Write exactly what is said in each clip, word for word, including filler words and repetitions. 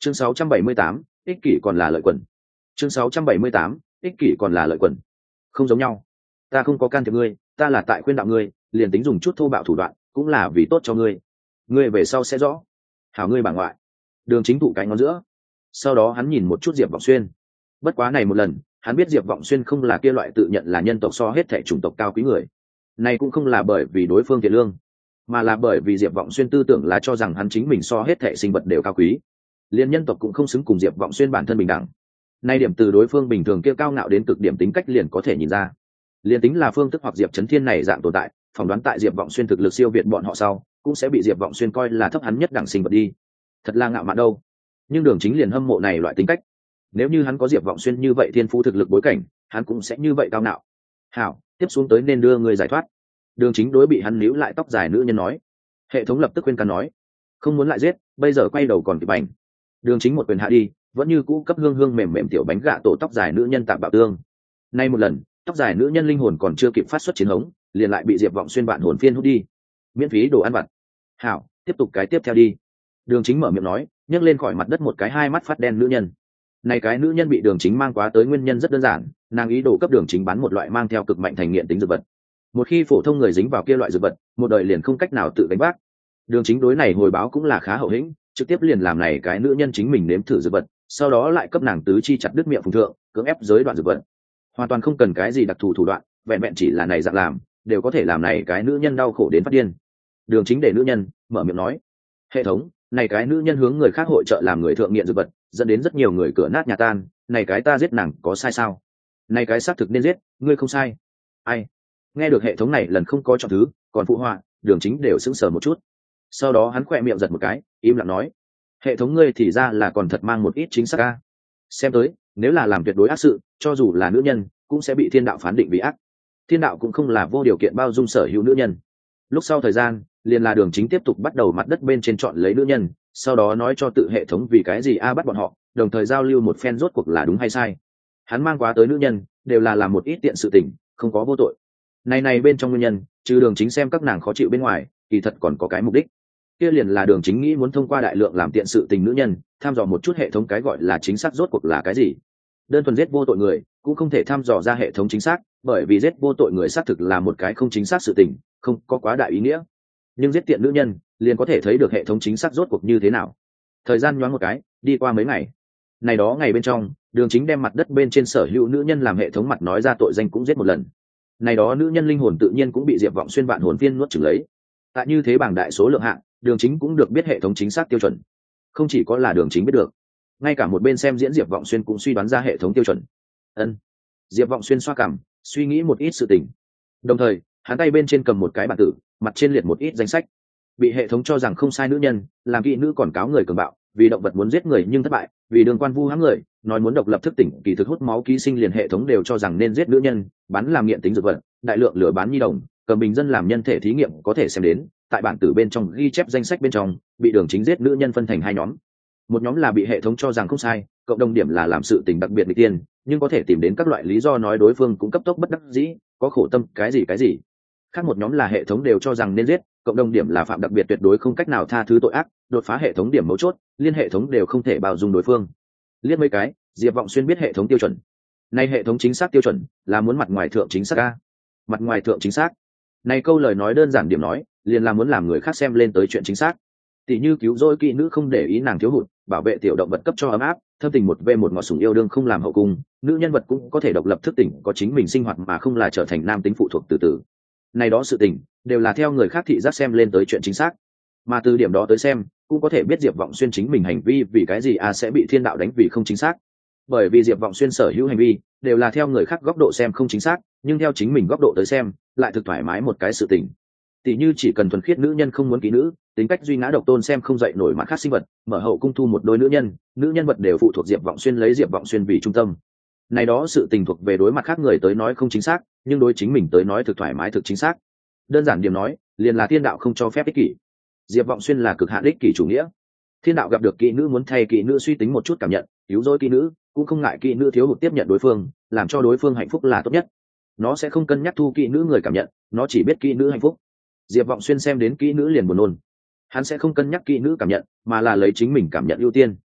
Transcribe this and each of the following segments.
chương sáu trăm bảy mươi tám, ích kỷ còn là lợi quần. chương sáu trăm bảy mươi tám, ích kỷ còn là lợi quần. Không giống nhau, ta không có can thiệp ngươi, ta là tại khuyên đạo ngươi, liền tính dùng chút thô bạo thủ đoạn cũng là vì tốt cho ngươi, ngươi về sau sẽ rõ. Hảo ngươi bà ngoại. Đường Chính tụ cánh ngón giữa, sau đó hắn nhìn một chút Diệp Vọng Xuyên. Bất quá này một lần hắn biết Diệp Vọng Xuyên không là kia loại tự nhận là nhân tộc so hết thể chủng tộc cao quý người. Này cũng không là bởi vì đối phương thiện lương, mà là bởi vì Diệp Vọng Xuyên tư tưởng là cho rằng hắn chính mình so hết thể sinh vật đều cao quý, liên nhân tộc cũng không xứng cùng Diệp Vọng Xuyên bản thân bình đẳng. Nay điểm từ đối phương bình thường kia cao ngạo đến cực điểm tính cách liền có thể nhìn ra. Liên tính là Phương Tức hoặc Diệp Chấn Thiên này dạng tồn tại, phỏng đoán tại Diệp Vọng Xuyên thực lực siêu việt bọn họ sau, cũng sẽ bị Diệp Vọng Xuyên coi là thấp hắn nhất đẳng sinh vật đi. Thật là ngạo mạn đâu. Nhưng Đường Chính liền hâm mộ này loại tính cách. Nếu như hắn có Diệp Vọng Xuyên như vậy thiên phú thực lực bối cảnh, hắn cũng sẽ như vậy cao ngạo. Hảo, tiếp xuống tới nên đưa người giải thoát. Đường Chính đối bị hắn níu lại tóc dài nữ nhân nói. Hệ thống lập tức khuyên can nói, không muốn lại giết, bây giờ quay đầu còn kịp bành. Đường Chính một quyền hạ đi, vẫn như cũ cấp hương hương mềm mềm tiểu bánh gạ tổ tóc dài nữ nhân tạm bạo tương. Nay một lần, tóc dài nữ nhân linh hồn còn chưa kịp phát xuất chiến hống, liền lại bị Diệp Vọng Xuyên vạn hồn phiên hút đi. Miễn phí đồ ăn vặt. Hảo, tiếp tục cái tiếp theo đi. Đường Chính mở miệng nói, nhấc lên khỏi mặt đất một cái hai mắt phát đen nữ nhân. Này cái nữ nhân bị Đường Chính mang quá tới nguyên nhân rất đơn giản, nàng ý đồ cấp Đường Chính bán một loại mang theo cực mạnh thành nghiện tính dược vật. Một khi phổ thông người dính vào kia loại dược vật, một đời liền không cách nào tự gánh vác. Đường Chính đối này hồi báo cũng là khá hậu hĩnh, trực tiếp liền làm này cái nữ nhân chính mình nếm thử dược vật, sau đó lại cấp nàng tứ chi chặt đứt miệng phùng thượng, cưỡng ép giới đoạn dược vật. Hoàn toàn không cần cái gì đặc thù thủ đoạn, vẹn vẹn chỉ là này dạng làm, đều có thể làm này cái nữ nhân đau khổ đến phát điên. Đường Chính để nữ nhân mở miệng nói, hệ thống, này cái nữ nhân hướng người khác hội trợ làm người thượng nghiện dược vật, dẫn đến rất nhiều người cửa nát nhà tan, này cái ta giết nàng có sai sao? Này cái xác thực nên giết, ngươi không sai. Ai? Nghe được hệ thống này lần không có chọn thứ, còn phụ họa, Đường Chính đều sững sờ một chút. Sau đó hắn khỏe miệng giật một cái, im lặng nói, hệ thống ngươi thì ra là còn thật mang một ít chính xác ca. Xem tới, nếu là làm tuyệt đối ác sự, cho dù là nữ nhân cũng sẽ bị thiên đạo phán định vì ác. Thiên đạo cũng không là vô điều kiện bao dung sở hữu nữ nhân. Lúc sau thời gian, liền là Đường Chính tiếp tục bắt đầu mặt đất bên trên chọn lấy nữ nhân, sau đó nói cho tự hệ thống vì cái gì a bắt bọn họ, đồng thời giao lưu một phen rốt cuộc là đúng hay sai. Hắn mang quá tới nữ nhân đều là làm một ít tiện sự tình, không có vô tội. Này này bên trong nguyên nhân, trừ Đường Chính xem các nàng khó chịu bên ngoài, kỳ thật còn có cái mục đích. Kia liền là Đường Chính nghĩ muốn thông qua đại lượng làm tiện sự tình nữ nhân, tham dò một chút hệ thống cái gọi là chính xác rốt cuộc là cái gì. Đơn thuần giết vô tội người cũng không thể thăm dò ra hệ thống chính xác, bởi vì giết vô tội người xác thực là một cái không chính xác sự tình, không có quá đại ý nghĩa. Nhưng giết tiện nữ nhân liền có thể thấy được hệ thống chính xác rốt cuộc như thế nào. Thời gian nhoáng một cái, đi qua mấy ngày. Này đó ngày bên trong, Đường Chính đem mặt đất bên trên sở hữu nữ nhân làm hệ thống mặt nói ra tội danh cũng giết một lần. Này đó nữ nhân linh hồn tự nhiên cũng bị Diệp Vọng Xuyên vạn hồn phiên nuốt chửng lấy. Tại như thế bảng đại số lượng hạng, Đường Chính cũng được biết hệ thống chính xác tiêu chuẩn. Không chỉ có là Đường Chính biết được, ngay cả một bên xem diễn Diệp Vọng Xuyên cũng suy đoán ra hệ thống tiêu chuẩn. Ân. Diệp Vọng Xuyên xoa cằm, suy nghĩ một ít sự tình. Đồng thời, hắn tay bên trên cầm một cái bản tử, mặt trên liệt một ít danh sách. Bị hệ thống cho rằng không sai nữ nhân, làm kỵ nữ còn cáo người cường bạo, vì động vật muốn giết người nhưng thất bại, vì đường quan vu hãm người, nói muốn độc lập thức tỉnh, kỳ thực hút máu ký sinh liền hệ thống đều cho rằng nên giết nữ nhân, bán làm nghiện tính dược vật, đại lượng lừa bán nhi đồng, cầm bình dân làm nhân thể thí nghiệm có thể xem đến, tại bản tử bên trong ghi chép danh sách bên trong, bị Đường Chính giết nữ nhân phân thành hai nhóm. Một nhóm là bị hệ thống cho rằng không sai, cộng đồng điểm là làm sự tình đặc biệt nghịch tiên, nhưng có thể tìm đến các loại lý do nói đối phương cũng cấp tốc bất đắc dĩ, có khổ tâm cái gì cái gì. Khác một nhóm là hệ thống đều cho rằng nên giết, cộng đồng điểm là phạm đặc biệt tuyệt đối không cách nào tha thứ tội ác, đột phá hệ thống điểm mấu chốt, liên hệ thống đều không thể bao dung đối phương. Liên mấy cái, Diệp Vọng Xuyên biết hệ thống tiêu chuẩn. Nay hệ thống chính xác tiêu chuẩn là muốn mặt ngoài thượng chính xác a. Mặt ngoài thượng chính xác. Này câu lời nói đơn giản điểm nói, liền là muốn làm người khác xem lên tới chuyện chính xác. Tỷ như cứu rỗi kỵ nữ không để ý nàng thiếu hụt, bảo vệ tiểu động vật cấp cho ấm áp, thâm tình một v một ngọt sủng yêu đương không làm hậu cung, nữ nhân vật cũng có thể độc lập thức tỉnh, có chính mình sinh hoạt mà không là trở thành nam tính phụ thuộc từ từ. Này đó sự tình đều là theo người khác thị giác xem lên tới chuyện chính xác, mà từ điểm đó tới xem cũng có thể biết Diệp Vọng Xuyên chính mình hành vi vì cái gì a sẽ bị thiên đạo đánh vì không chính xác, bởi vì Diệp Vọng Xuyên sở hữu hành vi đều là theo người khác góc độ xem không chính xác, nhưng theo chính mình góc độ tới xem lại thực thoải mái một cái sự tình. Tỷ như chỉ cần thuần khiết nữ nhân không muốn kỹ nữ, tính cách duy ngã độc tôn xem không dậy nổi mặt khác sinh vật, mở hậu cung thu một đôi nữ nhân, nữ nhân vật đều phụ thuộc Diệp Vọng Xuyên, lấy Diệp Vọng Xuyên vì trung tâm. Này đó sự tình thuộc về đối mặt khác người tới nói không chính xác, nhưng đối chính mình tới nói thực thoải mái thực chính xác. Đơn giản điểm nói, liền là thiên đạo không cho phép ích kỷ. Diệp Vọng Xuyên là cực hạn ích kỷ chủ nghĩa. Thiên đạo gặp được kỹ nữ muốn thay kỹ nữ suy tính một chút cảm nhận, cứu rỗi kỹ nữ, cũng không ngại kỹ nữ thiếu hụt tiếp nhận đối phương, làm cho đối phương hạnh phúc là tốt nhất. Nó sẽ không cân nhắc thu kỹ nữ người cảm nhận, nó chỉ biết kỹ nữ hạnh phúc. Diệp Vọng Xuyên xem đến kỹ nữ liền buồn nôn. Hắn sẽ không cân nhắc kỹ nữ cảm nhận, mà là lấy chính mình cảm nhận ưu tiên.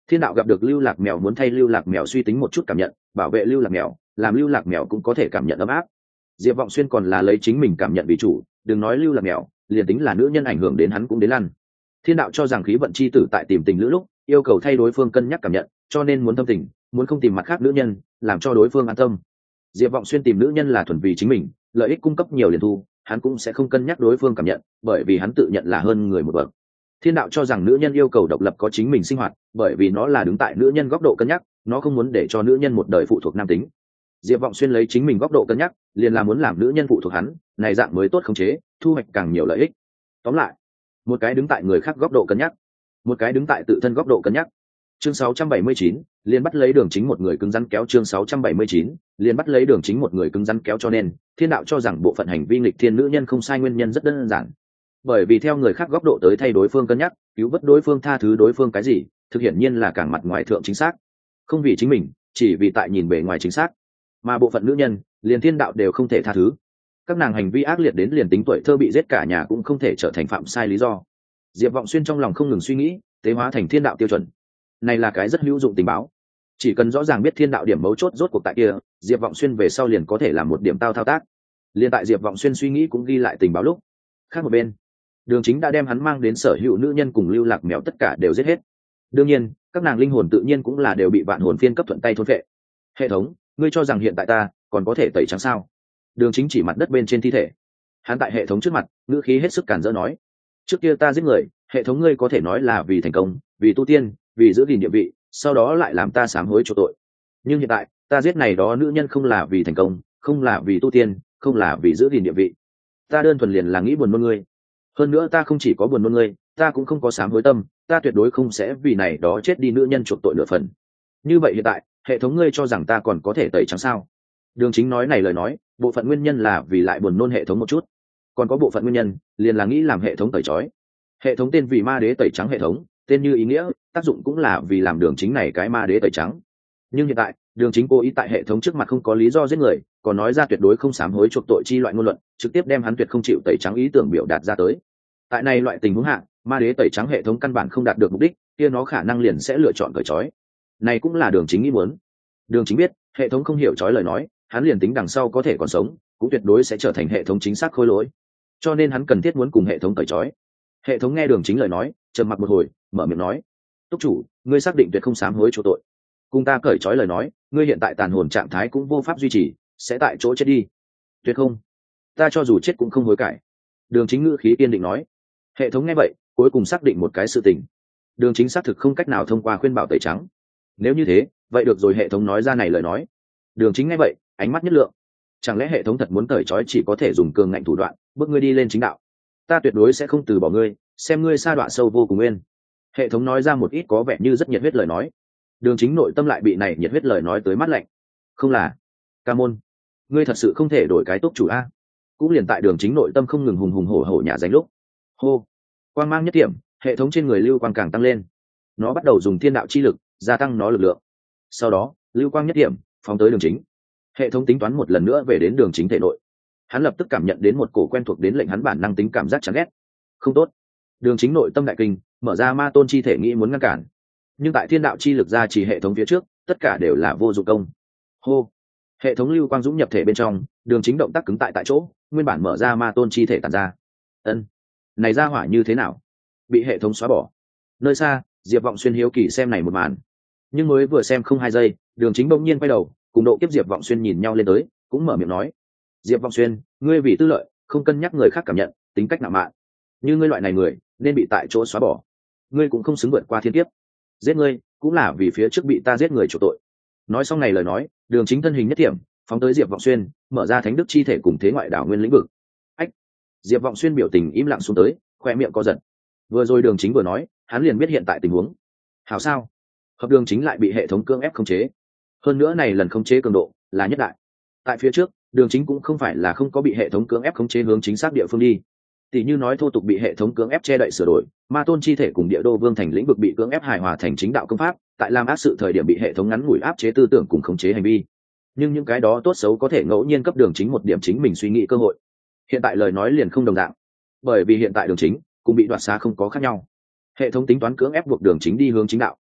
Thiên đạo gặp được lưu lạc mèo muốn thay lưu lạc mèo suy tính một chút cảm nhận, bảo vệ lưu lạc mèo, làm lưu lạc mèo cũng có thể cảm nhận ấm áp. Diệp Vọng Xuyên còn là lấy chính mình cảm nhận vì chủ, đừng nói lưu lạc mèo, liền tính là nữ nhân ảnh hưởng đến hắn cũng đến lăn. Thiên đạo cho rằng khí vận chi tử tại tìm tình lữ lúc yêu cầu thay đối phương cân nhắc cảm nhận, cho nên muốn thâm tình, muốn không tìm mặt khác nữ nhân, làm cho đối phương an tâm. Diệp Vọng Xuyên tìm nữ nhân là thuần vì chính mình, lợi ích cung cấp nhiều liền thu, hắn cũng sẽ không cân nhắc đối phương cảm nhận, bởi vì hắn tự nhận là hơn người một bậc. Thiên đạo cho rằng nữ nhân yêu cầu độc lập có chính mình sinh hoạt, bởi vì nó là đứng tại nữ nhân góc độ cân nhắc, nó không muốn để cho nữ nhân một đời phụ thuộc nam tính. Diệp Vọng Xuyên lấy chính mình góc độ cân nhắc, liền là muốn làm nữ nhân phụ thuộc hắn, này dạng mới tốt khống chế, thu hoạch càng nhiều lợi ích. Tóm lại, một cái đứng tại người khác góc độ cân nhắc, một cái đứng tại tự thân góc độ cân nhắc. Chương sáu trăm bảy mươi chín, liền bắt lấy đường chính một người cứng rắn kéo. Chương sáu trăm bảy mươi chín, liền bắt lấy đường chính một người cứng rắn kéo. Cho nên thiên đạo cho rằng bộ phận hành vi nghịch thiên nữ nhân không sai nguyên nhân rất đơn giản, bởi vì theo người khác góc độ tới thay đối phương cân nhắc, cứu vớt đối phương, tha thứ đối phương cái gì, thực hiện nhiên là càng mặt ngoài thượng chính xác, không vì chính mình, chỉ vì tại nhìn bề ngoài chính xác. Mà bộ phận nữ nhân liền thiên đạo đều không thể tha thứ, các nàng hành vi ác liệt đến liền tính tuổi thơ bị giết cả nhà cũng không thể trở thành phạm sai lý do. Diệp Vọng Xuyên trong lòng không ngừng suy nghĩ, tế hóa thành thiên đạo tiêu chuẩn, này là cái rất hữu dụng tình báo. Chỉ cần rõ ràng biết thiên đạo điểm mấu chốt rốt cuộc tại kia, Diệp Vọng Xuyên về sau liền có thể làm một điểm tao thao tác. Liên tại Diệp Vọng Xuyên suy nghĩ cũng ghi lại tình báo lúc, khác một bên, Đường Chính đã đem hắn mang đến sở hữu nữ nhân cùng lưu lạc mèo tất cả đều giết hết. Đương nhiên, các nàng linh hồn tự nhiên cũng là đều bị vạn hồn phiên cấp thuận tay thôn phệ. Hệ thống, ngươi cho rằng hiện tại ta còn có thể tẩy trắng sao? Đường Chính chỉ mặt đất bên trên thi thể. Hắn tại hệ thống trước mặt, ngữ khí hết sức cản rỡ nói: trước kia ta giết người, hệ thống ngươi có thể nói là vì thành công, vì tu tiên, vì giữ gìn địa vị, sau đó lại làm ta sám hối chỗ tội. Nhưng hiện tại, ta giết này đó nữ nhân không là vì thành công, không là vì tu tiên, không là vì giữ gìn địa vị. Ta đơn thuần liền là nghĩ buồn nôn ngươi. Hơn nữa ta không chỉ có buồn nôn ngươi, ta cũng không có sám hối tâm, ta tuyệt đối không sẽ vì này đó chết đi nữ nhân chuộc tội nửa phần. Như vậy hiện tại, hệ thống ngươi cho rằng ta còn có thể tẩy trắng sao? Đường Chính nói này lời nói, bộ phận nguyên nhân là vì lại buồn nôn hệ thống một chút, còn có bộ phận nguyên nhân liền là nghĩ làm hệ thống tẩy trói. Hệ thống tên vì ma đế tẩy trắng hệ thống, tên như ý nghĩa, tác dụng cũng là vì làm Đường Chính này cái ma đế tẩy trắng. Nhưng hiện tại, Đường Chính cố ý tại hệ thống trước mặt không có lý do giết người, còn nói ra tuyệt đối không sám hối chuộc tội chi loại ngôn luận, trực tiếp đem hắn tuyệt không chịu tẩy trắng ý tưởng biểu đạt ra tới. Tại này loại tình huống hạ, ma đế tẩy trắng hệ thống căn bản không đạt được mục đích, kia nó khả năng liền sẽ lựa chọn cởi trói. Này cũng là Đường Chính nghĩ muốn. Đường Chính biết, hệ thống không hiểu trói lời nói, hắn liền tính đằng sau có thể còn sống, cũng tuyệt đối sẽ trở thành hệ thống chính xác khôi lỗi. Cho nên hắn cần thiết muốn cùng hệ thống cởi trói. Hệ thống nghe Đường Chính lời nói, trầm mặc một hồi, mở miệng nói: túc chủ, ngươi xác định tuyệt không sám hối chỗ tội. Cùng ta cởi trói lời nói, ngươi hiện tại tàn hồn trạng thái cũng vô pháp duy trì, sẽ tại chỗ chết đi. Tuyệt không? Ta cho dù chết cũng không hối cải. Đường Chính ngữ khí kiên định nói. Hệ thống nghe vậy, cuối cùng xác định một cái sự tình. Đường Chính xác thực không cách nào thông qua khuyên bảo tẩy trắng. Nếu như thế, vậy được rồi, hệ thống nói ra này lời nói. Đường Chính nghe vậy, ánh mắt nhất lượng. Chẳng lẽ hệ thống thật muốn cởi trói chỉ có thể dùng cường ngạnh thủ đoạn, bước ngươi đi lên chính đạo? Ta tuyệt đối sẽ không từ bỏ ngươi, xem ngươi sa đọa sâu vô cùng nguyên. Hệ thống nói ra một ít có vẻ như rất nhiệt huyết lời nói. Đường Chính nội tâm lại bị này nhiệt huyết lời nói tới mắt lạnh. Không là, ca môn, ngươi thật sự không thể đổi cái túc chủ a? Cũng liền tại Đường Chính nội tâm không ngừng hùng hùng hổ hổ nhà danh lúc, hô, quang mang nhất điểm, hệ thống trên người lưu quang càng tăng lên. Nó bắt đầu dùng thiên đạo chi lực gia tăng nó lực lượng. Sau đó, lưu quang nhất điểm phóng tới Đường Chính. Hệ thống tính toán một lần nữa về đến Đường Chính thể nội. Hắn lập tức cảm nhận đến một cổ quen thuộc đến lệnh hắn bản năng tính cảm giác chán ghét. Không tốt. Đường Chính nội tâm đại kinh, mở ra ma tôn chi thể nghĩ muốn ngăn cản. Nhưng tại thiên đạo chi lực ra chỉ hệ thống phía trước, tất cả đều là vô dụng công. Hô. Hệ thống lưu quang dũng nhập thể bên trong, Đường Chính động tác cứng tại tại chỗ, nguyên bản mở ra ma tôn chi thể tản ra. Ân, này ra hỏa như thế nào? Bị hệ thống xóa bỏ. Nơi xa, Diệp Vọng Xuyên hiếu kỳ xem này một màn. Nhưng mới vừa xem không hai giây, Đường Chính bỗng nhiên quay đầu, cùng độ kiếp Diệp Vọng Xuyên nhìn nhau lên tới, cũng mở miệng nói: Diệp Vọng Xuyên, ngươi vì tư lợi, không cân nhắc người khác cảm nhận, tính cách ngạo mạn. Như ngươi loại này người, nên bị tại chỗ xóa bỏ. Ngươi cũng không xứng vượt qua thiên kiếp. Giết ngươi, cũng là vì phía trước bị ta giết người chủ tội. Nói xong này lời nói, Đường Chính thân hình nhất điểm, phóng tới Diệp Vọng Xuyên, mở ra thánh đức chi thể cùng thế ngoại đảo nguyên lĩnh vực. Ách! Diệp Vọng Xuyên biểu tình im lặng xuống tới, khoe miệng co giật. Vừa rồi Đường Chính vừa nói, hắn liền biết hiện tại tình huống. Hảo sao? Hợp Đường Chính lại bị hệ thống cưỡng ép khống chế. Hơn nữa này lần khống chế cường độ là nhất đại. Tại phía trước, Đường Chính cũng không phải là không có bị hệ thống cưỡng ép khống chế hướng chính xác địa phương đi. Tỷ như nói thô tục bị hệ thống cưỡng ép che đậy sửa đổi, ma tôn chi thể cùng địa đô vương thành lĩnh vực bị cưỡng ép hài hòa thành chính đạo công pháp, tại làm ác sự thời điểm bị hệ thống ngắn ngủi áp chế tư tưởng cùng khống chế hành vi. Nhưng những cái đó tốt xấu có thể ngẫu nhiên cấp Đường Chính một điểm chính mình suy nghĩ cơ hội. Hiện tại lời nói liền không đồng dạng, bởi vì hiện tại Đường Chính cũng bị đoạt xá không có khác nhau. Hệ thống tính toán cưỡng ép buộc Đường Chính đi hướng chính đạo.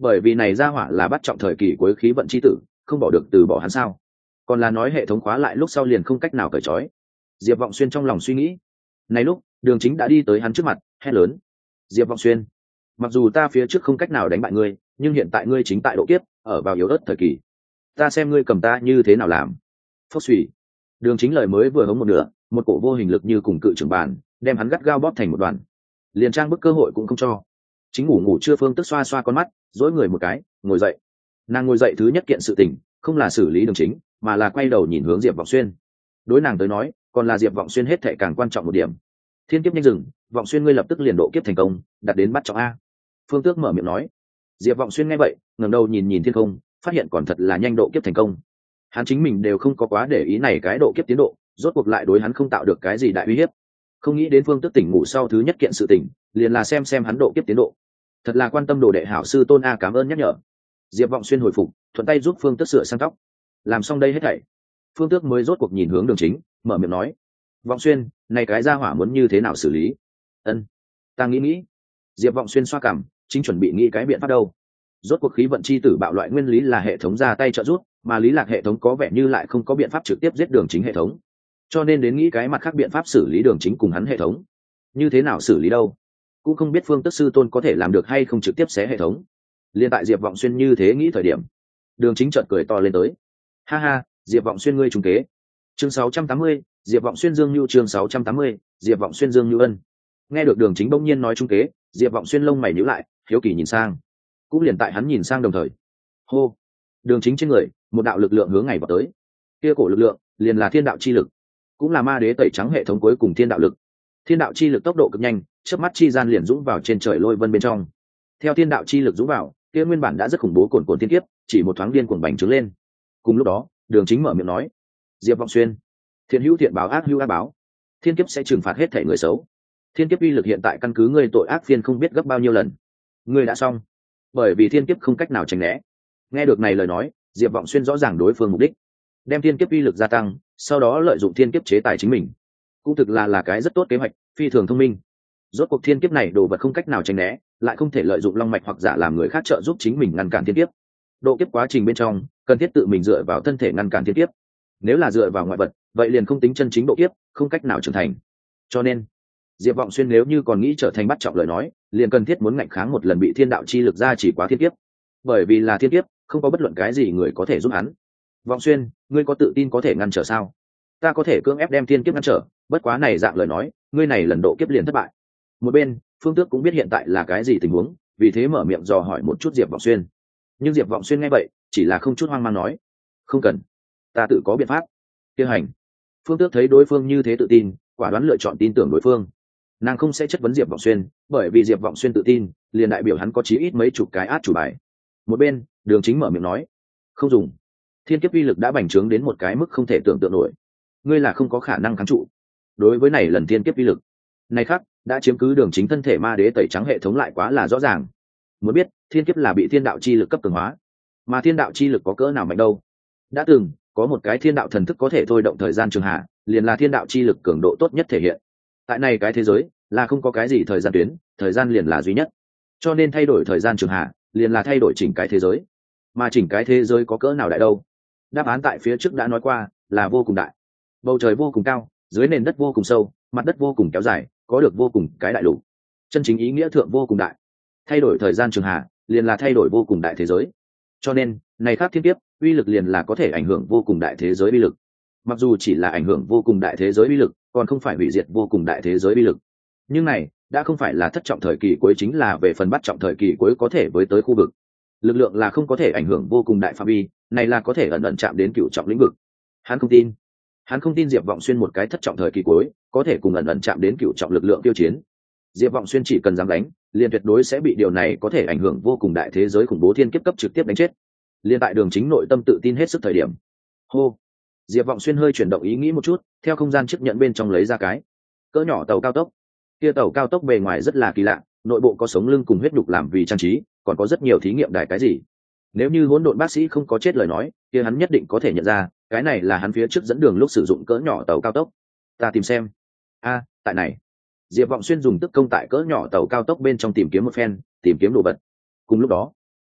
bởi vì này ra hỏa là bắt trọng thời kỳ cuối khí vận chi tử, không bỏ được từ bỏ hắn sao? Còn là nói hệ thống khóa lại lúc sau liền không cách nào cởi trói? Diệp Vọng Xuyên trong lòng suy nghĩ. Này lúc Đường Chính đã đi tới hắn trước mặt, hét lớn: Diệp Vọng Xuyên, mặc dù ta phía trước không cách nào đánh bại ngươi, nhưng hiện tại ngươi chính tại độ kiếp, ở vào yếu ớt thời kỳ, ta xem ngươi cầm ta như thế nào làm. Phốc suy. Đường Chính lời mới vừa hống một nửa, một cổ vô hình lực như cùng cự trưởng bàn đem hắn gắt gao bóp thành một đoàn, liền trang bức cơ hội cũng không cho. Chính ngủ ngủ chưa Phương Tức xoa xoa con mắt, dỗi người một cái, ngồi dậy. Nàng ngồi dậy thứ nhất kiện sự tình không là xử lý Đường Chính, mà là quay đầu nhìn hướng Diệp Vọng Xuyên. Đối nàng tới nói, còn là Diệp Vọng Xuyên hết thệ càng quan trọng một điểm. Thiên kiếp nhanh dừng, Vọng Xuyên ngươi lập tức liền độ kiếp thành công, đạt đến bắt trọng a. Phương Tước mở miệng nói. Diệp Vọng Xuyên nghe vậy, ngẩng đầu nhìn nhìn thiên không, phát hiện còn thật là nhanh độ kiếp thành công. Hắn chính mình đều không có quá để ý này cái độ kiếp tiến độ, rốt cuộc lại đối hắn không tạo được cái gì đại uy hiếp. Không nghĩ đến Phương Tước tỉnh ngủ sau thứ nhất kiện sự tỉnh, liền là xem xem hắn độ kiếp tiến độ. Thật là quan tâm đồ đệ hảo sư Tôn a, cảm ơn nhắc nhở. Diệp Vọng Xuyên hồi phục, thuận tay giúp Phương Tước sửa sang tóc. Làm xong đây hết thảy, Phương Tước mới rốt cuộc nhìn hướng Đường Chính, mở miệng nói: Vọng Xuyên, này cái gia hỏa muốn như thế nào xử lý? Ân, ta nghĩ nghĩ. Diệp Vọng Xuyên xoa cằm, chính chuẩn bị nghĩ cái biện pháp đâu. Rốt cuộc khí vận chi tử bạo loại nguyên lý là hệ thống ra tay trợ giúp, mà lý lạc hệ thống có vẻ như lại không có biện pháp trực tiếp giết Đường Chính hệ thống, cho nên đến nghĩ cái mặt khác biện pháp xử lý Đường Chính cùng hắn hệ thống. Như thế nào xử lý đâu? Cũng không biết Phương Tước sư tôn có thể làm được hay không trực tiếp xé hệ thống. Liên tại Diệp Vọng Xuyên như thế nghĩ thời điểm, Đường Chính chợt cười to lên tới: ha ha, Diệp Vọng Xuyên ngươi trúng kế. Chương sáu trăm tám mươi, Diệp Vọng Xuyên Dương Nhu. Chương sáu trăm tám mươi, Diệp Vọng Xuyên Dương Nhu ân. Nghe được Đường Chính bỗng nhiên nói trúng kế, Diệp Vọng Xuyên lông mày nhíu lại, hiếu kỳ nhìn sang. Cũng liền tại hắn nhìn sang đồng thời, hô, Đường Chính trên người một đạo lực lượng hướng ngày vào tới. Kia cổ lực lượng liền là thiên đạo chi lực, cũng là ma đế tẩy trắng hệ thống cuối cùng thiên đạo lực. Thiên đạo chi lực tốc độ cực nhanh, chớp mắt chi gian liền dũng vào trên trời lôi vân bên trong. Theo thiên đạo chi lực dũng vào, kia nguyên bản đã rất khủng bố cồn cồn thiên kiếp, chỉ một thoáng điên cuồng bành trướng lên. Cùng lúc đó, Đường Chính mở miệng nói: Diệp Vọng Xuyên, thiện hữu thiện báo, ác hữu ác báo, thiên kiếp sẽ trừng phạt hết thể người xấu. Thiên kiếp uy lực hiện tại căn cứ ngươi tội ác phiên không biết gấp bao nhiêu lần. Ngươi đã xong, bởi vì thiên kiếp không cách nào tránh né. Nghe được này lời nói, Diệp Vọng Xuyên rõ ràng đối phương mục đích, đem thiên kiếp uy lực gia tăng, sau đó lợi dụng thiên kiếp chế tài chính mình, cũng thực là là cái rất tốt kế hoạch, phi thường thông minh. Rốt cuộc thiên kiếp này đồ vật không cách nào tránh né, lại không thể lợi dụng long mạch hoặc giả làm người khác trợ giúp chính mình ngăn cản thiên kiếp. Độ kiếp quá trình bên trong, cần thiết tự mình dựa vào thân thể ngăn cản thiên kiếp. Nếu là dựa vào ngoại vật, vậy liền không tính chân chính độ kiếp, không cách nào trưởng thành. Cho nên, Diệp Vọng Xuyên nếu như còn nghĩ trở thành bắt trọng lời nói, liền cần thiết muốn ngạnh kháng một lần bị thiên đạo chi lực ra chỉ quá thiên kiếp. Bởi vì là thiên kiếp, không có bất luận cái gì người có thể giúp hắn. Vọng Xuyên, ngươi có tự tin có thể ngăn trở sao? Ta có thể cưỡng ép đem thiên kiếp ngăn trở, bất quá này dạng lời nói, ngươi này lần độ kiếp liền thất bại. Một bên, Phương Tước cũng biết hiện tại là cái gì tình huống, vì thế mở miệng dò hỏi một chút Diệp Vọng Xuyên. Nhưng Diệp Vọng Xuyên nghe vậy, chỉ là không chút hoang mang nói: không cần, ta tự có biện pháp. Tiêu hành. Phương Tước thấy đối phương như thế tự tin, quả đoán lựa chọn tin tưởng đối phương. Nàng không sẽ chất vấn Diệp Vọng Xuyên, bởi vì Diệp Vọng Xuyên tự tin, liền đại biểu hắn có chí ít mấy chục cái át chủ bài. Một bên, Đường Chính mở miệng nói: không dùng, thiên kiếp uy lực đã bành trướng đến một cái mức không thể tưởng tượng nổi, ngươi là không có khả năng kháng trụ. Đối với này lần thiên kiếp uy lực này khác đã chiếm cứ Đường Chính thân thể ma đế tẩy trắng hệ thống lại quá là rõ ràng. Muốn biết thiên kiếp là bị thiên đạo chi lực cấp cường hóa, mà thiên đạo chi lực có cỡ nào mạnh đâu. Đã từng có một cái thiên đạo thần thức có thể thôi động thời gian trường hạ, liền là thiên đạo chi lực cường độ tốt nhất thể hiện. Tại này cái thế giới là không có cái gì thời gian tuyến, thời gian liền là duy nhất, cho nên thay đổi thời gian trường hạ liền là thay đổi chỉnh cái thế giới. Mà chỉnh cái thế giới có cỡ nào đại đâu? Đáp án tại phía trước đã nói qua, là vô cùng đại. Bầu trời vô cùng cao, dưới nền đất vô cùng sâu, mặt đất vô cùng kéo dài, có được vô cùng cái đại lục. Chân chính ý nghĩa thượng vô cùng đại. Thay đổi thời gian trường hạ liền là thay đổi vô cùng đại thế giới. Cho nên này khác thiên kiếp uy lực liền là có thể ảnh hưởng vô cùng đại thế giới uy lực. Mặc dù chỉ là ảnh hưởng vô cùng đại thế giới uy lực, còn không phải hủy diệt vô cùng đại thế giới uy lực. Nhưng này đã không phải là thất trọng thời kỳ cuối, chính là về phần bắt trọng thời kỳ cuối có thể với tới khu vực. Lực lượng là không có thể ảnh hưởng vô cùng đại phạm vi, này là có thể ẩn ẩn chạm đến cửu trọng lĩnh vực. Hắn không tin, hắn không tin Diệp Vọng Xuyên một cái thất trọng thời kỳ cuối có thể cùng ẩn ẩn chạm đến cửu trọng lực lượng tiêu chiến. Diệp Vọng Xuyên chỉ cần dám đánh, liền tuyệt đối sẽ bị điều này có thể ảnh hưởng vô cùng đại thế giới khủng bố thiên kiếp cấp trực tiếp đánh chết. Liên tại Đường Chính nội tâm tự tin hết sức thời điểm, hô, Diệp Vọng Xuyên hơi chuyển động ý nghĩ một chút, theo không gian chiếc nhận bên trong lấy ra cái cỡ nhỏ tàu cao tốc. Kia tàu cao tốc bề ngoài rất là kỳ lạ, nội bộ có sống lưng cùng huyết nhục làm vì trang trí, còn có rất nhiều thí nghiệm đài cái gì. Nếu như hỗn độn bác sĩ không có chết lời nói, kia hắn nhất định có thể nhận ra, cái này là hắn phía trước dẫn đường lúc sử dụng cỡ nhỏ tàu cao tốc. Ta tìm xem. A, tại này. Diệp Vọng Xuyên dùng tức công tại cỡ nhỏ tàu cao tốc bên trong tìm kiếm một phen, tìm kiếm đồ vật. Cùng lúc đó,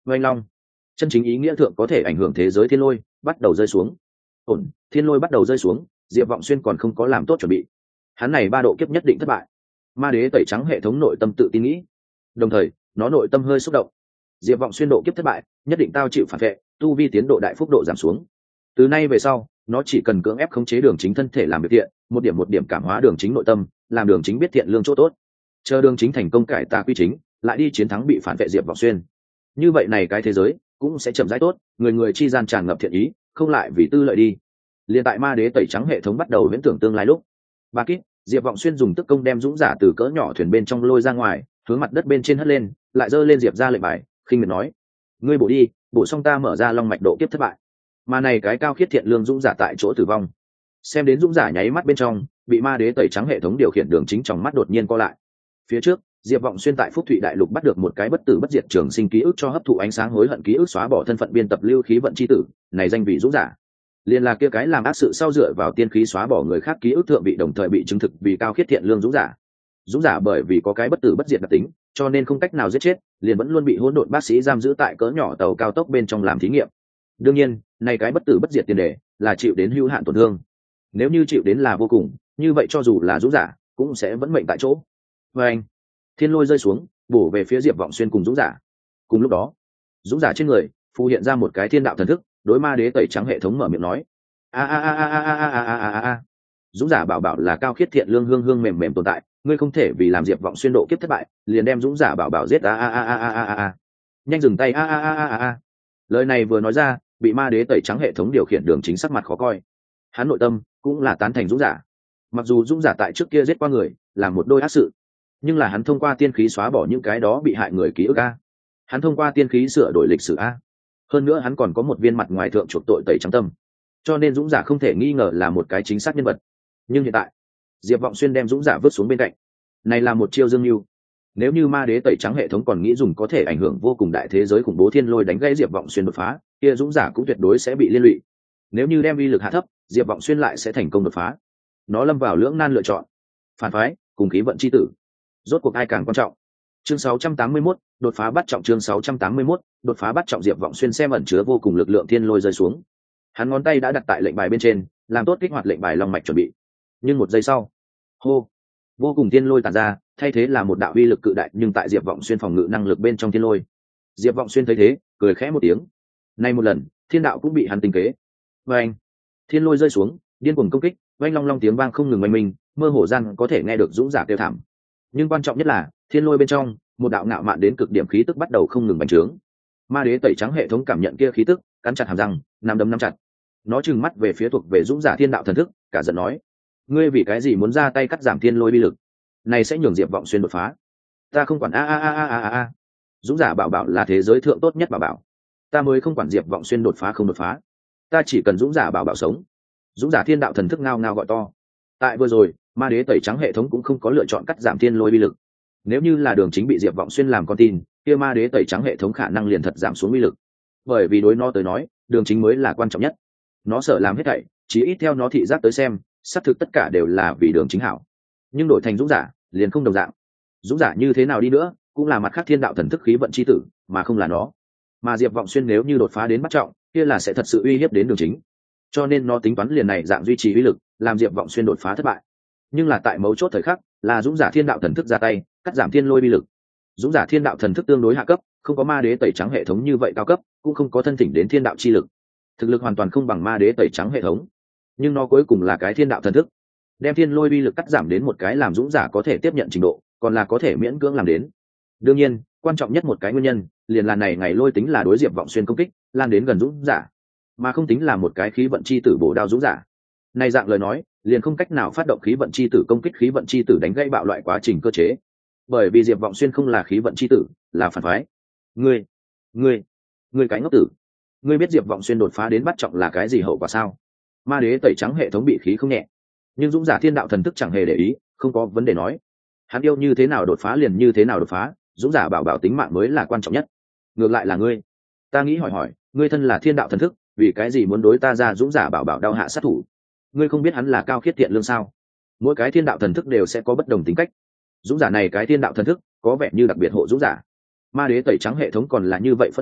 oanh long, chân chính ý nghĩa thượng có thể ảnh hưởng thế giới thiên lôi bắt đầu rơi xuống. Ổn, thiên lôi bắt đầu rơi xuống, Diệp Vọng Xuyên còn không có làm tốt chuẩn bị, hắn này ba độ kiếp nhất định thất bại. Ma đế tẩy trắng hệ thống nội tâm tự tin nghĩ, đồng thời nó nội tâm hơi xúc động. Diệp Vọng Xuyên độ kiếp thất bại, nhất định tao chịu phản vệ, tu vi tiến độ đại phúc độ giảm xuống. Từ nay về sau, nó chỉ cần cưỡng ép khống chế Đường Chính thân thể làm việc thiện, một điểm một điểm cảm hóa Đường Chính nội tâm, làm Đường Chính biết thiện lương chỗ tốt. Chờ Đường Chính thành công cải tà quy chính, lại đi chiến thắng bị phản vệ Diệp Vọng Xuyên. Như vậy này cái thế giới cũng sẽ chậm rãi tốt, người người chi gian tràn ngập thiện ý, không lại vì tư lợi đi. Liên tại Ma đế tẩy trắng hệ thống bắt đầu viễn tưởng tương lai lúc, ba kít, Diệp Vọng Xuyên dùng tức công đem dũng giả từ cỡ nhỏ thuyền bên trong lôi ra ngoài, hướng mặt đất bên trên hất lên, lại giơ lên Diệp ra lệnh bài, khinh miệt nói: ngươi bổ đi, bổ xong ta mở ra long mạch độ kiếp thất bại. Mà này cái cao khiết thiện lương dũng giả tại chỗ tử vong. Xem đến dũng giả nháy mắt bên trong, bị ma đế tẩy trắng hệ thống điều khiển Đường Chính trong mắt đột nhiên co lại. Phía trước, Diệp Vọng Xuyên tại Phúc Thụy Đại Lục bắt được một cái bất tử bất diệt trường sinh ký ức cho hấp thụ ánh sáng hối hận ký ức xóa bỏ thân phận biên tập lưu khí vận chi tử, này danh vị dũng giả. Liên là kia cái làm ác sự sau dựa vào tiên khí xóa bỏ người khác ký ức thượng vị đồng thời bị chứng thực vì cao khiết thiện lương dũng giả. Dũng giả bởi vì có cái bất tử bất diệt đặc tính, cho nên không cách nào giết chết, liền vẫn luôn bị hỗn độn bác sĩ giam giữ tại cỡ nhỏ tàu cao tốc bên trong làm thí nghiệm. Đương nhiên, này cái bất tử bất diệt tiền đề là chịu đến hữu hạn tổn thương. Nếu như chịu đến là vô cùng, như vậy cho dù là dũng giả, cũng sẽ vẫn mệnh tại chỗ. Và anh, thiên lôi rơi xuống, bổ về phía Diệp Vọng Xuyên cùng dũng giả. Cùng lúc đó, dũng giả trên người phù hiện ra một cái thiên đạo thần thức, đối ma đế tẩy trắng hệ thống mở miệng nói: a a a a a a a a a a. Dũng giả bảo bảo là cao khiết thiện lương hương hương mềm mềm tồn tại, ngươi không thể vì làm Diệp Vọng Xuyên độ kiếp thất bại, liền đem dũng giả bảo bảo giết a a a a a a a. Nhanh dừng tay a a a a a a. Lời này vừa nói ra, bị ma đế tẩy trắng hệ thống điều khiển Đường Chính sắc mặt khó coi. Hắn nội tâm cũng là tán thành dũng giả. Mặc dù dũng giả tại trước kia giết qua người, làm một đôi ác sự, nhưng là hắn thông qua tiên khí xóa bỏ những cái đó bị hại người ký ức a. Hắn thông qua tiên khí sửa đổi lịch sử a. Hơn nữa hắn còn có một viên mặt ngoài thượng chuộc tội tẩy trắng tâm, cho nên dũng giả không thể nghi ngờ là một cái chính xác nhân vật. Nhưng hiện tại, Diệp Vọng Xuyên đem dũng giả vứt xuống bên cạnh, này là một chiêu dương mưu. Nếu như ma đế tẩy trắng hệ thống còn nghĩ dùng có thể ảnh hưởng vô cùng đại thế giới khủng bố thiên lôi đánh gãy Diệp Vọng Xuyên đột phá, kia dũng giả cũng tuyệt đối sẽ bị liên lụy. Nếu như đem uy lực hạ thấp, Diệp Vọng Xuyên lại sẽ thành công đột phá. Nó lâm vào lưỡng nan lựa chọn, phản phái cùng khí vận chi tử, rốt cuộc ai càng quan trọng. Chương sáu trăm tám mươi mốt, đột phá bắt trọng. Chương sáu trăm tám mươi mốt, đột phá bắt trọng. Diệp Vọng Xuyên xem ẩn chứa vô cùng lực lượng thiên lôi rơi xuống, hắn ngón tay đã đặt tại lệnh bài bên trên, làm tốt kích hoạt lệnh bài long mạch chuẩn bị. Nhưng một giây sau, hô, vô cùng thiên lôi tản ra, thay thế là một đạo uy lực cự đại nhưng tại Diệp Vọng Xuyên phòng ngự năng lực bên trong thiên lôi. Diệp Vọng Xuyên thấy thế, cười khẽ một tiếng. Nay một lần, thiên đạo cũng bị hắn tinh kế. Oanh, thiên lôi rơi xuống, điên cuồng công kích, oanh long long tiếng vang không ngừng oanh minh, mơ hồ gian có thể nghe được dũng giả kêu thảm. Nhưng quan trọng nhất là, thiên lôi bên trong, một đạo ngạo mạn đến cực điểm khí tức bắt đầu không ngừng bành trướng. Ma đế tẩy trắng hệ thống cảm nhận kia khí tức, cắn chặt hàm răng, nắm đấm nắm chặt. Nó trừng mắt về phía thuộc về dũng giả thiên đạo thần thức, cả giận nói: ngươi vì cái gì muốn ra tay cắt giảm thiên lôi bi lực? Này sẽ nhường Diệp Vọng Xuyên đột phá. Ta không quản a a a a a a. Dũng giả bảo bảo là thế giới thượng tốt nhất bảo bảo, ta mới không quản Diệp Vọng Xuyên đột phá không đột phá, ta chỉ cần dũng giả bảo bảo sống. Dũng giả thiên đạo thần thức ngao ngao gọi to. Tại vừa rồi, ma đế tẩy trắng hệ thống cũng không có lựa chọn cắt giảm thiên lôi bi lực. Nếu như là Đường Chính bị Diệp Vọng Xuyên làm con tin, kia ma đế tẩy trắng hệ thống khả năng liền thật giảm xuống bi lực. Bởi vì đối nó tới nói, Đường Chính mới là quan trọng nhất. Nó sợ làm hết thảy, chỉ ít theo nó thị giác tới xem, xác thực tất cả đều là vì Đường Chính hảo. Nhưng đổi thành dũng giả, liền không đồng dạng. Dũng giả như thế nào đi nữa, cũng là mặt khác thiên đạo thần thức khí vận chi tử, mà không là nó. Mà Diệp Vọng Xuyên nếu như đột phá đến bắt trọng, kia là sẽ thật sự uy hiếp đến Đường Chính. Cho nên nó tính toán liền này dạng duy trì uy lực, làm Diệp Vọng Xuyên đột phá thất bại. Nhưng là tại mấu chốt thời khắc, là dũng giả thiên đạo thần thức ra tay, cắt giảm thiên lôi uy lực. Dũng giả thiên đạo thần thức tương đối hạ cấp, không có ma đế tẩy trắng hệ thống như vậy cao cấp, cũng không có thân thỉnh đến thiên đạo chi lực, thực lực hoàn toàn không bằng ma đế tẩy trắng hệ thống. Nhưng nó cuối cùng là cái thiên đạo thần thức, đem thiên lôi uy lực cắt giảm đến một cái làm dũng giả có thể tiếp nhận trình độ, còn là có thể miễn cưỡng làm đến. Đương nhiên, quan trọng nhất một cái nguyên nhân, liền là này ngày lôi tính là đối Diệp Vọng Xuyên công kích, lan đến gần dũng giả, mà không tính là một cái khí vận chi tử bổ đao dũng giả. Này dạng lời nói, liền không cách nào phát động khí vận chi tử công kích khí vận chi tử đánh gãy bạo loại quá trình cơ chế. Bởi vì Diệp Vọng Xuyên không là khí vận chi tử, là phản phái. Ngươi, ngươi, ngươi cái ngốc tử. Ngươi biết Diệp Vọng Xuyên đột phá đến bắt trọng là cái gì hậu quả sao? Ma đế tẩy trắng hệ thống bị khí không nhẹ. Nhưng dũng giả thiên đạo thần thức chẳng hề để ý, không có vấn đề nói. Hắn yêu như thế nào đột phá liền như thế nào đột phá, dũng giả bảo bảo tính mạng mới là quan trọng nhất. Ngược lại là ngươi, ta nghĩ hỏi hỏi, ngươi thân là thiên đạo thần thức, vì cái gì muốn đối ta ra dũng giả bảo bảo đau hạ sát thủ? Ngươi không biết hắn là cao khiết thiện lương sao? Mỗi cái thiên đạo thần thức đều sẽ có bất đồng tính cách. Dũng giả này cái thiên đạo thần thức có vẻ như đặc biệt hộ dũng giả. Ma đế tẩy trắng hệ thống còn là như vậy phẫn nộ,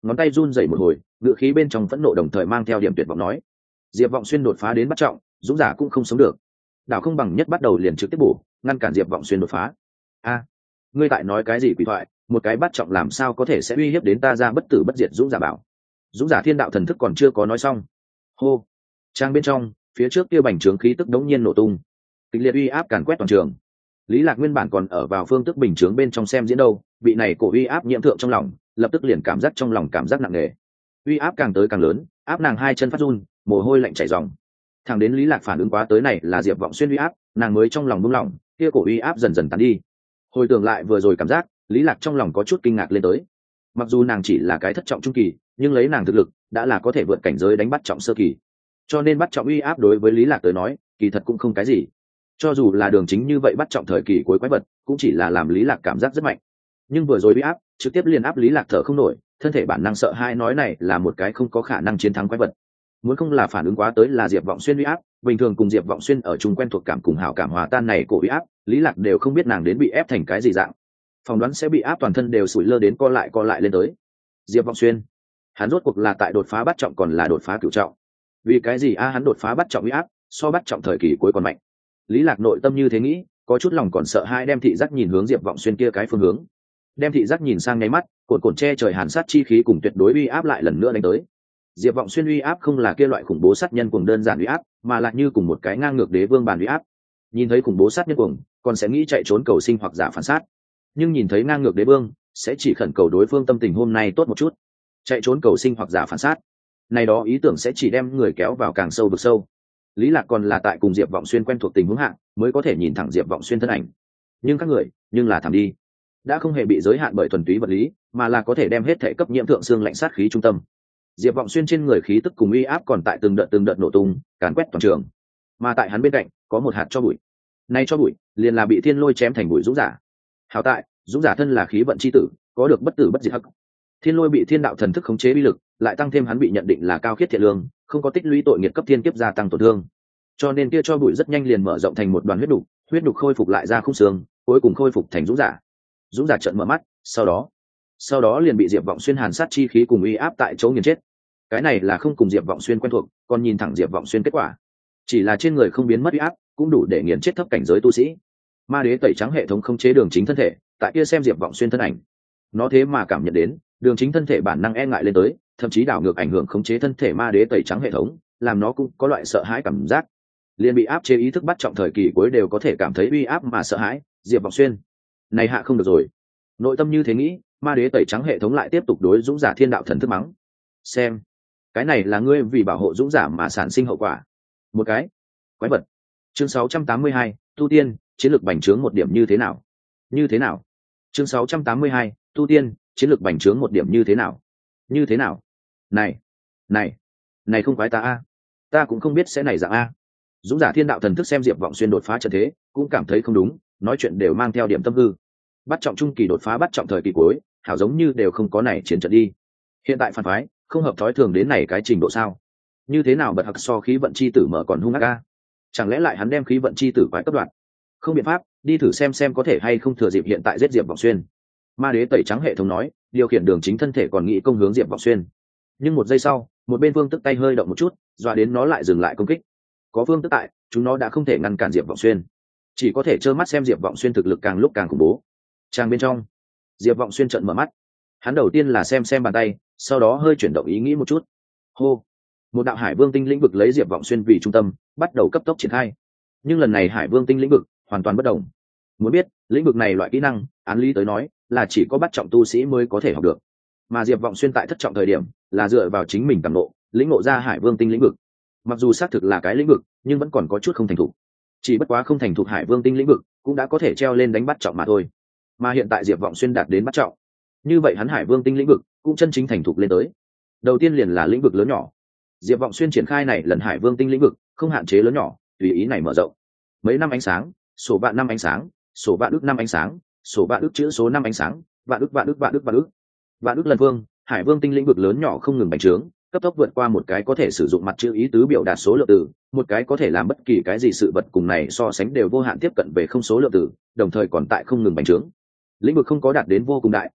ngón tay run rẩy một hồi, ngữ khí bên trong phẫn nộ đồng thời mang theo điểm tuyệt vọng nói: Diệp Vọng Xuyên đột phá đến bắt trọng, dũng giả cũng không sống được. Đảo không bằng nhất bắt đầu liền trực tiếp bổ, ngăn cản Diệp Vọng Xuyên đột phá. A, ngươi tại nói cái gì quỷ thoại, một cái bắt trọng làm sao có thể sẽ uy hiếp đến ta ra bất tử bất diệt dũng giả bảo. Dũng giả thiên đạo thần thức còn chưa có nói xong. Hô. Trang bên trong, phía trước kia bành trướng khí tức đống nhiên nổ tung. Kịch liệt uy áp càn quét toàn trường. Lý Lạc nguyên bản còn ở vào phương tức bình trướng bên trong xem diễn đâu, bị này cổ uy áp nhiễm thượng trong lòng, lập tức liền cảm giác trong lòng cảm giác nặng nề. Uy áp càng tới càng lớn, áp nàng hai chân phát run, mồ hôi lạnh chảy ròng. Thẳng đến Lý Lạc phản ứng quá tới này là Diệp Vọng Xuyên uy áp, nàng mới trong lòng buông lỏng, kia cổ uy áp dần dần tán đi. Hồi tưởng lại vừa rồi cảm giác, Lý Lạc trong lòng có chút kinh ngạc lên tới. Mặc dù nàng chỉ là cái thất trọng trung kỳ, nhưng lấy nàng thực lực, đã là có thể vượt cảnh giới đánh bắt trọng sơ kỳ. Cho nên bắt trọng uy áp đối với Lý Lạc tới nói, kỳ thật cũng không cái gì. Cho dù là Đường Chính như vậy bắt trọng thời kỳ cuối quái vật, cũng chỉ là làm Lý Lạc cảm giác rất mạnh. Nhưng vừa rồi uy áp, trực tiếp liền áp Lý Lạc thở không nổi, thân thể bản năng sợ hai nói này là một cái không có khả năng chiến thắng quái vật. Muốn không là phản ứng quá tới là Diệp Vọng Xuyên uy áp, bình thường cùng Diệp Vọng Xuyên ở chung quen thuộc cảm cùng hảo cảm hòa tan này cổ uy áp, Lý Lạc đều không biết nàng đến bị ép thành cái gì dạng. Phỏng đoán sẽ bị áp toàn thân đều sủi lơ đến co lại co lại lên tới. Diệp Vọng Xuyên, hắn rốt cuộc là tại đột phá bắt trọng còn là đột phá cửu trọng? Vì cái gì a hắn đột phá bắt trọng uy áp, so bắt trọng thời kỳ cuối còn mạnh? Lý Lạc nội tâm như thế nghĩ, có chút lòng còn sợ hai đem thị giác nhìn hướng Diệp Vọng Xuyên kia cái phương hướng. Đem thị giác nhìn sang nháy mắt, cồn cồn che trời hàn sát chi khí cùng tuyệt đối uy áp lại lần nữa đánh tới. Diệp Vọng Xuyên uy áp không là kia loại khủng bố sát nhân cuồng đơn giản uy áp, mà lại như cùng một cái ngang ngược đế vương bàn uy áp. Nhìn thấy khủng bố sát nhân cuồng, còn sẽ nghĩ chạy trốn cầu sinh hoặc giả phản sát. Nhưng nhìn thấy ngang ngược đế vương, sẽ chỉ khẩn cầu đối phương tâm tình hôm nay tốt một chút. Chạy trốn cầu sinh hoặc giả phản sát. Này đó ý tưởng sẽ chỉ đem người kéo vào càng sâu vực sâu. Lý Lạc còn là tại cùng Diệp Vọng Xuyên quen thuộc tình huống hạng, mới có thể nhìn thẳng Diệp Vọng Xuyên thân ảnh. Nhưng các người, nhưng là thẳng đi, đã không hề bị giới hạn bởi thuần túy vật lý, mà là có thể đem hết thể cấp nhiễm thượng xương lạnh sát khí trung tâm. Diệp Vọng Xuyên trên người khí tức cùng uy áp còn tại từng đợt từng đợt nổ tung, càn quét toàn trường. Mà tại hắn bên cạnh, có một hạt cho bụi. Nay cho bụi, liền là bị thiên lôi chém thành bụi dũng giả. Hảo tại, dũng giả thân là khí vận chi tử, có được bất tử bất diệt hắc. Thiên lôi bị thiên đạo thần thức khống chế uy lực, lại tăng thêm hắn bị nhận định là cao khiết thiện lương, không có tích lũy tội nghiệt cấp thiên kiếp gia tăng tổn thương. Cho nên kia cho bụi rất nhanh liền mở rộng thành một đoàn huyết đục, huyết đục khôi phục lại ra khung xương, cuối cùng khôi phục thành dũng giả. Dũng giả trợn mở mắt, sau đó, sau đó liền bị Diệp Vọng Xuyên hàn sát chi khí cùng uy áp tại chỗ nghiền chết. Cái này là không cùng Diệp Vọng Xuyên quen thuộc, còn nhìn thẳng Diệp Vọng Xuyên kết quả, chỉ là trên người không biến mất uy áp, cũng đủ để nghiền chết thấp cảnh giới tu sĩ. Ma đế tẩy trắng hệ thống khống chế Đường Chính thân thể, tại kia xem Diệp Vọng Xuyên thân ảnh, nó thế mà cảm nhận đến Đường Chính thân thể bản năng e ngại lên tới, thậm chí đảo ngược ảnh hưởng khống chế thân thể ma đế tẩy trắng hệ thống, làm nó cũng có loại sợ hãi cảm giác. Liên bị áp chế ý thức bắt trọng thời kỳ cuối đều có thể cảm thấy uy áp mà sợ hãi, Diệp Vọng Xuyên, này hạ không được rồi. Nội tâm như thế nghĩ, ma đế tẩy trắng hệ thống lại tiếp tục đối dũng giả thiên đạo thần thức mắng. Xem, cái này là ngươi vì bảo hộ dũng giả mà sản sinh hậu quả. Một cái quái vật. Chương sáu trăm tám mươi hai, tu tiên, chiến lược bành trướng một điểm như thế nào? Như thế nào? Chương sáu trăm tám mươi hai, tu tiên, chiến lược bành trướng một điểm như thế nào? Như thế nào? Này, này, này không quái ta a, ta cũng không biết sẽ này dạng a. Dũng giả thiên đạo thần thức xem Diệp Vọng Xuyên đột phá trận thế, cũng cảm thấy không đúng, nói chuyện đều mang theo điểm tâm hư. Bắt trọng trung kỳ đột phá bắt trọng thời kỳ cuối, hảo giống như đều không có này chiến trận đi. Hiện tại phản phái, không hợp thói thường đến này cái trình độ sao? Như thế nào bật hặc so khí vận chi tử mở còn hung ác a? Chẳng lẽ lại hắn đem khí vận chi tử quái cấp đoạn? Không biện pháp, đi thử xem xem có thể hay không thừa dịp hiện tại giết Diệp Vọng Xuyên. Ma đế tẩy trắng hệ thống nói, điều khiển Đường Chính thân thể còn nghĩ công hướng Diệp Vọng Xuyên. Nhưng một giây sau, một bên Vương Tức tay hơi động một chút, dọa đến nó lại dừng lại công kích. Có Vương Tức tại, chúng nó đã không thể ngăn cản Diệp Vọng Xuyên, chỉ có thể trơ mắt xem Diệp Vọng Xuyên thực lực càng lúc càng khủng bố. Trang bên trong, Diệp Vọng Xuyên trợn mở mắt, hắn đầu tiên là xem xem bàn tay, sau đó hơi chuyển động ý nghĩ một chút. Hô, một đạo Hải Vương tinh lĩnh vực lấy Diệp Vọng Xuyên vì trung tâm, bắt đầu cấp tốc triển khai. Nhưng lần này Hải Vương tinh lĩnh vực hoàn toàn bất động. Muốn biết, lĩnh vực này loại kỹ năng, án lý tới nói, là chỉ có bắt trọng tu sĩ mới có thể học được. Mà Diệp Vọng Xuyên tại thất trọng thời điểm, là dựa vào chính mình cảm ngộ, lĩnh ngộ ra Hải Vương tinh lĩnh vực. Mặc dù xác thực là cái lĩnh vực, nhưng vẫn còn có chút không thành thục. Chỉ bất quá không thành thục Hải Vương tinh lĩnh vực, cũng đã có thể treo lên đánh bắt trọng mà thôi. Mà hiện tại Diệp Vọng Xuyên đạt đến bắt trọng, như vậy hắn Hải Vương tinh lĩnh vực cũng chân chính thành thục lên tới. Đầu tiên liền là lĩnh vực lớn nhỏ. Diệp Vọng Xuyên triển khai này lần Hải Vương tinh lĩnh vực, không hạn chế lớn nhỏ, tùy ý này mở rộng. Mấy năm ánh sáng, sổ vạn năm ánh sáng, sổ vạn ước năm ánh sáng, sổ vạn ước chữ số năm ánh sáng, vạn ước vạn ước vạn ước vạn ước. Vạn ước lần vương, Hải Vương tinh lĩnh vực lớn nhỏ không ngừng bành trướng, cấp tốc vượt qua một cái có thể sử dụng mặt chữ ý tứ biểu đạt số lượng từ, một cái có thể làm bất kỳ cái gì sự vật cùng này so sánh đều vô hạn tiếp cận về không số lượng từ, đồng thời còn tại không ngừng bành trướng. Lĩnh vực không có đạt đến vô cùng đại,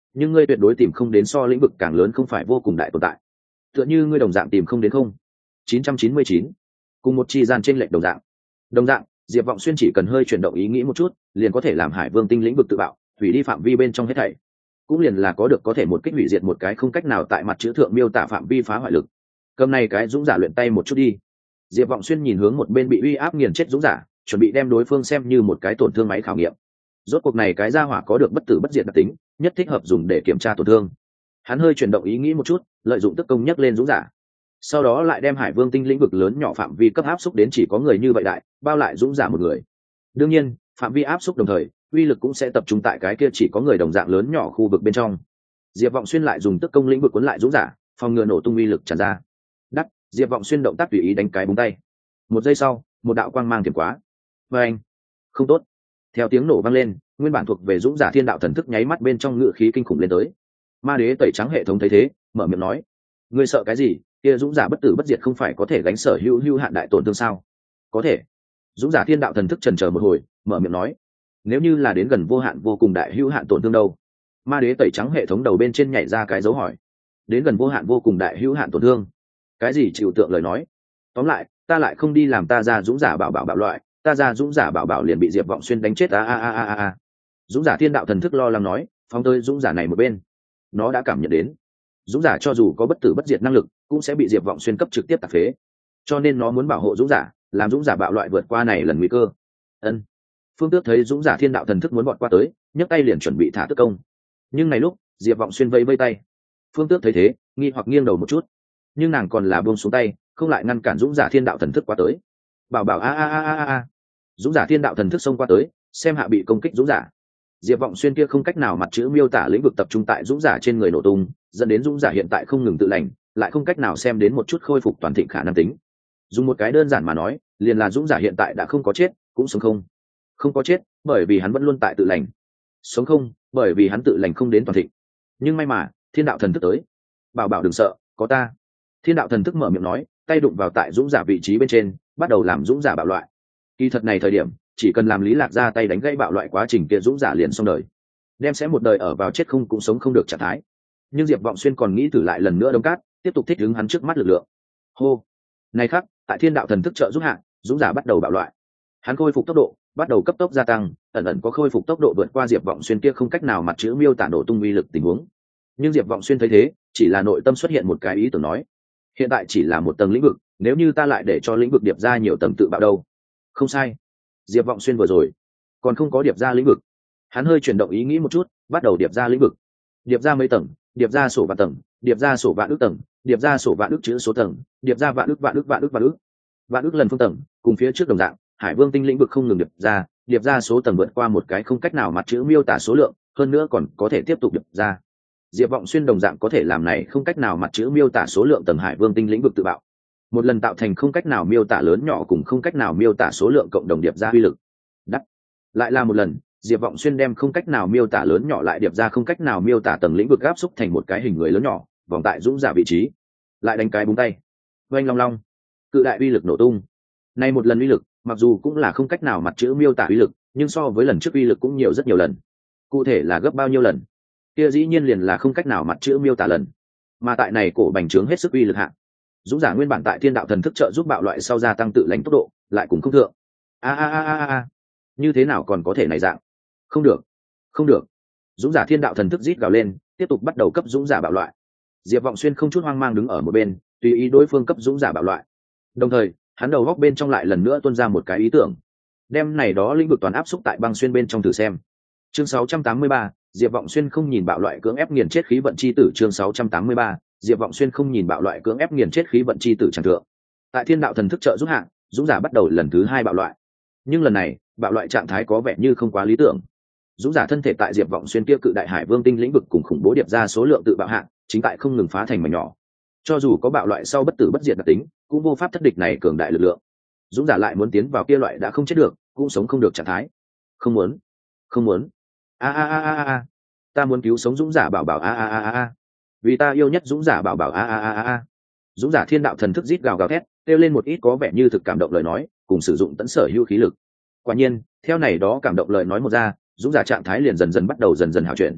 nhưng ngươi tuyệt đối tìm không đến so lĩnh vực càng lớn không phải vô cùng đại tồn tại. Tựa như ngươi đồng dạng tìm không đến không chín trăm chín mươi chín cùng một chi gian trên lệch đồng dạng. Đồng dạng, Diệp Vọng Xuyên chỉ cần hơi chuyển động ý nghĩ một chút, liền có thể làm Hải Vương tinh lĩnh vực tự bạo, hủy đi phạm vi bên trong hết thảy. Cũng liền là có được có thể một kích hủy diệt một cái không cách nào tại mặt chữ thượng miêu tả phạm vi phá hoại lực. Cầm này cái dũng giả luyện tay một chút đi. Diệp Vọng Xuyên nhìn hướng một bên bị uy áp nghiền chết dũng giả, chuẩn bị đem đối phương xem như một cái tổn thương máy khảo nghiệm. Rốt cuộc này cái gia hỏa có được bất tử bất diệt đặc tính, nhất thích hợp dùng để kiểm tra tổn thương. Hắn hơi chuyển động ý nghĩ một chút, lợi dụng tức công nhấc lên dũng giả, sau đó lại đem Hải Vương tinh lĩnh vực lớn nhỏ phạm vi cấp áp xúc đến chỉ có người như vậy đại, bao lại dũng giả một người. Đương nhiên, phạm vi áp xúc đồng thời, uy lực cũng sẽ tập trung tại cái kia chỉ có người đồng dạng lớn nhỏ khu vực bên trong. Diệp Vọng Xuyên lại dùng tức công lĩnh vực cuốn lại dũng giả, phòng ngừa nổ tung uy lực tràn ra. Đắc, Diệp Vọng Xuyên động tác tùy ý đánh cái búng tay. Một giây sau, một đạo quang mang tiềm quá. Và anh, không tốt. Theo tiếng nổ vang lên, nguyên bản thuộc về dũng giả thiên đạo thần thức nháy mắt bên trong ngự khí kinh khủng lên tới. Ma đế tẩy trắng hệ thống thấy thế, mở miệng nói: "Ngươi sợ cái gì? Kia dũng giả bất tử bất diệt không phải có thể gánh sở hữu hữu hạn đại tổn thương sao?" "Có thể." Dũng giả thiên đạo thần thức chần chờ một hồi, mở miệng nói: "Nếu như là đến gần vô hạn vô cùng đại hữu hạn tổn thương đâu?" Ma đế tẩy trắng hệ thống đầu bên trên nhảy ra cái dấu hỏi. "Đến gần vô hạn vô cùng đại hữu hạn tổn thương?" Cái gì chịu tượng lời nói. Tóm lại, ta lại không đi làm ta ra dũng giả bảo bảo bạo loại, ta ra dũng giả bảo bảo liền bị Diệp Vọng Xuyên đánh chết a a a a a. Dũng giả thiên đạo thần thức lo lắng nói, phóng tới dũng giả này một bên. Nó đã cảm nhận đến, dũng giả cho dù có bất tử bất diệt năng lực, cũng sẽ bị Diệp Vọng Xuyên cấp trực tiếp tạc phế. Cho nên nó muốn bảo hộ dũng giả, làm dũng giả bạo loại vượt qua này lần nguy cơ. Ân. Phương Tước thấy dũng giả thiên đạo thần thức muốn vọt qua tới, nhấc tay liền chuẩn bị thả tức công. Nhưng này lúc, Diệp Vọng Xuyên vây vây tay. Phương Tước thấy thế, nghi hoặc nghiêng đầu một chút, nhưng nàng còn là buông xuống tay, không lại ngăn cản dũng giả thiên đạo thần thức qua tới. Bảo bảo a a a a a. Dũng giả thiên đạo thần thức xông qua tới, xem hạ bị công kích dũng giả. Diệp Vọng Xuyên kia không cách nào mặt chữ miêu tả lĩnh vực tập trung tại dũng giả trên người nổ tung, dẫn đến dũng giả hiện tại không ngừng tự lành, lại không cách nào xem đến một chút khôi phục toàn thịnh khả năng tính. Dùng một cái đơn giản mà nói, liền là dũng giả hiện tại đã không có chết, cũng sống không. Không có chết, bởi vì hắn vẫn luôn tại tự lành. Sống không, bởi vì hắn tự lành không đến toàn thịnh. Nhưng may mà, thiên đạo thần thức tới. Bảo bảo đừng sợ, có ta. Thiên đạo thần thức mở miệng nói, tay đụng vào tại dũng giả vị trí bên trên, bắt đầu làm dũng giả bạo loại. Kỳ thật này thời điểm, chỉ cần làm Lý Lạc ra tay đánh gãy bạo loại quá trình kia dũng giả liền xong đời, đem sẽ một đời ở vào chết không cũng sống không được trạng thái. Nhưng Diệp Vọng Xuyên còn nghĩ thử lại lần nữa đống cát, tiếp tục thích ứng hắn trước mắt lực lượng. Hô, này khắc, tại thiên đạo thần thức trợ giúp hạ, dũng giả bắt đầu bạo loại. Hắn khôi phục tốc độ, bắt đầu cấp tốc gia tăng, ẩn ẩn có khôi phục tốc độ vượt qua Diệp Vọng Xuyên kia không cách nào mặt chữ miêu tả nổ tung uy lực tình huống. Nhưng Diệp Vọng Xuyên thấy thế, chỉ là nội tâm xuất hiện một cái ý tưởng nói: hiện tại chỉ là một tầng lĩnh vực, nếu như ta lại để cho lĩnh vực điệp ra nhiều tầng tự bạo đâu? Không sai, Diệp Vọng Xuyên vừa rồi còn không có điệp ra lĩnh vực. Hắn hơi chuyển động ý nghĩ một chút, bắt đầu điệp ra lĩnh vực. Điệp ra mấy tầng, điệp ra sổ vạn tầng, điệp ra sổ vạn ước tầng, điệp ra sổ vạn ước chữ số tầng, điệp ra vạn ước vạn ước vạn ước vạn ước vạn ước lần phương tầng, cùng phía trước đồng dạng, Hải Vương tinh lĩnh vực không ngừng điệp ra, điệp ra số tầng vượt qua một cái không cách nào mặt chữ miêu tả số lượng, hơn nữa còn có thể tiếp tục điệp ra. Diệp Vọng Xuyên đồng dạng có thể làm này không cách nào mặt chữ miêu tả số lượng tầng Hải Vương tinh lĩnh vực tự bạo. Một lần tạo thành không cách nào miêu tả lớn nhỏ cùng không cách nào miêu tả số lượng cộng đồng điệp ra uy lực. Đắt. Lại là một lần, Diệp Vọng Xuyên đem không cách nào miêu tả lớn nhỏ lại điệp ra không cách nào miêu tả tầng lĩnh vực áp xúc thành một cái hình người lớn nhỏ, vòng tại dũng giả vị trí. Lại đánh cái búng tay. Oanh long long. Cự đại uy lực nổ tung. Nay một lần uy lực, mặc dù cũng là không cách nào mặt chữ miêu tả uy lực, nhưng so với lần trước uy lực cũng nhiều rất nhiều lần. Cụ thể là gấp bao nhiêu lần? Kia dĩ nhiên liền là không cách nào mặt chữ miêu tả lần. Mà tại này cổ bành trướng hết sức uy lực hạ. Dũng giả nguyên bản tại thiên đạo thần thức trợ giúp bạo loại sau gia tăng tự lãnh tốc độ, lại cùng không thượng. A a a a a. Như thế nào còn có thể này dạng? Không được, không được. Dũng giả thiên đạo thần thức rít gào lên, tiếp tục bắt đầu cấp dũng giả bạo loại. Diệp Vọng Xuyên không chút hoang mang đứng ở một bên, tùy ý đối phương cấp dũng giả bạo loại. Đồng thời, hắn đầu góc bên trong lại lần nữa tuôn ra một cái ý tưởng. Đem này đó lĩnh vực toàn áp xúc tại băng xuyên bên trong thử xem. Chương sáu trăm tám mươi ba, Diệp Vọng Xuyên không nhìn bạo loại cưỡng ép nghiền chết khí vận chi tử. Chương sáu trăm tám mươi ba, Diệp Vọng Xuyên không nhìn bạo loại cưỡng ép nghiền chết khí vận chi tử tràng thượng. Tại thiên đạo thần thức trợ giúp hạng, dũng giả bắt đầu lần thứ hai bạo loại. Nhưng lần này, bạo loại trạng thái có vẻ như không quá lý tưởng. Dũng giả thân thể tại Diệp Vọng Xuyên kia cự đại Hải Vương tinh lĩnh vực cùng khủng bố điệp ra số lượng tự bạo hạng, chính tại không ngừng phá thành mảnh nhỏ. Cho dù có bạo loại sau bất tử bất diệt đặc tính, cũng vô pháp thất địch này cường đại lực lượng. Dũng giả lại muốn tiến vào kia loại đã không chết được, cũng sống không được trạng thái. Không muốn, không muốn. A a a a a. Ta muốn cứu sống dũng giả bảo bảo a a a a a. Vì ta yêu nhất dũng giả bảo bảo a a a a a. Dũng giả thiên đạo thần thức rít gào gào thét, kêu lên một ít có vẻ như thực cảm động lời nói, cùng sử dụng tận sở hữu khí lực. Quả nhiên, theo này đó cảm động lời nói một ra, dũng giả trạng thái liền dần dần bắt đầu dần dần hảo chuyển.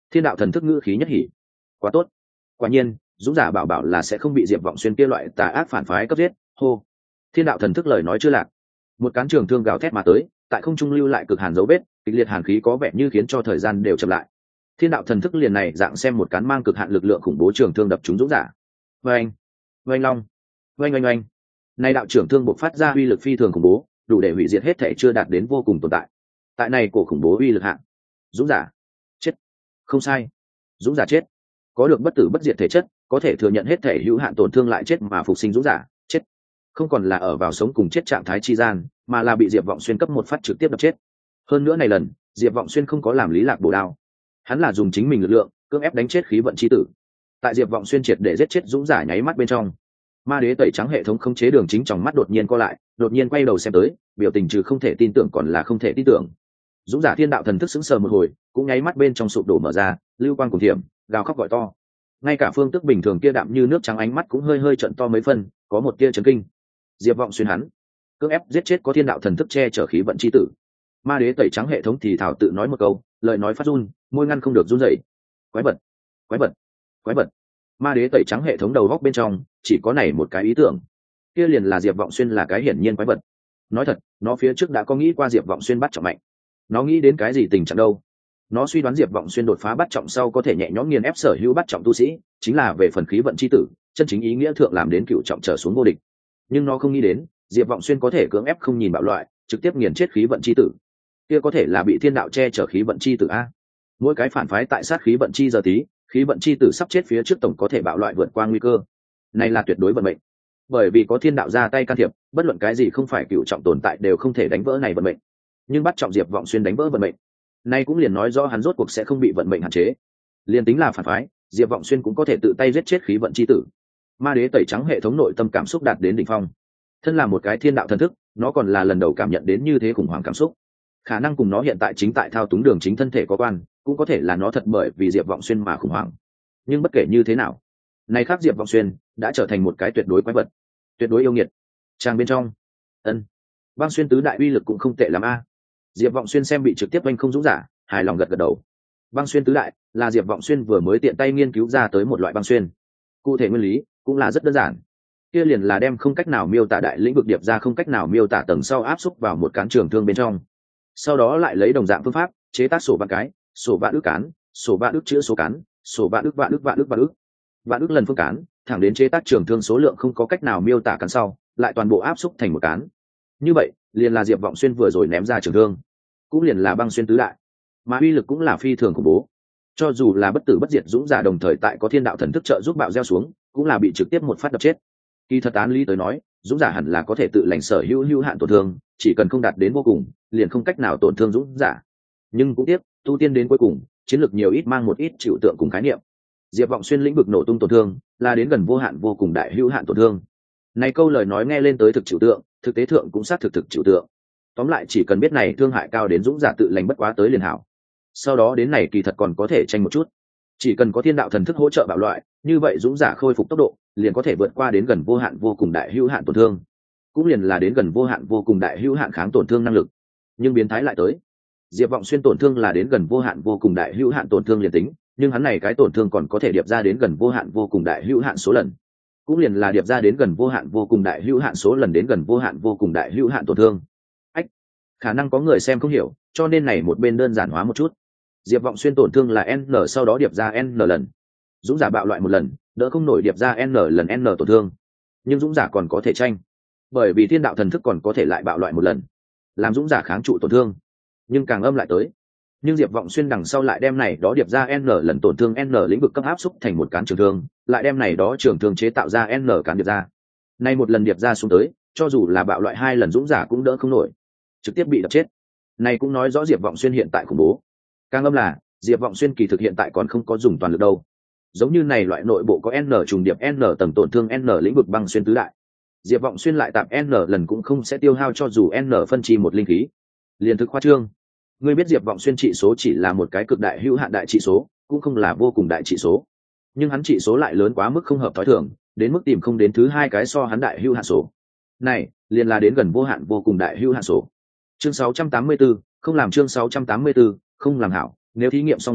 Thiên đạo thần thức ngữ khí nhất hỉ. Quá tốt. Quả nhiên dũng giả bảo bảo là sẽ không bị Diệp Vọng Xuyên kia loại tà ác phản phái cấp giết. Hô. Thiên đạo thần thức lời nói chưa lạc, một cán trường thương gào thét mà tới, tại không trung lưu lại cực hàn dấu vết, kịch liệt hàn khí có vẻ như khiến cho thời gian đều chậm lại. Thiên đạo thần thức liền này dạng xem một cán mang cực hạn lực lượng khủng bố trường thương đập trúng dũng giả. Oanh, oanh long, oanh oanh oanh. Này đạo trưởng thương bộc phát ra uy lực phi thường khủng bố, đủ để hủy diệt hết thể chưa đạt đến vô cùng tồn tại. Tại này cổ khủng bố uy lực hạng, dũng giả chết. Không sai, dũng giả chết. Có được bất tử bất diệt thể chất, có thể thừa nhận hết thể hữu hạn tổn thương lại chết mà phục sinh dũng giả chết. Không còn là ở vào sống cùng chết trạng thái chi gian, mà là bị Diệp Vọng Xuyên cấp một phát trực tiếp đập chết. Hơn nữa này lần, Diệp Vọng Xuyên không có làm lý lạc bổ đao, hắn là dùng chính mình lực lượng cưỡng ép đánh chết khí vận chi tử. Tại Diệp Vọng Xuyên triệt để giết chết dũng giả nháy mắt bên trong, ma đế tẩy trắng hệ thống khống chế đường chính trong mắt đột nhiên co lại, đột nhiên quay đầu xem tới, biểu tình trừ không thể tin tưởng còn là không thể tin tưởng. Dũng giả thiên đạo thần thức sững sờ một hồi, cũng nháy mắt bên trong sụp đổ mở ra, lưu quang cùng thiểm, gào khóc gọi to. Ngay cả phương tức bình thường kia đạm như nước trắng ánh mắt cũng hơi hơi trợn to mấy phân, có một tia chấn kinh. Diệp Vọng Xuyên hắn cưỡng ép giết chết có thiên đạo thần thức che chở khí vận chi tử. Ma đế tẩy trắng hệ thống thì thảo tự nói một câu, lời nói phát run, môi ngăn không được run rẩy. Quái vật, quái vật, quái vật. Ma đế tẩy trắng hệ thống đầu góc bên trong chỉ có này một cái ý tưởng, kia liền là Diệp Vọng Xuyên là cái hiển nhiên quái vật. Nói thật, nó phía trước đã có nghĩ qua Diệp Vọng Xuyên bắt trọng mạnh. Nó nghĩ đến cái gì tình trạng đâu? Nó suy đoán Diệp Vọng Xuyên đột phá bắt trọng sau có thể nhẹ nhõm nghiền ép sở hữu bắt trọng tu sĩ, chính là về phần khí vận chi tử, chân chính ý nghĩa thượng làm đến cựu trọng trở xuống vô địch. Nhưng nó không nghĩ đến, Diệp Vọng Xuyên có thể cưỡng ép không nhìn bạo loại, trực tiếp nghiền chết khí vận chi tử. Kia có thể là bị thiên đạo che chở khí vận chi tử a. Mỗi cái phản phái tại sát khí vận chi giờ tí, khí vận chi tử sắp chết phía trước tổng có thể bạo loại vượt qua nguy cơ. Này là tuyệt đối vận mệnh. Bởi vì có thiên đạo ra tay can thiệp, bất luận cái gì không phải cựu trọng tồn tại đều không thể đánh vỡ này vận mệnh. Nhưng bắt trọng Diệp Vọng Xuyên đánh vỡ vận mệnh, nay cũng liền nói rõ hắn rốt cuộc sẽ không bị vận mệnh hạn chế. Liên tính là phản phái, Diệp Vọng Xuyên cũng có thể tự tay giết chết khí vận chi tử. Ma đế tẩy trắng hệ thống nội tâm cảm xúc đạt đến đỉnh phong. Thân là một cái thiên đạo thần thức, nó còn là lần đầu cảm nhận đến như thế khủng hoảng cảm xúc. Khả năng cùng nó hiện tại chính tại thao túng đường chính thân thể có quan, cũng có thể là nó thật bởi vì Diệp Vọng Xuyên mà khủng hoảng. Nhưng bất kể như thế nào, này khác Diệp Vọng Xuyên đã trở thành một cái tuyệt đối quái vật, tuyệt đối yêu nghiệt. Trang bên trong, ân, băng xuyên tứ đại uy lực cũng không tệ lắm a. Diệp Vọng Xuyên xem bị trực tiếp oanh không dũng giả, hài lòng gật gật đầu. Băng xuyên tứ đại là Diệp Vọng Xuyên vừa mới tiện tay nghiên cứu ra tới một loại băng xuyên. Cụ thể nguyên lý cũng là rất đơn giản, kia liền là đem không cách nào miêu tả đại lĩnh vực điệp ra không cách nào miêu tả tầng sau áp xúc vào một cán trường thương bên trong. Sau đó lại lấy đồng dạng phương pháp chế tác sổ vạn cái, sổ vạn ức cán, sổ vạn ức chữa số cán, sổ vạn ức vạn ức vạn ức vạn ức vạn ức lần phương cán, thẳng đến chế tác trường thương số lượng không có cách nào miêu tả cán sau, lại toàn bộ áp xúc thành một cán. Như vậy, liền là Diệp Vọng Xuyên vừa rồi ném ra trường thương, cũng liền là băng xuyên tứ đại, mà uy lực cũng là phi thường khủng bố. Cho dù là bất tử bất diệt dũng giả đồng thời tại có thiên đạo thần thức trợ giúp bạo gieo xuống, cũng là bị trực tiếp một phát đập chết. Kỳ thật án lý tới nói, dũng giả hẳn là có thể tự lành sở hữu hữu hạn tổn thương, chỉ cần không đạt đến vô cùng, liền không cách nào tổn thương dũng giả. Nhưng cũng tiếc, tu tiên đến cuối cùng, chiến lược nhiều ít mang một ít chịu tượng cùng khái niệm. Diệp Vọng Xuyên lĩnh vực nổ tung tổn thương, là đến gần vô hạn vô cùng đại hữu hạn tổn thương. Này câu lời nói nghe lên tới thực chịu tượng, thực tế thượng cũng xác thực thực chịu tượng. Tóm lại chỉ cần biết này thương hại cao đến dũng giả tự lành bất quá tới liền hảo. Sau đó đến này kỳ thật còn có thể tranh một chút. Chỉ cần có thiên đạo thần thức hỗ trợ bạo loại, như vậy dũng giả khôi phục tốc độ, liền có thể vượt qua đến gần vô hạn vô cùng đại hữu hạn tổn thương. Cũng liền là đến gần vô hạn vô cùng đại hữu hạn kháng tổn thương năng lực. Nhưng biến thái lại tới. Diệp Vọng Xuyên tổn thương là đến gần vô hạn vô cùng đại hữu hạn tổn thương liền tính, nhưng hắn này cái tổn thương còn có thể điệp ra đến gần vô hạn vô cùng đại hữu hạn số lần. Cũng liền là điệp ra đến gần vô hạn vô cùng đại hữu hạn số lần đến gần vô hạn vô cùng đại hữu hạn tổn thương. Ách, khả năng có người xem không hiểu, cho nên này một bên đơn giản hóa một chút. Diệp Vọng Xuyên tổn thương là n sau đó điệp ra n lần. Dũng giả bạo loại một lần, đỡ không nổi điệp ra n lần n tổn thương. Nhưng dũng giả còn có thể tranh, bởi vì thiên đạo thần thức còn có thể lại bạo loại một lần, làm dũng giả kháng trụ tổn thương. Nhưng càng âm lại tới. Nhưng Diệp Vọng Xuyên đằng sau lại đem này đó điệp ra n lần tổn thương n lĩnh vực cấp áp xúc thành một cán trường thương, lại đem này đó trường thương chế tạo ra n cán điệp ra. Nay một lần điệp ra xuống tới, cho dù là bạo loại hai lần dũng giả cũng đỡ không nổi, trực tiếp bị đập chết. Này cũng nói rõ Diệp Vọng Xuyên hiện tại khủng bố. Càng âm là, Diệp Vọng Xuyên kỳ thực hiện tại còn không có dùng toàn lực đâu. Giống như này loại nội bộ có n trùng điệp n tầng tổn thương n lĩnh vực băng xuyên tứ đại, Diệp Vọng Xuyên lại tạp n lần cũng không sẽ tiêu hao cho dù n phân chi một linh khí. Liên thực khoa trương. Ngươi biết Diệp Vọng Xuyên trị số chỉ là một cái cực đại hữu hạn đại trị số, cũng không là vô cùng đại trị số. Nhưng hắn trị số lại lớn quá mức không hợp thói thường, đến mức tìm không đến thứ hai cái so hắn đại hữu hạn số. Này, liền là đến gần vô hạn vô cùng đại hữu hạn số. Chương sáu trăm tám mươi tư, không làm chương sáu trăm tám mươi tư, không làm hảo, nếu thí nghiệm xong lực lượng,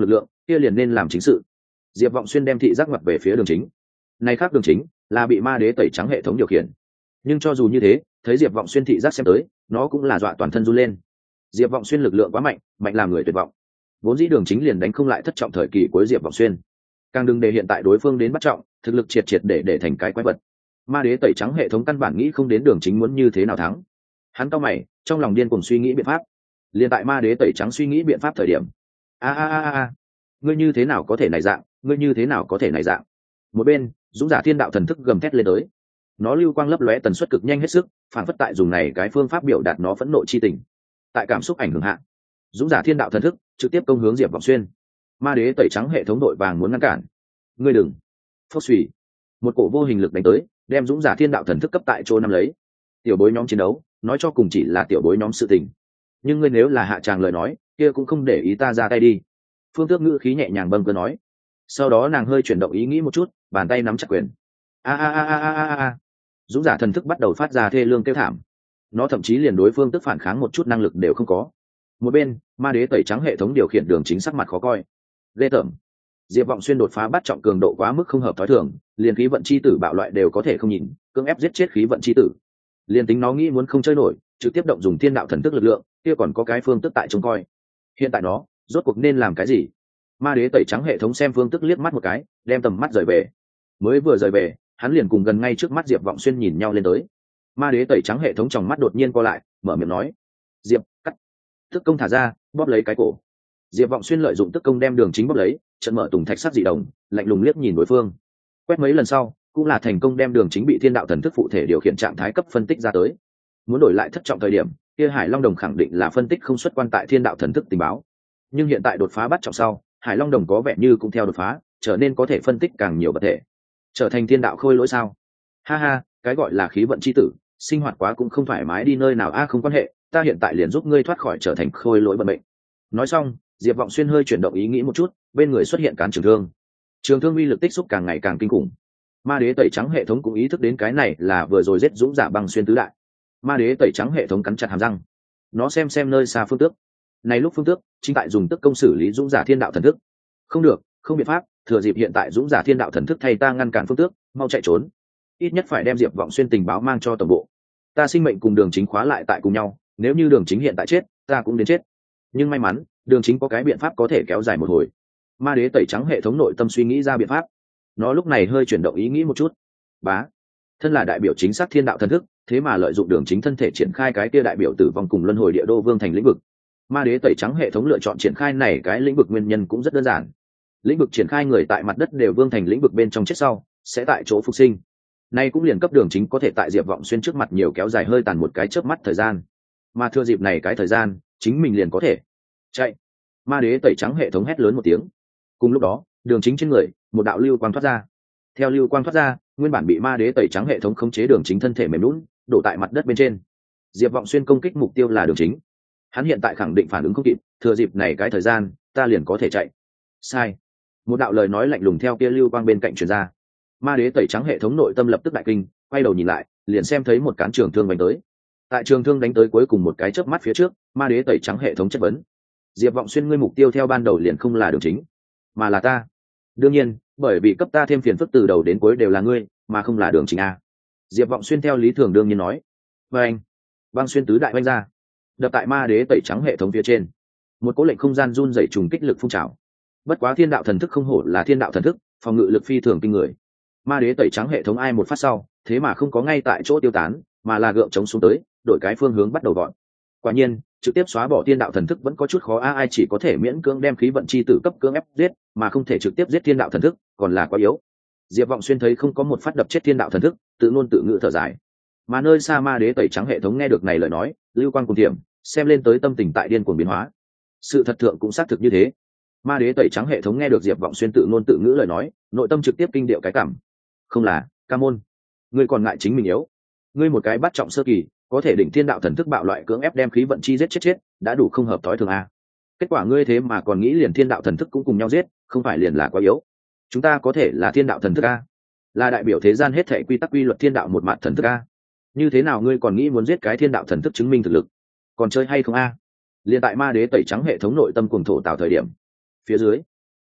kia liền nên làm chính sự. Diệp Vọng Xuyên đem thị giác ngoặt về phía Đường Chính. Này khác Đường Chính là bị ma đế tẩy trắng hệ thống điều khiển, nhưng cho dù như thế, thấy Diệp Vọng Xuyên thị giác xem tới, nó cũng là dọa toàn thân run lên. Diệp Vọng Xuyên lực lượng quá mạnh, mạnh làm người tuyệt vọng. Vốn dĩ Đường Chính liền đánh không lại thất trọng thời kỳ cuối Diệp Vọng Xuyên, càng đừng để hiện tại đối phương đến bắt trọng, thực lực triệt triệt để để thành cái quái vật. Ma đế tẩy trắng hệ thống căn bản nghĩ không đến Đường Chính muốn như thế nào thắng. Hắn cau mày, trong lòng điên cuồng suy nghĩ biện pháp. Liên tại ma đế tẩy trắng suy nghĩ biện pháp thời điểm, a a a a, ngươi như thế nào có thể này dạng, ngươi như thế nào có thể này dạng. Một bên, Dũng Giả Thiên Đạo thần thức gầm thét lên tới. Nó lưu quang lấp lóe tần suất cực nhanh hết sức, phản phất tại dùng này cái phương pháp biểu đạt nó phẫn nộ chi tình. Tại cảm xúc ảnh hưởng hạ, Dũng Giả Thiên Đạo thần thức trực tiếp công hướng Diệp Vọng Xuyên. Ma đế tẩy trắng hệ thống đội vàng muốn ngăn cản. Ngươi đừng. Phốc xùy. Một cổ vô hình lực đánh tới, đem Dũng Giả Thiên Đạo thần thức cấp tại chỗ nắm lấy. Tiểu bối nhóm chiến đấu, nói cho cùng chỉ là tiểu bối nhóm sự tình. Nhưng ngươi nếu là hạ tràng lời nói, kia cũng không để ý ta ra tay đi. Phương Tước ngữ khí nhẹ nhàng bâng cơ nói. Sau đó nàng hơi chuyển động ý nghĩ một chút, bàn tay nắm chặt quyền. A a a a a a a. Dũng Giả thần thức bắt đầu phát ra thê lương kêu thảm. Nó thậm chí liền đối phương tức phản kháng một chút năng lực đều không có. Một bên, ma đế tẩy trắng hệ thống điều khiển Đường Chính sắc mặt khó coi. Ghê tởm. Diệp Vọng Xuyên đột phá bắt trọng cường độ quá mức không hợp thói thường, liền khí vận chi tử bạo loại đều có thể không nhìn, cưỡng ép giết chết khí vận chi tử. Liền tính nó nghĩ muốn không chơi nổi, trực tiếp động dùng thiên đạo thần thức lực lượng, kia còn có cái phương tức tại trông coi. Hiện tại nó, rốt cuộc nên làm cái gì? Ma đế tẩy trắng hệ thống xem phương tức liếc mắt một cái, đem tầm mắt rời về. Mới vừa rời về, hắn liền cùng gần ngay trước mắt Diệp Vọng Xuyên nhìn nhau lên tới. Ma đế tẩy trắng hệ thống trong mắt đột nhiên co lại, mở miệng nói: "Diệp, cắt." Tức công thả ra, bóp lấy cái cổ. Diệp Vọng Xuyên lợi dụng tức công đem Đường Chính bóp lấy, trận mở tùng thạch sắc dị đồng, lạnh lùng liếc nhìn đối phương. Quét mấy lần sau, cũng là thành công đem Đường Chính bị thiên đạo thần thức phụ thể điều khiển trạng thái cấp phân tích ra tới. Muốn đổi lại thất trọng thời điểm, kia Hải Long Đồng khẳng định là phân tích không xuất quan tại thiên đạo thần thức tình báo. Nhưng hiện tại đột phá bắt trọng sau, Hải Long Đồng có vẻ như cũng theo đột phá, trở nên có thể phân tích càng nhiều vật thể, trở thành thiên đạo khôi lỗi sao? Ha ha, cái gọi là khí vận chi tử, sinh hoạt quá cũng không thoải mái đi nơi nào a, không quan hệ, ta hiện tại liền giúp ngươi thoát khỏi trở thành khôi lỗi vận mệnh. Nói xong, Diệp Vọng Xuyên hơi chuyển động ý nghĩ một chút, bên người xuất hiện cán trường thương. Trường thương uy lực tích xúc càng ngày càng kinh khủng. Ma đế tẩy trắng hệ thống cũng ý thức đến cái này là vừa rồi giết Dũng Giả Băng Xuyên tứ đại. Ma đế tẩy trắng hệ thống cắn chặt hàm răng. Nó xem xem nơi xa Phương Tước. Này lúc Phương Tước chính tại dùng tức công xử lý Dũng Giả Thiên Đạo thần thức. Không được, không biện pháp, thừa dịp hiện tại Dũng Giả Thiên Đạo thần thức thay ta ngăn cản Phương Tước, mau chạy trốn. Ít nhất phải đem Diệp Vọng Xuyên tình báo mang cho tổng bộ. Ta sinh mệnh cùng Đường Chính khóa lại tại cùng nhau, nếu như Đường Chính hiện tại chết, ta cũng đến chết. Nhưng may mắn, Đường Chính có cái biện pháp có thể kéo dài một hồi. Ma đế tẩy trắng hệ thống nội tâm suy nghĩ ra biện pháp. Nó lúc này hơi chuyển động ý nghĩ một chút. Bá, thân là đại biểu chính xác thiên đạo thần thức, thế mà lợi dụng Đường Chính thân thể triển khai cái kia đại biểu tử vong cùng luân hồi địa đô vương thành lĩnh vực. Ma đế tẩy trắng hệ thống lựa chọn triển khai này cái lĩnh vực nguyên nhân cũng rất đơn giản. Lĩnh vực triển khai người tại mặt đất đều vương thành lĩnh vực bên trong chết sau, sẽ tại chỗ phục sinh. Nay cũng liền cấp Đường Chính có thể tại Diệp Vọng Xuyên trước mặt nhiều kéo dài hơi tàn một cái chớp mắt thời gian. Mà thừa dịp này cái thời gian, chính mình liền có thể chạy. Ma đế tẩy trắng hệ thống hét lớn một tiếng. Cùng lúc đó, Đường Chính trên người, một đạo lưu quang thoát ra. Theo lưu quang thoát ra, nguyên bản bị ma đế tẩy trắng hệ thống khống chế Đường Chính thân thể mềm nhũn, đổ tại mặt đất bên trên. Diệp Vọng Xuyên công kích mục tiêu là Đường Chính. Hắn hiện tại khẳng định phản ứng không kịp, thừa dịp này cái thời gian, ta liền có thể chạy. Sai. Một đạo lời nói lạnh lùng theo kia lưu quang bên cạnh truyền ra. Ma đế tẩy trắng hệ thống nội tâm lập tức đại kinh, quay đầu nhìn lại, liền xem thấy một cán trường thương đánh tới. Tại trường thương đánh tới cuối cùng một cái chớp mắt phía trước, ma đế tẩy trắng hệ thống chất vấn: Diệp Vọng Xuyên, ngươi mục tiêu theo ban đầu liền không là Đường Chính, mà là ta. Đương nhiên, bởi vì cấp ta thêm phiền phức từ đầu đến cuối đều là ngươi, mà không là Đường Chính a. Diệp Vọng Xuyên theo lý thường đương nhiên nói. Và anh, băng xuyên tứ đại oanh ra, đập tại ma đế tẩy trắng hệ thống phía trên. Một cố lệnh không gian run rẩy trùng kích lực phun trào. Bất quá thiên đạo thần thức không hổ là thiên đạo thần thức, phòng ngự lực phi thường kinh người. Ma đế tẩy trắng hệ thống ai một phát sau, thế mà không có ngay tại chỗ tiêu tán, mà là gượng chống xuống tới, đổi cái phương hướng bắt đầu gọn. Quả nhiên, trực tiếp xóa bỏ thiên đạo thần thức vẫn có chút khó a, ai chỉ có thể miễn cưỡng đem khí vận chi tử cấp cưỡng ép giết, mà không thể trực tiếp giết thiên đạo thần thức, còn là quá yếu. Diệp Vọng Xuyên thấy không có một phát đập chết thiên đạo thần thức, tự ngôn tự ngữ thở dài. Mà nơi xa ma đế tẩy trắng hệ thống nghe được này lời nói, lưu quang cùng tiệm, xem lên tới tâm tình tại điên cuồng biến hóa. Sự thật thượng cũng xác thực như thế. Ma đế tẩy trắng hệ thống nghe được Diệp Vọng Xuyên tự ngôn tự ngữ lời nói, nội tâm trực tiếp kinh điệu cái cảm. Không là, ca môn, ngươi còn ngại chính mình yếu. Ngươi một cái bắt trọng sơ kỳ, có thể đỉnh thiên đạo thần thức bạo loại cưỡng ép đem khí vận chi giết chết chết, đã đủ không hợp thói thường a. Kết quả ngươi thế mà còn nghĩ liền thiên đạo thần thức cũng cùng nhau giết, không phải liền là quá yếu. Chúng ta có thể là thiên đạo thần thức a, là đại biểu thế gian hết thảy quy tắc quy luật thiên đạo một mặt thần thức a. Như thế nào ngươi còn nghĩ muốn giết cái thiên đạo thần thức chứng minh thực lực? Còn chơi hay không a? Liên tại ma đế tẩy trắng hệ thống nội tâm cuồng thổ tạo thời điểm, phía dưới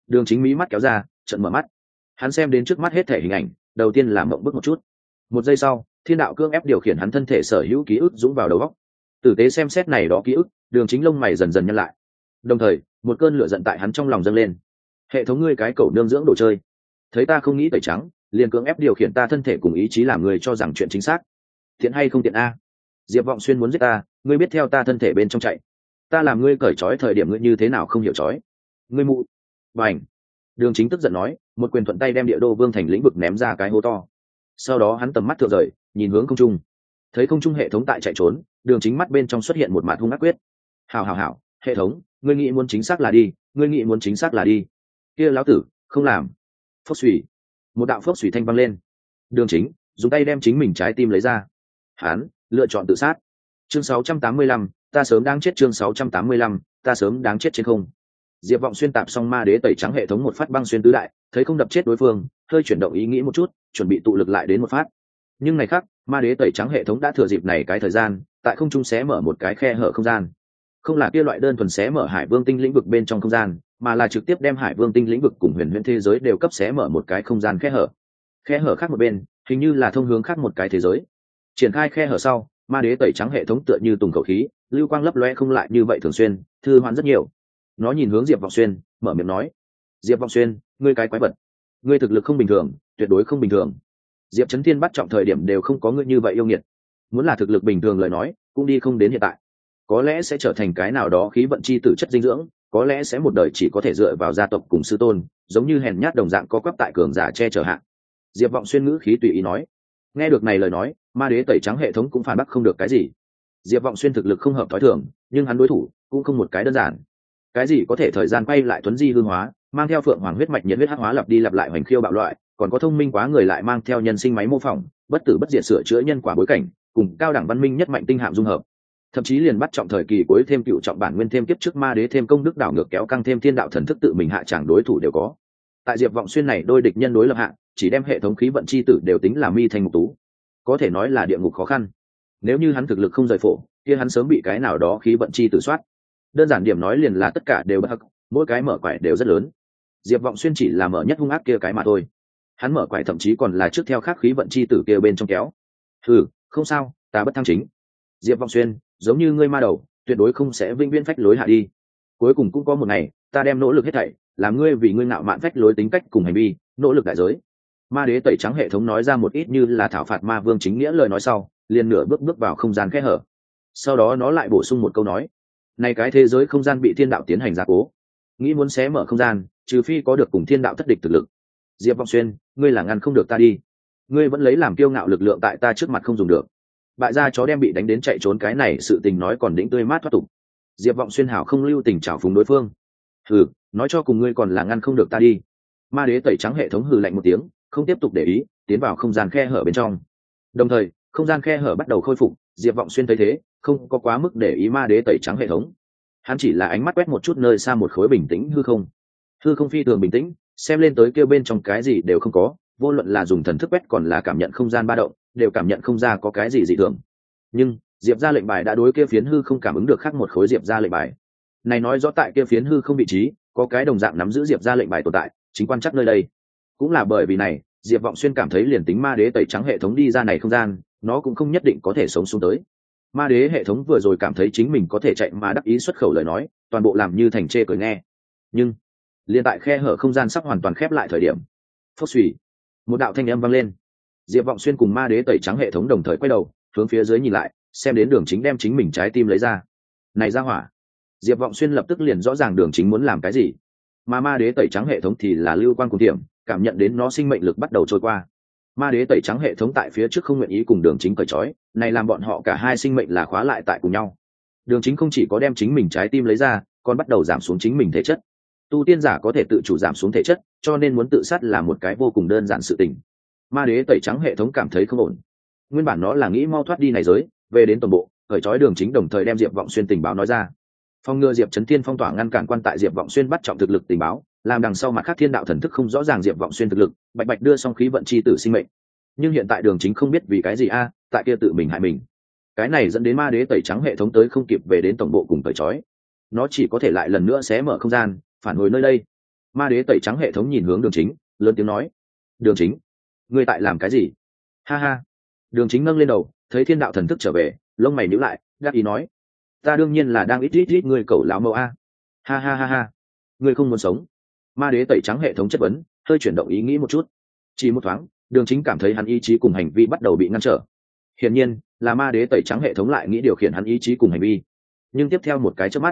Đường Chính mí mắt kéo ra, trận mở mắt. Hắn xem đến trước mắt hết thể hình ảnh, đầu tiên là mộng bức một chút. Một giây sau, thiên đạo cương ép điều khiển hắn thân thể sở hữu ký ức dũng vào đầu óc. Tử tế xem xét này đó ký ức, Đường Chính lông mày dần dần nhăn lại. Đồng thời, một cơn lửa giận tại hắn trong lòng dâng lên. Hệ thống ngươi cái cẩu nương dưỡng đồ chơi, thấy ta không nghĩ tẩy trắng, liền cưỡng ép điều khiển ta thân thể cùng ý chí làm người cho rằng chuyện chính xác. Tiện hay không tiện a? Diệp Vọng Xuyên muốn giết ta, ngươi biết theo ta thân thể bên trong chạy. Ta làm ngươi cởi trói thời điểm ngươi như thế nào không hiểu trói? Ngươi mụ. Bành. Đường Chính tức giận nói, một quyền thuận tay đem địa đô vương thành lĩnh vực ném ra cái hố to. Sau đó hắn tầm mắt thượng rời, nhìn hướng không trung. Thấy không trung hệ thống tại chạy trốn, Đường Chính mắt bên trong xuất hiện một mạt hung ác quyết. Hảo hảo hảo, hệ thống, ngươi nghĩ muốn chính xác là đi, ngươi nghĩ muốn chính xác là đi. Kia lão tử, không làm. Phốc xùy. Một đạo phốc xùy thanh vang lên. Đường Chính dùng tay đem chính mình trái tim lấy ra. Hắn lựa chọn tự sát. Chương sáu trăm tám mươi lăm, ta sớm đáng chết. Chương sáu trăm tám mươi lăm, ta sớm đáng chết trên không. Diệp Vọng Xuyên tạp xong ma đế tẩy trắng hệ thống một phát băng xuyên tứ đại, thấy không đập chết đối phương, hơi chuyển động ý nghĩ một chút, chuẩn bị tụ lực lại đến một phát. Nhưng này khác, ma đế tẩy trắng hệ thống đã thừa dịp này cái thời gian, tại không trung xé mở một cái khe hở không gian. Không là kia loại đơn thuần xé mở Hải Vương tinh lĩnh vực bên trong không gian, mà là trực tiếp đem Hải Vương tinh lĩnh vực cùng huyền huyễn thế giới đều cấp xé mở một cái không gian khe hở. Khe hở khác một bên, hình như là thông hướng khác một cái thế giới. Triển khai khe hở sau, ma đế tẩy trắng hệ thống tựa như tùng khẩu khí, lưu quang lấp loe không lại như vậy thường xuyên, thư hoán rất nhiều. Nó nhìn hướng Diệp Vọng Xuyên, mở miệng nói: Diệp Vọng Xuyên, ngươi cái quái vật, ngươi thực lực không bình thường, tuyệt đối không bình thường. Diệp Chấn Thiên bắt trọng thời điểm đều không có ngươi như vậy yêu nghiệt, muốn là thực lực bình thường lời nói, cũng đi không đến hiện tại. Có lẽ sẽ trở thành cái nào đó khí vận chi tử chất dinh dưỡng, có lẽ sẽ một đời chỉ có thể dựa vào gia tộc cùng sư tôn, giống như hèn nhát đồng dạng có quắp tại cường giả che chở hạn. Diệp Vọng Xuyên ngữ khí tùy ý nói. Nghe được này lời nói, ma đế tẩy trắng hệ thống cũng phản bác không được cái gì. Diệp Vọng Xuyên thực lực không hợp thói thường, nhưng hắn đối thủ cũng không một cái đơn giản. Cái gì có thể thời gian quay lại tuấn di hương hóa, mang theo phượng hoàng huyết mạch nhiệt huyết hắc hóa lặp đi lặp lại hoành khiêu bạo loại, còn có thông minh quá người lại mang theo nhân sinh máy mô phỏng, bất tử bất diệt sửa chữa nhân quả bối cảnh, cùng cao đẳng văn minh nhất mạnh tinh hạm dung hợp. Thậm chí liền bắt trọng thời kỳ cuối thêm cựu trọng bản nguyên thêm kiếp trước ma đế thêm công đức đảo ngược kéo căng thêm thiên đạo thần thức tự mình hạ chẳng đối thủ đều có. Tại Diệp Vọng Xuyên này đôi địch nhân đối lập hạ, chỉ đem hệ thống khí vận chi tử đều tính là mi thành ngục tú, có thể nói là địa ngục khó khăn. Nếu như hắn thực lực không rời phổ, kia hắn sớm bị cái nào đó khí vận chi tử soát. Đơn giản điểm nói liền là tất cả đều bất hắc, mỗi cái mở quải đều rất lớn. Diệp Vọng Xuyên chỉ là mở nhất hung ác kia cái mà thôi. Hắn mở quải thậm chí còn là trước theo khác khí vận chi tử kia bên trong kéo. Ừ, không sao, ta bất thăng chính. Diệp Vọng Xuyên, giống như ngươi ma đầu, tuyệt đối không sẽ vĩnh viễn phách lối hạ đi. Cuối cùng cũng có một ngày, ta đem nỗ lực hết thảy, làm ngươi vì ngươi ngạo mạn phách lối tính cách cùng hành vi, nỗ lực đại giới. Ma đế tẩy trắng hệ thống nói ra một ít như là thảo phạt ma vương chính nghĩa lời nói sau, liền nửa bước bước vào không gian kẽ hở. Sau đó nó lại bổ sung một câu nói: này cái thế giới không gian bị thiên đạo tiến hành gia cố, nghĩ muốn xé mở không gian, trừ phi có được cùng thiên đạo thất địch thực lực. Diệp Vọng Xuyên, ngươi là ngăn không được ta đi, ngươi vẫn lấy làm kiêu ngạo lực lượng tại ta trước mặt không dùng được. Bại gia chó đem bị đánh đến chạy trốn cái này sự tình nói còn đĩnh tươi mát thoát tục. Diệp Vọng Xuyên hảo không lưu tình trào phúng đối phương. Hừ, nói cho cùng ngươi còn là ngăn không được ta đi. Ma đế tẩy trắng hệ thống hừ lạnh một tiếng, không tiếp tục để ý, tiến vào không gian khe hở bên trong. Đồng thời, không gian khe hở bắt đầu khôi phục. Diệp Vọng Xuyên thấy thế, không có quá mức để ý ma đế tẩy trắng hệ thống. Hắn chỉ là ánh mắt quét một chút nơi xa một khối bình tĩnh hư không. Hư không phi thường bình tĩnh, xem lên tới kêu bên trong cái gì đều không có, vô luận là dùng thần thức quét còn là cảm nhận không gian ba động, đều cảm nhận không ra có cái gì dị thường. Nhưng Diệp ra lệnh bài đã đối kia phiến hư không cảm ứng được khác một khối Diệp ra lệnh bài. Này nói rõ tại kia phiến hư không vị trí, có cái đồng dạng nắm giữ Diệp ra lệnh bài tồn tại, chính quan chắc nơi đây. Cũng là bởi vì này, Diệp Vọng Xuyên cảm thấy liền tính ma đế tẩy trắng hệ thống đi ra này không gian, nó cũng không nhất định có thể sống xuống tới. Ma đế hệ thống vừa rồi cảm thấy chính mình có thể chạy mà đắc ý xuất khẩu lời nói, toàn bộ làm như thành chê cười nghe. Nhưng liền tại khe hở không gian sắp hoàn toàn khép lại thời điểm, phốc xùy, một đạo thanh âm vang lên. Diệp Vọng Xuyên cùng ma đế tẩy trắng hệ thống đồng thời quay đầu hướng phía dưới nhìn lại, xem đến Đường Chính đem chính mình trái tim lấy ra. Này ra hỏa! Diệp Vọng Xuyên lập tức liền rõ ràng Đường Chính muốn làm cái gì, mà ma đế tẩy trắng hệ thống thì là lưu quan cùng điểm, cảm nhận đến nó sinh mệnh lực bắt đầu trôi qua. Ma đế tẩy trắng hệ thống tại phía trước không nguyện ý cùng Đường Chính cởi trói, này làm bọn họ cả hai sinh mệnh là khóa lại tại cùng nhau. Đường Chính không chỉ có đem chính mình trái tim lấy ra, còn bắt đầu giảm xuống chính mình thể chất. Tu tiên giả có thể tự chủ giảm xuống thể chất, cho nên muốn tự sát là một cái vô cùng đơn giản sự tình. Ma đế tẩy trắng hệ thống cảm thấy không ổn. Nguyên bản nó là nghĩ mau thoát đi này giới, về đến tổng bộ, cởi trói Đường Chính đồng thời đem Diệp Vọng Xuyên tình báo nói ra. Phong ngừa Diệp Chấn Thiên phong tỏa ngăn cản quan tại Diệp Vọng Xuyên bắt trọng thực lực tình báo, làm đằng sau mặt khác thiên đạo thần thức không rõ ràng Diệp Vọng Xuyên thực lực, bạch bạch đưa xong khí vận chi tử sinh mệnh. Nhưng hiện tại Đường Chính không biết vì cái gì a, tại kia tự mình hại mình. Cái này dẫn đến ma đế tẩy trắng hệ thống tới không kịp về đến tổng bộ cùng cởi trói. Nó chỉ có thể lại lần nữa xé mở không gian, phản hồi nơi đây. Ma đế tẩy trắng hệ thống nhìn hướng Đường Chính, lớn tiếng nói: Đường Chính, ngươi tại làm cái gì? Ha ha. Đường Chính nâng lên đầu, thấy thiên đạo thần thức trở về, lông mày nhíu lại, đáp ý nói: ta đương nhiên là đang ít ít ít ngươi cẩu lão mẫu a. Ha ha ha ha. Ngươi không muốn sống? Ma đế tẩy trắng hệ thống chất vấn, hơi chuyển động ý nghĩ một chút. Chỉ một thoáng, Đường Chính cảm thấy hắn ý chí cùng hành vi bắt đầu bị ngăn trở. Hiển nhiên, là ma đế tẩy trắng hệ thống lại nghĩ điều khiển hắn ý chí cùng hành vi. Nhưng tiếp theo một cái chớp mắt,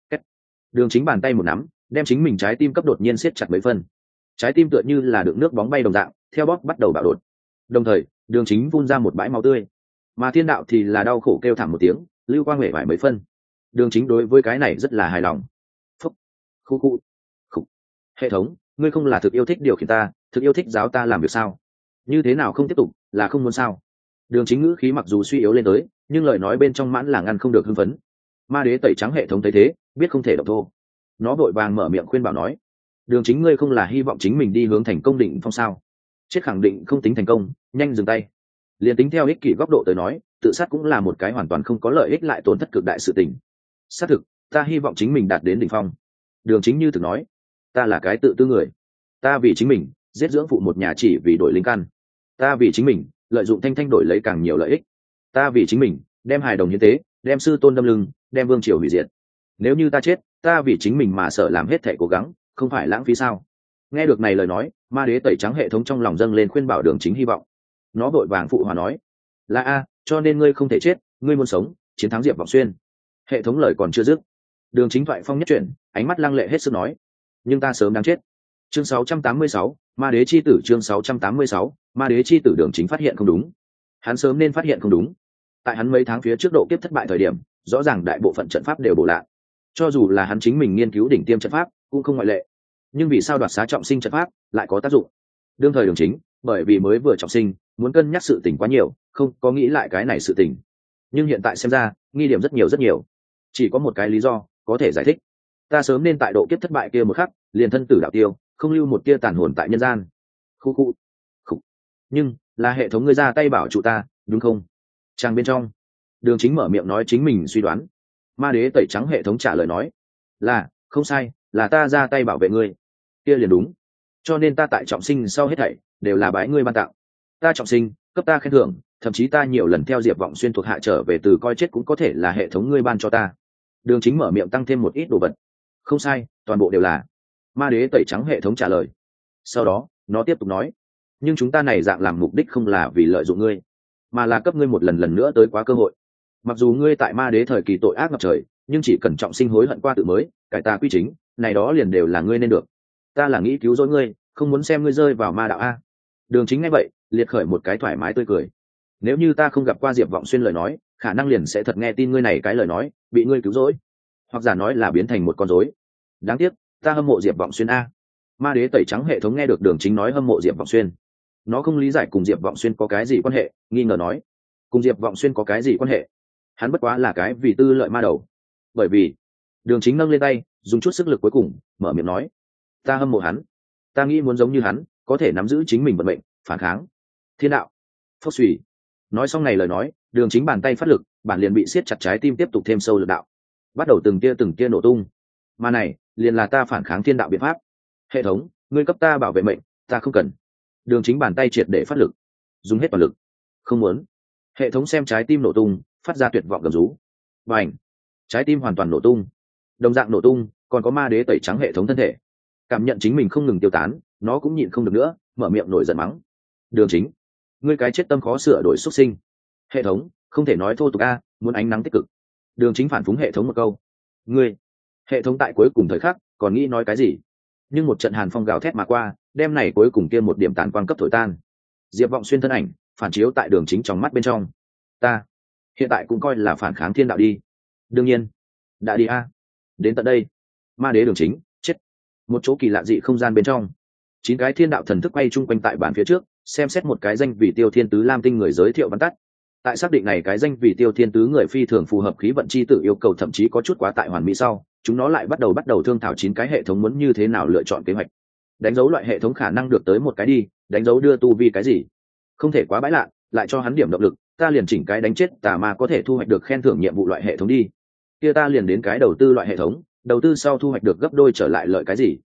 Đường Chính bàn tay một nắm, đem chính mình trái tim cấp đột nhiên siết chặt mấy phân. Trái tim tựa như là đựng nước bóng bay đồng dạng, theo bóp bắt đầu bạo đột. Đồng thời, Đường Chính phun ra một bãi máu tươi, mà thiên đạo thì là đau khổ kêu thảm một tiếng, lưu quang huệ vải mấy phân. Đường Chính đối với cái này rất là hài lòng. Phúc, khu khu, khục. Hệ thống, ngươi không là thực yêu thích điều khiển ta, thực yêu thích giáo ta làm việc sao? Như thế nào không tiếp tục, là không muốn sao? Đường Chính ngữ khí mặc dù suy yếu lên tới, nhưng lời nói bên trong mãn là ngăn không được hưng phấn. Ma đế tẩy trắng hệ thống thấy thế, biết không thể động thô, nó vội vàng mở miệng khuyên bảo nói: Đường Chính, ngươi không là hy vọng chính mình đi hướng thành công định phong sao? Chết khẳng định không tính thành công, nhanh dừng tay. Liên tính theo ích kỷ góc độ tới nói, tự sát cũng là một cái hoàn toàn không có lợi ích lại tổn thất cực đại sự tình. Xác thực, ta hy vọng chính mình đạt đến đỉnh phong. Đường Chính như thực nói: ta là cái tự tư người, ta vì chính mình giết dưỡng phụ một nhà chỉ vì đổi linh căn, ta vì chính mình lợi dụng thanh thanh đổi lấy càng nhiều lợi ích, ta vì chính mình đem hài đồng hiến tế, đem sư tôn đâm lưng, đem vương triều hủy diệt. Nếu như ta chết, ta vì chính mình mà sợ làm hết thể cố gắng, không phải lãng phí sao? Nghe được này lời nói, ma đế tẩy trắng hệ thống trong lòng dâng lên khuyên bảo Đường Chính hy vọng. Nó vội vàng phụ hòa nói: là a, cho nên ngươi không thể chết, ngươi muốn sống, chiến thắng Diệp Vọng Xuyên. Hệ thống lời còn chưa dứt, Đường Chính thoại phong nhất chuyển, ánh mắt lăng lệ hết sức nói: nhưng ta sớm đáng chết. Chương sáu trăm tám mươi sáu, ma đế chi tử. Chương sáu trăm tám mươi sáu, ma đế chi tử. Đường Chính phát hiện không đúng, hắn sớm nên phát hiện không đúng. Tại hắn mấy tháng phía trước độ kiếp thất bại thời điểm, rõ ràng đại bộ phận trận pháp đều bổ lạ, cho dù là hắn chính mình nghiên cứu đỉnh tiêm trận pháp cũng không ngoại lệ. Nhưng vì sao đoạt xá trọng sinh trận pháp lại có tác dụng? Đương thời Đường Chính bởi vì mới vừa trọng sinh, muốn cân nhắc sự tình quá nhiều, không có nghĩ lại cái này sự tình. Nhưng hiện tại xem ra, nghi điểm rất nhiều rất nhiều. Chỉ có một cái lý do có thể giải thích: ta sớm nên tại độ kiếp thất bại kia một khắc liền thân tử đạo tiêu, không lưu một tia tàn hồn tại nhân gian. Khu khu, khục. Nhưng là hệ thống ngươi ra tay bảo trụ ta, đúng không? Trang bên trong, Đường Chính mở miệng nói chính mình suy đoán. Ma đế tẩy trắng hệ thống trả lời nói: là, không sai, là ta ra tay bảo vệ ngươi. Kia liền đúng. Cho nên ta tại trọng sinh sau hết thảy đều là bái ngươi ban tặng. Ta trọng sinh, cấp ta khen thưởng, thậm chí ta nhiều lần theo Diệp Vọng Xuyên thuộc hạ trở về từ coi chết cũng có thể là hệ thống ngươi ban cho ta. Đường Chính mở miệng tăng thêm một ít đồ vật. Không sai, toàn bộ đều là. Ma đế tẩy trắng hệ thống trả lời. Sau đó, nó tiếp tục nói: nhưng chúng ta này dạng làm mục đích không là vì lợi dụng ngươi, mà là cấp ngươi một lần lần nữa tới quá cơ hội. Mặc dù ngươi tại ma đế thời kỳ tội ác ngập trời, nhưng chỉ cần trọng sinh hối hận qua tự mới, cải tà quy chính, này đó liền đều là ngươi nên được. Ta là nghĩ cứu rỗi ngươi, không muốn xem ngươi rơi vào ma đạo a. Đường Chính nghe vậy, liệt khởi một cái thoải mái tươi cười. Nếu như ta không gặp qua Diệp Vọng Xuyên lời nói, khả năng liền sẽ thật nghe tin ngươi này cái lời nói, bị ngươi cứu rỗi, hoặc giả nói là biến thành một con rối. Đáng tiếc, ta hâm mộ Diệp Vọng Xuyên a. Ma đế tẩy trắng hệ thống nghe được Đường Chính nói hâm mộ Diệp Vọng Xuyên, nó không lý giải cùng Diệp Vọng Xuyên có cái gì quan hệ, nghi ngờ nói: cùng Diệp Vọng Xuyên có cái gì quan hệ? Hắn bất quá là cái vì tư lợi ma đầu. Bởi vì, Đường Chính nâng lên tay, dùng chút sức lực cuối cùng, mở miệng nói: ta hâm mộ hắn, ta nghĩ muốn giống như hắn, có thể nắm giữ chính mình vận mệnh, phản kháng thiên đạo. Phốc xùy. Nói xong này lời nói, Đường Chính bàn tay phát lực, bản liền bị siết chặt trái tim tiếp tục thêm sâu lực đạo, bắt đầu từng tia từng tia nổ tung. Mà này, liền là ta phản kháng thiên đạo biện pháp. Hệ thống, ngươi cấp ta bảo vệ mệnh, ta không cần. Đường Chính bàn tay triệt để phát lực, dùng hết toàn lực. Không muốn. Hệ thống xem trái tim nổ tung, phát ra tuyệt vọng gầm rú. Và ảnh, trái tim hoàn toàn nổ tung. Đồng dạng nổ tung, còn có ma đế tẩy trắng hệ thống thân thể. Cảm nhận chính mình không ngừng tiêu tán, nó cũng nhịn không được nữa, mở miệng nổi giận mắng: Đường Chính, ngươi cái chết tâm khó sửa đổi xuất sinh. Hệ thống, không thể nói thô tục a, muốn ánh nắng tích cực. Đường Chính phản phúng hệ thống một câu. Ngươi. Hệ thống tại cuối cùng thời khắc còn nghĩ nói cái gì, nhưng một trận hàn phong gào thét mà qua, đem này cuối cùng kia một điểm tàn quang cấp thổi tan. Diệp Vọng Xuyên thân ảnh phản chiếu tại Đường Chính trong mắt bên trong. Ta hiện tại cũng coi là phản kháng thiên đạo đi. Đương nhiên đã đi a. Đến tận đây, ma đế Đường Chính chết. Một chỗ kỳ lạ dị không gian bên trong, chín cái thiên đạo thần thức quay chung quanh tại bàn phía trước, xem xét một cái danh vì Tiêu Thiên Tứ Lam Tinh người giới thiệu văn tắt. Tại xác định này cái danh vì Tiêu Thiên Tứ người phi thường phù hợp khí vận chi tử yêu cầu, thậm chí có chút quá tại hoàn mỹ sau, chúng nó lại bắt đầu bắt đầu thương thảo chín cái hệ thống muốn như thế nào lựa chọn kế hoạch. Đánh dấu loại hệ thống khả năng được tới một cái đi, đánh dấu đưa tu vi cái gì, không thể quá bãi lạ, lại cho hắn điểm động lực, ta liền chỉnh cái đánh chết tà ma có thể thu hoạch được khen thưởng nhiệm vụ loại hệ thống đi. Kia ta liền đến cái đầu tư loại hệ thống, đầu tư sau thu hoạch được gấp đôi trở lại lợi cái gì.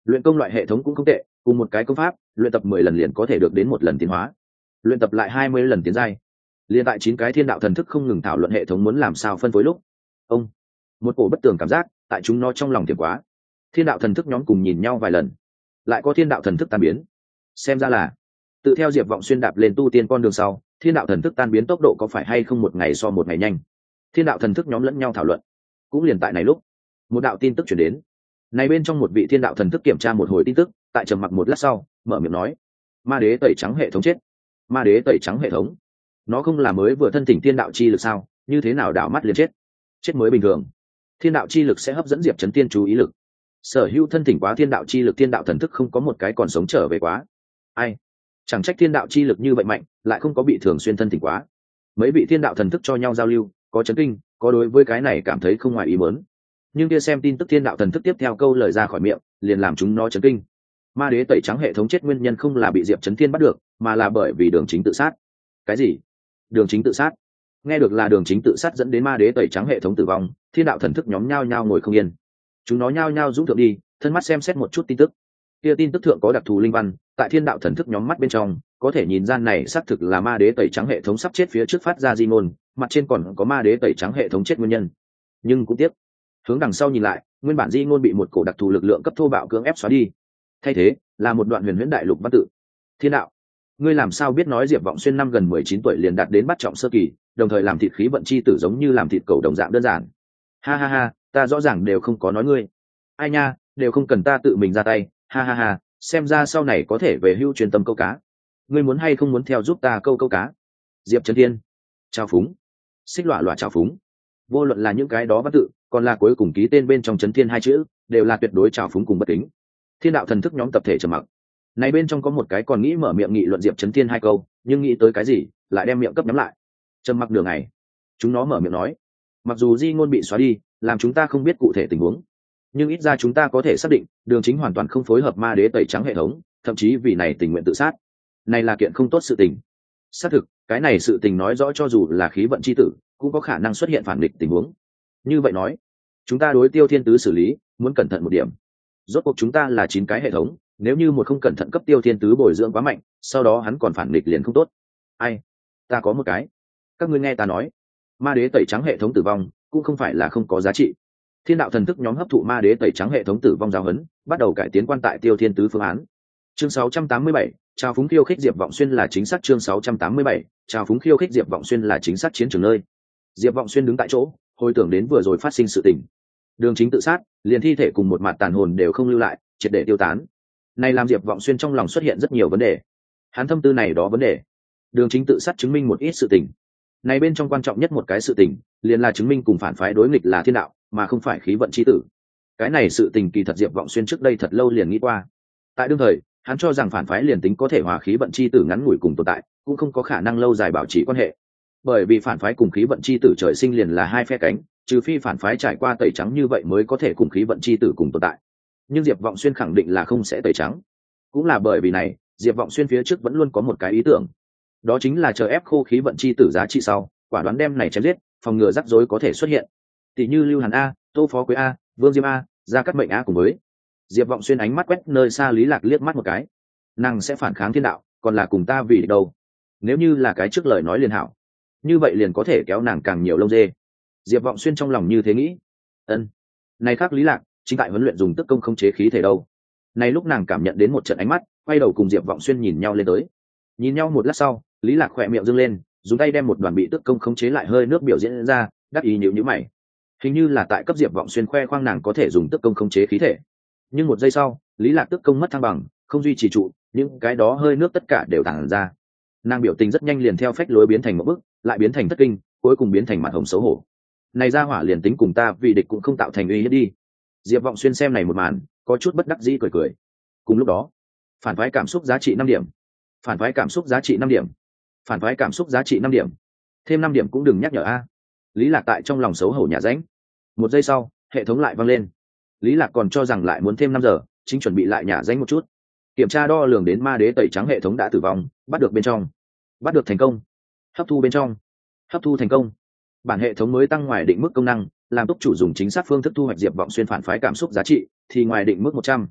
luyện công loại hệ thống cũng không tệ, cùng một cái công pháp luyện tập mười lần liền có thể được đến một lần tiến hóa, luyện tập lại hai mươi lần tiến giai. Liên tại chín cái thiên đạo thần thức không ngừng thảo luận hệ thống muốn làm sao phân phối lúc, ông một cổ bất tường cảm giác tại chúng nó trong lòng tiệm quá. Thiên đạo thần thức nhóm cùng nhìn nhau vài lần, lại có thiên đạo thần thức tan biến. Xem ra là tự theo Diệp Vọng Xuyên đạp lên tu tiên con đường sau, thiên đạo thần thức tan biến tốc độ có phải hay không một ngày so một ngày nhanh. Thiên đạo thần thức nhóm lẫn nhau thảo luận. Cũng liền tại này lúc, một đạo tin tức chuyển đến. Này bên trong một vị thiên đạo thần thức kiểm tra một hồi tin tức, tại trầm mặc một lát sau, mở miệng nói: Ma đế tẩy trắng hệ thống chết. Ma đế tẩy trắng hệ thống? Nó không là mới vừa thân thỉnh thiên đạo chi lực sao, như thế nào đảo mắt liền chết? Chết mới bình thường. Thiên đạo chi lực sẽ hấp dẫn Diệp Chấn Tiên chú ý lực. Sở hữu thân thỉnh quá thiên đạo chi lực thiên đạo thần thức không có một cái còn sống trở về quá. Ai? Chẳng trách thiên đạo chi lực như vậy mạnh, lại không có bị thường xuyên thân thỉnh quá. Mấy vị thiên đạo thần thức cho nhau giao lưu, có chấn kinh, có đối với cái này cảm thấy không ngoài ý muốn. Nhưng kia xem tin tức thiên đạo thần thức tiếp theo câu lời ra khỏi miệng, liền làm chúng nó chấn kinh. Ma đế tẩy trắng hệ thống chết nguyên nhân không là bị Diệp Chấn Thiên bắt được, mà là bởi vì Đường Chính tự sát. Cái gì? Đường Chính tự sát? Nghe được là Đường Chính tự sát dẫn đến ma đế tẩy trắng hệ thống tử vong, thiên đạo thần thức nhóm nhao nhao ngồi không yên. Chúng nó nhao nhao dũng thượng đi, thân mắt xem xét một chút tin tức. Kia tin tức thượng có đặc thù linh văn, tại thiên đạo thần thức nhóm mắt bên trong, có thể nhìn ra này xác thực là ma đế tẩy trắng hệ thống sắp chết phía trước phát ra di ngôn, mặt trên còn có ma đế tẩy trắng hệ thống chết nguyên nhân. Nhưng cũng tiếc, hướng đằng sau nhìn lại, nguyên bản di ngôn bị một cổ đặc thù lực lượng cấp thô bạo cưỡng ép xóa đi. Thay thế là một đoạn huyền huyễn đại lục văn tự. Thiên đạo, ngươi làm sao biết nói Diệp Vọng Xuyên năm gần mười chín tuổi liền đạt đến bắt trọng sơ kỳ, đồng thời làm thịt khí vận chi tử giống như làm thịt cầu đồng dạng đơn giản. Ha ha ha, ta rõ ràng đều không có nói ngươi. Ai nha, đều không cần ta tự mình ra tay. Ha ha ha, xem ra sau này có thể về hưu truyền tâm câu cá. Ngươi muốn hay không muốn theo giúp ta câu câu cá? Diệp Chấn Thiên, trao phúng, xích lọa lọa trao phúng. Vô luận là những cái đó văn tự, còn là cuối cùng ký tên bên trong Chấn Thiên hai chữ, đều là tuyệt đối trao phúng cùng bất kính. Thiên đạo thần thức nhóm tập thể trầm mặc. Này bên trong có một cái còn nghĩ mở miệng nghị luận Diệp Chấn Thiên hai câu, nhưng nghĩ tới cái gì, lại đem miệng cấp nhắm lại. Trầm mặc đường này, chúng nó mở miệng nói: mặc dù di ngôn bị xóa đi, làm chúng ta không biết cụ thể tình huống, nhưng ít ra chúng ta có thể xác định Đường Chính hoàn toàn không phối hợp ma đế tẩy trắng hệ thống, thậm chí vì này tình nguyện tự sát. Này là kiện không tốt sự tình. Xác thực, cái này sự tình nói rõ cho dù là khí vận chi tử, cũng có khả năng xuất hiện phản nghịch tình huống. Như vậy nói, chúng ta đối Tiêu Thiên Tứ xử lý, muốn cẩn thận một điểm. Rốt cuộc chúng ta là chín cái hệ thống, nếu như một không cẩn thận cấp Tiêu Thiên Tứ bồi dưỡng quá mạnh, sau đó hắn còn phản nghịch liền không tốt. Ai? Ta có một cái. Các ngươi nghe ta nói, ma đế tẩy trắng hệ thống tử vong, cũng không phải là không có giá trị. Thiên đạo thần thức nhóm hấp thụ ma đế tẩy trắng hệ thống tử vong giáo huấn, bắt đầu cải tiến quan tại Tiêu Thiên Tứ phương án. Chương sáu trăm tám mươi bảy, trao phúng khiêu khích Diệp Vọng Xuyên là chính xác. Chương sáu trăm tám mươi bảy, trao phúng khiêu khích Diệp Vọng Xuyên là chính xác chiến trường nơi. Diệp Vọng Xuyên đứng tại chỗ, hồi tưởng đến vừa rồi phát sinh sự tình. Đường Chính tự sát, liền thi thể cùng một mặt tàn hồn đều không lưu lại, triệt để tiêu tán. Này làm Diệp Vọng Xuyên trong lòng xuất hiện rất nhiều vấn đề. Hắn thâm tư này đó vấn đề. Đường Chính tự sát chứng minh một ít sự tình. Này bên trong quan trọng nhất một cái sự tình, liền là chứng minh cùng phản phái đối nghịch là thiên đạo, mà không phải khí vận chi tử. Cái này sự tình kỳ thật Diệp Vọng Xuyên trước đây thật lâu liền nghĩ qua. Tại đương thời, hắn cho rằng phản phái liền tính có thể hòa khí vận chi tử ngắn ngủi cùng tồn tại, cũng không có khả năng lâu dài bảo trì quan hệ. Bởi vì phản phái cùng khí vận chi tử trời sinh liền là hai phe cánh, trừ phi phản phái trải qua tẩy trắng như vậy mới có thể cùng khí vận chi tử cùng tồn tại. Nhưng Diệp Vọng Xuyên khẳng định là không sẽ tẩy trắng. Cũng là bởi vì này, Diệp Vọng Xuyên phía trước vẫn luôn có một cái ý tưởng, đó chính là chờ ép khô khí vận chi tử giá trị sau, quả đoán đem này chém giết, phòng ngừa rắc rối có thể xuất hiện. Tỷ như Lưu Hàn a, Tô Phó Quế a, Vương Diêm a, Gia Cát Mệnh a cùng với. Diệp Vọng Xuyên ánh mắt quét nơi xa Lý Lạc liếc mắt một cái. Nàng sẽ phản kháng thiên đạo, còn là cùng ta vì đâu? Nếu như là cái trước lời nói liền hảo, như vậy liền có thể kéo nàng càng nhiều lông dê. Diệp Vọng Xuyên trong lòng như thế nghĩ. Ân, này khác Lý Lạc chính tại huấn luyện dùng tức công không chế khí thể đâu. Này lúc nàng cảm nhận đến một trận ánh mắt, quay đầu cùng Diệp Vọng Xuyên nhìn nhau lên tới. Nhìn nhau một lát sau, Lý Lạc khỏe miệng dương lên, dùng tay đem một đoàn bị tức công khống chế lại hơi nước biểu diễn ra, đắc ý nhíu nhíu mày. Hình như là tại cấp Diệp Vọng Xuyên khoe khoang nàng có thể dùng tức công khống chế khí thể. Nhưng một giây sau, Lý Lạc tức công mất thăng bằng, không duy trì trụ, những cái đó hơi nước tất cả đều tản ra. Nàng biểu tình rất nhanh liền theo phách lối biến thành một bức, lại biến thành thất kinh, cuối cùng biến thành mặt hồng xấu hổ. Này ra hỏa liền tính cùng ta vì địch cũng không tạo thành uy hiếp đi. Diệp Vọng Xuyên xem này một màn, có chút bất đắc dĩ cười cười. Cùng lúc đó, phản phái cảm xúc giá trị năm điểm, phản phái cảm xúc giá trị năm điểm, phản phái cảm xúc giá trị năm điểm, thêm năm điểm cũng đừng nhắc nhở a. Lý Lạc tại trong lòng xấu hổ nhà ránh. Một giây sau, hệ thống lại vang lên. Lý Lạc còn cho rằng lại muốn thêm năm giờ, chính chuẩn bị lại nhả ránh một chút. Kiểm tra đo lường đến ma đế tẩy trắng hệ thống đã tử vong, bắt được bên trong, bắt được thành công, hấp thu bên trong, hấp thu thành công. Bản hệ thống mới tăng ngoài định mức công năng, làm túc chủ dùng chính xác phương thức thu hoạch Diệp Vọng Xuyên phản phái cảm xúc giá trị, thì ngoài định mức một trăm.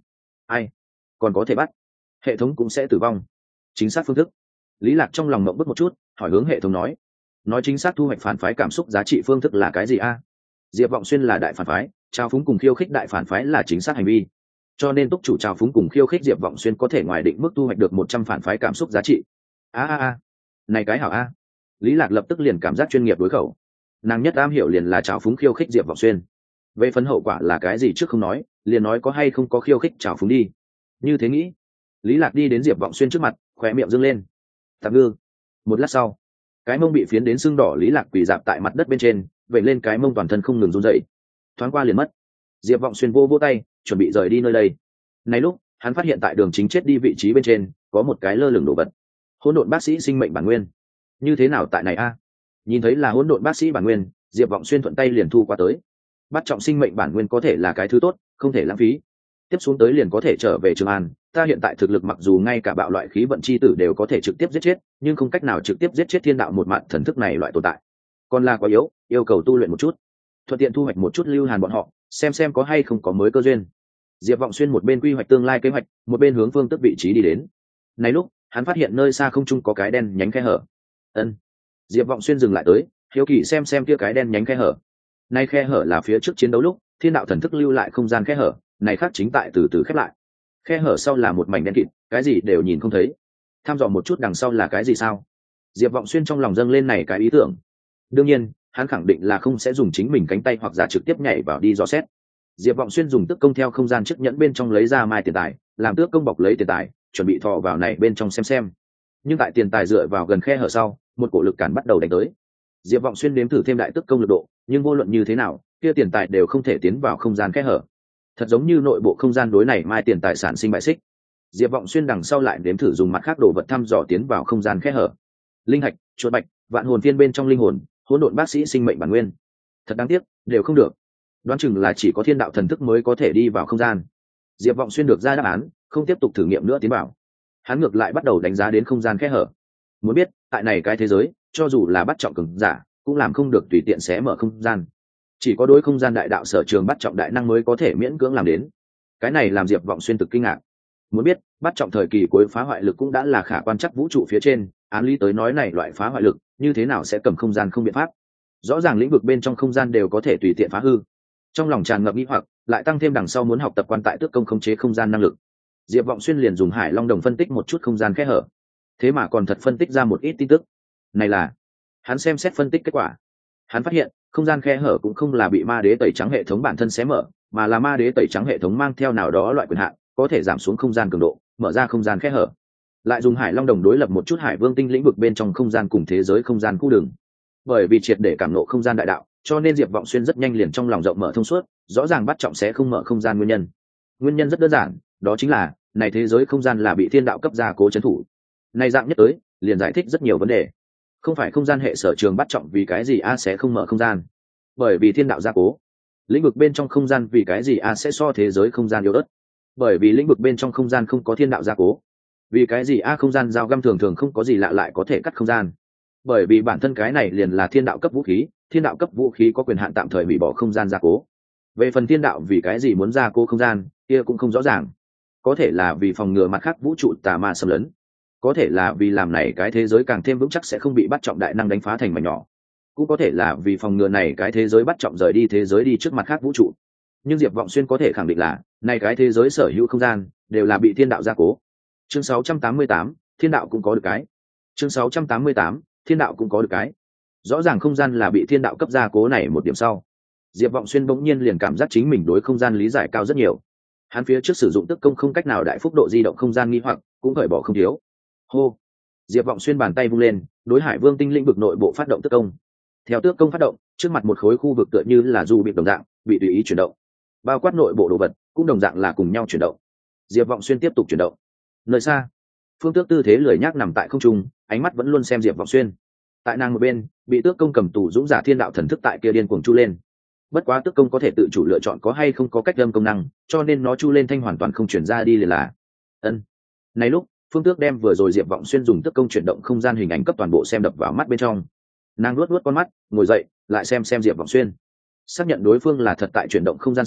ai còn có thể bắt, hệ thống cũng sẽ tử vong. Chính xác phương thức. Lý Lạc trong lòng ngậm bứt một chút, hỏi hướng hệ thống nói nói chính xác thu hoạch phản phái cảm xúc giá trị phương thức là cái gì a? Diệp Vọng Xuyên là đại phản phái, trao phúng cùng khiêu khích đại phản phái là chính xác hành vi, cho nên túc chủ trao phúng cùng khiêu khích Diệp Vọng Xuyên có thể ngoài định mức thu hoạch được một trăm phản phái cảm xúc giá trị. A a a, này cái hảo a. Lý Lạc lập tức liền cảm giác chuyên nghiệp đối khẩu. Nàng nhất am hiểu liền là trao phúng khiêu khích Diệp Vọng Xuyên. Về phần hậu quả là cái gì trước không nói, liền nói có hay không có khiêu khích trao phúng đi. Như thế nghĩ, Lý Lạc đi đến Diệp Vọng Xuyên trước mặt, khóe miệng dương lên. Tạm ngư. Một lát sau, cái mông bị phiến đến sưng đỏ Lý Lạc quỳ dạp tại mặt đất bên trên, vậy lên cái mông toàn thân không ngừng run rẩy. Thoáng qua liền mất. Diệp Vọng Xuyên vô vô tay, chuẩn bị rời đi nơi đây. Này lúc, hắn phát hiện tại đường chính chết đi vị trí bên trên, có một cái lơ lửng đồ vật. Hỗn độn bác sĩ sinh mệnh bản nguyên. Như thế nào tại này a? Nhìn thấy là hỗn độn bác sĩ bản nguyên, Diệp Vọng Xuyên thuận tay liền thu qua tới. Bắt trọng sinh mệnh bản nguyên có thể là cái thứ tốt, không thể lãng phí. Tiếp xuống tới liền có thể trở về Trường An. Ta hiện tại thực lực mặc dù ngay cả bạo loại khí vận chi tử đều có thể trực tiếp giết chết, nhưng không cách nào trực tiếp giết chết thiên đạo một mạn thần thức này loại tồn tại. Còn là quá yếu, yêu cầu tu luyện một chút, thuận tiện thu hoạch một chút lưu hàn bọn họ, xem xem có hay không có mới cơ duyên. Diệp Vọng Xuyên một bên quy hoạch tương lai kế hoạch, một bên hướng phương tức vị trí đi đến. Này lúc, hắn phát hiện nơi xa không trung có cái đen nhánh khe hở. Ân. Diệp Vọng Xuyên dừng lại tới, hiếu kỳ xem xem kia cái đen nhánh khe hở. Nay khe hở là phía trước chiến đấu lúc, thiên đạo thần thức lưu lại không gian khe hở, này khác chính tại từ từ khép lại. Khe hở sau là một mảnh đen kịt, cái gì đều nhìn không thấy. Tham dò một chút đằng sau là cái gì sao? Diệp Vọng Xuyên trong lòng dâng lên này cái ý tưởng. Đương nhiên, hắn khẳng định là không sẽ dùng chính mình cánh tay hoặc giả trực tiếp nhảy vào đi dò xét. Diệp Vọng Xuyên dùng tước công theo không gian chiếc nhẫn bên trong lấy ra mai tiền tài, làm tước công bọc lấy tiền tài, chuẩn bị thò vào này bên trong xem xem. Nhưng tại tiền tài dựa vào gần khe hở sau, một cổ lực cản bắt đầu đánh tới. Diệp Vọng Xuyên nếm thử thêm đại tước công lực độ, nhưng vô luận như thế nào, kia tiền tài đều không thể tiến vào không gian khe hở. Thật giống như nội bộ không gian đối này mai tiền tài sản sinh bại xích. Diệp Vọng Xuyên đằng sau lại nếm thử dùng mặt khác đồ vật thăm dò tiến vào không gian khe hở. Linh hạch, chuột bạch, vạn hồn phiên bên trong linh hồn, hỗn độn bác sĩ sinh mệnh bản nguyên. Thật đáng tiếc, đều không được. Đoán chừng là chỉ có thiên đạo thần thức mới có thể đi vào không gian. Diệp Vọng Xuyên được ra đáp án, không tiếp tục thử nghiệm nữa tiến vào. Hắn ngược lại bắt đầu đánh giá đến không gian khe hở. Muốn biết, tại này cái thế giới, cho dù là bắt trọng cường giả, cũng làm không được tùy tiện xé mở không gian. Chỉ có đối không gian đại đạo sở trường bắt trọng đại năng mới có thể miễn cưỡng làm đến. Cái này làm Diệp Vọng Xuyên thực kinh ngạc. Muốn biết, bắt trọng thời kỳ cuối phá hoại lực cũng đã là khả quan chắc vũ trụ phía trên, án lý tới nói này loại phá hoại lực, như thế nào sẽ cầm không gian không biện pháp? Rõ ràng lĩnh vực bên trong không gian đều có thể tùy tiện phá hư. Trong lòng tràn ngập nghi hoặc, lại tăng thêm đằng sau muốn học tập quan tại tước công khống chế không gian năng lực. Diệp Vọng Xuyên liền dùng Hải Long Đồng phân tích một chút không gian kẽ hở. Thế mà còn thật phân tích ra một ít tin tức. Này là, hắn xem xét phân tích kết quả. Hắn phát hiện, không gian khe hở cũng không là bị ma đế tẩy trắng hệ thống bản thân xé mở, mà là ma đế tẩy trắng hệ thống mang theo nào đó loại quyền hạn, có thể giảm xuống không gian cường độ, mở ra không gian khe hở. Lại dùng Hải Long Đồng đối lập một chút Hải Vương tinh lĩnh vực bên trong không gian cùng thế giới không gian khu đường. Bởi vì triệt để cảm ngộ không gian đại đạo, cho nên Diệp Vọng Xuyên rất nhanh liền trong lòng rộng mở thông suốt, rõ ràng bắt trọng sẽ không mở không gian nguyên nhân. Nguyên nhân rất đơn giản, đó chính là, này thế giới không gian là bị thiên đạo cấp gia cố trấn thủ. Này dạng nhất tới, liền giải thích rất nhiều vấn đề. Không phải không gian hệ sở trường bắt trọng vì cái gì a sẽ không mở không gian? Bởi vì thiên đạo gia cố. Lĩnh vực bên trong không gian vì cái gì a sẽ so thế giới không gian yếu ớt? Bởi vì lĩnh vực bên trong không gian không có thiên đạo gia cố. Vì cái gì a không gian dao găm thường thường không có gì lạ lại có thể cắt không gian? Bởi vì bản thân cái này liền là thiên đạo cấp vũ khí, thiên đạo cấp vũ khí có quyền hạn tạm thời hủy bỏ không gian gia cố. Về phần thiên đạo vì cái gì muốn gia cố không gian, kia cũng không rõ ràng. Có thể là vì phòng ngừa mặt khác vũ trụ tà ma xâm lấn, có thể là vì làm này cái thế giới càng thêm vững chắc sẽ không bị bắt trọng đại năng đánh phá thành mảnh nhỏ, cũng có thể là vì phòng ngừa này cái thế giới bắt trọng rời đi thế giới đi trước mặt khác vũ trụ. Nhưng Diệp Vọng Xuyên có thể khẳng định là này cái thế giới sở hữu không gian đều là bị thiên đạo gia cố. Chương sáu trăm tám mươi tám, thiên đạo cũng có được cái. Chương sáu trăm tám mươi tám, thiên đạo cũng có được cái. Rõ ràng không gian là bị thiên đạo cấp gia cố này một điểm sau, Diệp Vọng Xuyên bỗng nhiên liền cảm giác chính mình đối không gian lý giải cao rất nhiều. Hắn phía trước sử dụng tức công không cách nào đại phúc độ di động không gian nghi hoặc cũng cởi bỏ không thiếu. Hô. Diệp Vọng Xuyên bàn tay vung lên, đối Hải Vương tinh lĩnh vực nội bộ phát động tức công. Theo tước công phát động, trước mặt một khối khu vực tựa như là du bị đồng dạng, bị tùy ý chuyển động. Bao quát nội bộ đồ vật cũng đồng dạng là cùng nhau chuyển động. Diệp Vọng Xuyên tiếp tục chuyển động. Nơi xa, Phương Tước tư thế lười nhác nằm tại không trung, ánh mắt vẫn luôn xem Diệp Vọng Xuyên. Tại nàng một bên, bị tước công cầm tù dũng giả thiên đạo thần thức tại kia điên cuồng chu lên. Bất quá tước công có thể tự chủ lựa chọn có hay không có cách âm công năng, cho nên nó chu lên thanh hoàn toàn không chuyển ra đi liền là. Ân. Này lúc, Phương Tước đem vừa rồi Diệp Vọng Xuyên dùng tước công chuyển động không gian hình ảnh cấp toàn bộ xem đập vào mắt bên trong. Nàng luốt luốt con mắt, ngồi dậy, lại xem xem Diệp Vọng Xuyên. Xác nhận đối phương là thật tại chuyển động không gian sau,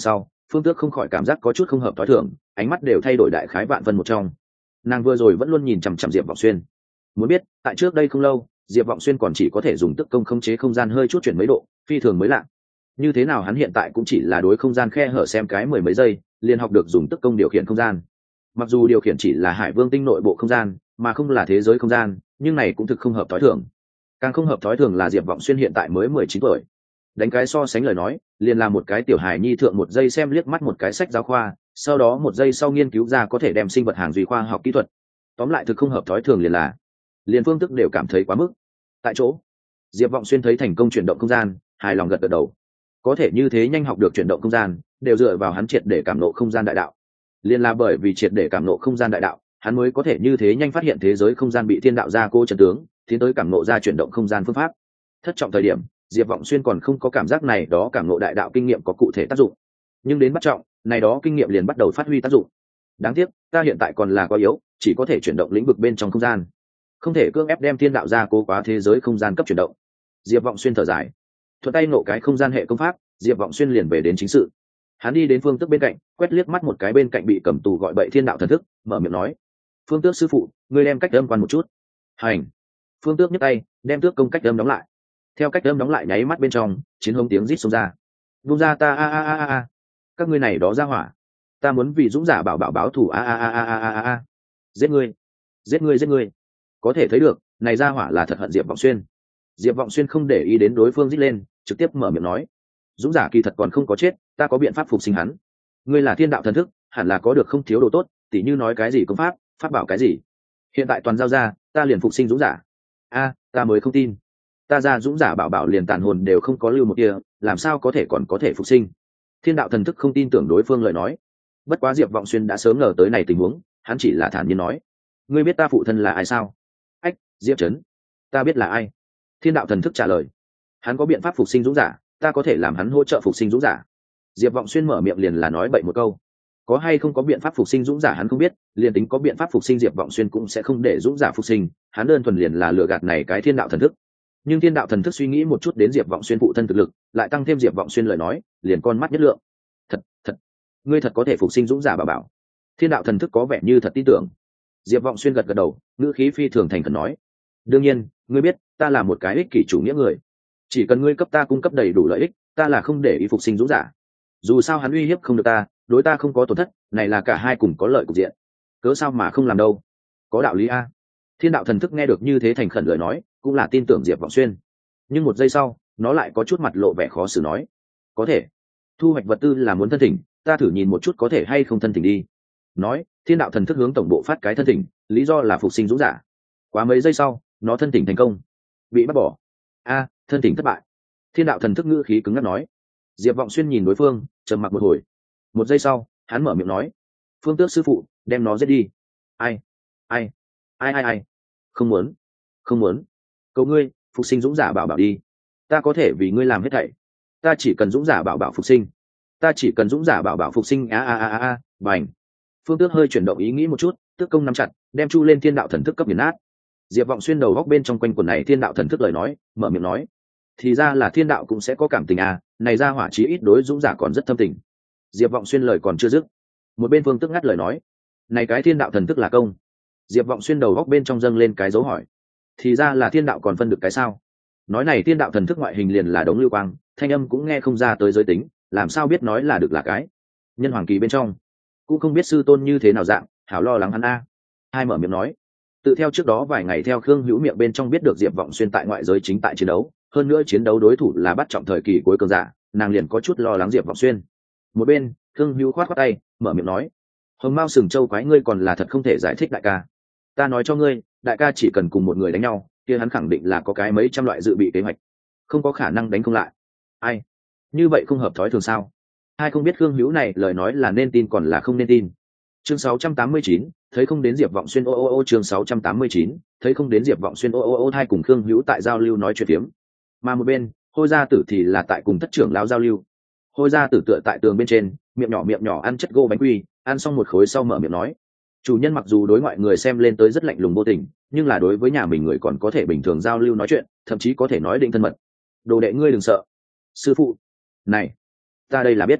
Phương Tước không khỏi cảm giác có chút không hợp thói thường, ánh mắt đều thay đổi đại khái vạn phân một trong. Nàng vừa rồi vẫn luôn nhìn chằm chằm Diệp Vọng Xuyên, muốn biết tại trước đây không lâu Diệp Vọng Xuyên còn chỉ có thể dùng tức công khống chế không gian hơi chút chuyển mấy độ, phi thường mới lạ. Như thế nào hắn hiện tại cũng chỉ là đối không gian khe hở xem cái mười mấy giây liền học được dùng tức công điều khiển không gian. Mặc dù điều khiển chỉ là Hải Vương tinh nội bộ không gian mà không là thế giới không gian, nhưng này cũng thực không hợp thói thường. Càng không hợp thói thường là Diệp Vọng Xuyên hiện tại mới mười chín tuổi. Đánh cái so sánh lời nói, liền là một cái tiểu hài nhi thượng một giây xem liếc mắt một cái sách giáo khoa, sau đó một giây sau nghiên cứu ra có thể đem sinh vật hàng duy khoa học kỹ thuật. Tóm lại thực không hợp thói thường liền là, liền Phương Tức đều cảm thấy quá mức. Tại chỗ, Diệp Vọng Xuyên thấy thành công chuyển động không gian, hài lòng gật gật đầu. Có thể như thế nhanh học được chuyển động không gian, đều dựa vào hắn triệt để cảm ngộ không gian đại đạo. Liên là bởi vì triệt để cảm ngộ không gian đại đạo, hắn mới có thể như thế nhanh phát hiện thế giới không gian bị thiên đạo gia cố trận tướng, tiến tới cảm ngộ ra chuyển động không gian phương pháp. Thất trọng thời điểm, Diệp Vọng Xuyên còn không có cảm giác này đó cảm ngộ đại đạo kinh nghiệm có cụ thể tác dụng, nhưng đến bắt trọng, này đó kinh nghiệm liền bắt đầu phát huy tác dụng. Đáng tiếc, ta hiện tại còn là quá yếu, chỉ có thể chuyển động lĩnh vực bên trong không gian, không thể cưỡng ép đem thiên đạo gia cố quá thế giới không gian cấp chuyển động. Diệp Vọng Xuyên thở dài, thuận tay nộ cái không gian hệ công pháp, Diệp Vọng Xuyên liền về đến chính sự. Hắn đi đến Phương Tước bên cạnh, quét liếc mắt một cái bên cạnh bị cầm tù gọi bậy thiên đạo thần thức, mở miệng nói: "Phương Tước sư phụ, ngươi đem cách âm quan một chút." Hành. Phương Tước nhấc tay, đem tước công cách âm đóng lại. Theo cách âm đóng lại nháy mắt bên trong, chiến hống tiếng rít xông ra. "Buông ra ta a a a a, các ngươi này đó ra hỏa, ta muốn vì dũng giả bảo bảo báo thù a a a a a a a, giết ngươi, giết ngươi giết ngươi." Có thể thấy được, này ra hỏa là thật hận Diệp Vọng Xuyên. Diệp Vọng Xuyên không để ý đến đối phương rít lên, trực tiếp mở miệng nói: "Dũng giả kỳ thật còn không có chết, ta có biện pháp phục sinh hắn. Ngươi là thiên đạo thần thức, hẳn là có được không thiếu đồ tốt, tỉ như nói cái gì công pháp, pháp bảo cái gì. Hiện tại toàn giao ra, ta liền phục sinh dũng giả." "A, ta mới không tin. Ta ra dũng giả bảo bảo liền tàn hồn đều không có lưu một kia, làm sao có thể còn có thể phục sinh?" Thiên đạo thần thức không tin tưởng đối phương lời nói. Bất quá Diệp Vọng Xuyên đã sớm ngờ tới này tình huống, hắn chỉ là thản nhiên nói: "Ngươi biết ta phụ thân là ai sao?" "Ách, Diệp Trấn, ta biết là ai." Thiên đạo thần thức trả lời: "Hắn có biện pháp phục sinh dũng giả, ta có thể làm hắn hỗ trợ phục sinh dũng giả." Diệp Vọng Xuyên mở miệng liền là nói bậy một câu. Có hay không có biện pháp phục sinh dũng giả hắn không biết, liền tính có biện pháp phục sinh Diệp Vọng Xuyên cũng sẽ không để dũng giả phục sinh, hắn đơn thuần liền là lừa gạt này cái thiên đạo thần thức. Nhưng thiên đạo thần thức suy nghĩ một chút đến Diệp Vọng Xuyên phụ thân thực lực, lại tăng thêm Diệp Vọng Xuyên lời nói, liền con mắt nhất lượng. "Thật, thật, ngươi thật có thể phục sinh dũng giả bảo bảo." Thiên đạo thần thức có vẻ như thật tin tưởng. Diệp Vọng Xuyên gật gật đầu, ngữ khí phi thường thành khẩn nói: "Đương nhiên, ngươi biết, ta là một cái ích kỷ chủ nghĩa người. Chỉ cần ngươi cấp ta cung cấp đầy đủ lợi ích, ta là không để ý phục sinh dũng giả. Dù sao hắn uy hiếp không được ta, đối ta không có tổn thất, này là cả hai cùng có lợi cục diện. Cớ sao mà không làm đâu?" "Có đạo lý a." Thiên đạo thần thức nghe được như thế thành khẩn lời nói, cũng là tin tưởng Diệp Vọng Xuyên. Nhưng một giây sau, nó lại có chút mặt lộ vẻ khó xử nói: "Có thể. Thu hoạch vật tư là muốn thân thỉnh, ta thử nhìn một chút có thể hay không thân thỉnh đi." Nói, thiên đạo thần thức hướng tổng bộ phát cái thân thỉnh, lý do là phục sinh dũng giả. Quá mấy giây sau, nó thân thỉnh thành công, bị bắt bỏ. "A, thân thỉnh thất bại." Thiên đạo thần thức ngữ khí cứng ngắc nói. Diệp Vọng Xuyên nhìn đối phương, trầm mặc một hồi. Một giây sau, hắn mở miệng nói: "Phương Tước sư phụ, đem nó giết đi." "Ai? Ai? Ai ai ai? Không muốn, không muốn. Cầu ngươi, phục sinh dũng giả bảo bảo đi. Ta có thể vì ngươi làm hết thảy. Ta chỉ cần dũng giả bảo bảo phục sinh. Ta chỉ cần dũng giả bảo bảo phục sinh." A a a a a, bành. Phương Tước hơi chuyển động ý nghĩ một chút, tước công nắm chặt, đem chu lên thiên đạo thần thức cấp nghiền nát. Diệp Vọng Xuyên đầu góc bên trong quanh quần này thiên đạo thần thức lời nói, mở miệng nói: "Thì ra là thiên đạo cũng sẽ có cảm tình à, này ra hỏa chí ít đối dũng giả còn rất thâm tình." Diệp Vọng Xuyên lời còn chưa dứt, một bên Phương Tước ngắt lời nói: "Này cái thiên đạo thần thức là công?" Diệp Vọng Xuyên đầu góc bên trong dâng lên cái dấu hỏi. Thì ra là thiên đạo còn phân được cái sao? Nói này thiên đạo thần thức ngoại hình liền là đống lưu quang, thanh âm cũng nghe không ra tới giới tính, làm sao biết nói là được là cái? Nhân hoàng kỳ bên trong, cũng không biết sư tôn như thế nào dạng, hảo lo lắng hắn a. Hai mở miệng nói: "Tự theo trước đó vài ngày theo Khương Hữu miệng bên trong biết được Diệp Vọng Xuyên tại ngoại giới chính tại chiến đấu, hơn nữa chiến đấu đối thủ là bắt trọng thời kỳ cuối cường giả, nàng liền có chút lo lắng Diệp Vọng Xuyên." Một bên, Khương Hữu khoát khoát tay, mở miệng nói: "Hồng Mao Sừng Châu quái ngươi còn là thật không thể giải thích đại ca. Ta nói cho ngươi, đại ca chỉ cần cùng một người đánh nhau, kia hắn khẳng định là có cái mấy trăm loại dự bị kế hoạch, không có khả năng đánh không lại." "Ai? Như vậy không hợp thói thường sao?" Hai không biết Khương Hữu này lời nói là nên tin còn là không nên tin. Chương sáu trăm tám mươi chín, thấy không đến Diệp Vọng Xuyên ô ô ô chương sáu trăm tám mươi chín, thấy không đến Diệp Vọng Xuyên ô ô ô hai cùng Khương Hữu tại giao lưu nói chuyện tiếm. Mà một bên, Hôi gia tử thì là tại cùng thất trưởng lão giao lưu. Hôi gia tử tựa tại tường bên trên, miệng nhỏ miệng nhỏ ăn chất gô bánh quy, ăn xong một khối sau mở miệng nói: "Chủ nhân mặc dù đối ngoại người xem lên tới rất lạnh lùng vô tình, nhưng là đối với nhà mình người còn có thể bình thường giao lưu nói chuyện, thậm chí có thể nói định thân mật. Đồ đệ ngươi đừng sợ." "Sư phụ." "Này, ta đây là biết."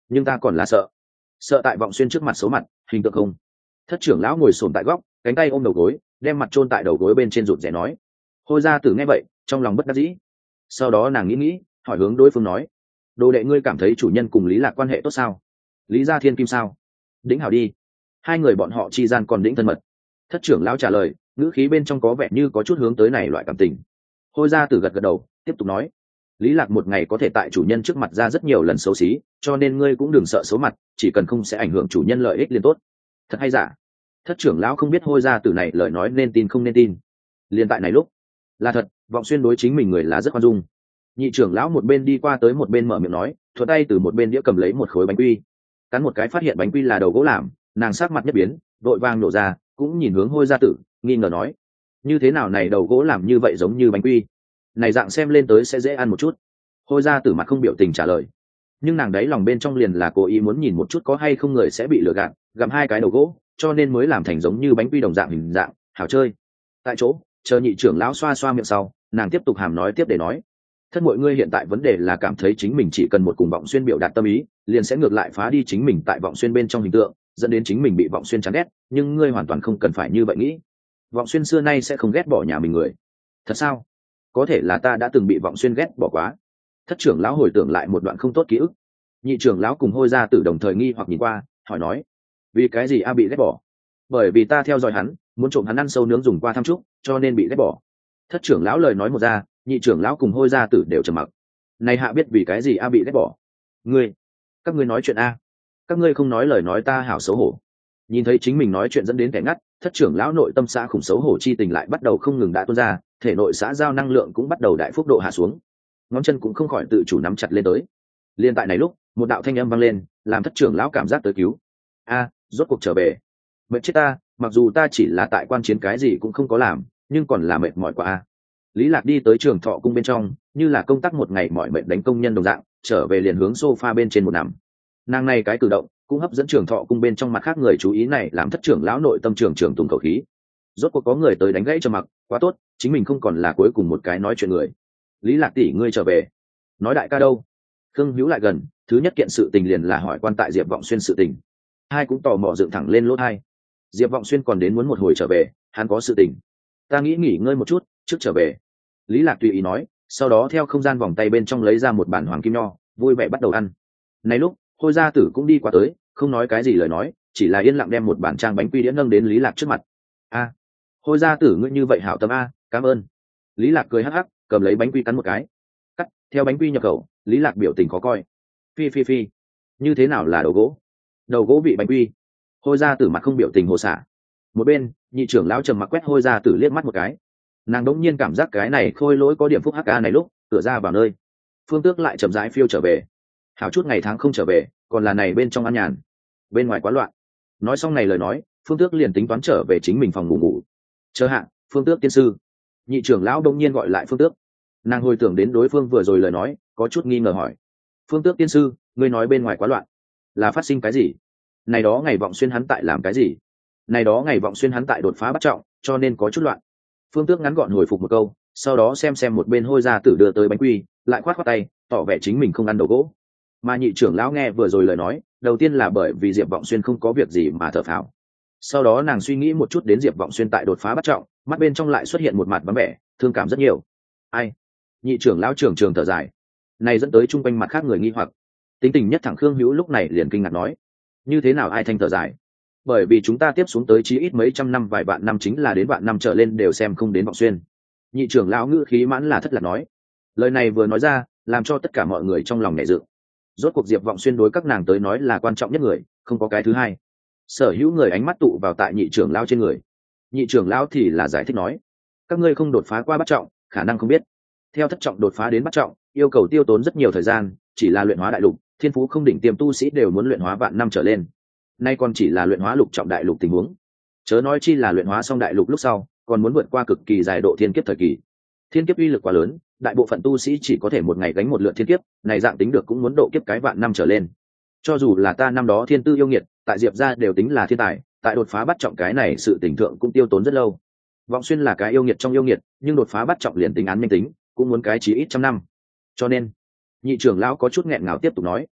nhưng ta còn là sợ sợ tại vọng xuyên trước mặt xấu mặt hình tượng không. Thất trưởng lão ngồi xổm tại góc, cánh tay ôm đầu gối, đem mặt chôn tại đầu gối bên trên, rụt rè nói. Hôi gia tử nghe vậy, trong lòng bất đắc dĩ. Sau đó nàng nghĩ nghĩ, hỏi hướng đối phương nói: đồ đệ ngươi cảm thấy chủ nhân cùng Lý Lạc quan hệ tốt sao? Lý gia thiên kim sao? Đĩnh hảo đi. Hai người bọn họ chi gian còn đĩnh thân mật. Thất trưởng lão trả lời, ngữ khí bên trong có vẻ như có chút hướng tới này loại cảm tình. Hôi gia tử gật gật đầu, tiếp tục nói: Lý Lạc một ngày có thể tại chủ nhân trước mặt ra rất nhiều lần xấu xí, cho nên ngươi cũng đừng sợ xấu mặt, chỉ cần không sẽ ảnh hưởng chủ nhân lợi ích liền tốt. Thật hay giả? Thất trưởng lão không biết hôi gia tử này lời nói nên tin không nên tin. Liên tại này lúc, là thật, vọng xuyên đối chính mình người là rất khoan dung. Nhị trưởng lão một bên đi qua tới một bên mở miệng nói, thuận tay từ một bên đĩa cầm lấy một khối bánh quy, cắn một cái phát hiện bánh quy là đầu gỗ làm, nàng sắc mặt nhất biến, vội vàng nổ ra, cũng nhìn hướng hôi gia tử, nghi ngờ nói: như thế nào này đầu gỗ làm như vậy giống như bánh quy? Này dạng xem lên tới sẽ dễ ăn một chút. Hôi gia tử mặt không biểu tình trả lời, nhưng nàng đấy lòng bên trong liền là cố ý muốn nhìn một chút có hay không người sẽ bị lừa gạt, gặm hai cái đầu gỗ, cho nên mới làm thành giống như bánh quy đồng dạng hình dạng, hảo chơi. Tại chỗ, chờ nhị trưởng lão xoa xoa miệng sau, nàng tiếp tục hàm nói tiếp để nói: thất mọi ngươi hiện tại vấn đề là cảm thấy chính mình chỉ cần một cùng vọng xuyên biểu đạt tâm ý, liền sẽ ngược lại phá đi chính mình tại vọng xuyên bên trong hình tượng, dẫn đến chính mình bị vọng xuyên chán ghét, nhưng ngươi hoàn toàn không cần phải như vậy nghĩ. Vọng xuyên xưa nay sẽ không ghét bỏ nhà mình người. Thật sao? Có thể là ta đã từng bị vọng xuyên ghét bỏ quá. Thất trưởng lão hồi tưởng lại một đoạn không tốt ký ức. Nhị trưởng lão cùng hôi gia tử đồng thời nghi hoặc nhìn qua, hỏi nói: vì cái gì a bị ghét bỏ? Bởi vì ta theo dõi hắn, muốn trộm hắn ăn sâu nướng dùng qua thăm chúc, cho nên bị ghét bỏ. Thất trưởng lão lời nói một ra, nhị trưởng lão cùng hôi gia tử đều trầm mặc. Này hạ biết vì cái gì a bị ghét bỏ? Ngươi, các ngươi nói chuyện a? Các ngươi không nói lời nói ta hảo xấu hổ. Nhìn thấy chính mình nói chuyện dẫn đến kẻ ngắt, thất trưởng lão nội tâm xã khủng xấu hổ chi tình lại bắt đầu không ngừng đã tuôn ra, thể nội xã giao năng lượng cũng bắt đầu đại phúc độ hạ xuống, ngón chân cũng không khỏi tự chủ nắm chặt lên tới. Liên tại này lúc, một đạo thanh âm vang lên, làm thất trưởng lão cảm giác tới cứu. A, rốt cuộc trở về. Mệt chết ta, mặc dù ta chỉ là tại quan chiến cái gì cũng không có làm, nhưng còn là mệt mỏi quá a. Lý Lạc đi tới Trường Thọ cung bên trong, như là công tác một ngày mỏi mệt đánh công nhân đồng dạng, trở về liền hướng sofa bên trên một nằm. Nàng này cái cử động cũng hấp dẫn Trường Thọ cung bên trong mặt khác người chú ý, này làm thất trưởng lão nội tâm trường trường tùng khẩu khí. Rốt cuộc có người tới đánh gãy trầm mặc, quá tốt, chính mình không còn là cuối cùng một cái nói chuyện người. Lý Lạc tỷ ngươi trở về. Nói đại ca đâu? Khương Hữu lại gần, thứ nhất kiện sự tình liền là hỏi quan tại Diệp Vọng Xuyên sự tình. Hai cũng tò mò dựng thẳng lên lỗ hai. Diệp Vọng Xuyên còn đến muốn một hồi trở về, hắn có sự tình. Ta nghĩ nghỉ ngơi một chút, trước trở về. Lý Lạc tùy ý nói, sau đó theo không gian vòng tay bên trong lấy ra một bản hoàng kim nho, vui vẻ bắt đầu ăn. Này lúc, Hôi gia tử cũng đi qua tới, không nói cái gì lời nói, chỉ là yên lặng đem một bản trang bánh quy đĩa nâng đến Lý Lạc trước mặt. A, Hôi gia tử ngươi như vậy hảo tâm a, cảm ơn. Lý Lạc cười hắc hắc, cầm lấy bánh quy cắn một cái. Cắt, theo bánh quy nhập khẩu, Lý Lạc biểu tình khó coi. Phi phi phi, như thế nào là đầu gỗ? Đầu gỗ bị bánh quy. Hôi gia tử mặt không biểu tình hồ xả. Một bên, nhị trưởng lão trầm mặc quét Hôi gia tử liếc mắt một cái. Nàng đống nhiên cảm giác cái này khôi lỗi có điểm phúc hắc a này lúc, cửa ra vào nơi. Phương Tước lại chậm rãi phiêu trở về. Hảo chút ngày tháng không trở về, còn là này bên trong ăn nhàn, bên ngoài quá loạn. Nói xong này lời nói, Phương Tước liền tính toán trở về chính mình phòng ngủ ngủ. Chờ hạ, Phương Tước tiên sư. Nhị trưởng lão đông nhiên gọi lại Phương Tước. Nàng hồi tưởng đến đối phương vừa rồi lời nói, có chút nghi ngờ hỏi: Phương Tước tiên sư, ngươi nói bên ngoài quá loạn, là phát sinh cái gì? Này đó ngày Vọng Xuyên hắn tại làm cái gì? Này đó ngày Vọng Xuyên hắn tại đột phá bắt trọng, cho nên có chút loạn. Phương Tước ngắn gọn hồi phục một câu, sau đó xem xem một bên Hôi gia tử đưa tới bánh quy, lại khoát khoát tay, tỏ vẻ chính mình không ăn đồ gỗ. Mà nhị trưởng lão nghe vừa rồi lời nói, đầu tiên là bởi vì Diệp Vọng Xuyên không có việc gì mà thở phào. Sau đó nàng suy nghĩ một chút đến Diệp Vọng Xuyên tại đột phá bắt trọng, mắt bên trong lại xuất hiện một mặt vắng vẻ, thương cảm rất nhiều. Ai? Nhị trưởng lão trưởng trường thở dài. Này dẫn tới chung quanh mặt khác người nghi hoặc. Tính tình nhất thẳng Khương Hữu lúc này liền kinh ngạc nói: như thế nào ai thanh thở dài? Bởi vì chúng ta tiếp xuống tới chí ít mấy trăm năm vài vạn năm, chính là đến vạn năm trở lên đều xem không đến Vọng Xuyên. Nhị trưởng lão ngữ khí mãn là thất lạc nói. Lời này vừa nói ra, làm cho tất cả mọi người trong lòng nhẹ dự. Rốt cuộc Diệp Vọng Xuyên đối các nàng tới nói là quan trọng nhất người, không có cái thứ hai. Sở hữu người ánh mắt tụ vào tại nhị trưởng lão trên người. Nhị trưởng lão thì là giải thích nói: các ngươi không đột phá qua bắt trọng, khả năng không biết. Theo thất trọng đột phá đến bắt trọng, yêu cầu tiêu tốn rất nhiều thời gian, chỉ là luyện hóa đại lục, thiên phú không đỉnh tiêm tu sĩ đều muốn luyện hóa vạn năm trở lên. Nay còn chỉ là luyện hóa lục trọng đại lục tình huống. Chớ nói chi là luyện hóa xong đại lục lúc sau, còn muốn vượt qua cực kỳ dài độ thiên kiếp thời kỳ. Thiên kiếp uy lực quá lớn, đại bộ phận tu sĩ chỉ có thể một ngày gánh một lượt thiên kiếp, này dạng tính được cũng muốn độ kiếp cái vạn năm trở lên. Cho dù là ta năm đó thiên tư yêu nghiệt, tại Diệp gia đều tính là thiên tài, tại đột phá bắt trọng cái này sự tỉnh thượng cũng tiêu tốn rất lâu. Vọng Xuyên là cái yêu nghiệt trong yêu nghiệt, nhưng đột phá bắt trọng liền tính án nhanh tính, cũng muốn cái chí ít trăm năm. Cho nên, nhị trưởng lão có chút nghẹn ngào tiếp tục nói: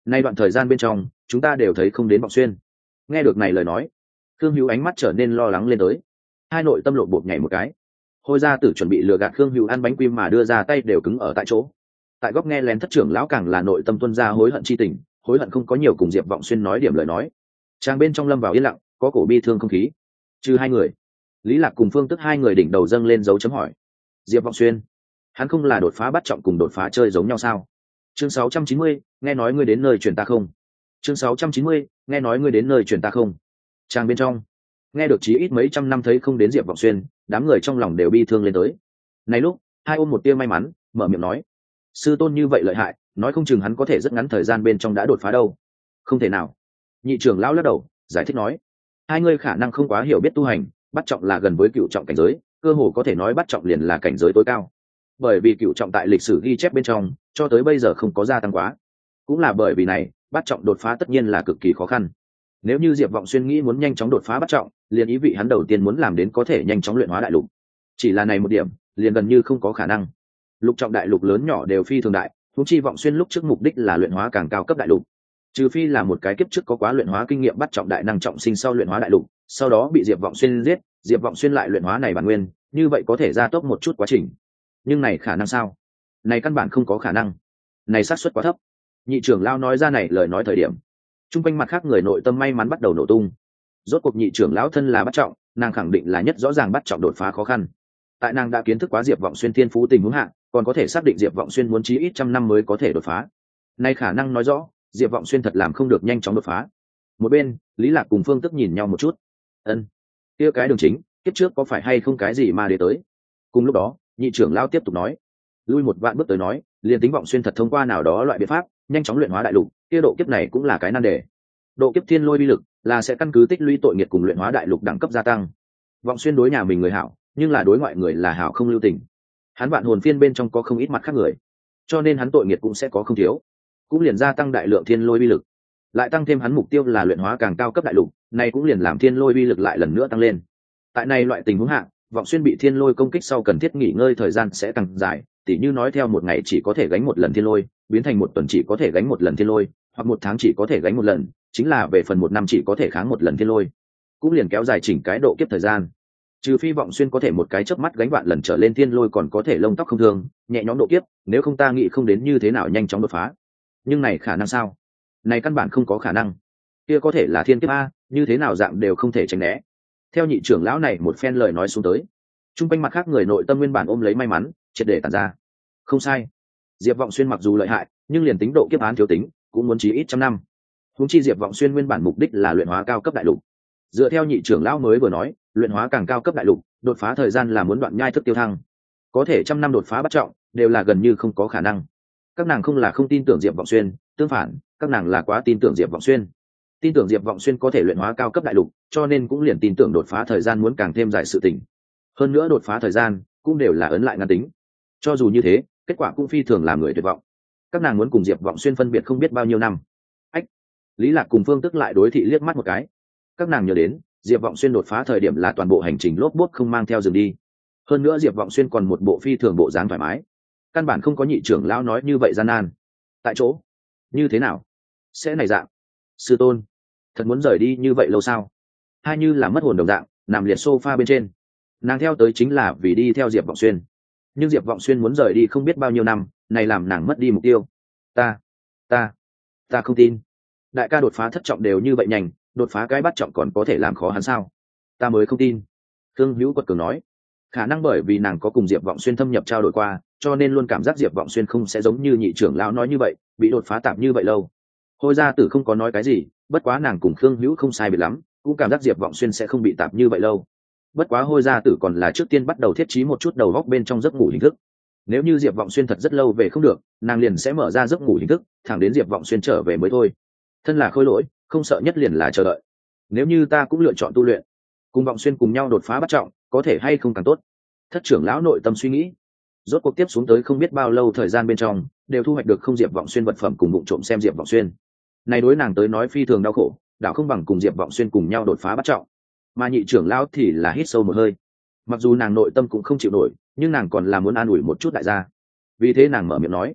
nay đoạn thời gian bên trong chúng ta đều thấy không đến Vọng Xuyên. Nghe được này lời nói, Khương Hữu ánh mắt trở nên lo lắng lên tới, hai nội tâm lộ bột nhảy một cái. Hôi gia tử chuẩn bị lừa gạt Khương Hữu ăn bánh quy mà đưa ra tay đều cứng ở tại chỗ. Tại góc nghe lén thất trưởng lão càng là nội tâm tuôn ra hối hận chi tình, hối hận không có nhiều cùng Diệp Vọng Xuyên nói điểm lời nói. Trang bên trong lâm vào yên lặng, có cổ bi thương không khí. Trừ hai người, Lý Lạc cùng Phương Tức hai người đỉnh đầu dâng lên dấu chấm hỏi. Diệp Vọng Xuyên, hắn không là đột phá bắt trọng cùng đột phá chơi giống nhau sao? Chương sáu trăm chín mươi, nghe nói ngươi đến nơi truyền ta không? Chương sáu trăm chín mươi, nghe nói ngươi đến nơi truyền ta không? Trang bên trong, nghe được chí ít mấy trăm năm thấy không đến Diệp Vọng Xuyên, đám người trong lòng đều bi thương lên tới. Này lúc, hai ôm một tia may mắn, mở miệng nói: sư tôn như vậy lợi hại, nói không chừng hắn có thể rất ngắn thời gian bên trong đã đột phá đâu. Không thể nào. Nhị trưởng lão lắc đầu, giải thích nói: hai người khả năng không quá hiểu biết tu hành, bắt trọng là gần với cựu trọng cảnh giới, cơ hồ có thể nói bắt trọng liền là cảnh giới tối cao. Bởi vì cựu trọng tại lịch sử ghi chép bên trong, cho tới bây giờ không có gia tăng quá. Cũng là bởi vì này, bắt trọng đột phá tất nhiên là cực kỳ khó khăn. Nếu như Diệp Vọng Xuyên nghĩ muốn nhanh chóng đột phá bắt trọng, liền ý vị hắn đầu tiên muốn làm đến có thể nhanh chóng luyện hóa đại lục. Chỉ là này một điểm, liền gần như không có khả năng. Lục trọng đại lục lớn nhỏ đều phi thường đại, huống chi Vọng Xuyên lúc trước mục đích là luyện hóa càng cao cấp đại lục. Trừ phi là một cái kiếp trước có quá luyện hóa kinh nghiệm bắt trọng đại năng trọng sinh sau luyện hóa đại lục, sau đó bị Diệp Vọng Xuyên giết, Diệp Vọng Xuyên lại luyện hóa này bản nguyên, như vậy có thể gia tốc một chút quá trình. Nhưng này khả năng sao? Này căn bản không có khả năng. Này xác suất quá thấp. Nhị trưởng lão nói ra này lời nói thời điểm, chung quanh mặt khác người nội tâm may mắn bắt đầu nổ tung. Rốt cuộc nhị trưởng lão thân là bắt trọng, nàng khẳng định là nhất rõ ràng bắt trọng đột phá khó khăn. Tại nàng đã kiến thức quá Diệp Vọng Xuyên thiên phú tình huống hạ, còn có thể xác định Diệp Vọng Xuyên muốn chí ít trăm năm mới có thể đột phá. Nay khả năng nói rõ, Diệp Vọng Xuyên thật làm không được nhanh chóng đột phá. Một bên, Lý Lạc cùng Phương Tức nhìn nhau một chút. Ân, kia cái đường chính, kiếp trước có phải hay không cái gì mà để tới? Cùng lúc đó, nhị trưởng lão tiếp tục nói, lui một vạn bước tới nói, liền tính Vọng Xuyên thật thông qua nào đó loại biện pháp, nhanh chóng luyện hóa đại lục, kia độ kiếp này cũng là cái nan đề. Độ kiếp thiên lôi bi lực là sẽ căn cứ tích lũy tội nghiệp cùng luyện hóa đại lục đẳng cấp gia tăng. Vọng Xuyên đối nhà mình người hảo, nhưng là đối ngoại người là hảo không lưu tình. Hắn vạn hồn phiên bên trong có không ít mặt khác người, cho nên hắn tội nghiệp cũng sẽ có không thiếu, cũng liền gia tăng đại lượng thiên lôi bi lực. Lại tăng thêm hắn mục tiêu là luyện hóa càng cao cấp đại lục, này cũng liền làm thiên lôi bi lực lại lần nữa tăng lên. Tại này loại tình huống hạ, Vọng Xuyên bị thiên lôi công kích sau cần thiết nghỉ ngơi thời gian sẽ càng dài, tỉ như nói theo một ngày chỉ có thể gánh một lần thiên lôi, biến thành một tuần chỉ có thể gánh một lần thiên lôi, hoặc một tháng chỉ có thể gánh một lần, chính là về phần một năm chỉ có thể kháng một lần thiên lôi, cũng liền kéo dài chỉnh cái độ kiếp thời gian. Trừ phi Vọng Xuyên có thể một cái chớp mắt gánh vạn lần trở lên thiên lôi còn có thể lông tóc không thương, nhẹ nhõm độ kiếp, nếu không ta nghĩ không đến như thế nào nhanh chóng đột phá. Nhưng này khả năng sao? Này căn bản không có khả năng. Kia có thể là thiên kiếp a, như thế nào dạng đều không thể tránh né. Theo nhị trưởng lão này một phen lời nói xuống tới, trung quanh mặt khác người nội tâm nguyên bản ôm lấy may mắn, triệt để tản ra. Không sai, Diệp Vọng Xuyên mặc dù lợi hại, nhưng liền tính độ kiếp án thiếu tính, cũng muốn chí ít trăm năm. Huống chi Diệp Vọng Xuyên nguyên bản mục đích là luyện hóa cao cấp đại lục. Dựa theo nhị trưởng lão mới vừa nói, luyện hóa càng cao cấp đại lục, đột phá thời gian là muốn đoạn nhai thức tiêu thăng. Có thể trăm năm đột phá bắt trọng, đều là gần như không có khả năng. Các nàng không là không tin tưởng Diệp Vọng Xuyên, tương phản, các nàng là quá tin tưởng Diệp Vọng Xuyên. Tin tưởng Diệp Vọng Xuyên có thể luyện hóa cao cấp đại lục, cho nên cũng liền tin tưởng đột phá thời gian muốn càng thêm dài sự tình. Hơn nữa đột phá thời gian cũng đều là ấn lại ngắn tính. Cho dù như thế, kết quả cũng phi thường làm người tuyệt vọng. Các nàng muốn cùng Diệp Vọng Xuyên phân biệt không biết bao nhiêu năm. Ách. Lý Lạc cùng Phương Tức lại đối thị liếc mắt một cái. Các nàng nhớ đến, Diệp Vọng Xuyên đột phá thời điểm là toàn bộ hành trình lốp bốp không mang theo dừng đi. Hơn nữa Diệp Vọng Xuyên còn một bộ phi thường bộ dáng thoải mái. Căn bản không có nhị trưởng lão nói như vậy gian nan. Tại chỗ, như thế nào? Sẽ này dạng. Sư tôn, thật muốn rời đi như vậy lâu sao? Hai như là mất hồn đồng dạng, nằm liệt sofa bên trên. Nàng theo tới chính là vì đi theo Diệp Vọng Xuyên. Nhưng Diệp Vọng Xuyên muốn rời đi không biết bao nhiêu năm, này làm nàng mất đi mục tiêu. Ta, ta, ta không tin. Đại ca đột phá thất trọng đều như vậy nhanh, đột phá cái bắt trọng còn có thể làm khó hắn sao? Ta mới không tin. Thương Hữu quật cường nói, khả năng bởi vì nàng có cùng Diệp Vọng Xuyên thâm nhập trao đổi qua, cho nên luôn cảm giác Diệp Vọng Xuyên không sẽ giống như nhị trưởng lão nói như vậy, bị đột phá tạm như vậy lâu. Hôi gia tử không có nói cái gì, bất quá nàng cùng Khương Hữu không sai biệt lắm, cũng cảm giác Diệp Vọng Xuyên sẽ không bị tạm như vậy lâu. Bất quá Hôi gia tử còn là trước tiên bắt đầu thiết trí một chút đầu góc bên trong giấc ngủ hình thức. Nếu như Diệp Vọng Xuyên thật rất lâu về không được, nàng liền sẽ mở ra giấc ngủ hình thức, thẳng đến Diệp Vọng Xuyên trở về mới thôi. Thân là khôi lỗi, không sợ nhất liền là chờ đợi. Nếu như ta cũng lựa chọn tu luyện, cùng Vọng Xuyên cùng nhau đột phá bắt trọng, có thể hay không càng tốt. Thất trưởng lão nội tâm suy nghĩ. Rốt cuộc tiếp xuống tới không biết bao lâu thời gian bên trong, đều thu hoạch được không Diệp Vọng Xuyên vật phẩm cùng vụng trộm xem Diệp Vọng Xuyên. Này đối nàng tới nói phi thường đau khổ, đảo không bằng cùng Diệp Vọng Xuyên cùng nhau đột phá bắt trọng. Mà nhị trưởng lão thì là hít sâu một hơi. Mặc dù nàng nội tâm cũng không chịu nổi, nhưng nàng còn là muốn an ủi một chút đại gia. Vì thế nàng mở miệng nói,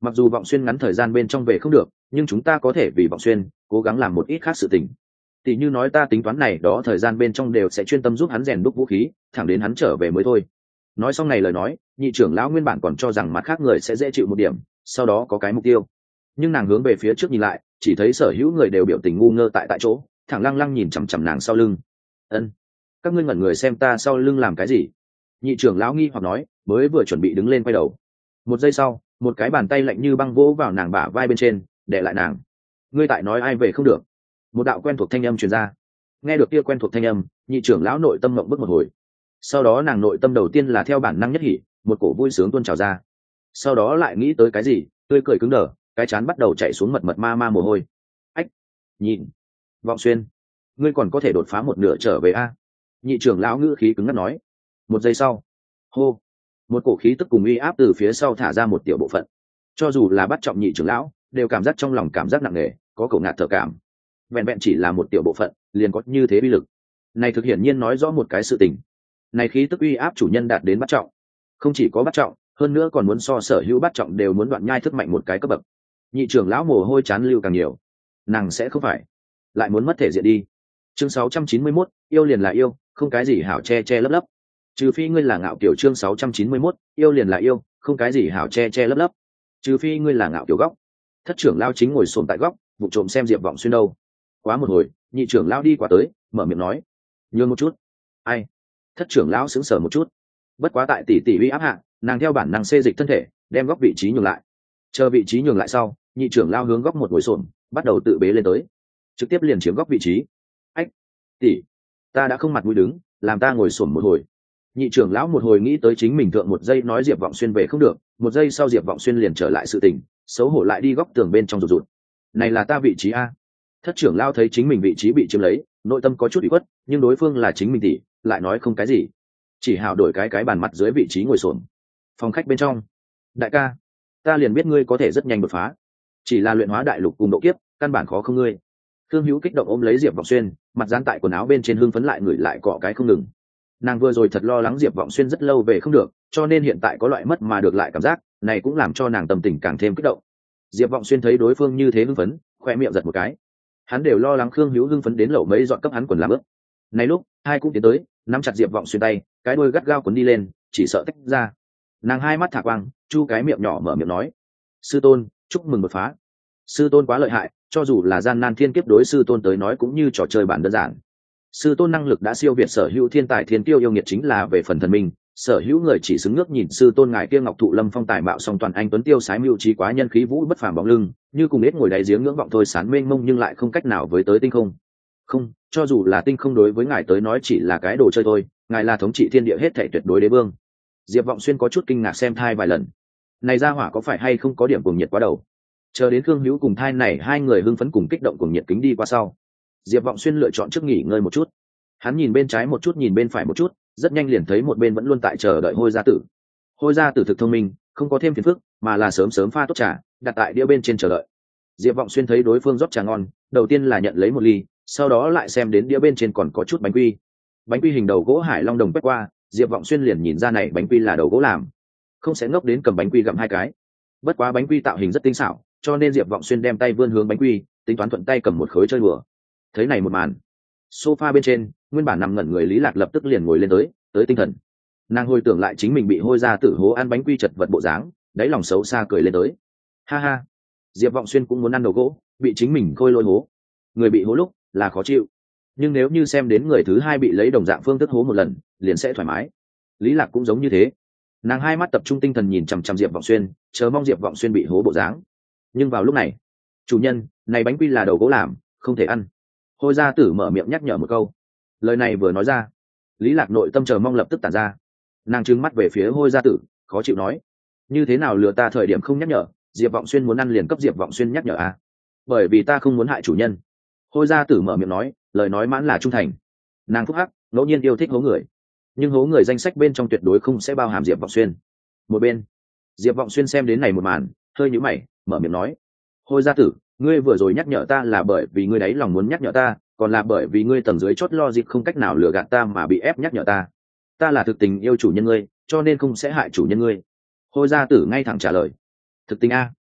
mặc dù Vọng Xuyên ngắn thời gian bên trong về không được, nhưng chúng ta có thể vì Vọng Xuyên cố gắng làm một ít khác sự tình. Tỷ như nói ta tính toán này đó thời gian bên trong đều sẽ chuyên tâm giúp hắn rèn đúc vũ khí, thẳng đến hắn trở về mới thôi. Nói xong này lời nói, nhị trưởng lão nguyên bản còn cho rằng mặt khác người sẽ dễ chịu một điểm, sau đó có cái mục tiêu. Nhưng nàng hướng về phía trước nhìn lại, chỉ thấy sở hữu người đều biểu tình ngu ngơ tại tại chỗ, thẳng lăng lăng nhìn chằm chằm nàng sau lưng. Ân, các ngươi ngẩn người xem ta sau lưng làm cái gì? Nhị trưởng lão nghi hoặc nói, mới vừa chuẩn bị đứng lên quay đầu. Một giây sau, một cái bàn tay lạnh như băng vỗ vào nàng bả vai bên trên, để lại nàng. Ngươi tại nói ai về không được? Một đạo quen thuộc thanh âm truyền ra. Nghe được kia quen thuộc thanh âm, nhị trưởng lão nội tâm mộng bức một hồi. Sau đó nàng nội tâm đầu tiên là theo bản năng nhất hỉ, một cổ vui sướng tuôn trào ra. Sau đó lại nghĩ tới cái gì, tươi cười cứng đờ, cái chán bắt đầu chảy xuống mật mật ma ma mồ hôi. Ách, nhìn, Vọng Xuyên, ngươi còn có thể đột phá một nửa trở về a? Nhị trưởng lão ngữ khí cứng ngắc nói. Một giây sau, hô, một cổ khí tức cùng uy áp từ phía sau thả ra một tiểu bộ phận. Cho dù là bắt trọng nhị trưởng lão, đều cảm giác trong lòng cảm giác nặng nề, có cổ ngạt thở cảm. Vẹn vẹn chỉ là một tiểu bộ phận, liền có như thế uy lực. Này thực hiển nhiên nói rõ một cái sự tình. Này khí tức uy áp chủ nhân đạt đến bắt trọng, không chỉ có bắt trọng, hơn nữa còn muốn so sở hữu bắt trọng đều muốn đoạn nhai thức mạnh một cái cấp bậc. Nhị trưởng lão mồ hôi chán lưu càng nhiều. Nàng sẽ không phải lại muốn mất thể diện đi. Chương sáu trăm chín mươi mốt, yêu liền là yêu, không cái gì hảo che che lấp lấp. Trừ phi ngươi là ngạo kiểu. Chương sáu trăm chín mươi mốt, yêu liền là yêu, không cái gì hảo che che lấp lấp. Trừ phi ngươi là ngạo kiểu góc. Thất trưởng lão chính ngồi xổm tại góc, vụ trộm xem Diệp Vọng Xuyên đâu. Quá một hồi, nhị trưởng lão đi qua tới, mở miệng nói, nhường một chút. Ai? Thất trưởng lão sững sờ một chút. Bất quá tại tỷ tỷ uy áp hạ, nàng theo bản năng xê dịch thân thể, đem góc vị trí nhường lại. Chờ vị trí nhường lại sau, nhị trưởng lão hướng góc một ngồi xổm, bắt đầu tự bế lên tới, trực tiếp liền chiếm góc vị trí. Ách, tỷ, ta đã không mặt mũi đứng, làm ta ngồi xổm một hồi. Nhị trưởng lão một hồi nghĩ tới chính mình thượng một giây nói Diệp Vọng Xuyên về không được, một giây sau Diệp Vọng Xuyên liền trở lại sự tình, xấu hổ lại đi góc tường bên trong rụt rụt. Này là ta vị trí a? Thất trưởng lão thấy chính mình vị trí bị chiếm lấy, nội tâm có chút ủy khuất, nhưng đối phương là chính mình tỷ, lại nói không cái gì, chỉ hảo đổi cái cái bàn mặt dưới vị trí ngồi xổm. Phòng khách bên trong, đại ca, ta liền biết ngươi có thể rất nhanh đột phá, chỉ là luyện hóa đại lục cùng độ kiếp, căn bản khó không ngươi. Thương Hữu kích động ôm lấy Diệp Vọng Xuyên, mặt dán tại quần áo bên trên hưng phấn lại người lại cọ cái không ngừng. Nàng vừa rồi thật lo lắng Diệp Vọng Xuyên rất lâu về không được, cho nên hiện tại có loại mất mà được lại cảm giác, này cũng làm cho nàng tâm tình càng thêm kích động. Diệp Vọng Xuyên thấy đối phương như thế hưng phấn, khoe miệng giật một cái. Hắn đều lo lắng Khương Hữu hưng phấn đến lẩu mấy dọn cấp hắn quần làm ướt. Này lúc, hai cũng tiến tới, nắm chặt Diệp Vọng Xuyên tay, cái đuôi gắt gao cuốn đi lên, chỉ sợ tách ra. Nàng hai mắt thả quang, chu cái miệng nhỏ mở miệng nói, sư tôn, chúc mừng đột phá. Sư tôn quá lợi hại, cho dù là gian nan thiên kiếp đối sư tôn tới nói cũng như trò chơi bản đơn giản. Sư tôn năng lực đã siêu việt sở hữu thiên tài thiên tiêu yêu nghiệt, chính là về phần thần minh, sở hữu người chỉ xứng ngước nhìn sư tôn ngài kia ngọc thụ lâm phong tài mạo song toàn anh tuấn tiêu sái mưu trí quá nhân khí vũ bất phàm bóng lưng, như cùng nết ngồi đáy giếng ngưỡng vọng thôi sán mênh mông nhưng lại không cách nào với tới tinh không. Không, cho dù là tinh không đối với ngài tới nói chỉ là cái đồ chơi thôi, ngài là thống trị thiên địa hết thảy tuyệt đối đế vương. Diệp Vọng Xuyên có chút kinh ngạc xem thai vài lần, này ra hỏa có phải hay không có điểm cuồng nhiệt quá đầu. Chờ đến Khương Hữu cùng thai này hai người hưng phấn cùng kích động cuồng nhiệt kính đi qua sau, Diệp Vọng Xuyên lựa chọn trước nghỉ ngơi một chút. Hắn nhìn bên trái một chút nhìn bên phải một chút, rất nhanh liền thấy một bên vẫn luôn tại chờ đợi Hôi gia tử. Hôi gia tử thực thông minh, không có thêm phiền phức, mà là sớm sớm pha tốt trà, đặt tại đĩa bên trên chờ đợi. Diệp Vọng Xuyên thấy đối phương rót trà ngon, đầu tiên là nhận lấy một ly, sau đó lại xem đến đĩa bên trên còn có chút bánh quy. Bánh quy hình đầu gỗ hải long đồng quét qua, Diệp Vọng Xuyên liền nhìn ra này bánh quy là đầu gỗ làm, không sẽ ngốc đến cầm bánh quy gặm hai cái. Bất quá bánh quy tạo hình rất tinh xảo, cho nên Diệp Vọng Xuyên đem tay vươn hướng bánh quy, tính toán thuận tay cầm một khối chơi đùa. Thấy này một màn, sofa bên trên nguyên bản nằm ngẩn người Lý Lạc lập tức liền ngồi lên tới, tới tinh thần. Nàng hồi tưởng lại chính mình bị Hôi gia tử hố ăn bánh quy chật vật bộ dáng, đáy lòng xấu xa cười lên tới. Ha ha, Diệp Vọng Xuyên cũng muốn ăn đầu gỗ, bị chính mình khôi lôi hố. Người bị hố lúc là khó chịu, nhưng nếu như xem đến người thứ hai bị lấy đồng dạng phương thức hố một lần, liền sẽ thoải mái. Lý Lạc cũng giống như thế. Nàng hai mắt tập trung tinh thần nhìn chằm chằm Diệp Vọng Xuyên, chờ mong Diệp Vọng Xuyên bị hố bộ dáng. Nhưng vào lúc này, chủ nhân, này bánh quy là đầu gỗ làm, không thể ăn. Hôi gia tử mở miệng nhắc nhở một câu. Lời này vừa nói ra, Lý Lạc nội tâm chờ mong lập tức tản ra. Nàng trừng mắt về phía Hôi gia tử, khó chịu nói, như thế nào lừa ta thời điểm không nhắc nhở, Diệp Vọng Xuyên muốn ăn liền cấp Diệp Vọng Xuyên nhắc nhở à? Bởi vì ta không muốn hại chủ nhân. Hôi gia tử mở miệng nói, lời nói mãn là trung thành. Nàng phúc hắc, ngẫu nhiên yêu thích hố người, nhưng hố người danh sách bên trong tuyệt đối không sẽ bao hàm Diệp Vọng Xuyên. Một bên, Diệp Vọng Xuyên xem đến này một màn, hơi nhíu mày, mở miệng nói, Hôi gia tử, ngươi vừa rồi nhắc nhở ta là bởi vì ngươi đáy lòng muốn nhắc nhở ta, còn là bởi vì ngươi tầng dưới chót lo dịp không cách nào lừa gạt ta mà bị ép nhắc nhở ta. Ta là thực tình yêu chủ nhân ngươi, cho nên không sẽ hại chủ nhân ngươi. Hôi gia tử ngay thẳng trả lời, thực tình a.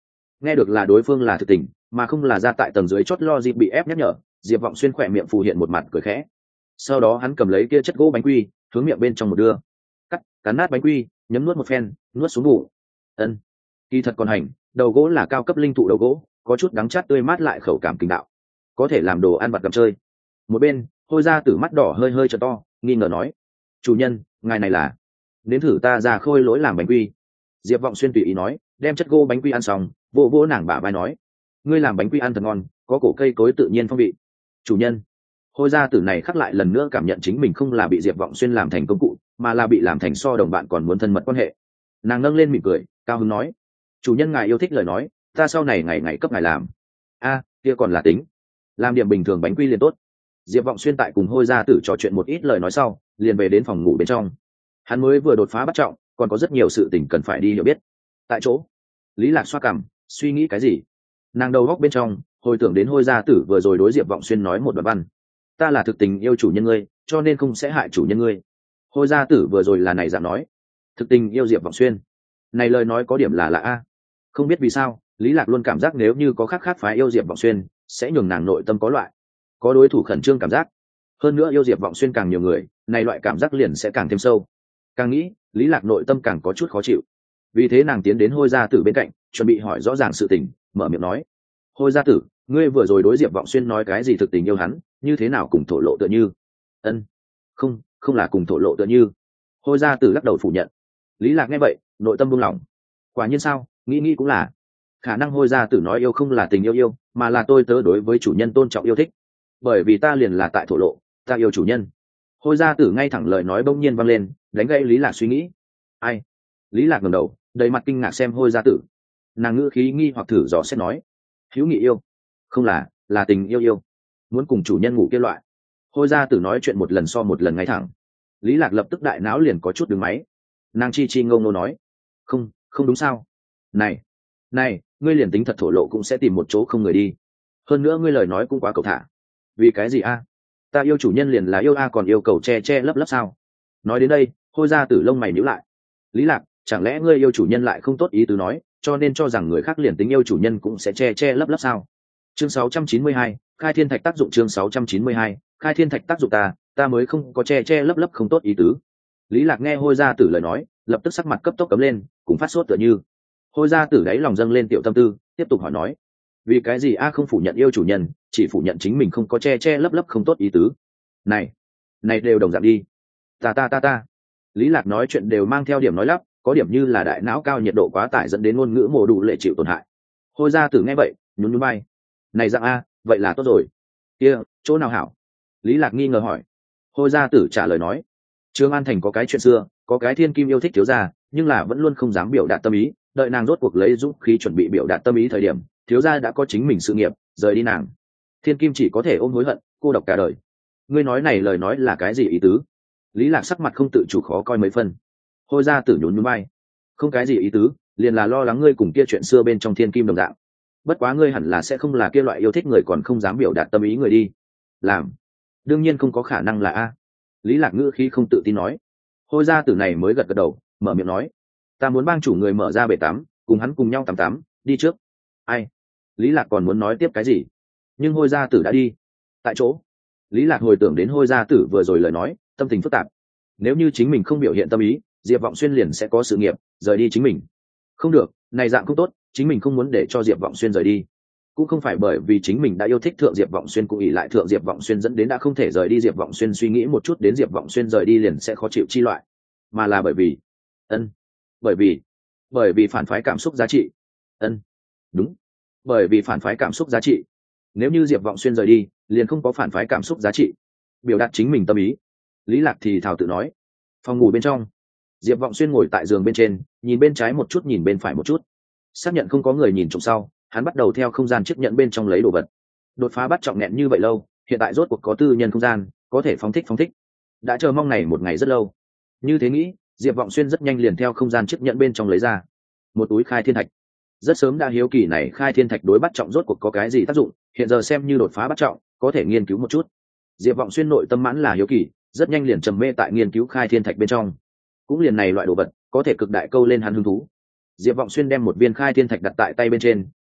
Nghe được là đối phương là thực tình mà không là ra tại tầng dưới chót lo dịp bị ép nhắc nhở, Diệp Vọng Xuyên khỏe miệng phù hiện một mặt cười khẽ. Sau đó hắn cầm lấy kia chất gỗ bánh quy hướng miệng bên trong một đưa, cắt cắn nát bánh quy, nhấm nuốt một phen, nuốt xuống bụng. Ân, kỳ thật còn hành, đầu gỗ là cao cấp linh thụ đầu gỗ, có chút đắng chát tươi mát lại khẩu cảm kinh đạo, có thể làm đồ ăn vặt cầm chơi. Một bên Hôi Gia Tử mắt đỏ hơi hơi trợ to, nghi ngờ nói: chủ nhân, ngài này là nếm thử ta ra khôi lỗi làm bánh quy. Diệp Vọng Xuyên tùy ý nói, đem chất gỗ bánh quy ăn xong, vỗ vỗ nàng bả vai nói: ngươi làm bánh quy ăn thật ngon, có cổ cây cối tự nhiên phong vị. Chủ nhân. Hôi Gia Tử này khắc lại lần nữa cảm nhận chính mình không là bị Diệp Vọng Xuyên làm thành công cụ, mà là bị làm thành so đồng bạn còn muốn thân mật quan hệ. Nàng nâng lên mỉm cười, cao hứng nói: chủ nhân ngài yêu thích lời nói, ta sau này ngày ngày cấp ngài làm. A, kia còn là tính, làm điểm bình thường bánh quy liền tốt. Diệp Vọng Xuyên tại cùng Hôi Gia Tử trò chuyện một ít lời nói sau, liền về đến phòng ngủ bên trong. Hắn mới vừa đột phá bắt trọng, còn có rất nhiều sự tình cần phải đi hiểu biết. Tại chỗ, Lý Lạc xoa cằm, suy nghĩ cái gì? Nàng đầu góc bên trong hồi tưởng đến Hôi Gia Tử vừa rồi đối Diệp Vọng Xuyên nói một đoạn văn: ta là thực tình yêu chủ nhân ngươi, cho nên không sẽ hại chủ nhân ngươi. Hôi Gia Tử vừa rồi là này dạng nói, thực tình yêu Diệp Vọng Xuyên. Này lời nói có điểm là lạ a. Không biết vì sao, Lý Lạc luôn cảm giác nếu như có khác khác phái yêu Diệp Vọng Xuyên, sẽ nhường nàng nội tâm có loại có đối thủ khẩn trương cảm giác. Hơn nữa yêu Diệp Vọng Xuyên càng nhiều người, này loại cảm giác liền sẽ càng thêm sâu. Càng nghĩ, Lý Lạc nội tâm càng có chút khó chịu. Vì thế nàng tiến đến Hôi Gia Tử bên cạnh, chuẩn bị hỏi rõ ràng sự tình, mở miệng nói: Hôi Gia Tử, ngươi vừa rồi đối Diệp Vọng Xuyên nói cái gì thực tình yêu hắn, như thế nào cùng thổ lộ tựa như? Ân, không, không là cùng thổ lộ tựa như. Hôi Gia Tử lắc đầu phủ nhận. Lý Lạc nghe vậy, nội tâm buông lỏng. Quả nhiên sao, nghĩ nghĩ cũng là. Khả năng Hôi Gia Tử nói yêu không là tình yêu yêu, mà là tôi tớ đối với chủ nhân tôn trọng yêu thích. Bởi vì ta liền là tại thổ lộ, ta yêu chủ nhân. Hôi Gia Tử ngay thẳng lời nói bỗng nhiên vang lên, đánh gãy Lý Lạc suy nghĩ. Ai? Lý Lạc ngẩng đầu, đầy mặt kinh ngạc xem Hôi Gia Tử. Nàng ngữ khí nghi hoặc thử dò xét nói: hữu nghị yêu? Không là, là tình yêu yêu, muốn cùng chủ nhân ngủ kia loại. Hôi Gia Tử nói chuyện một lần so một lần ngay thẳng. Lý Lạc lập tức đại não liền có chút đứng máy. Nàng chi chi ngông nô nói: không, không đúng sao? Này, này, ngươi liền tính thật thổ lộ cũng sẽ tìm một chỗ không người đi. Hơn nữa ngươi lời nói cũng quá cầu thả. Vì cái gì a? Ta yêu chủ nhân liền là yêu a, còn yêu cầu che che lấp lấp sao? Nói đến đây, Hôi Gia Tử lông mày nhíu lại. Lý Lạc, chẳng lẽ ngươi yêu chủ nhân lại không tốt ý tứ nói, cho nên cho rằng người khác liền tính yêu chủ nhân cũng sẽ che che lấp lấp sao? Chương sáu trăm chín mươi hai, khai thiên thạch tác dụng. Chương sáu trăm chín mươi hai, khai thiên thạch tác dụng. Ta, ta mới không có che che lấp lấp không tốt ý tứ. Lý Lạc nghe Hôi Gia Tử lời nói, lập tức sắc mặt cấp tốc cấm lên, cũng phát sốt tựa như. Hôi Gia Tử đáy lòng dâng lên tiểu tâm tư, tiếp tục hỏi nói: vì cái gì a không phủ nhận yêu chủ nhân, chỉ phủ nhận chính mình không có che che lấp lấp không tốt ý tứ? Này, này đều đồng dạng đi. Ta ta ta ta. Lý Lạc nói chuyện đều mang theo điểm nói lắp, có điểm như là đại não cao nhiệt độ quá tải dẫn đến ngôn ngữ mồ đủ lệ chịu tổn hại. Hôi Gia Tử nghe vậy, nhún nhún vai. Này dạng a, vậy là tốt rồi. Kia, chỗ nào hảo? Lý Lạc nghi ngờ hỏi. Hôi Gia Tử trả lời nói: Trương An Thành có cái chuyện xưa, có cái thiên kim yêu thích thiếu gia, nhưng là vẫn luôn không dám biểu đạt tâm ý, đợi nàng rốt cuộc lấy dũng khí chuẩn bị biểu đạt tâm ý thời điểm, thiếu gia đã có chính mình sự nghiệp, rời đi nàng. Thiên kim chỉ có thể ôm hối hận, cô độc cả đời. Ngươi nói này lời nói là cái gì ý tứ? Lý Lạc sắc mặt không tự chủ khó coi mấy phân. Hôi Gia Tử nhún nhún vai. Không cái gì ý tứ, liền là lo lắng ngươi cùng kia chuyện xưa bên trong thiên kim đồng dạng. Bất quá ngươi hẳn là sẽ không là kia loại yêu thích người còn không dám biểu đạt tâm ý người đi. Làm? Đương nhiên không có khả năng là a. Lý Lạc ngữ khí không tự tin nói. Hôi Gia Tử này mới gật gật đầu, mở miệng nói: ta muốn bang chủ người mở ra bể tắm, cùng hắn cùng nhau tắm tắm, đi trước. Ai? Lý Lạc còn muốn nói tiếp cái gì, nhưng Hôi Gia Tử đã đi. Tại chỗ, Lý Lạc hồi tưởng đến Hôi Gia Tử vừa rồi lời nói, tâm tình phức tạp. Nếu như chính mình không biểu hiện tâm ý, Diệp Vọng Xuyên liền sẽ có sự nghiệp, rời đi chính mình. Không được, này dạng không tốt, chính mình không muốn để cho Diệp Vọng Xuyên rời đi. Cũng không phải bởi vì chính mình đã yêu thích thượng Diệp Vọng Xuyên cũng ỷ lại thượng Diệp Vọng Xuyên dẫn đến đã không thể rời đi Diệp Vọng Xuyên suy nghĩ một chút đến Diệp Vọng Xuyên rời đi liền sẽ khó chịu chi loại, mà là bởi vì ân, bởi vì bởi vì phản phái cảm xúc giá trị. Ân, đúng, bởi vì phản phái cảm xúc giá trị. Nếu như Diệp Vọng Xuyên rời đi, liền không có phản phái cảm xúc giá trị, biểu đạt chính mình tâm ý. Lý Lạc thì thào tự nói. Phòng ngủ bên trong, Diệp Vọng Xuyên ngồi tại giường bên trên, nhìn bên trái một chút nhìn bên phải một chút, xác nhận không có người nhìn trộm sau, hắn bắt đầu theo không gian chiếc nhẫn bên trong lấy đồ vật. Đột phá bắt trọng nghẹn như vậy lâu, hiện tại rốt cuộc có tư nhân không gian, có thể phóng thích phóng thích. Đã chờ mong này một ngày rất lâu. Như thế nghĩ, Diệp Vọng Xuyên rất nhanh liền theo không gian chiếc nhẫn bên trong lấy ra một túi khai thiên thạch. Rất sớm đã hiếu kỳ này khai thiên thạch đối bắt trọng rốt cuộc có cái gì tác dụng, hiện giờ xem như đột phá bắt trọng, có thể nghiên cứu một chút. Diệp Vọng Xuyên nội tâm mãn là hiếu kỳ, rất nhanh liền trầm mê tại nghiên cứu khai thiên thạch bên trong. Cũng liền này loại đồ vật, có thể cực đại câu lên hắn hứng thú. Diệp Vọng Xuyên đem một viên khai thiên thạch đặt tại tay bên trên,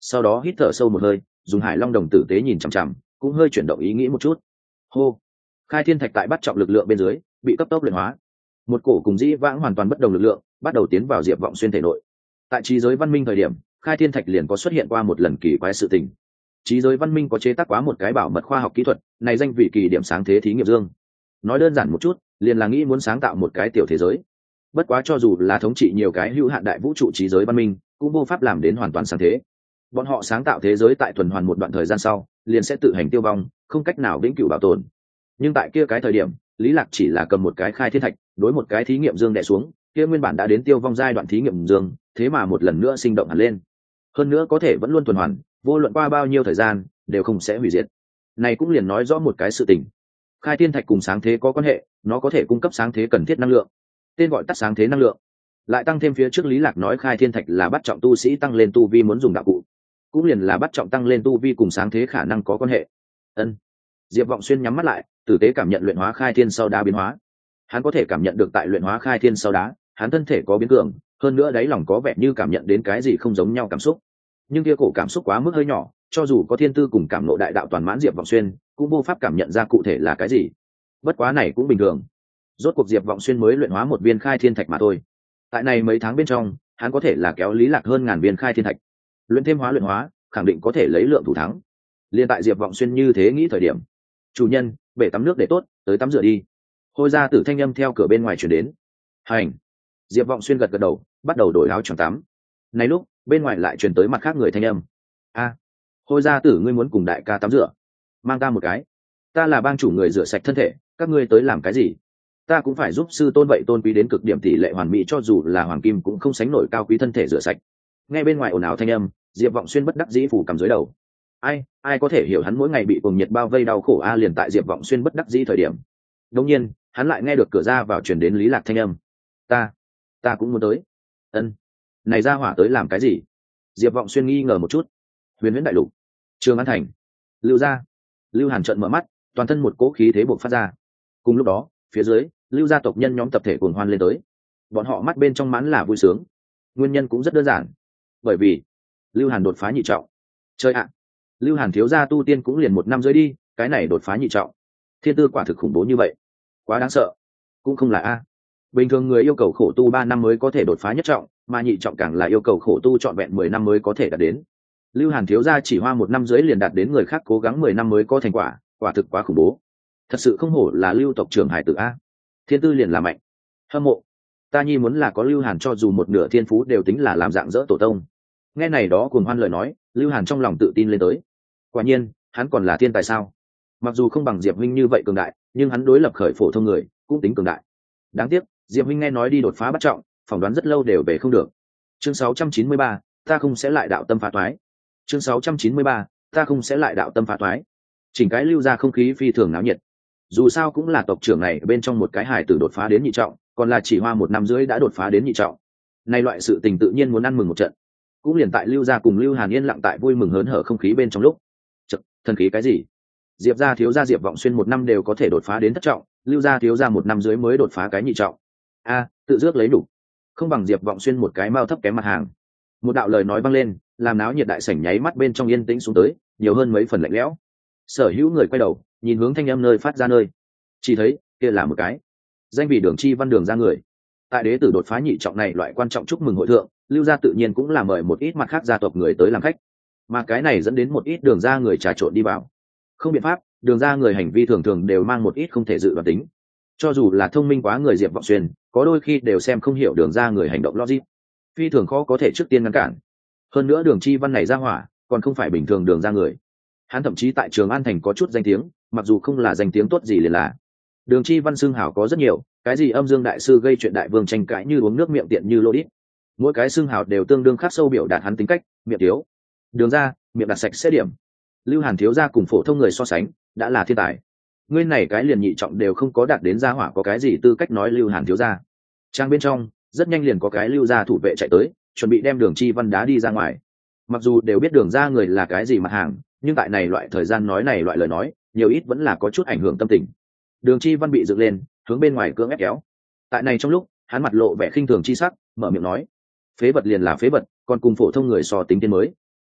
sau đó hít thở sâu một hơi, dùng hải long đồng tử tế nhìn chằm chằm, cũng hơi chuyển động ý nghĩ một chút. Hô. Khai thiên thạch tại bắt trọng lực lượng bên dưới bị cấp tốc luyện hóa, một cổ cùng dĩ vãng hoàn toàn bất đồng lực lượng bắt đầu tiến vào Diệp Vọng Xuyên thể nội. Tại trí giới văn minh thời điểm, khai thiên thạch liền có xuất hiện qua một lần kỳ quái sự tình. Trí giới văn minh có chế tác quá một cái bảo mật khoa học kỹ thuật, này danh vị kỳ điểm sáng thế thí nghiệm dương. Nói đơn giản một chút, liền là nghĩ muốn sáng tạo một cái tiểu thế giới. Bất quá cho dù là thống trị nhiều cái hữu hạn đại vũ trụ trí giới văn minh, cũng vô pháp làm đến hoàn toàn sáng thế. Bọn họ sáng tạo thế giới tại tuần hoàn một đoạn thời gian sau, liền sẽ tự hành tiêu vong, không cách nào vĩnh cửu bảo tồn. Nhưng tại kia cái thời điểm, Lý Lạc chỉ là cầm một cái khai thiên thạch, đối một cái thí nghiệm dương đè xuống, kia nguyên bản đã đến tiêu vong giai đoạn thí nghiệm dương, thế mà một lần nữa sinh động hẳn lên. Hơn nữa có thể vẫn luôn tuần hoàn, vô luận qua bao nhiêu thời gian, đều không sẽ hủy diệt. Này cũng liền nói rõ một cái sự tình. Khai thiên thạch cùng sáng thế có quan hệ, nó có thể cung cấp sáng thế cần thiết năng lượng. Tên gọi tắt sáng thế năng lượng. Lại tăng thêm phía trước Lý Lạc nói khai thiên thạch là bắt trọng tu sĩ tăng lên tu vi muốn dùng đạo cụ, cũng liền là bắt trọng tăng lên tu vi cùng sáng thế khả năng có quan hệ. Ân. Diệp Vọng Xuyên nhắm mắt lại, tử tế cảm nhận luyện hóa khai thiên sau đá biến hóa. Hắn có thể cảm nhận được tại luyện hóa khai thiên sau đá, hắn thân thể có biến cường, hơn nữa đáy lòng có vẻ như cảm nhận đến cái gì không giống nhau cảm xúc. Nhưng kia cổ cảm xúc quá mức hơi nhỏ, cho dù có thiên tư cùng cảm ngộ đại đạo toàn mãn Diệp Vọng Xuyên, cũng vô pháp cảm nhận ra cụ thể là cái gì. Bất quá này cũng bình thường. Rốt cuộc Diệp Vọng Xuyên mới luyện hóa một viên khai thiên thạch mà thôi. Tại này mấy tháng bên trong, hắn có thể là kéo Lý Lạc hơn ngàn viên khai thiên thạch. Luyện thêm hóa luyện hóa, khẳng định có thể lấy lượng thủ thắng. Liên tại Diệp Vọng Xuyên như thế nghĩ thời điểm, chủ nhân, bể tắm nước để tốt, tới tắm rửa đi. Hôi ra tử thanh âm theo cửa bên ngoài truyền đến. Hành. Diệp Vọng Xuyên gật gật đầu, bắt đầu đổi áo choàng tắm. Này lúc, bên ngoài lại truyền tới mặt khác người thanh âm. A, hôi ra tử ngươi muốn cùng đại ca tắm rửa, mang ta một cái. Ta là bang chủ người rửa sạch thân thể, các ngươi tới làm cái gì? Ta cũng phải giúp sư tôn vậy tôn quý đến cực điểm tỷ lệ hoàn mỹ cho dù là hoàng kim cũng không sánh nổi cao quý thân thể rửa sạch. Nghe bên ngoài ồn ào thanh âm, Diệp Vọng Xuyên bất đắc dĩ phủ cầm dưới đầu. Ai, ai có thể hiểu hắn mỗi ngày bị cuồng nhiệt bao vây đau khổ a liền tại Diệp Vọng Xuyên bất đắc dĩ thời điểm. Đương nhiên, hắn lại nghe được cửa ra vào truyền đến Lý Lạc thanh âm. Ta, ta cũng muốn tới. Ân, này ra hỏa tới làm cái gì? Diệp Vọng Xuyên nghi ngờ một chút. Huyền Huyễn đại lục, Trường An thành, Lưu gia. Lưu Hàn trợn mở mắt, toàn thân một cỗ khí thế bộc phát ra. Cùng lúc đó, phía dưới, Lưu gia tộc nhân nhóm tập thể cuồng hoan lên tới. Bọn họ mắt bên trong mãn là vui sướng. Nguyên nhân cũng rất đơn giản, bởi vì Lưu Hàn đột phá nhị trọng. Chơi ạ, Lưu Hàn thiếu gia tu tiên cũng liền một năm rưỡi đi, cái này đột phá nhị trọng, thiên tư quả thực khủng bố như vậy, quá đáng sợ. Cũng không là a, bình thường người yêu cầu khổ tu ba năm mới có thể đột phá nhất trọng, mà nhị trọng càng là yêu cầu khổ tu trọn vẹn mười năm mới có thể đạt đến. Lưu Hàn thiếu gia chỉ hoa một năm rưỡi liền đạt đến người khác cố gắng mười năm mới có thành quả, quả thực quá khủng bố. Thật sự không hổ là Lưu tộc trưởng hải tử a, thiên tư liền là mạnh. Hâm mộ. Ta nhi muốn là có Lưu Hàn cho dù một nửa thiên phú đều tính là làm dạng dỡ tổ tông. Nghe này đó cuồng hoan lời nói, Lưu Hàn trong lòng tự tin lên tới. Quả nhiên, hắn còn là thiên tài sao? Mặc dù không bằng Diệp huynh như vậy cường đại, nhưng hắn đối lập khởi phổ thông người, cũng tính cường đại. Đáng tiếc, Diệp huynh nghe nói đi đột phá bắt trọng, phỏng đoán rất lâu đều về không được. Chương sáu trăm chín mươi ba, ta không sẽ lại đạo tâm phá toái. Chương sáu trăm chín mươi ba, ta không sẽ lại đạo tâm phá toái. Chỉnh cái Lưu ra không khí phi thường náo nhiệt. Dù sao cũng là tộc trưởng này bên trong một cái hài tử đột phá đến nhị trọng, còn là chỉ hoa một năm rưỡi đã đột phá đến nhị trọng. Này loại sự tình tự nhiên muốn ăn mừng một trận. Cũng liền tại Lưu gia cùng Lưu Hàn yên lặng tại vui mừng hớn hở không khí bên trong lúc. Chậc, thần khí cái gì? Diệp gia thiếu gia Diệp Vọng Xuyên một năm đều có thể đột phá đến thất trọng, Lưu gia thiếu gia một năm dưới mới đột phá cái nhị trọng. A, tự dước lấy đủ. Không bằng Diệp Vọng Xuyên một cái mao thấp kém mặt hàng. Một đạo lời nói vang lên, làm náo nhiệt đại sảnh nháy mắt bên trong yên tĩnh xuống tới, nhiều hơn mấy phần lạnh lẽo. Sở hữu người quay đầu, nhìn hướng thanh âm nơi phát ra nơi. Chỉ thấy, kia là một cái danh vị Đường Chi Văn Đường ra người. Tại đế tử đột phá nhị trọng này loại quan trọng chúc mừng hội thượng, Lưu gia tự nhiên cũng là mời một ít mặt khác gia tộc người tới làm khách, mà cái này dẫn đến một ít Đường gia người trà trộn đi vào. Không biện pháp, Đường gia người hành vi thường thường đều mang một ít không thể dự đoán tính. Cho dù là thông minh quá người Diệp Vọng Xuyên, có đôi khi đều xem không hiểu Đường gia người hành động logic, phi thường khó có thể trước tiên ngăn cản. Hơn nữa Đường Chi Văn này ra hỏa, còn không phải bình thường Đường gia người. Hắn thậm chí tại Trường An thành có chút danh tiếng, mặc dù không là danh tiếng tốt gì liền là. Đường Chi Văn xưng hào có rất nhiều, cái gì âm dương đại sư gây chuyện đại vương tranh cãi như uống nước miệng tiện như lô đít. Mỗi cái xưng hào đều tương đương khắc sâu biểu đạt hắn tính cách, miệng thiếu. Đường ra, miệng đặt sạch sẽ điểm. Lưu Hàn thiếu gia cùng phổ thông người so sánh, đã là thiên tài. Ngươi này cái liền nhị trọng đều không có đạt đến gia hỏa có cái gì tư cách nói Lưu Hàn thiếu gia. Trang bên trong, rất nhanh liền có cái Lưu gia thủ vệ chạy tới, chuẩn bị đem Đường Chi Văn đá đi ra ngoài. Mặc dù đều biết Đường gia người là cái gì mặt hàng, nhưng tại này loại thời gian nói này loại lời nói, nhiều ít vẫn là có chút ảnh hưởng tâm tình. Đường Chi Văn bị dựng lên, hướng bên ngoài cưỡng ép kéo. Tại này trong lúc, hắn mặt lộ vẻ khinh thường chi sắc, mở miệng nói: "Phế vật liền là phế vật, còn cùng phổ thông người so tính tiên mới.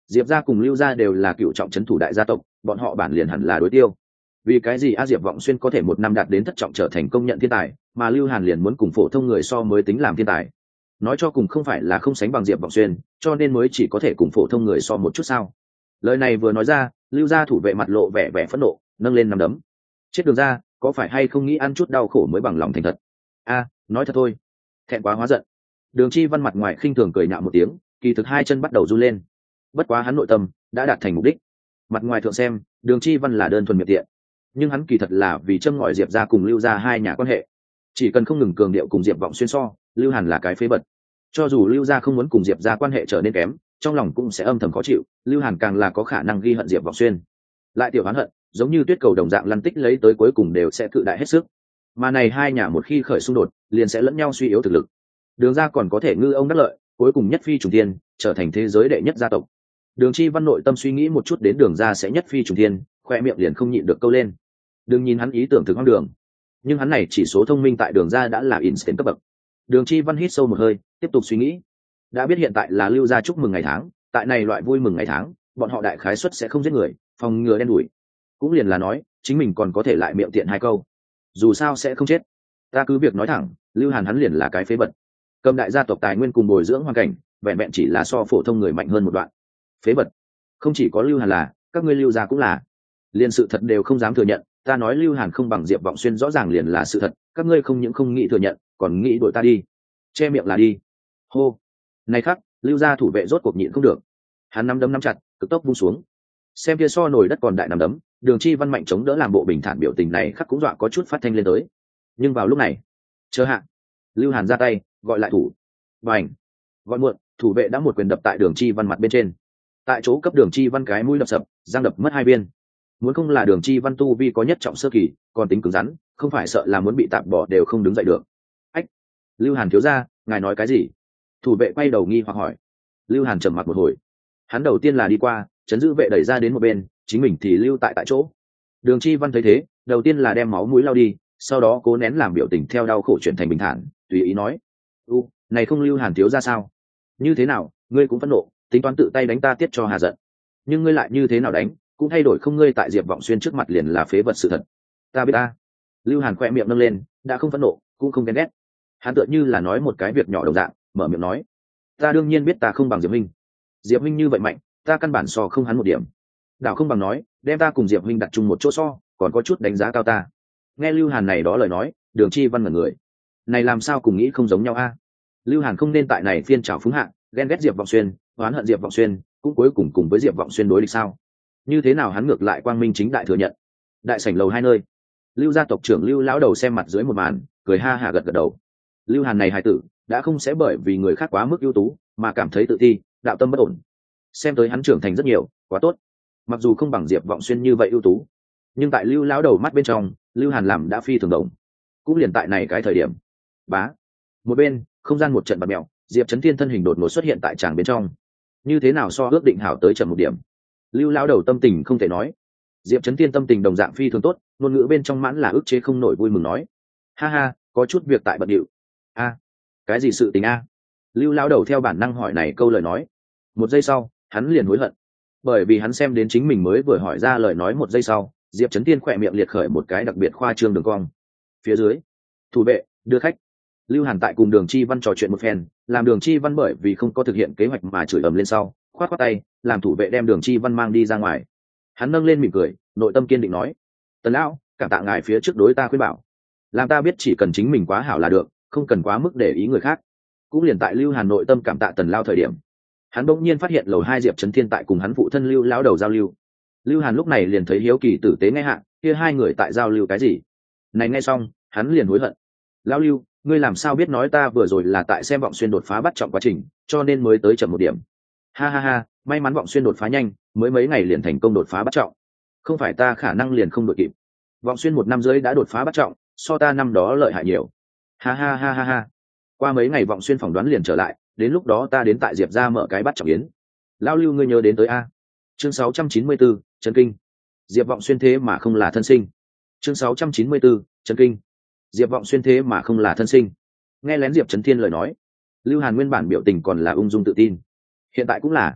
Diệp gia cùng Lưu gia đều là cựu trọng trấn thủ đại gia tộc, bọn họ bản liền hẳn là đối tiêu. Vì cái gì a Diệp Vọng Xuyên có thể một năm đạt đến thất trọng trở thành công nhận thiên tài, mà Lưu Hàn liền muốn cùng phổ thông người so mới tính làm thiên tài? Nói cho cùng không phải là không sánh bằng Diệp Vọng Xuyên, cho nên mới chỉ có thể cùng phổ thông người so một chút sao? Lời này vừa nói ra, Lưu gia thủ vệ mặt lộ vẻ vẻ phẫn nộ, nâng lên nắm đấm. Chết đường ra, có phải hay không nghĩ ăn chút đau khổ mới bằng lòng thành thật? A, nói thật thôi. Thẹn quá hóa giận. Đường Chi Văn mặt ngoài khinh thường cười nhạo một tiếng, kỳ thực hai chân bắt đầu run lên. Bất quá hắn nội tâm đã đạt thành mục đích. Mặt ngoài thượng xem, Đường Chi Văn là đơn thuần miệng tiện, nhưng hắn kỳ thật là vì châm ngòi Diệp gia cùng Lưu gia hai nhà quan hệ. Chỉ cần không ngừng cường điệu cùng Diệp Vọng Xuyên so, Lưu Hàn là cái phế vật. Cho dù Lưu gia không muốn cùng Diệp gia quan hệ trở nên kém, trong lòng cũng sẽ âm thầm khó chịu. Lưu Hàn càng là có khả năng ghi hận Diệp Vọng Xuyên, lại tiểu oán hận, giống như tuyết cầu đồng dạng lăn tích lấy tới cuối cùng đều sẽ cự đại hết sức. Mà này hai nhà một khi khởi xung đột, liền sẽ lẫn nhau suy yếu thực lực. Đường gia còn có thể ngư ông đắc lợi, cuối cùng nhất phi trùng thiên, trở thành thế giới đệ nhất gia tộc. Đường Chi Văn nội tâm suy nghĩ một chút đến Đường gia sẽ nhất phi trùng thiên, khoe miệng liền không nhịn được câu lên. Đừng nhìn hắn ý tưởng thực hoang đường, nhưng hắn này chỉ số thông minh tại Đường gia đã là instant cấp bậc. Đường Chi Văn hít sâu một hơi, tiếp tục suy nghĩ. Đã biết hiện tại là Lưu gia chúc mừng ngày tháng, tại này loại vui mừng ngày tháng, bọn họ đại khái suất sẽ không giết người, phòng ngừa đen đủi. Cũng liền là nói, chính mình còn có thể lại miệng tiện hai câu. Dù sao sẽ không chết. Ta cứ việc nói thẳng, Lưu Hàn hắn liền là cái phế vật. Cầm đại gia tộc tài nguyên cùng bồi dưỡng hoàn cảnh, vẹn vẹn chỉ là so phổ thông người mạnh hơn một đoạn. Phế vật. Không chỉ có Lưu Hàn là, các ngươi Lưu gia cũng là. Liên sự thật đều không dám thừa nhận, ta nói Lưu Hàn không bằng Diệp Vọng Xuyên rõ ràng liền là sự thật, các ngươi không những không nghĩ thừa nhận, còn nghĩ đuổi ta đi. Che miệng là đi. Hô. Này khắc, Lưu gia thủ vệ rốt cuộc nhịn không được. Hắn nắm đấm nắm chặt, cực tốc vung xuống. Xem kia so nổi đất còn đại nắm đấm, Đường Chi Văn mạnh chống đỡ làm bộ bình thản biểu tình này khắc cũng dọa có chút phát thanh lên tới. Nhưng vào lúc này, chờ hạ, Lưu Hàn ra tay, gọi lại thủ. Bành. Gọi muộn, thủ vệ đã một quyền đập tại Đường Chi Văn mặt bên trên. Tại chỗ cấp Đường Chi Văn cái mũi đập sập, răng đập mất hai viên. Muốn không là Đường Chi Văn tu vi có nhất trọng sơ kỳ, còn tính cứng rắn, không phải sợ là muốn bị tạm bỏ đều không đứng dậy được. Ách. Lưu Hàn thiếu gia, ngài nói cái gì? Thủ vệ quay đầu nghi hoặc hỏi. Lưu Hàn trầm mặc một hồi. Hắn đầu tiên là đi qua, chấn giữ vệ đẩy ra đến một bên, chính mình thì lưu tại tại chỗ. Đường Chi Văn thấy thế, đầu tiên là đem máu mũi lau đi, sau đó cố nén làm biểu tình theo đau khổ chuyển thành bình thản, tùy ý nói: "U, này không Lưu Hàn thiếu gia sao? Như thế nào, ngươi cũng phẫn nộ, tính toán tự tay đánh ta tiết cho hà giận. Nhưng ngươi lại như thế nào đánh, cũng thay đổi không ngươi tại Diệp Vọng Xuyên trước mặt liền là phế vật sự thật. Ta biết ta." Lưu Hàn khẽ miệng nâng lên, đã không phẫn nộ, cũng không ghen ghét. Hắn tựa như là nói một cái việc nhỏ đồng dạng, mở miệng nói: "Ta đương nhiên biết ta không bằng Diệp huynh. Diệp huynh như vậy mạnh, ta căn bản so không hắn một điểm. Đảo không bằng nói, đem ta cùng Diệp huynh đặt chung một chỗ so, còn có chút đánh giá cao ta." Nghe Lưu Hàn này đó lời nói, Đường Chi Văn ngẩn người. Này làm sao cùng nghĩ không giống nhau a? Lưu Hàn không nên tại này phiên trào phúng hạ, ghen ghét Diệp Vọng Xuyên, oán hận Diệp Vọng Xuyên, cũng cuối cùng cùng với Diệp Vọng Xuyên đối địch sao? Như thế nào hắn ngược lại quang minh chính đại thừa nhận? Đại sảnh lầu hai nơi, Lưu gia tộc trưởng Lưu lão đầu xem mặt dưới một màn, cười ha hả gật gật đầu. Lưu Hàn này hài tử, đã không sẽ bởi vì người khác quá mức ưu tú, mà cảm thấy tự ti, đạo tâm bất ổn. Xem tới hắn trưởng thành rất nhiều, quá tốt. Mặc dù không bằng Diệp Vọng Xuyên như vậy ưu tú, nhưng tại Lưu lão đầu mắt bên trong, Lưu Hàn làm đã phi thường đồng. Cũng liền tại này cái thời điểm, bá, một bên không gian một trận bạt mèo, Diệp Chấn Thiên thân hình đột ngột xuất hiện tại tràng bên trong. Như thế nào so ước định hảo tới chậm một điểm? Lưu lão đầu tâm tình không thể nói. Diệp Chấn Thiên tâm tình đồng dạng phi thường tốt, ngôn ngữ bên trong mãn là ức chế không nổi vui mừng nói: "Ha ha, có chút việc tại bận điệu." "A, cái gì sự tình a?" Lưu lão đầu theo bản năng hỏi này câu lời nói. Một giây sau, hắn liền hối hận, bởi vì hắn xem đến chính mình mới vừa hỏi ra lời nói một giây sau, Diệp Chấn Thiên khỏe miệng liệt khởi một cái đặc biệt khoa trương đường cong. Phía dưới, thủ vệ đưa khách. Lưu Hàn tại cùng Đường Chi Văn trò chuyện một phen, làm Đường Chi Văn bởi vì không có thực hiện kế hoạch mà chửi ầm lên sau, khoát khoát tay, làm thủ vệ đem Đường Chi Văn mang đi ra ngoài. Hắn nâng lên mỉm cười, nội tâm kiên định nói: "Tần lão, cảm tạ ngài phía trước đối ta khuyên bảo, làm ta biết chỉ cần chính mình quá hảo là được, không cần quá mức để ý người khác." Cũng liền tại Lưu Hàn nội tâm cảm tạ Tần lão thời điểm, hắn bỗng nhiên phát hiện lầu hai Diệp Chấn Thiên tại cùng hắn phụ thân Lưu lão đầu giao lưu. Lưu Hàn lúc này liền thấy hiếu kỳ tử tế nghe hạ, kia hai người tại giao lưu cái gì? Này nghe xong, hắn liền hối hận. "Lão Lưu, ngươi làm sao biết nói ta vừa rồi là tại xem Vọng Xuyên đột phá bắt trọng quá trình, cho nên mới tới chậm một điểm?" "Ha ha ha, may mắn Vọng Xuyên đột phá nhanh, mới mấy ngày liền thành công đột phá bắt trọng. Không phải ta khả năng liền không đội kịp. Vọng Xuyên một năm rưỡi đã đột phá bắt trọng, so ta năm đó lợi hại nhiều." Ha ha ha ha ha. Qua mấy ngày Vọng Xuyên phỏng đoán liền trở lại, đến lúc đó ta đến tại Diệp gia mở cái bắt trọng yến. Lão Lưu ngươi nhớ đến tới a. Chương sáu trăm chín mươi tư, chấn kinh. Diệp Vọng Xuyên thế mà không là thân sinh. Chương sáu trăm chín mươi tư, chấn kinh. Diệp Vọng Xuyên thế mà không là thân sinh. Nghe lén Diệp Chấn Thiên lời nói, Lưu Hàn nguyên bản biểu tình còn là ung dung tự tin, hiện tại cũng là.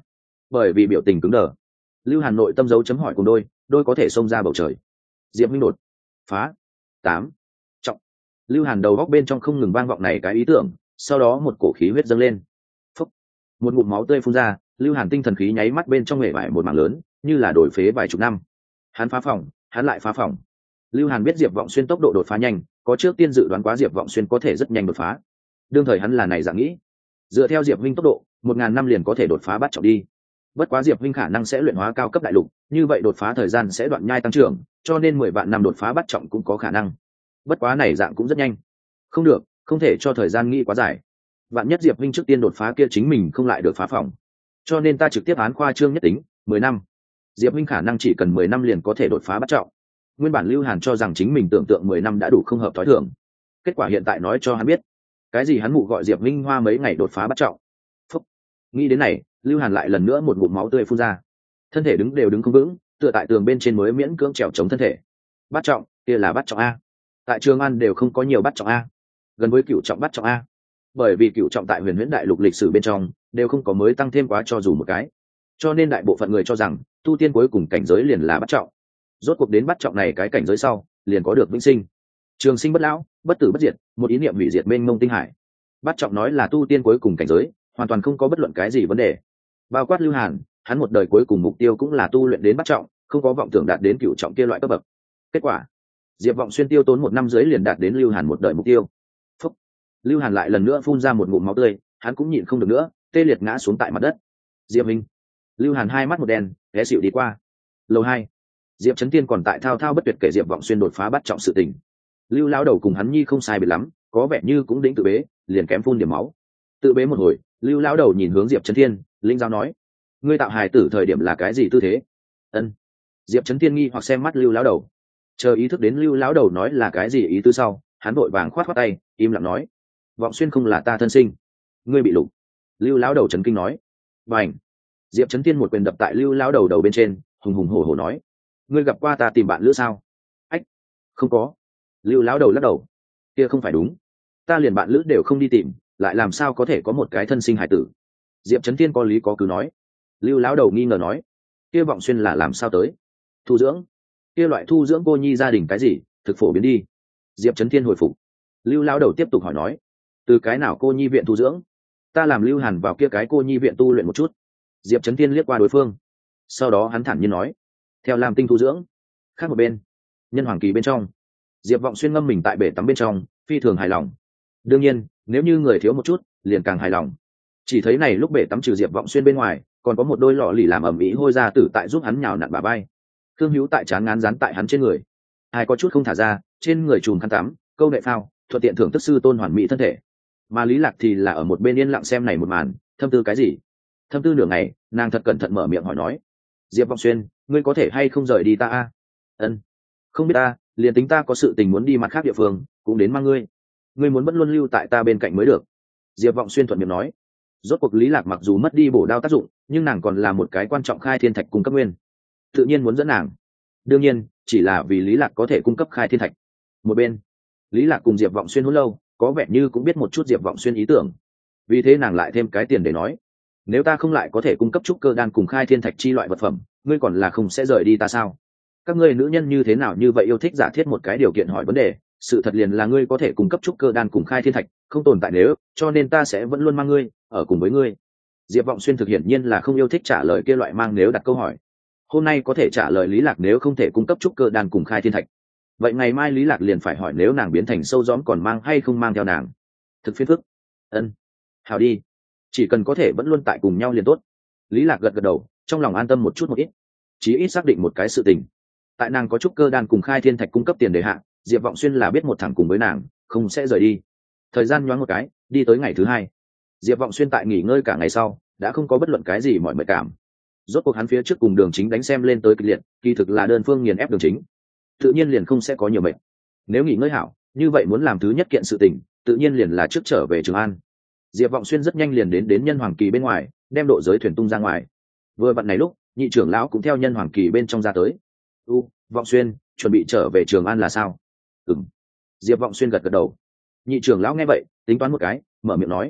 bởi vì biểu tình cứng đờ. Lưu Hàn nội tâm dấu chấm hỏi cùng đôi đôi có thể xông ra bầu trời. Diệp Minh đột phá tám trọng. Lưu Hàn đầu góc bên trong không ngừng vang vọng này cái ý tưởng, sau đó một cổ khí huyết dâng lên. Phúc. Một ngụm máu tươi phun ra, Lưu Hàn tinh thần khí nháy mắt bên trong hệ vải một mảng lớn, như là đổi phế vài chục năm. Hắn phá phòng, hắn lại phá phòng. Lưu Hàn biết Diệp Vọng Xuyên tốc độ đột phá nhanh, có trước tiên dự đoán quá Diệp Vọng Xuyên có thể rất nhanh đột phá. Đương thời hắn là này dạng nghĩ, dựa theo Diệp Vinh tốc độ, một ngàn năm liền có thể đột phá bắt trọng đi. Bất quá Diệp Vinh khả năng sẽ luyện hóa cao cấp đại lục, như vậy đột phá thời gian sẽ đoạn nhai tăng trưởng, cho nên mười vạn năm đột phá bắt trọng cũng có khả năng. Bất quá này dạng cũng rất nhanh. Không được, không thể cho thời gian nghĩ quá dài. Vạn nhất Diệp Vinh trước tiên đột phá kia chính mình không lại được phá phòng. Cho nên ta trực tiếp án khoa trương nhất tính, mười năm. Diệp Vinh khả năng chỉ cần mười năm liền có thể đột phá bắt trọng. Nguyên bản Lưu Hàn cho rằng chính mình tưởng tượng mười năm đã đủ không hợp thói thường. Kết quả hiện tại nói cho hắn biết, cái gì hắn mụ gọi Diệp Vinh Hoa mấy ngày đột phá bắt trọng. Phúc. Nghĩ đến này, Lưu Hàn lại lần nữa một ngụm máu tươi phun ra. Thân thể đứng đều đứng không vững, tựa tại tường bên trên mới miễn cưỡng trèo chống thân thể. Bắt trọng, kia là bắt trọng a. Tại Trường An đều không có nhiều bắt trọng a. Gần với cửu trọng bắt trọng a. Bởi vì cửu trọng tại Huyền Huyễn Đại Lục lịch sử bên trong đều không có mới tăng thêm quá cho dù một cái. Cho nên đại bộ phận người cho rằng tu tiên cuối cùng cảnh giới liền là bắt trọng. Rốt cuộc đến bắt trọng này cái cảnh giới sau, liền có được vĩnh sinh, trường sinh bất lão, bất tử bất diệt, một ý niệm hủy diệt mênh mông tinh hải. Bắt trọng nói là tu tiên cuối cùng cảnh giới, hoàn toàn không có bất luận cái gì vấn đề. Bao quát Lưu Hàn, hắn một đời cuối cùng mục tiêu cũng là tu luyện đến bắt trọng, không có vọng tưởng đạt đến cửu trọng kia loại cấp bậc. Kết quả, Diệp Vọng Xuyên tiêu tốn một năm dưới liền đạt đến Lưu Hàn một đời mục tiêu. Phúc. Lưu Hàn lại lần nữa phun ra một ngụm máu tươi, hắn cũng nhịn không được nữa, tê liệt ngã xuống tại mặt đất. Diệp Minh. Lưu Hàn hai mắt một đen, té xỉu đi qua. Lầu hai, Diệp Chấn Tiên còn tại thao thao bất tuyệt kể Diệp Vọng Xuyên đột phá bắt trọng sự tình. Lưu lão đầu cùng hắn nhi không sai biệt lắm, có vẻ như cũng đĩnh tự bế, liền kém phun điểm máu. Tự bế một hồi, Lưu lão đầu nhìn hướng Diệp Chấn Thiên, linh giáo nói: "Ngươi tạo hài tử thời điểm là cái gì tư thế?" Ân. Diệp Chấn Thiên nghi hoặc xem mắt Lưu lão đầu. Chờ ý thức đến Lưu lão đầu nói là cái gì ý tứ sau, hắn vội vàng khoát khoát tay, im lặng nói: "Vọng Xuyên không là ta thân sinh, ngươi bị lục." Lưu lão đầu chấn kinh nói. Bành. Diệp Chấn Thiên một quyền đập tại Lưu lão đầu đầu bên trên, hùng hùng hổ hổ nói: "Ngươi gặp qua ta tìm bạn lữ sao?" Ách, không có. Lưu lão đầu lắc đầu. Kia không phải đúng, ta liền bạn lữ đều không đi tìm, lại làm sao có thể có một cái thân sinh hải tử? Diệp Chấn Thiên có lý có cứ nói. Lưu lão đầu nghi ngờ nói: kia Vọng Xuyên là làm sao tới? Thu dưỡng. Kia loại thu dưỡng cô nhi gia đình cái gì, thực phổ biến đi. Diệp Chấn Thiên hồi phục. Lưu lão đầu tiếp tục hỏi nói: từ cái nào cô nhi viện thu dưỡng? Ta làm Lưu Hàn vào kia cái cô nhi viện tu luyện một chút. Diệp Chấn Thiên liếc qua đối phương, sau đó hắn thản nhiên nói: theo làm tinh thu dưỡng. Khác một bên, Nhân Hoàng Kỳ bên trong, Diệp Vọng Xuyên ngâm mình tại bể tắm bên trong, phi thường hài lòng. Đương nhiên, nếu như người thiếu một chút, liền càng hài lòng. Chỉ thấy này lúc bể tắm trừ Diệp Vọng Xuyên bên ngoài, còn có một đôi lọ lì làm ẩm ĩ hôi ra tử tại giúp hắn nhào nặn bà bay. Thương Hữu tại chán ngán dán tại hắn trên người, ai có chút không thả ra, trên người chùm khăn tắm, câu nệ phao, thuận tiện thưởng thức sư tôn hoàn mỹ thân thể. Mà Lý Lạc thì là ở một bên yên lặng xem này một màn, thâm tư cái gì? Thâm tư nửa ngày, nàng thật cẩn thận mở miệng hỏi nói: Diệp Vọng Xuyên, ngươi có thể hay không rời đi ta a? Ân, không biết ta, liền tính ta có sự tình muốn đi mặt khác địa phương, cũng đến mang ngươi. Ngươi muốn vẫn luôn lưu tại ta bên cạnh mới được. Diệp Vọng Xuyên thuận miệng nói. Rốt cuộc Lý Lạc mặc dù mất đi bổ đao tác dụng, nhưng nàng còn là một cái quan trọng khai thiên thạch cung cấp nguyên, tự nhiên muốn dẫn nàng. Đương nhiên, chỉ là vì Lý Lạc có thể cung cấp khai thiên thạch. Một bên, Lý Lạc cùng Diệp Vọng Xuyên hôn lâu, có vẻ như cũng biết một chút Diệp Vọng Xuyên ý tưởng, vì thế nàng lại thêm cái tiền để nói: nếu ta không lại có thể cung cấp trúc cơ đan cùng khai thiên thạch chi loại vật phẩm, ngươi còn là không sẽ rời đi ta sao? Các ngươi nữ nhân như thế nào như vậy yêu thích giả thiết một cái điều kiện hỏi vấn đề, sự thật liền là ngươi có thể cung cấp trúc cơ đan cùng khai thiên thạch, không tồn tại nếu, cho nên ta sẽ vẫn luôn mang ngươi ở cùng với ngươi. Diệp Vọng Xuyên thực hiện nhiên là không yêu thích trả lời kia loại mang nếu đặt câu hỏi. Hôm nay có thể trả lời Lý Lạc nếu không thể cung cấp trúc cơ đan cùng khai thiên thạch, vậy ngày mai Lý Lạc liền phải hỏi nếu nàng biến thành sâu gióm còn mang hay không mang theo nàng. Thực phiền phức. Ân, hào đi, chỉ cần có thể vẫn luôn tại cùng nhau liền tốt. Lý Lạc gật gật đầu, trong lòng an tâm một chút một ít, chí ít xác định một cái sự tình. Tại nàng có trúc cơ đan cùng khai thiên thạch cung cấp tiền đề hạ, Diệp Vọng Xuyên là biết một thẳng cùng với nàng, không sẽ rời đi. Thời gian nhoáng một cái, đi tới ngày thứ hai. Diệp Vọng Xuyên tại nghỉ ngơi cả ngày sau, đã không có bất luận cái gì mọi mệt cảm. Rốt cuộc hắn phía trước cùng Đường Chính đánh xem lên tới kịch liệt, kỳ thực là đơn phương nghiền ép Đường Chính, tự nhiên liền không sẽ có nhiều mệt. Nếu nghỉ ngơi hảo, như vậy muốn làm thứ nhất kiện sự tình, tự nhiên liền là trước trở về Trường An. Diệp Vọng Xuyên rất nhanh liền đến đến Nhân Hoàng Kỳ bên ngoài, đem độ giới thuyền tung ra ngoài. Vừa vặn này lúc, nhị trưởng lão cũng theo Nhân Hoàng Kỳ bên trong ra tới. "U, Vọng Xuyên, chuẩn bị trở về Trường An là sao?" "Ừm." Diệp Vọng Xuyên gật gật đầu. Nhị trưởng lão nghe vậy, tính toán một cái, mở miệng nói: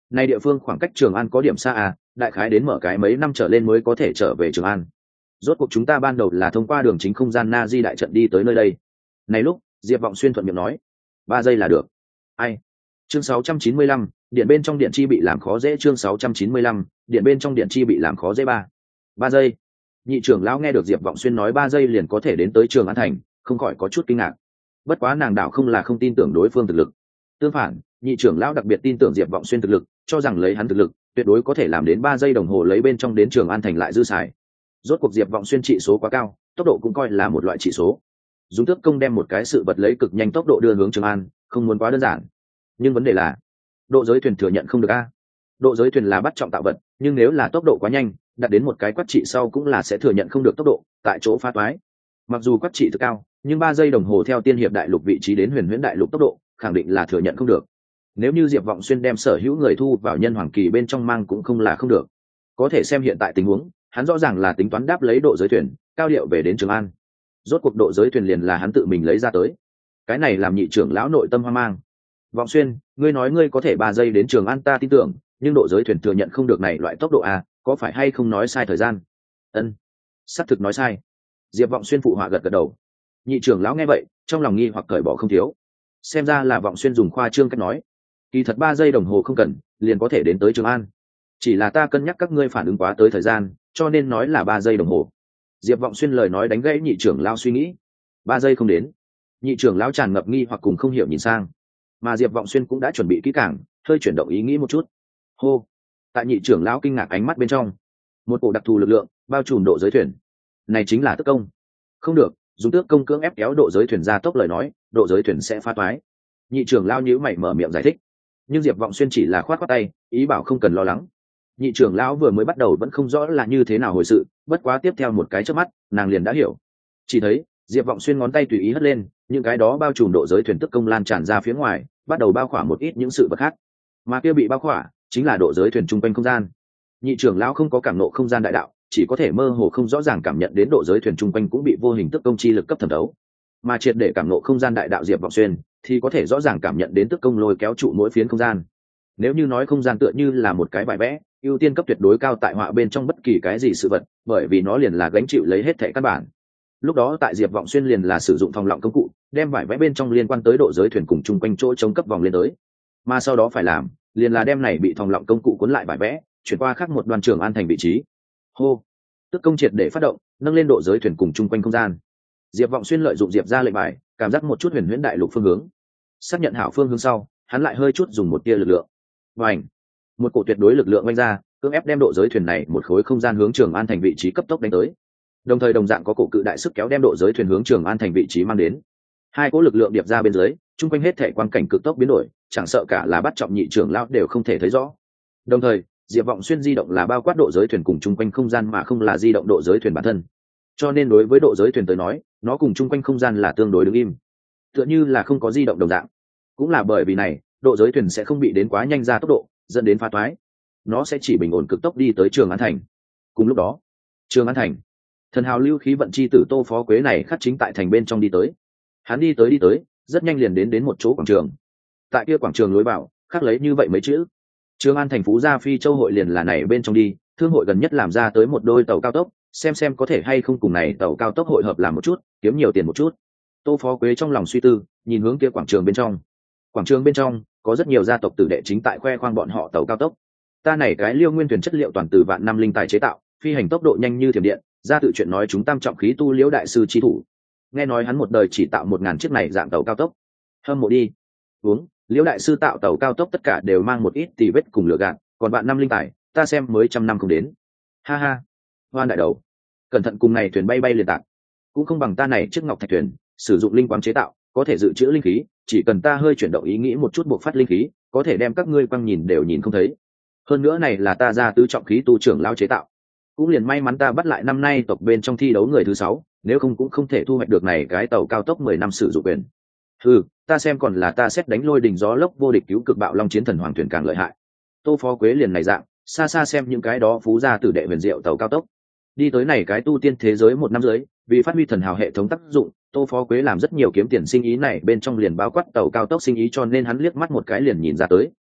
Này địa phương khoảng cách Trường An có điểm xa à, đại khái đến mở cái mấy năm trở lên mới có thể trở về Trường An. Rốt cuộc chúng ta ban đầu là thông qua đường chính không gian na di đại trận đi tới nơi đây. Này lúc Diệp Vọng Xuyên thuận miệng nói, ba giây là được. Ai? Chương sáu trăm chín mươi lăm, điện bên trong điện chi bị làm khó dễ. Chương sáu trăm chín mươi lăm, điện bên trong điện chi bị làm khó dễ. ba ba giây. Nhị trưởng lão nghe được Diệp Vọng Xuyên nói ba giây liền có thể đến tới Trường An thành, không khỏi có chút kinh ngạc. Bất quá nàng đạo không là không tin tưởng đối phương thực lực. Tương phản, nhị trưởng lão đặc biệt tin tưởng Diệp Vọng Xuyên thực lực, cho rằng lấy hắn thực lực, tuyệt đối có thể làm đến ba giây đồng hồ lấy bên trong đến Trường An thành lại dư xài. Rốt cuộc Diệp Vọng Xuyên trị số quá cao, tốc độ cũng coi là một loại trị số. Dùng tước công đem một cái sự vật lấy cực nhanh tốc độ đưa hướng Trường An, không muốn quá đơn giản. Nhưng vấn đề là, độ giới thuyền thừa nhận không được a. Độ giới thuyền là bắt trọng tạo vật, nhưng nếu là tốc độ quá nhanh, đạt đến một cái quát trị sau cũng là sẽ thừa nhận không được tốc độ, tại chỗ phá toái. Mặc dù quát trị thực cao, nhưng ba giây đồng hồ theo tiên hiệp đại lục vị trí đến huyền huyễn đại lục tốc độ, khẳng định là thừa nhận không được. Nếu như Diệp Vọng Xuyên đem sở hữu người thu vào nhân hoàng kỳ bên trong mang cũng không là không được. Có thể xem hiện tại tình huống, hắn rõ ràng là tính toán đáp lấy độ giới thuyền, cao điệu về đến Trường An. Rốt cuộc độ giới thuyền liền là hắn tự mình lấy ra tới. Cái này làm nhị trưởng lão nội tâm hoang mang. Vọng Xuyên, ngươi nói ngươi có thể ba giây đến Trường An ta tin tưởng, nhưng độ giới thuyền thừa nhận không được này loại tốc độ a, có phải hay không nói sai thời gian? Ân, xác thực nói sai. Diệp Vọng Xuyên phụ họa gật gật đầu. Nhị trưởng lão nghe vậy, trong lòng nghi hoặc cởi bỏ không thiếu. Xem ra là Vọng Xuyên dùng khoa trương cách nói. Kỳ thật ba giây đồng hồ không cần, liền có thể đến tới Trường An. Chỉ là ta cân nhắc các ngươi phản ứng quá tới thời gian, cho nên nói là ba giây đồng hồ. Diệp Vọng Xuyên lời nói đánh gãy nhị trưởng lão suy nghĩ. Ba giây không đến. Nhị trưởng lão tràn ngập nghi hoặc cùng không hiểu nhìn sang. Mà Diệp Vọng Xuyên cũng đã chuẩn bị kỹ càng, hơi chuyển động ý nghĩ một chút. Hô. Tại nhị trưởng lão kinh ngạc ánh mắt bên trong, một bộ đặc thù lực lượng bao trùm độ giới thuyền. Này chính là tước công. Không được, dùng tước công cưỡng ép kéo độ giới thuyền ra tốc lời nói, độ giới thuyền sẽ phá toái. Nhị trưởng lão nhíu mày mở miệng giải thích. Nhưng Diệp Vọng Xuyên chỉ là khoát khoát tay, ý bảo không cần lo lắng. Nhị trưởng lão vừa mới bắt đầu vẫn không rõ là như thế nào hồi sự, bất quá tiếp theo một cái chớp mắt, nàng liền đã hiểu. Chỉ thấy Diệp Vọng Xuyên ngón tay tùy ý hất lên, những cái đó bao trùm độ giới thuyền tức công lan tràn ra phía ngoài, bắt đầu bao khỏa một ít những sự vật khác. Mà kia bị bao khỏa chính là độ giới thuyền trung quanh không gian. Nhị trưởng lão không có cảm nộ không gian đại đạo, chỉ có thể mơ hồ không rõ ràng cảm nhận đến độ giới thuyền trung quanh cũng bị vô hình tức công chi lực cấp thẩm thấu. Mà triệt để cảm nộ không gian đại đạo Diệp Vọng Xuyên thì có thể rõ ràng cảm nhận đến tức công lôi kéo trụ mỗi phiến không gian. Nếu như nói không gian tựa như là một cái bài vẽ, ưu tiên cấp tuyệt đối cao tại họa bên trong bất kỳ cái gì sự vật, bởi vì nó liền là gánh chịu lấy hết thảy căn bản. Lúc đó tại Diệp Vọng Xuyên liền là sử dụng phòng lọng công cụ, đem vải vẽ bên trong liên quan tới độ giới thuyền cùng chung quanh chỗ chống cấp vòng lên tới. Mà sau đó phải làm, liền là đem này bị phòng lọng công cụ cuốn lại vải vẽ, chuyển qua khác một đoàn Trường An thành vị trí. Hô, tức công triệt để phát động, nâng lên độ giới thuyền cùng chung quanh không gian. Diệp Vọng Xuyên lợi dụng Diệp ra lệnh bài, cảm giác một chút huyền huyễn đại lục phương hướng. Xác nhận hảo phương hướng sau, hắn lại hơi chút dùng một tia lực lượng. Bành, một cổ tuyệt đối lực lượng vung ra, cưỡng ép đem độ giới thuyền này một khối không gian hướng Trường An thành vị trí cấp tốc đánh tới. Đồng thời đồng dạng có cổ cự đại sức kéo đem độ giới thuyền hướng Trường An thành vị trí mang đến. Hai cỗ lực lượng điệp ra bên dưới, chung quanh hết thể quang cảnh cực tốc biến đổi, chẳng sợ cả là bắt trọng nhị trưởng lão đều không thể thấy rõ. Đồng thời, Diệp Vọng Xuyên di động là bao quát độ giới thuyền cùng chung quanh không gian mà không là di động độ giới thuyền bản thân. Cho nên đối với độ giới thuyền tới nói, nó cùng chung quanh không gian là tương đối đứng im, tựa như là không có di động đồng dạng. Cũng là bởi vì này, độ giới thuyền sẽ không bị đến quá nhanh ra tốc độ, dẫn đến phá toái. Nó sẽ chỉ bình ổn cực tốc đi tới Trường An thành. Cùng lúc đó, Trường An thành, thần hào lưu khí vận chi tử Tô Phó Quế này khắc chính tại thành bên trong đi tới. Hắn đi tới đi tới, rất nhanh liền đến đến một chỗ quảng trường. Tại kia quảng trường lối vào, khắc lấy như vậy mấy chữ: Trường An thành Phú Gia Phi Châu hội liền là này bên trong đi, thương hội gần nhất làm ra tới một đôi tàu cao tốc, xem xem có thể hay không cùng này tàu cao tốc hội hợp làm một chút, kiếm nhiều tiền một chút. Tô Phó Quế trong lòng suy tư, nhìn hướng kia quảng trường bên trong. Quảng trường bên trong có rất nhiều gia tộc tử đệ chính tại khoe khoang bọn họ tàu cao tốc. Ta này cái Liêu Nguyên thuyền chất liệu toàn từ vạn năm linh tài chế tạo, phi hành tốc độ nhanh như thiểm điện, ra tự chuyện nói chúng tam trọng khí tu Liễu đại sư chi thủ. Nghe nói hắn một đời chỉ tạo một ngàn chiếc này dạng tàu cao tốc. Hâm mộ đi. Uống, Liễu đại sư tạo tàu cao tốc tất cả đều mang một ít tì vết cùng lửa gạt, còn vạn năm linh tài, ta xem mới trăm năm không đến. Ha ha. Hoan đại đầu. Cẩn thận cùng này thuyền bay bay liền tạc. Cũng không bằng ta này chiếc ngọc thạch thuyền, sử dụng linh quang chế tạo, có thể dự trữ linh khí, chỉ cần ta hơi chuyển động ý nghĩ một chút buộc phát linh khí, có thể đem các ngươi quang nhìn đều nhìn không thấy. Hơn nữa này là ta ra tứ trọng khí tu trưởng lao chế tạo, cũng liền may mắn ta bắt lại năm nay tộc bên trong thi đấu người thứ sáu, nếu không cũng không thể thu hoạch được này cái tàu cao tốc mười năm sử dụng quyền. Ừ, ta xem còn là ta xét đánh lôi đình gió lốc vô địch cứu cực bạo long chiến thần hoàng thuyền càng lợi hại. Tô Phó Quế liền này dạng, xa xa xem những cái đó phú gia tử đệ huyền diệu tàu cao tốc. Đi tới này cái tu tiên thế giới một năm dưới, vì phát huy thần hào hệ thống tác dụng, Tô Phó Quế làm rất nhiều kiếm tiền sinh ý này bên trong liền bao quát tàu cao tốc sinh ý, cho nên hắn liếc mắt một cái liền nhìn ra tới,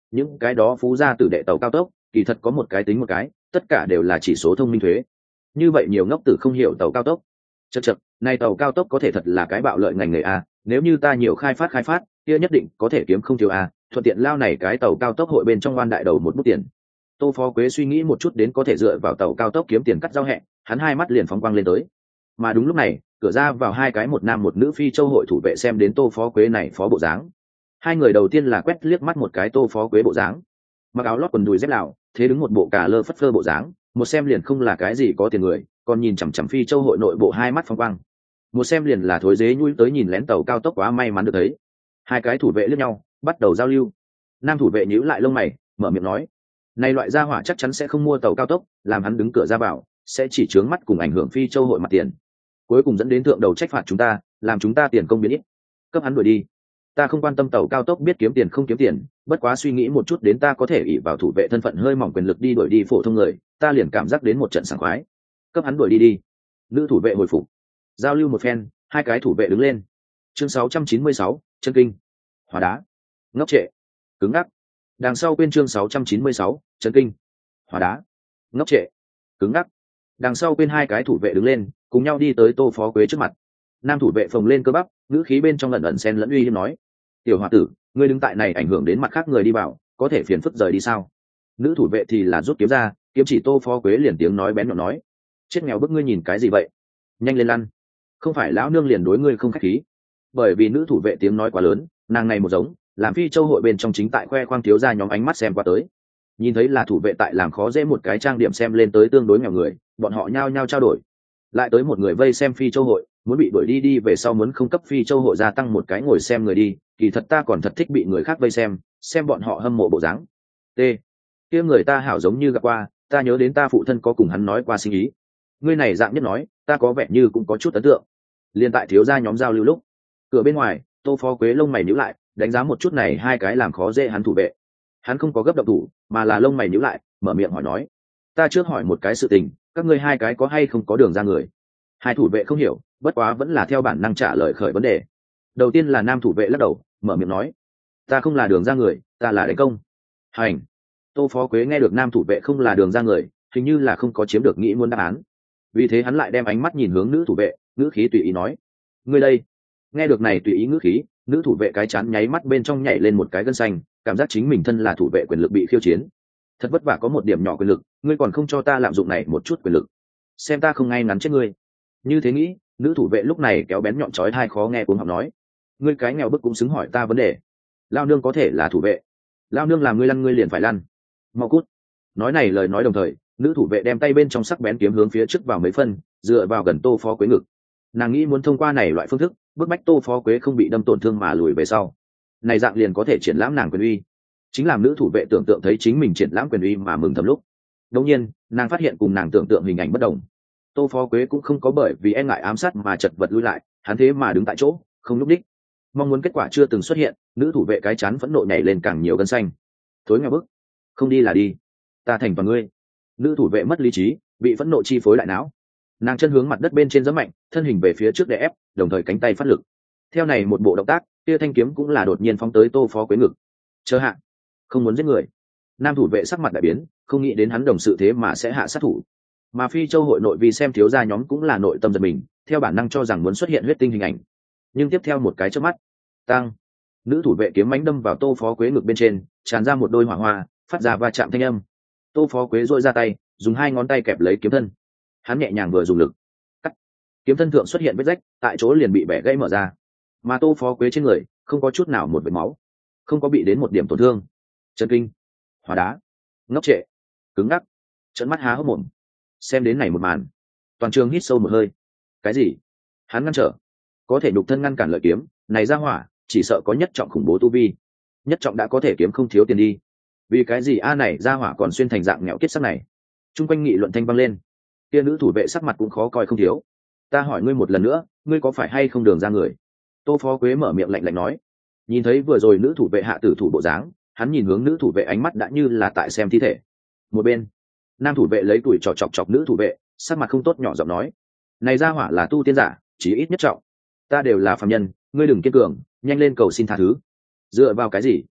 những cái đó phú gia tử đệ tàu cao tốc kỳ thật có một cái tính một cái, tất cả đều là chỉ số thông minh thuế. Như vậy nhiều ngốc tử không hiểu tàu cao tốc. Chậc chậc, này tàu cao tốc có thể thật là cái bạo lợi ngành nghề a, nếu như ta nhiều khai phát khai phát, kia nhất định có thể kiếm không thiếu a, thuận tiện lao này cái tàu cao tốc hội bên trong oan đại đầu một bút tiền. Tô Phó Quế suy nghĩ một chút đến có thể dựa vào tàu cao tốc kiếm tiền cắt giao hẹ, hắn hai mắt liền phóng quang lên tới. Mà đúng lúc này, cửa ra vào hai cái một nam một nữ phi châu hội thủ vệ xem đến Tô Phó Quế này phó bộ dáng. Hai người đầu tiên là quét liếc mắt một cái Tô Phó Quế bộ dáng, mặc áo lót quần đùi dép lào, thế đứng một bộ cà lơ phất phơ bộ dáng, một xem liền không là cái gì có tiền người, còn nhìn chằm chằm phi châu hội nội bộ hai mắt phóng quang, một xem liền là thối dế nhui tới nhìn lén tàu cao tốc, quá may mắn được thấy. Hai cái thủ vệ liếc nhau, bắt đầu giao lưu. Nam thủ vệ nhíu lại lông mày, mở miệng nói: này loại gia hỏa chắc chắn sẽ không mua tàu cao tốc, làm hắn đứng cửa ra vào sẽ chỉ trướng mắt cùng ảnh hưởng phi châu hội mặt tiền, cuối cùng dẫn đến thượng đầu trách phạt chúng ta, làm chúng ta tiền công biến ít, cấp hắn đuổi đi. Ta không quan tâm tàu cao tốc biết kiếm tiền không kiếm tiền, bất quá suy nghĩ một chút đến ta có thể ỷ vào thủ vệ thân phận hơi mỏng quyền lực đi đuổi đi phổ thông người, ta liền cảm giác đến một trận sảng khoái. Cấp hắn đuổi đi đi. Nữ thủ vệ hồi phục. Giao lưu một phen, hai cái thủ vệ đứng lên. Chương sáu trăm chín mươi sáu, chân kinh. Hóa đá. Ngốc trệ. Cứng ngắc. Đằng sau quên chương sáu trăm chín mươi sáu, chân kinh. Hóa đá. Ngốc trệ. Cứng ngắc. Đằng sau quên hai cái thủ vệ đứng lên, cùng nhau đi tới Tô Phó Quế trước mặt. Nam thủ vệ phồng lên cơ bắp, ngữ khí bên trong ẩn ẩn xen lẫn uy hiếp nói: tiểu hòa tử, ngươi đứng tại này ảnh hưởng đến mặt khác người đi vào, có thể phiền phức rời đi sao? Nữ thủ vệ thì là rút kiếm ra, kiếm chỉ Tô Phó Quế liền tiếng nói bén nhọn nói: chết nghèo bức ngươi nhìn cái gì vậy, nhanh lên lăn, không phải lão nương liền đối ngươi không khách khí. Bởi vì nữ thủ vệ tiếng nói quá lớn, nàng này một giống làm phi châu hội bên trong chính tại khoe khoang thiếu ra nhóm ánh mắt xem qua tới, nhìn thấy là thủ vệ tại làm khó dễ một cái trang điểm xem lên tới tương đối nghèo người, bọn họ nhao nhao trao đổi, lại tới một người vây xem phi châu hội, muốn bị đuổi đi đi về sau muốn không cấp phi châu hội gia tăng một cái ngồi xem người đi, kỳ thật ta còn thật thích bị người khác vây xem, xem bọn họ hâm mộ bộ dáng. T. kia người ta hảo giống như gặp qua, ta nhớ đến ta phụ thân có cùng hắn nói qua sinh ý. Ngươi này dạng nhất nói, ta có vẻ như cũng có chút ấn tượng. Liên tại thiếu gia nhóm giao lưu lúc, cửa bên ngoài, Tô Phó Quế lông mày nhíu lại, đánh giá một chút này hai cái làm khó dễ hắn thủ vệ. Hắn không có gấp động thủ, mà là lông mày nhíu lại, mở miệng hỏi nói: ta trước hỏi một cái sự tình, các ngươi hai cái có hay không có đường ra người? Hai thủ vệ không hiểu, bất quá vẫn là theo bản năng trả lời khởi vấn đề. Đầu tiên là nam thủ vệ lắc đầu, mở miệng nói: ta không là đường ra người, ta là đánh công. Hành. Tô Phó Quế nghe được nam thủ vệ không là đường ra người, hình như là không có chiếm được nghĩ muốn đáp án, vì thế hắn lại đem ánh mắt nhìn hướng nữ thủ vệ, ngữ khí tùy ý nói: ngươi đây. Nghe được này tùy ý ngữ khí, nữ thủ vệ cái chán nháy mắt bên trong nhảy lên một cái gân xanh, cảm giác chính mình thân là thủ vệ quyền lực bị khiêu chiến. Thật vất vả có một điểm nhỏ quyền lực, ngươi còn không cho ta lạm dụng này một chút quyền lực, xem ta không ngay ngắn chết ngươi. Như thế nghĩ, nữ thủ vệ lúc này kéo bén nhọn chói tai khó nghe cuống họng nói: ngươi cái nghèo bức cũng xứng hỏi ta vấn đề? Lao nương có thể là thủ vệ, lao nương làm ngươi lăn ngươi liền phải lăn, mau cút. Nói này lời nói đồng thời, nữ thủ vệ đem tay bên trong sắc bén kiếm hướng phía trước vào mấy phân, dựa vào gần Tô Phó Quế ngực. Nàng nghĩ muốn thông qua này loại phương thức bức bách Tô Phó Quế không bị đâm tổn thương mà lùi về sau, này dạng liền có thể triển lãm nàng quyền uy. Chính làm nữ thủ vệ tưởng tượng thấy chính mình triển lãm quyền uy mà mừng thầm lúc, đột nhiên nàng phát hiện cùng nàng tưởng tượng hình ảnh bất đồng. Tô Phó Quế cũng không có bởi vì e ngại ám sát mà chật vật lui lại, hắn thế mà đứng tại chỗ không lúc đích. Mong muốn kết quả chưa từng xuất hiện, nữ thủ vệ cái chán phẫn nộ nhảy lên càng nhiều gân xanh. Thối nghèo bức, không đi là đi, ta thành toàn ngươi. Nữ thủ vệ mất lý trí, bị phẫn nộ chi phối đại não, nàng chân hướng mặt đất bên trên giẫm mạnh, thân hình về phía trước để ép, đồng thời cánh tay phát lực. Theo này một bộ động tác, kia thanh kiếm cũng là đột nhiên phóng tới Tô Phó Quế ngực. Chờ hạ, không muốn giết người. Nam thủ vệ sắc mặt đại biến, không nghĩ đến hắn đồng sự thế mà sẽ hạ sát thủ. Mà phi châu hội nội vì xem thiếu gia nhóm cũng là nội tâm giật mình, theo bản năng cho rằng muốn xuất hiện huyết tinh hình ảnh. Nhưng tiếp theo một cái chớp mắt, tăng, nữ thủ vệ kiếm mãnh đâm vào Tô Phó Quế ngực bên trên, tràn ra một đôi hỏa hoa, phát ra va chạm thanh âm. Tô Phó Quế duỗi ra tay, dùng hai ngón tay kẹp lấy kiếm thân. Hắn nhẹ nhàng vừa dùng lực, cắt, kiếm thân thượng xuất hiện vết rách, tại chỗ liền bị bẻ gãy mở ra. Mà Tô Phó Quế trên người không có chút nào một vệt máu, không có bị đến một điểm tổn thương. Chân kinh, hóa đá, ngốc trệ, cứng ngắc, trợn mắt há hốc mồm. Xem đến này một màn, toàn trường hít sâu một hơi. Cái gì? Hắn ngăn trở, có thể nhục thân ngăn cản lợi kiếm, này ra hỏa, chỉ sợ có nhất trọng khủng bố tu vi. Nhất trọng đã có thể kiếm không thiếu tiền đi. Vì cái gì a này ra hỏa còn xuyên thành dạng nghèo kiết sắc này? Trung quanh nghị luận thanh vang lên. Kia nữ thủ vệ sắc mặt cũng khó coi không thiếu. Ta hỏi ngươi một lần nữa, ngươi có phải hay không đường ra người? Tô Phó Quế mở miệng lạnh lạnh nói. Nhìn thấy vừa rồi nữ thủ vệ hạ tử thủ bộ dáng, hắn nhìn hướng nữ thủ vệ ánh mắt đã như là tại xem thi thể. Một bên, nam thủ vệ lấy tuổi trò chọc chọc nữ thủ vệ, sắc mặt không tốt nhỏ giọng nói: này ra hỏa là tu tiên giả, chỉ ít nhất trọng, ta đều là phàm nhân, ngươi đừng kiên cường, nhanh lên cầu xin tha thứ. Dựa vào cái gì?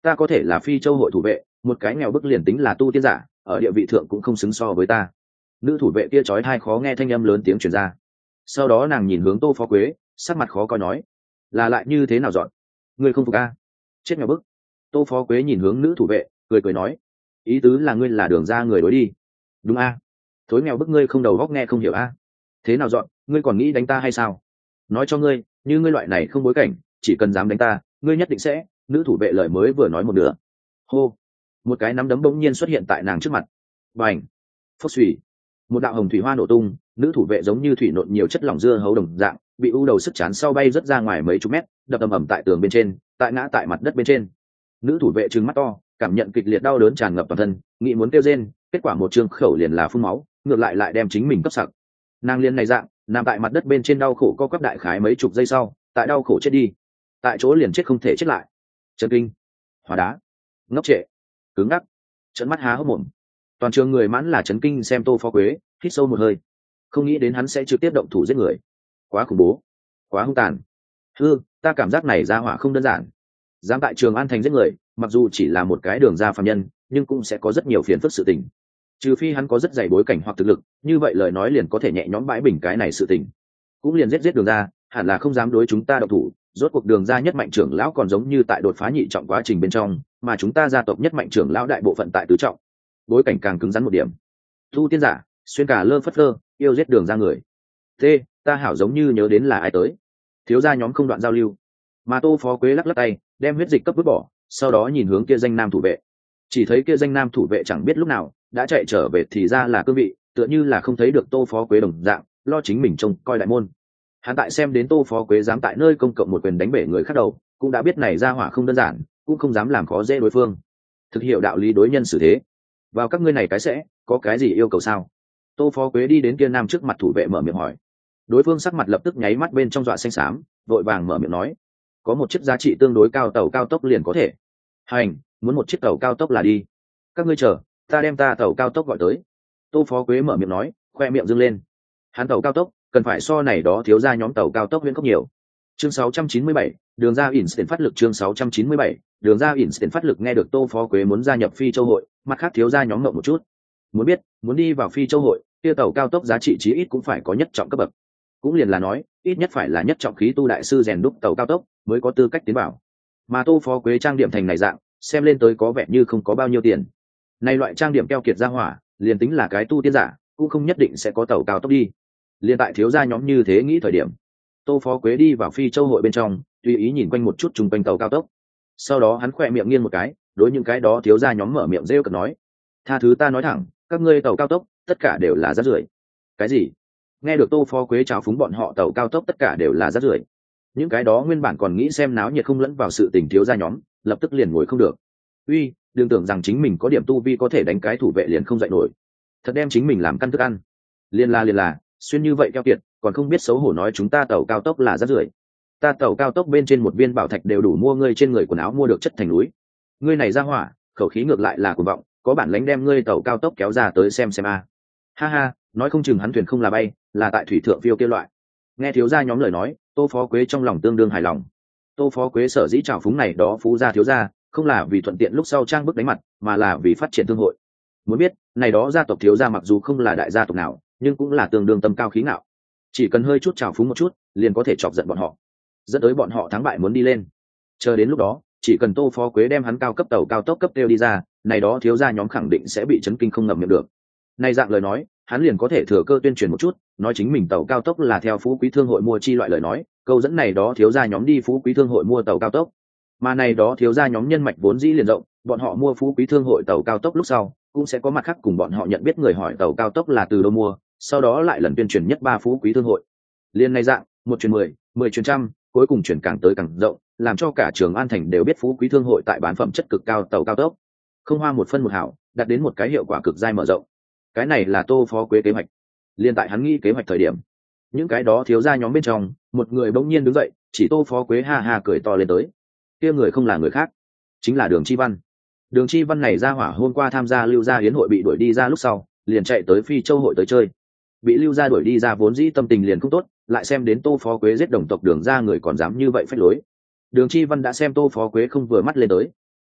ta có thể là Phi Châu hội thủ vệ, một cái nghèo bức liền tính là tu tiên giả, ở địa vị thượng cũng không xứng so với ta. Nữ thủ vệ kia chói tai khó nghe thanh âm lớn tiếng truyền ra. Sau đó nàng nhìn hướng Tô Phó Quế, sắc mặt khó coi nói: là lại như thế nào dọn? Ngươi không phục a? Chết nghèo bức. Tô Phó Quế nhìn hướng nữ thủ vệ, cười cười nói: ý tứ là ngươi là đường ra người đối đi. Đúng a? Thối nghèo bức, ngươi không đầu óc nghe không hiểu a? Thế nào dọn, ngươi còn nghĩ đánh ta hay sao? Nói cho ngươi, như ngươi loại này không bối cảnh, chỉ cần dám đánh ta, ngươi nhất định sẽ. Nữ thủ vệ lời mới vừa nói một nửa, hô, một cái nắm đấm bỗng nhiên xuất hiện tại nàng trước mặt. Bành, phốc xùy, một đạo hồng thủy hoa nổ tung, nữ thủ vệ giống như thủy nộn nhiều chất lỏng dưa hấu đồng dạng, bị u đầu sức chán sau bay rất ra ngoài mấy chục mét, đập ầm ầm tại tường bên trên, tại ngã tại mặt đất bên trên. Nữ thủ vệ trừng mắt to, cảm nhận kịch liệt đau đớn tràn ngập toàn thân, nghĩ muốn kêu rên, kết quả một trường khẩu liền là phun máu, ngược lại lại đem chính mình cấp sặc. Nàng liên này dạng, nằm tại mặt đất bên trên đau khổ co quắp đại khái mấy chục giây sau, tại đau khổ chết đi, tại chỗ liền chết không thể chết lại. Chấn kinh, hóa đá, ngốc trệ, cứng ngắc, trợn mắt há hốc mồm. Toàn trường người mãn là chấn kinh xem Tô Phó Quế, hít sâu một hơi, không nghĩ đến hắn sẽ trực tiếp động thủ giết người, quá khủng bố, quá hung tàn. Hư, ta cảm giác này ra hỏa không đơn giản, dám tại Trường An thành giết người, mặc dù chỉ là một cái đường ra phàm nhân, nhưng cũng sẽ có rất nhiều phiền phức sự tình. Trừ phi hắn có rất dày bối cảnh hoặc thực lực, như vậy lời nói liền có thể nhẹ nhõm bãi bình cái này sự tình. Cũng liền giết giết đường ra, hẳn là không dám đối chúng ta động thủ. Rốt cuộc đường ra nhất mạnh trưởng lão còn giống như tại đột phá nhị trọng quá trình bên trong, mà chúng ta gia tộc nhất mạnh trưởng lão đại bộ phận tại tứ trọng, bối cảnh càng cứng rắn một điểm. Tu tiên giả xuyên cả lơ phất lơ, yêu giết đường ra người. Thế, ta hảo giống như nhớ đến là ai tới. Thiếu gia nhóm không đoạn giao lưu, mà Tô Phó Quế lắc lắc tay, đem huyết dịch cấp vứt bỏ, sau đó nhìn hướng kia danh nam thủ vệ. Chỉ thấy kia danh nam thủ vệ chẳng biết lúc nào đã chạy trở về, thì ra là cương vị, tựa như là không thấy được Tô Phó Quế đồng dạng, lo chính mình trông coi đại môn. Hắn tại xem đến Tô Phó Quế dám tại nơi công cộng một quyền đánh bể người khác đầu, cũng đã biết này ra hỏa không đơn giản, cũng không dám làm khó dễ đối phương. Thực hiểu đạo lý đối nhân xử thế. Vào các ngươi này cái sẽ có cái gì yêu cầu sao? Tô Phó Quế đi đến kia nam trước mặt thủ vệ mở miệng hỏi. Đối phương sắc mặt lập tức nháy mắt bên trong dọa xanh xám, vội vàng mở miệng nói: có một chiếc giá trị tương đối cao tàu cao tốc liền có thể. Hành, muốn một chiếc tàu cao tốc là đi. Các ngươi chờ, ta đem ta tàu cao tốc gọi tới. Tô Phó Quế mở miệng nói, khoe miệng dâng lên. Hắn tàu cao tốc cần phải so này đó thiếu ra nhóm tàu cao tốc huyễn cốc nhiều. Chương sáu trăm chín mươi bảy, đường ra Instant phát lực. Chương sáu trăm chín mươi bảy, đường ra Instant phát lực. Nghe được Tô Phó Quế muốn gia nhập Phi Châu hội, mặt khác thiếu ra nhóm ngậm một chút. Muốn biết, muốn đi vào Phi Châu hội, kia tàu cao tốc giá trị chí ít cũng phải có nhất trọng cấp bậc. Cũng liền là nói, ít nhất phải là nhất trọng khí tu đại sư rèn đúc tàu cao tốc mới có tư cách tiến vào. Mà Tô Phó Quế trang điểm thành này dạng, xem lên tới có vẻ như không có bao nhiêu tiền. Này loại trang điểm keo kiệt ra hỏa, liền tính là cái tu tiên giả, cũng không nhất định sẽ có tàu cao tốc đi. Liên tại thiếu gia nhóm như thế nghĩ thời điểm, Tô Phó Quế đi vào Phi Châu hội bên trong, tùy ý nhìn quanh một chút chung quanh tàu cao tốc. Sau đó hắn khỏe miệng nghiêng một cái, đối những cái đó thiếu gia nhóm mở miệng rêu cợt nói: tha thứ ta nói thẳng, các ngươi tàu cao tốc tất cả đều là rác rưởi. Cái gì? Nghe được Tô Phó Quế trào phúng bọn họ tàu cao tốc tất cả đều là rác rưởi, những cái đó nguyên bản còn nghĩ xem náo nhiệt không lẫn vào sự tình thiếu gia nhóm, lập tức liền ngồi không được. Uy, đừng tưởng rằng chính mình có điểm tu vi có thể đánh cái thủ vệ liền không dậy nổi, thật đem chính mình làm căn thức ăn. Liên la liên là xuyên như vậy keo kiệt, còn không biết xấu hổ nói chúng ta tàu cao tốc là rác rưởi. Ta tàu cao tốc bên trên một viên bảo thạch đều đủ mua ngươi trên người quần áo mua được chất thành núi. Ngươi này ra hỏa, khẩu khí ngược lại là cuồng vọng, có bản lánh đem ngươi tàu cao tốc kéo ra tới xem xem a. Ha ha, nói không chừng hắn thuyền không là bay, là tại thủy thượng phiêu kia loại. Nghe thiếu gia nhóm lời nói, Tô Phó Quế trong lòng tương đương hài lòng. Tô Phó Quế sở dĩ trào phúng này đó phú gia thiếu gia, không là vì thuận tiện lúc sau trang bức đánh mặt, mà là vì phát triển thương hội. Muốn biết, này đó gia tộc thiếu gia mặc dù không là đại gia tộc nào, nhưng cũng là tương đương tâm cao khí ngạo. Chỉ cần hơi chút trào phúng một chút, liền có thể chọc giận bọn họ, dẫn tới bọn họ thắng bại muốn đi lên. Chờ đến lúc đó, chỉ cần Tô Phó Quế đem hắn cao cấp tàu cao tốc cấp tiêu đi ra, này đó thiếu gia nhóm khẳng định sẽ bị chấn kinh không ngậm miệng được. Này dạng lời nói, hắn liền có thể thừa cơ tuyên truyền một chút, nói chính mình tàu cao tốc là theo phú quý thương hội mua chi loại lời nói, câu dẫn này đó thiếu gia nhóm đi phú quý thương hội mua tàu cao tốc. Mà này đó thiếu gia nhóm nhân mạch vốn dĩ liền rộng, bọn họ mua phú quý thương hội tàu cao tốc lúc sau, cũng sẽ có mặt khác cùng bọn họ nhận biết người hỏi tàu cao tốc là từ đâu mua, sau đó lại lần tuyên truyền nhất ba phú quý thương hội. Liên này dạng, một truyền mười, mười truyền trăm, cuối cùng truyền càng tới càng rộng, làm cho cả Trường An thành đều biết phú quý thương hội tại bán phẩm chất cực cao tàu cao tốc, không hoa một phân một hảo, đạt đến một cái hiệu quả cực dai mở rộng. Cái này là Tô Phó Quế kế hoạch. Liên tại hắn nghĩ kế hoạch thời điểm, những cái đó thiếu gia nhóm bên trong, một người bỗng nhiên đứng dậy, chỉ Tô Phó Quế ha ha cười to lên tới. Kia người không là người khác, chính là Đường Chi Văn. Đường Chi Văn này ra hỏa hôm qua tham gia Lưu gia hiến hội bị đuổi đi ra lúc sau, liền chạy tới Phi Châu hội tới chơi. Bị Lưu gia đuổi đi ra vốn dĩ tâm tình liền không tốt, lại xem đến Tô Phó Quế giết đồng tộc Đường gia người còn dám như vậy phách lối. Đường Chi Văn đã xem Tô Phó Quế không vừa mắt lên tới.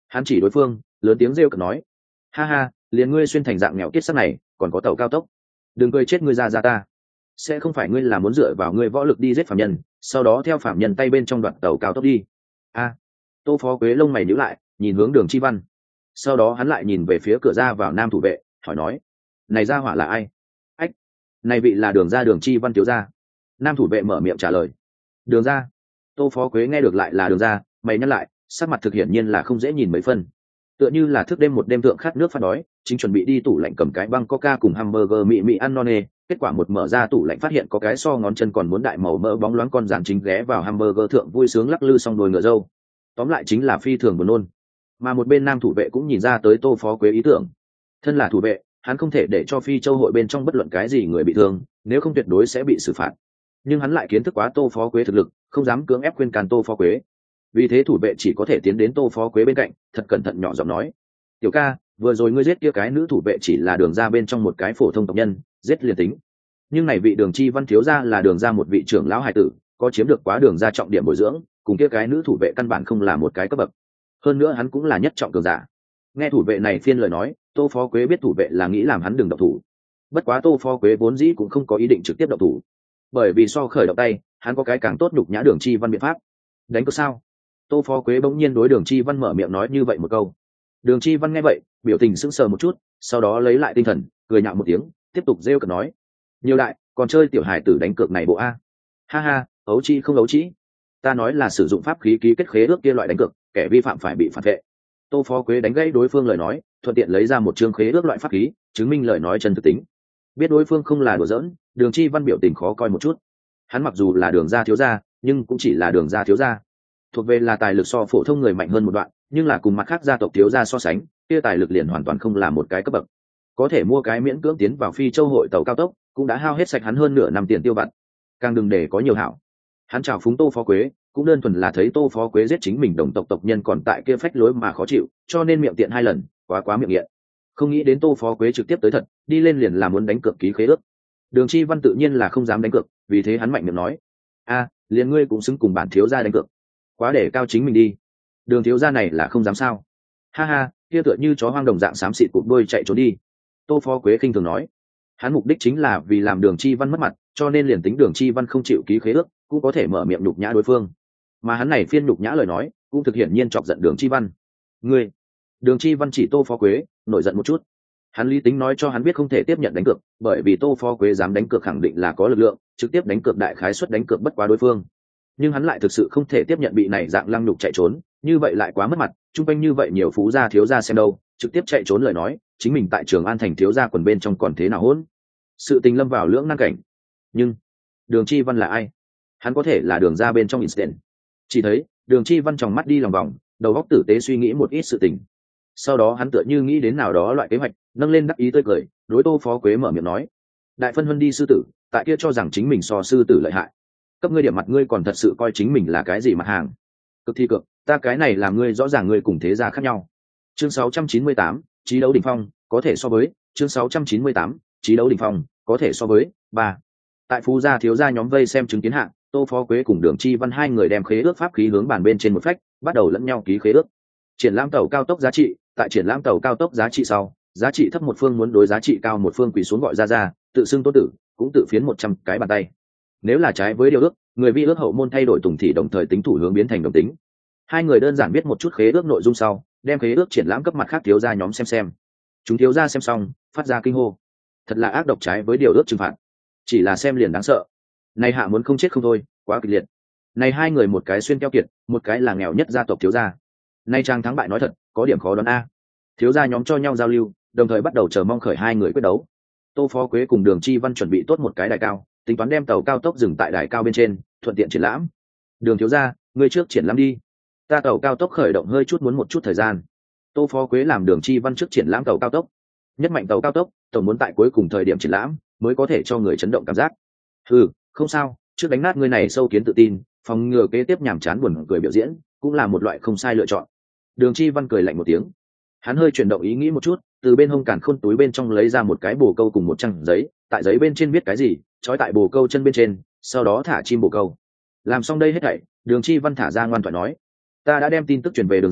Hắn chỉ đối phương lớn tiếng rêu cợt nói, ha ha, liền ngươi xuyên thành dạng nghèo kiết sắc này còn có tàu cao tốc, đừng cười chết ngươi ra ra ta. Sẽ không phải ngươi là muốn dựa vào ngươi võ lực đi giết phạm nhân, sau đó theo phạm nhân tay bên trong đoạn tàu cao tốc đi? A. Tô Phó Quế lông mày nhíu lại, nhìn hướng Đường Chi Văn, sau đó hắn lại nhìn về phía cửa ra vào nam thủ vệ, hỏi nói, này gia hỏa là ai? Ách, này vị là Đường gia Đường Chi Văn thiếu gia. Nam thủ vệ mở miệng trả lời. Đường gia. Tô Phó Quế nghe được lại là Đường gia, mày nhắc lại, sắc mặt thực hiện nhiên là không dễ nhìn mấy phân, tựa như là thức đêm một đêm thượng khát nước phát đói, chính chuẩn bị đi tủ lạnh cầm cái băng coca cùng hamburger mị mị ăn non nê, kết quả một mở ra tủ lạnh phát hiện có cái so ngón chân còn muốn đại màu mỡ bóng loáng con giàn chính ghé vào hamburger thượng vui sướng lắc lư xong đồi ngựa dâu. Tóm lại chính là phi thường buồn nôn. Mà một bên nam thủ vệ cũng nhìn ra tới Tô Phó Quế ý tưởng. Thân là thủ vệ, hắn không thể để cho Phi Châu hội bên trong bất luận cái gì người bị thương, nếu không tuyệt đối sẽ bị xử phạt. Nhưng hắn lại kiến thức quá Tô Phó Quế thực lực, không dám cưỡng ép khuyên can Tô Phó Quế. Vì thế thủ vệ chỉ có thể tiến đến Tô Phó Quế bên cạnh, thật cẩn thận nhỏ giọng nói, tiểu ca, vừa rồi ngươi giết kia cái nữ thủ vệ chỉ là Đường ra bên trong một cái phổ thông tộc nhân, giết liền tính. Nhưng này vị Đường Chi Văn thiếu gia là Đường ra một vị trưởng lão hài tử, có chiếm được quá Đường ra trọng điểm bồi dưỡng, cùng kia cái nữ thủ vệ căn bản không là một cái cấp bậc. Hơn nữa hắn cũng là nhất trọng cường giả. Nghe thủ vệ này phiên lời nói, Tô Phó Quế biết thủ vệ là nghĩ làm hắn đừng động thủ. Bất quá Tô Phó Quế vốn dĩ cũng không có ý định trực tiếp động thủ, bởi vì so khởi động tay, hắn có cái càng tốt nhục nhã Đường Chi Văn biện pháp. Đánh cược sao? Tô Phó Quế bỗng nhiên đối Đường Chi Văn mở miệng nói như vậy một câu. Đường Chi Văn nghe vậy, biểu tình sững sờ một chút, sau đó lấy lại tinh thần, cười nhạo một tiếng, tiếp tục rêu cợt nói, nhiều đại, còn chơi tiểu hài tử đánh cược này bộ a? Ha ha, ấu chi không ấu chi. Ta nói là sử dụng pháp khí ký kết khế ước kia loại đánh cược, kẻ vi phạm phải bị phạt vệ. Tô Phó Quế đánh gãy đối phương lời nói, thuận tiện lấy ra một chương khế ước loại pháp khí, chứng minh lời nói chân thực tính. Biết đối phương không là đùa giỡn, Đường Chi Văn biểu tình khó coi một chút. Hắn mặc dù là Đường gia thiếu gia, nhưng cũng chỉ là Đường gia thiếu gia, thuộc về là tài lực so phổ thông người mạnh hơn một đoạn, nhưng là cùng mặt khác gia tộc thiếu gia so sánh, kia tài lực liền hoàn toàn không là một cái cấp bậc. Có thể mua cái miễn cưỡng tiến vào Phi Châu hội tàu cao tốc, cũng đã hao hết sạch hắn hơn nửa năm tiền tiêu vặt. Càng đừng để có nhiều hảo. Hắn chào phúng Tô Phó Quế, cũng đơn thuần là thấy Tô Phó Quế giết chính mình đồng tộc tộc nhân còn tại kia phách lối mà khó chịu, cho nên miệng tiện hai lần, quá quá miệng nghiện. Không nghĩ đến Tô Phó Quế trực tiếp tới thật, đi lên liền là muốn đánh cược ký khế ước. Đường Chi Văn tự nhiên là không dám đánh cược, vì thế hắn mạnh miệng nói, a, liền ngươi cũng xứng cùng bản thiếu gia đánh cược, quá để cao chính mình đi. Đường thiếu gia này là không dám sao? Ha ha, kia tựa như chó hoang đồng dạng xám xịt cụp đôi chạy trốn đi. Tô Phó Quế khinh thường nói, hắn mục đích chính là vì làm Đường Chi Văn mất mặt, cho nên liền tính Đường Chi Văn không chịu ký khế ước, cũng có thể mở miệng nhục nhã đối phương. Mà hắn này phiên nhục nhã lời nói, cũng thực hiện nhiên chọc giận Đường Chi Văn. Ngươi, Đường Chi Văn chỉ Tô Phó Quế, nổi giận một chút. Hắn lý tính nói cho hắn biết không thể tiếp nhận đánh cược, bởi vì Tô Phó Quế dám đánh cược khẳng định là có lực lượng, trực tiếp đánh cược đại khái suất đánh cược bất quá đối phương. Nhưng hắn lại thực sự không thể tiếp nhận bị này dạng lăng nhục chạy trốn, như vậy lại quá mất mặt, chung quanh như vậy nhiều phú gia thiếu gia xem đâu, trực tiếp chạy trốn lời nói, chính mình tại Trường An thành thiếu gia quần bên trong còn thế nào hỗn. Sự tình lâm vào lưỡng nan cảnh. Nhưng Đường Chi Văn là ai? Hắn có thể là Đường gia bên trong instant. Chỉ thấy Đường Chi Văn tròng mắt đi lòng vòng, đầu óc tử tế suy nghĩ một ít sự tình. Sau đó hắn tựa như nghĩ đến nào đó loại kế hoạch, nâng lên đắc ý tươi cười, đối Tô Phó Quế mở miệng nói, đại phân huân đi sư tử, tại kia cho rằng chính mình so sư tử lợi hại, cấp ngươi điểm mặt ngươi còn thật sự coi chính mình là cái gì mặt hàng. Cực thi cực, ta cái này làm ngươi rõ ràng ngươi cùng thế gia khác nhau. Chương sáu trăm chín mươi tám, trí đấu đỉnh phong, có thể so với, chương sáu trăm chín mươi tám, trí đấu đỉnh phong, có thể so với, ba. Tại phú gia thiếu gia nhóm vây xem chứng kiến hạng, Tô Phó Quế cùng Đường Chi Văn hai người đem khế ước pháp khí hướng bàn bên trên một phách, bắt đầu lẫn nhau ký khế ước. Triển lãm tàu cao tốc giá trị, tại triển lãm tàu cao tốc giá trị sau, giá trị thấp một phương muốn đối giá trị cao một phương quỳ xuống gọi ra ra, tự xưng tốt tử, cũng tự phiến một trăm cái bàn tay. Nếu là trái với điều ước, người vi ước hậu môn thay đổi tùng thị đồng thời tính thủ hướng biến thành đồng tính. Hai người đơn giản biết một chút khế ước nội dung sau, đem khế ước triển lãm cấp mặt khác thiếu gia nhóm xem xem. Chúng thiếu gia xem xong, phát ra kinh hô. Thật là ác độc trái với điều ước trừng phạt. Chỉ là xem liền đáng sợ. Này hạ muốn không chết không thôi, quá kịch liệt. Này hai người một cái xuyên keo kiệt, một cái là nghèo nhất gia tộc thiếu gia. Nay trang thắng bại nói thật, có điểm khó đoán a. Thiếu gia nhóm cho nhau giao lưu, đồng thời bắt đầu chờ mong khởi hai người quyết đấu. Tô Phó Quế cùng Đường Chi Văn chuẩn bị tốt một cái đài cao, tính toán đem tàu cao tốc dừng tại đài cao bên trên, thuận tiện triển lãm. Đường thiếu gia, ngươi trước triển lãm đi. Ta tàu cao tốc khởi động hơi chút muốn một chút thời gian. Tô Phó Quế làm Đường Chi Văn trước triển lãm tàu cao tốc. Nhất mạnh tàu cao tốc, tổng muốn tại cuối cùng thời điểm triển lãm, mới có thể cho người chấn động cảm giác. Ừ, không sao, trước đánh nát ngươi này sâu kiến tự tin, phòng ngừa kế tiếp nhàm chán buồn cười biểu diễn, cũng là một loại không sai lựa chọn. Đường Chi Văn cười lạnh một tiếng. Hắn hơi chuyển động ý nghĩ một chút, từ bên hông càn khôn túi bên trong lấy ra một cái bồ câu cùng một trang giấy, tại giấy bên trên viết cái gì, trói tại bồ câu chân bên trên, sau đó thả chim bồ câu. Làm xong đây hết thảy, Đường Chi Văn thả ra ngoan thoại nói, ta đã đem tin tức truyền về Đường ra,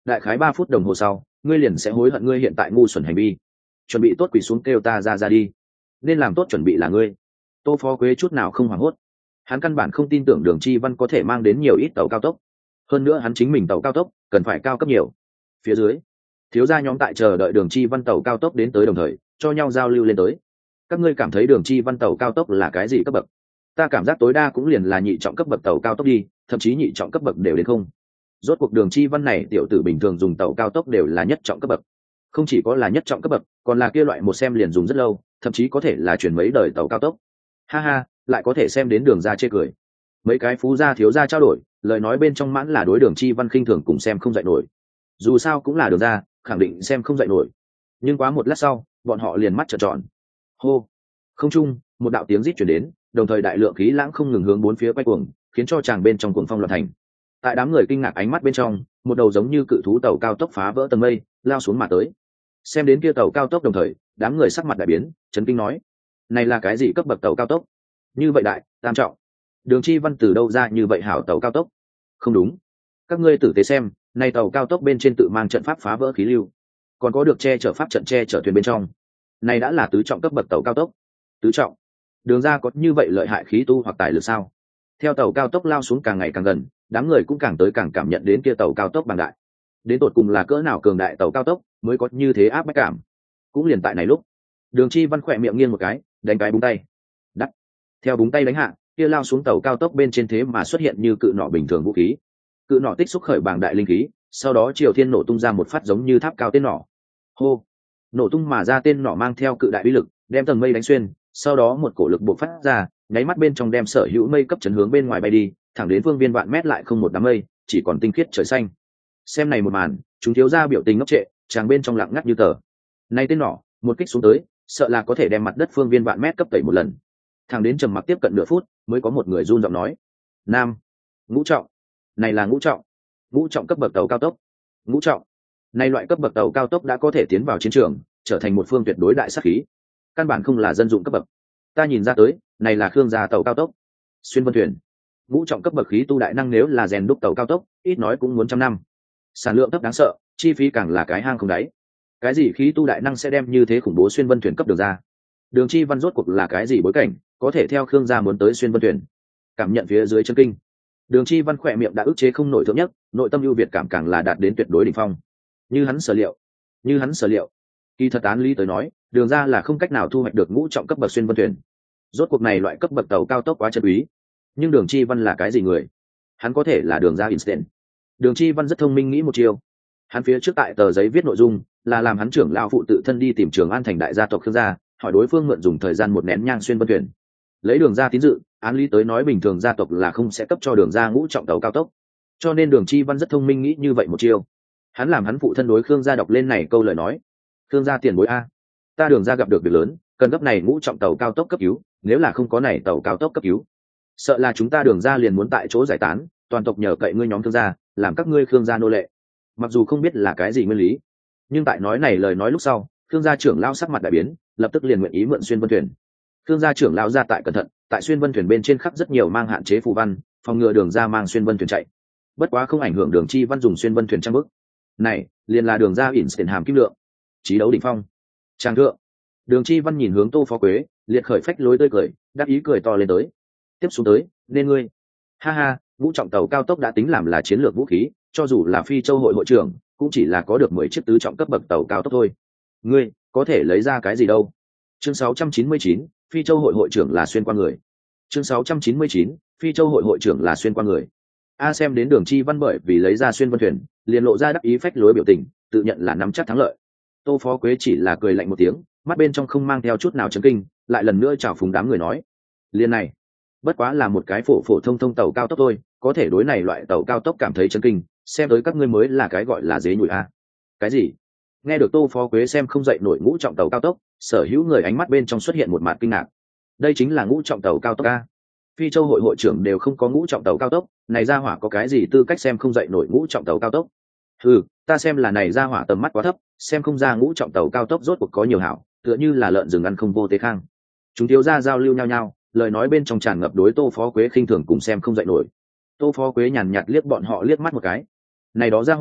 đại khái ba phút đồng hồ sau ngươi liền sẽ hối hận ngươi hiện tại ngu xuẩn hành vi. Chuẩn bị tốt quỳ xuống kêu ta ra ra đi. Nên làm tốt chuẩn bị là ngươi. Tô Phó Quế chút nào không hoảng hốt. Hắn căn bản không tin tưởng Đường Chi Văn có thể mang đến nhiều ít tàu cao tốc. Hơn nữa hắn chính mình tàu cao tốc cần phải cao cấp nhiều. Phía dưới, thiếu gia nhóm tại chờ đợi Đường Chi Văn tàu cao tốc đến tới đồng thời, cho nhau giao lưu lên tới. Các ngươi cảm thấy Đường Chi Văn tàu cao tốc là cái gì cấp bậc? Ta cảm giác tối đa cũng liền là nhị trọng cấp bậc tàu cao tốc đi, thậm chí nhị trọng cấp bậc đều đến không. Rốt cuộc Đường Chi Văn này tiểu tử bình thường dùng tàu cao tốc đều là nhất trọng cấp bậc. Không chỉ có là nhất trọng cấp bậc, còn là kia loại một xem liền dùng rất lâu, thậm chí có thể là chuyển mấy đời tàu cao tốc. Ha ha, lại có thể xem đến Đường gia chê cười. Mấy cái phú gia thiếu gia trao đổi, lời nói bên trong mãn là đối Đường Chi Văn khinh thường cùng xem không dạy nổi. Dù sao cũng là Đường gia, khẳng định xem không dạy nổi. Nhưng quá một lát sau, bọn họ liền mắt trợn tròn. Hô, không trung, một đạo tiếng rít truyền đến, đồng thời đại lượng khí lãng không ngừng hướng bốn phía quay cuồng, khiến cho chàng bên trong cuồng phong loạn thành. Tại đám người kinh ngạc ánh mắt bên trong, một đầu giống như cự thú tàu cao tốc phá vỡ tầng mây, lao xuống mà tới. Xem đến kia tàu cao tốc đồng thời, đám người sắc mặt đại biến, chấn kinh nói: này là cái gì cấp bậc tàu cao tốc? Như vậy đại, tam trọng. Đường Chi Văn từ đâu ra như vậy hảo tàu cao tốc? Không đúng, các ngươi tử tế xem, này tàu cao tốc bên trên tự mang trận pháp phá vỡ khí lưu, còn có được che chở pháp trận che chở thuyền bên trong. Này đã là tứ trọng cấp bậc tàu cao tốc. Tứ trọng? Đường ra có như vậy lợi hại khí tu hoặc tài lực sao? Theo tàu cao tốc lao xuống càng ngày càng gần, đám người cũng càng tới càng cảm nhận đến kia tàu cao tốc bằng đại. Đến tột cùng là cỡ nào cường đại tàu cao tốc mới có như thế áp bách cảm. Cũng liền tại này lúc, Đường Chi Văn khỏe miệng nghiêng một cái, đánh cái búng tay. Đắt. Theo búng tay đánh hạ, kia lao xuống tàu cao tốc bên trên thế mà xuất hiện như cự nỏ bình thường vũ khí. Cự nỏ tích xúc khởi bàng đại linh khí, sau đó Triều Thiên nổ tung ra một phát giống như tháp cao tên nỏ. Hô. Nổ tung mà ra tên nỏ mang theo cự đại uy lực, đem tầng mây đánh xuyên, sau đó một cổ lực bộc phát ra, nháy mắt bên trong đem sở hữu mây cấp chấn hướng bên ngoài bay đi, thẳng đến phương viên vạn mét lại không một đám mây, chỉ còn tinh khiết trời xanh. Xem này một màn, chúng thiếu gia biểu tình ngốc trệ, chàng bên trong lặng ngắt như tờ. Này tên nỏ, một kích xuống tới, sợ là có thể đem mặt đất phương viên vạn mét cấp tẩy một lần. Thẳng đến trầm mặc tiếp cận nửa phút, mới có một người run giọng nói: "Nam, ngũ trọng, này là ngũ trọng, ngũ trọng cấp bậc tàu cao tốc, ngũ trọng." Này loại cấp bậc tàu cao tốc đã có thể tiến vào chiến trường, trở thành một phương tuyệt đối đại sát khí. Căn bản không là dân dụng cấp bậc. Ta nhìn ra tới, này là Khương gia tàu cao tốc, xuyên vân thuyền. Ngũ trọng cấp bậc khí tu đại năng nếu là rèn đúc tàu cao tốc, ít nói cũng muốn trăm năm. Sản lượng thấp đáng sợ, chi phí càng là cái hang không đáy. Cái gì khí tu đại năng sẽ đem như thế khủng bố xuyên vân thuyền cấp được ra? Đường Chi Văn rốt cuộc là cái gì bối cảnh, có thể theo Khương gia muốn tới xuyên vân thuyền? Cảm nhận phía dưới chân kinh, Đường Chi Văn khỏe miệng đã ức chế không nổi thượng nhất, nội tâm ưu việt cảm càng là đạt đến tuyệt đối đỉnh phong. Như hắn sở liệu, như hắn sở liệu. Kỳ thật án lý tới nói, Đường gia là không cách nào thu hoạch được ngũ trọng cấp bậc xuyên vân thuyền. Rốt cuộc này loại cấp bậc tàu cao tốc quá chân quý. Nhưng Đường Chi Văn là cái gì người? Hắn có thể là Đường gia Einstein. Đường Chi Văn rất thông minh nghĩ một chiều. Hắn phía trước tại tờ giấy viết nội dung là làm hắn trưởng lão phụ tự thân đi tìm Trường An thành đại gia tộc Khương gia, hỏi đối phương mượn dùng thời gian một nén nhang xuyên vân thuyền. Lấy Đường gia tín dự, án lý tới nói bình thường gia tộc là không sẽ cấp cho Đường gia ngũ trọng tàu cao tốc. Cho nên Đường Chi Văn rất thông minh nghĩ như vậy một chiều. Hắn làm hắn phụ thân đối Khương gia đọc lên này câu lời nói: "Khương gia tiền bối a, ta Đường gia gặp được việc lớn, cần gấp này ngũ trọng tàu cao tốc cấp cứu, nếu là không có này tàu cao tốc cấp cứu, sợ là chúng ta Đường gia liền muốn tại chỗ giải tán, toàn tộc nhờ cậy ngươi nhóm Khương gia, làm các ngươi Khương gia nô lệ." Mặc dù không biết là cái gì nguyên lý, nhưng tại nói này lời nói lúc sau, Khương gia trưởng lão sắc mặt đại biến, lập tức liền nguyện ý mượn xuyên vân thuyền. Khương gia trưởng lão ra tại cẩn thận, tại xuyên vân thuyền bên trên khắc rất nhiều mang hạn chế phù văn, phòng ngừa Đường gia mang xuyên vân thuyền chạy. Bất quá không ảnh hưởng Đường Chi Văn dùng xuyên vân thuyền trang bức. Này, liền là Đường gia Einstein hàm kim lượng, chí đấu đỉnh phong. Trang thượng, Đường Chi Văn nhìn hướng Tô Phó Quế, liệt khởi phách lối tươi cười, đáp ý cười to lên tới. Tiếp xuống tới, nên ngươi. Ha ha, ngũ trọng tàu cao tốc đã tính làm là chiến lược vũ khí, cho dù là Phi Châu hội hội trưởng, cũng chỉ là có được mười chiếc tứ trọng cấp bậc tàu cao tốc thôi. Ngươi có thể lấy ra cái gì đâu? Chương sáu trăm chín mươi chín, Phi Châu hội hội trưởng là xuyên qua người. Chương sáu trăm chín mươi chín, Phi Châu hội hội trưởng là xuyên qua người. A xem đến Đường Chi Văn bởi vì lấy ra xuyên vân thuyền, liền lộ ra đắc ý phách lối biểu tình, tự nhận là nắm chắc thắng lợi. Tô Phó Quế chỉ là cười lạnh một tiếng, mắt bên trong không mang theo chút nào chấn kinh, lại lần nữa chào phúng đám người nói: "Liên này, bất quá là một cái phổ phổ thông thông tàu cao tốc thôi, có thể đối này loại tàu cao tốc cảm thấy chấn kinh, xem tới các ngươi mới là cái gọi là dế nhủi a." Cái gì? Nghe được Tô Phó Quế xem không dậy nổi ngũ trọng tàu cao tốc, sở hữu người ánh mắt bên trong xuất hiện một mạt kinh ngạc. Đây chính là ngũ trọng tàu cao tốc a? Phi Châu hội hội trưởng đều không có ngũ trọng tàu cao tốc, này ra hỏa có cái gì tư cách xem không dậy nổi ngũ trọng tàu cao tốc? Ừ, ta xem là này ra hỏa tầm mắt quá thấp, xem không ra ngũ trọng tàu cao tốc rốt cuộc có nhiều hảo, tựa như là lợn rừng ăn không vô tế khang. Chúng thiếu gia giao lưu nhau nhau, lời nói bên trong tràn ngập đối Tô Phó Quế khinh thường cùng xem không dậy nổi. Tô Phó Quế nhàn nhạt liếc bọn họ liếc mắt một cái. Này đó ra hỏa,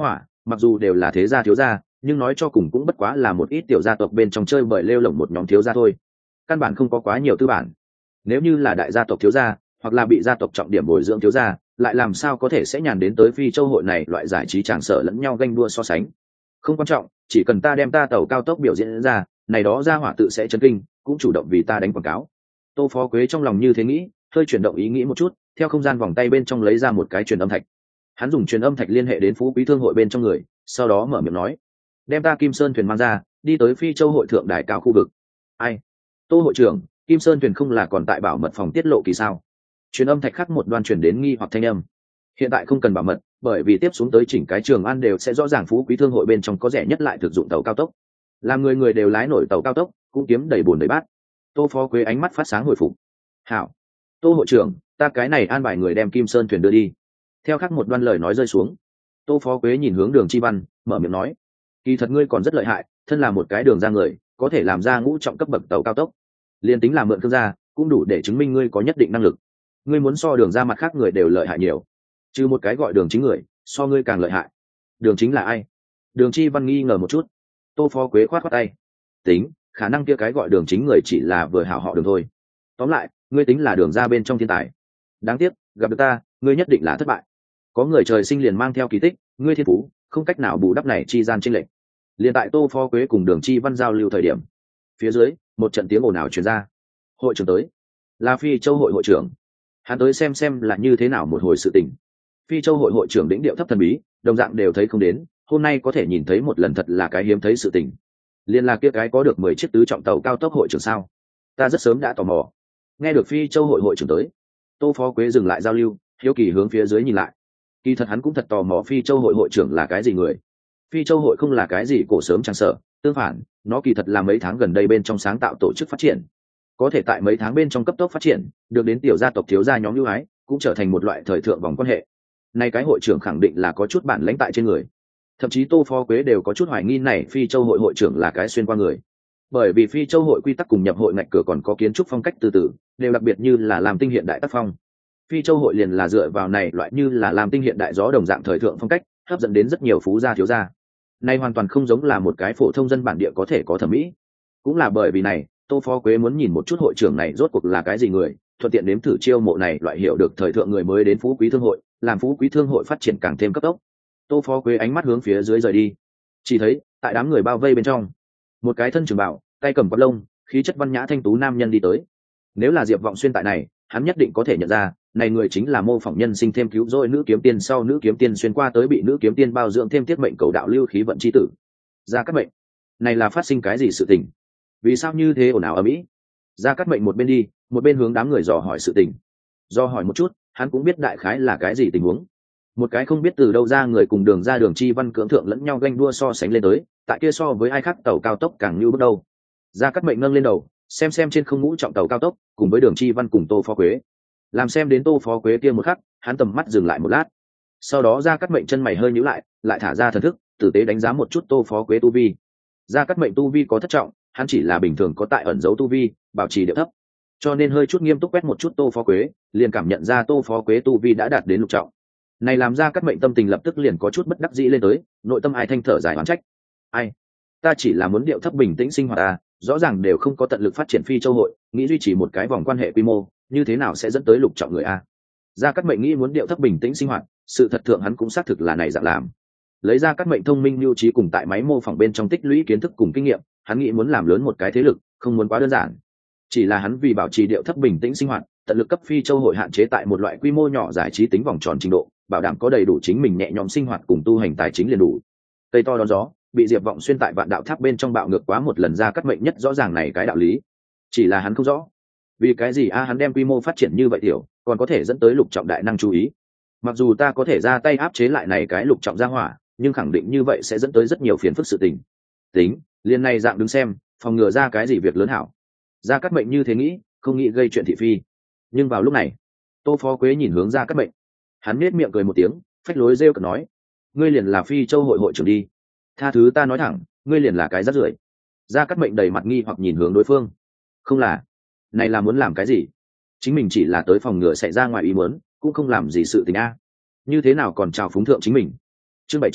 mặc dù đều là thế gia thiếu gia, nhưng nói cho cùng cũng bất quá là một ít tiểu gia tộc bên trong chơi bời lêu lổng một nhóm thiếu gia thôi, căn bản không có quá nhiều tư bản. Nếu như là đại gia tộc thiếu gia hoặc là bị gia tộc trọng điểm bồi dưỡng thiếu gia, lại làm sao có thể sẽ nhàn đến tới Phi Châu hội này loại giải trí tràng sở lẫn nhau ganh đua so sánh. Không quan trọng, chỉ cần ta đem ta tàu cao tốc biểu diễn ra, này đó gia hỏa tự sẽ chấn kinh, cũng chủ động vì ta đánh quảng cáo. Tô Phó Quế trong lòng như thế nghĩ, hơi chuyển động ý nghĩ một chút, theo không gian vòng tay bên trong lấy ra một cái truyền âm thạch. Hắn dùng truyền âm thạch liên hệ đến Phú Quý Thương hội bên trong người, sau đó mở miệng nói: đem ta Kim Sơn thuyền mang ra, đi tới Phi Châu hội thượng đài cao khu vực. Ai? Tô hội trưởng, Kim Sơn thuyền không là còn tại bảo mật phòng tiết lộ kỳ sao? Truyền âm thạch khắc một đoan truyền đến nghi hoặc thanh âm. Hiện tại không cần bảo mật, bởi vì tiếp xuống tới chỉnh cái Trường An đều sẽ rõ ràng Phú Quý Thương hội bên trong có rẻ nhất lại thực dụng tàu cao tốc. Làm người người đều lái nổi tàu cao tốc, cũng kiếm đầy bùn đầy bát. Tô Phó Quế ánh mắt phát sáng hồi phục. Hảo, Tô hội trưởng, ta cái này an bài người đem Kim Sơn thuyền đưa đi. Theo khắc một đoan lời nói rơi xuống, Tô Phó Quế nhìn hướng Đường Chi Văn, mở miệng nói: kỳ thật ngươi còn rất lợi hại, thân là một cái đường ra người, có thể làm ra ngũ trọng cấp bậc tàu cao tốc, liên tính là mượn thương gia, cũng đủ để chứng minh ngươi có nhất định năng lực. Ngươi muốn so đường ra mặt khác người đều lợi hại nhiều, trừ một cái gọi Đường Chính người, so ngươi càng lợi hại. Đường Chính là ai? Đường Chi Văn nghi ngờ một chút. Tô Phó Quế khoát khoát tay: tính, khả năng kia cái gọi Đường Chính người chỉ là vừa hảo họ Đường thôi. Tóm lại, ngươi tính là đường ra bên trong thiên tài. Đáng tiếc, gặp được ta, ngươi nhất định là thất bại. Có người trời sinh liền mang theo kỳ tích, ngươi thiên phú không cách nào bù đắp này chi gian chênh lệch. Liên tại Tô Phó Quế cùng Đường Chi Văn giao lưu thời điểm, phía dưới một trận tiếng ồn ào truyền ra. Hội trưởng tới, là Phi Châu hội hội trưởng. Hắn tới xem xem là như thế nào một hồi sự tình. Phi Châu hội hội trưởng đỉnh điệu thấp thần bí, đồng dạng đều thấy không đến, hôm nay có thể nhìn thấy một lần thật là cái hiếm thấy sự tình. Liên là kia cái có được mười chiếc tứ trọng tàu cao tốc hội trưởng sao? Ta rất sớm đã tò mò. Nghe được Phi Châu hội hội trưởng tới, Tô Phó Quế dừng lại giao lưu, hiếu kỳ hướng phía dưới nhìn lại. Kỳ thật hắn cũng thật tò mò Phi Châu hội hội trưởng là cái gì người. Phi Châu hội không là cái gì cổ sớm trang sở, tương phản, nó kỳ thật là mấy tháng gần đây bên trong sáng tạo tổ chức phát triển. Có thể tại mấy tháng bên trong cấp tốc phát triển, được đến tiểu gia tộc thiếu gia nhóm ưu ái, cũng trở thành một loại thời thượng vòng quan hệ. Nay cái hội trưởng khẳng định là có chút bản lãnh tại trên người. Thậm chí Tô Phó Quế đều có chút hoài nghi này Phi Châu hội hội trưởng là cái xuyên qua người. Bởi vì Phi Châu hội quy tắc cùng nhập hội ngạch cửa còn có kiến trúc phong cách từ từ, đều đặc biệt như là làm tinh hiện đại tác phong. Phi Châu hội liền là dựa vào này loại như là làm tinh hiện đại gió đồng dạng thời thượng phong cách, hấp dẫn đến rất nhiều phú gia thiếu gia. Này hoàn toàn không giống là một cái phổ thông dân bản địa có thể có thẩm mỹ. Cũng là bởi vì này, Tô Phó Quế muốn nhìn một chút hội trưởng này rốt cuộc là cái gì người, thuận tiện nếm thử chiêu mộ này loại hiểu được thời thượng người mới đến Phú Quý Thương hội, làm Phú Quý Thương hội phát triển càng thêm cấp tốc. Tô Phó Quế ánh mắt hướng phía dưới rời đi, chỉ thấy tại đám người bao vây bên trong, một cái thân trường bảo, tay cầm quạt lông, khí chất văn nhã thanh tú nam nhân đi tới. Nếu là Diệp Vọng Xuyên tại này, hắn nhất định có thể nhận ra, này người chính là mô phỏng nhân sinh thêm cứu rỗi nữ kiếm tiên sau nữ kiếm tiên xuyên qua tới bị nữ kiếm tiên bao dưỡng thêm tiết mệnh cầu đạo lưu khí vận chi tử. Gia Cát Mệnh, này là phát sinh cái gì sự tình? Vì sao như thế ồn ào ầm ĩ? Gia Cát Mệnh một bên đi, một bên hướng đám người dò hỏi sự tình. Do hỏi một chút, hắn cũng biết đại khái là cái gì tình huống. Một cái không biết từ đâu ra người cùng Đường ra Đường Chi Văn cưỡng thượng lẫn nhau ganh đua so sánh lên tới, tại kia so với ai khác tàu cao tốc càng như bước đầu. Gia Cát Mệnh nâng lên đầu, xem xem trên không ngũ trọng tàu cao tốc, cùng với Đường Chi Văn cùng Tô Phó Quế. Làm xem đến Tô Phó Quế kia một khắc, hắn tầm mắt dừng lại một lát. Sau đó Gia Cát Mệnh chân mày hơi nhíu lại, lại thả ra thần thức, tử tế đánh giá một chút Tô Phó Quế tu vi. Gia Cát Mệnh tu vi có thất trọng, hắn chỉ là bình thường có tại ẩn giấu tu vi, bảo trì điệu thấp. Cho nên hơi chút nghiêm túc quét một chút Tô Phó Quế, liền cảm nhận ra Tô Phó Quế tu vi đã đạt đến lục trọng. Này làm Gia Cát Mệnh tâm tình lập tức liền có chút bất đắc dĩ lên tới, nội tâm ai thanh thở dài oán trách. Ai? Ta chỉ là muốn điệu thấp bình tĩnh sinh hoạt à, rõ ràng đều không có tận lực phát triển Phi Châu hội, nghĩ duy trì một cái vòng quan hệ quy mô, như thế nào sẽ dẫn tới lục trọng người a? Gia Cát Mệnh nghĩ muốn điệu thấp bình tĩnh sinh hoạt, sự thật thượng hắn cũng xác thực là này dạng làm. Lấy ra Cát Mệnh thông minh lưu trí cùng tại máy mô phỏng bên trong tích lũy kiến thức cùng kinh nghiệm, hắn nghĩ muốn làm lớn một cái thế lực, không muốn quá đơn giản. Chỉ là hắn vì bảo trì điệu thấp bình tĩnh sinh hoạt, tận lực cấp Phi Châu hội hạn chế tại một loại quy mô nhỏ giải trí tính vòng tròn trình độ, bảo đảm có đầy đủ chính mình nhẹ nhõm sinh hoạt cùng tu hành tài chính liền đủ. Cây to đón gió, bị Diệp Vọng Xuyên tại Vạn Đạo Tháp bên trong bạo ngược quá một lần. Ra Cát Mệnh nhất rõ ràng này cái đạo lý, chỉ là hắn không rõ vì cái gì a hắn đem quy mô phát triển như vậy tiểu, còn có thể dẫn tới lục trọng đại năng chú ý. Mặc dù ta có thể ra tay áp chế lại này cái lục trọng gia hỏa, nhưng khẳng định như vậy sẽ dẫn tới rất nhiều phiền phức sự tình. Tính, liền này dạng đứng xem, phòng ngừa ra cái gì việc lớn hảo. Ra Cát Mệnh như thế nghĩ, không nghĩ gây chuyện thị phi. Nhưng vào lúc này, Tô Phó Quế nhìn hướng Ra Cát Mệnh, hắn nết miệng cười một tiếng, phách lối rêu cợt nói: ngươi liền là Phi Châu hội hội trưởng đi. Tha thứ ta nói thẳng, ngươi liền là cái rác rưởi. Ra Cát Mệnh đầy mặt nghi hoặc nhìn hướng đối phương. Không là, này là muốn làm cái gì? Chính mình chỉ là tới phòng ngừa xảy ra ngoài ý muốn, cũng không làm gì sự tình a. Như thế nào còn chào phúng thượng chính mình? Chương bảy trăm,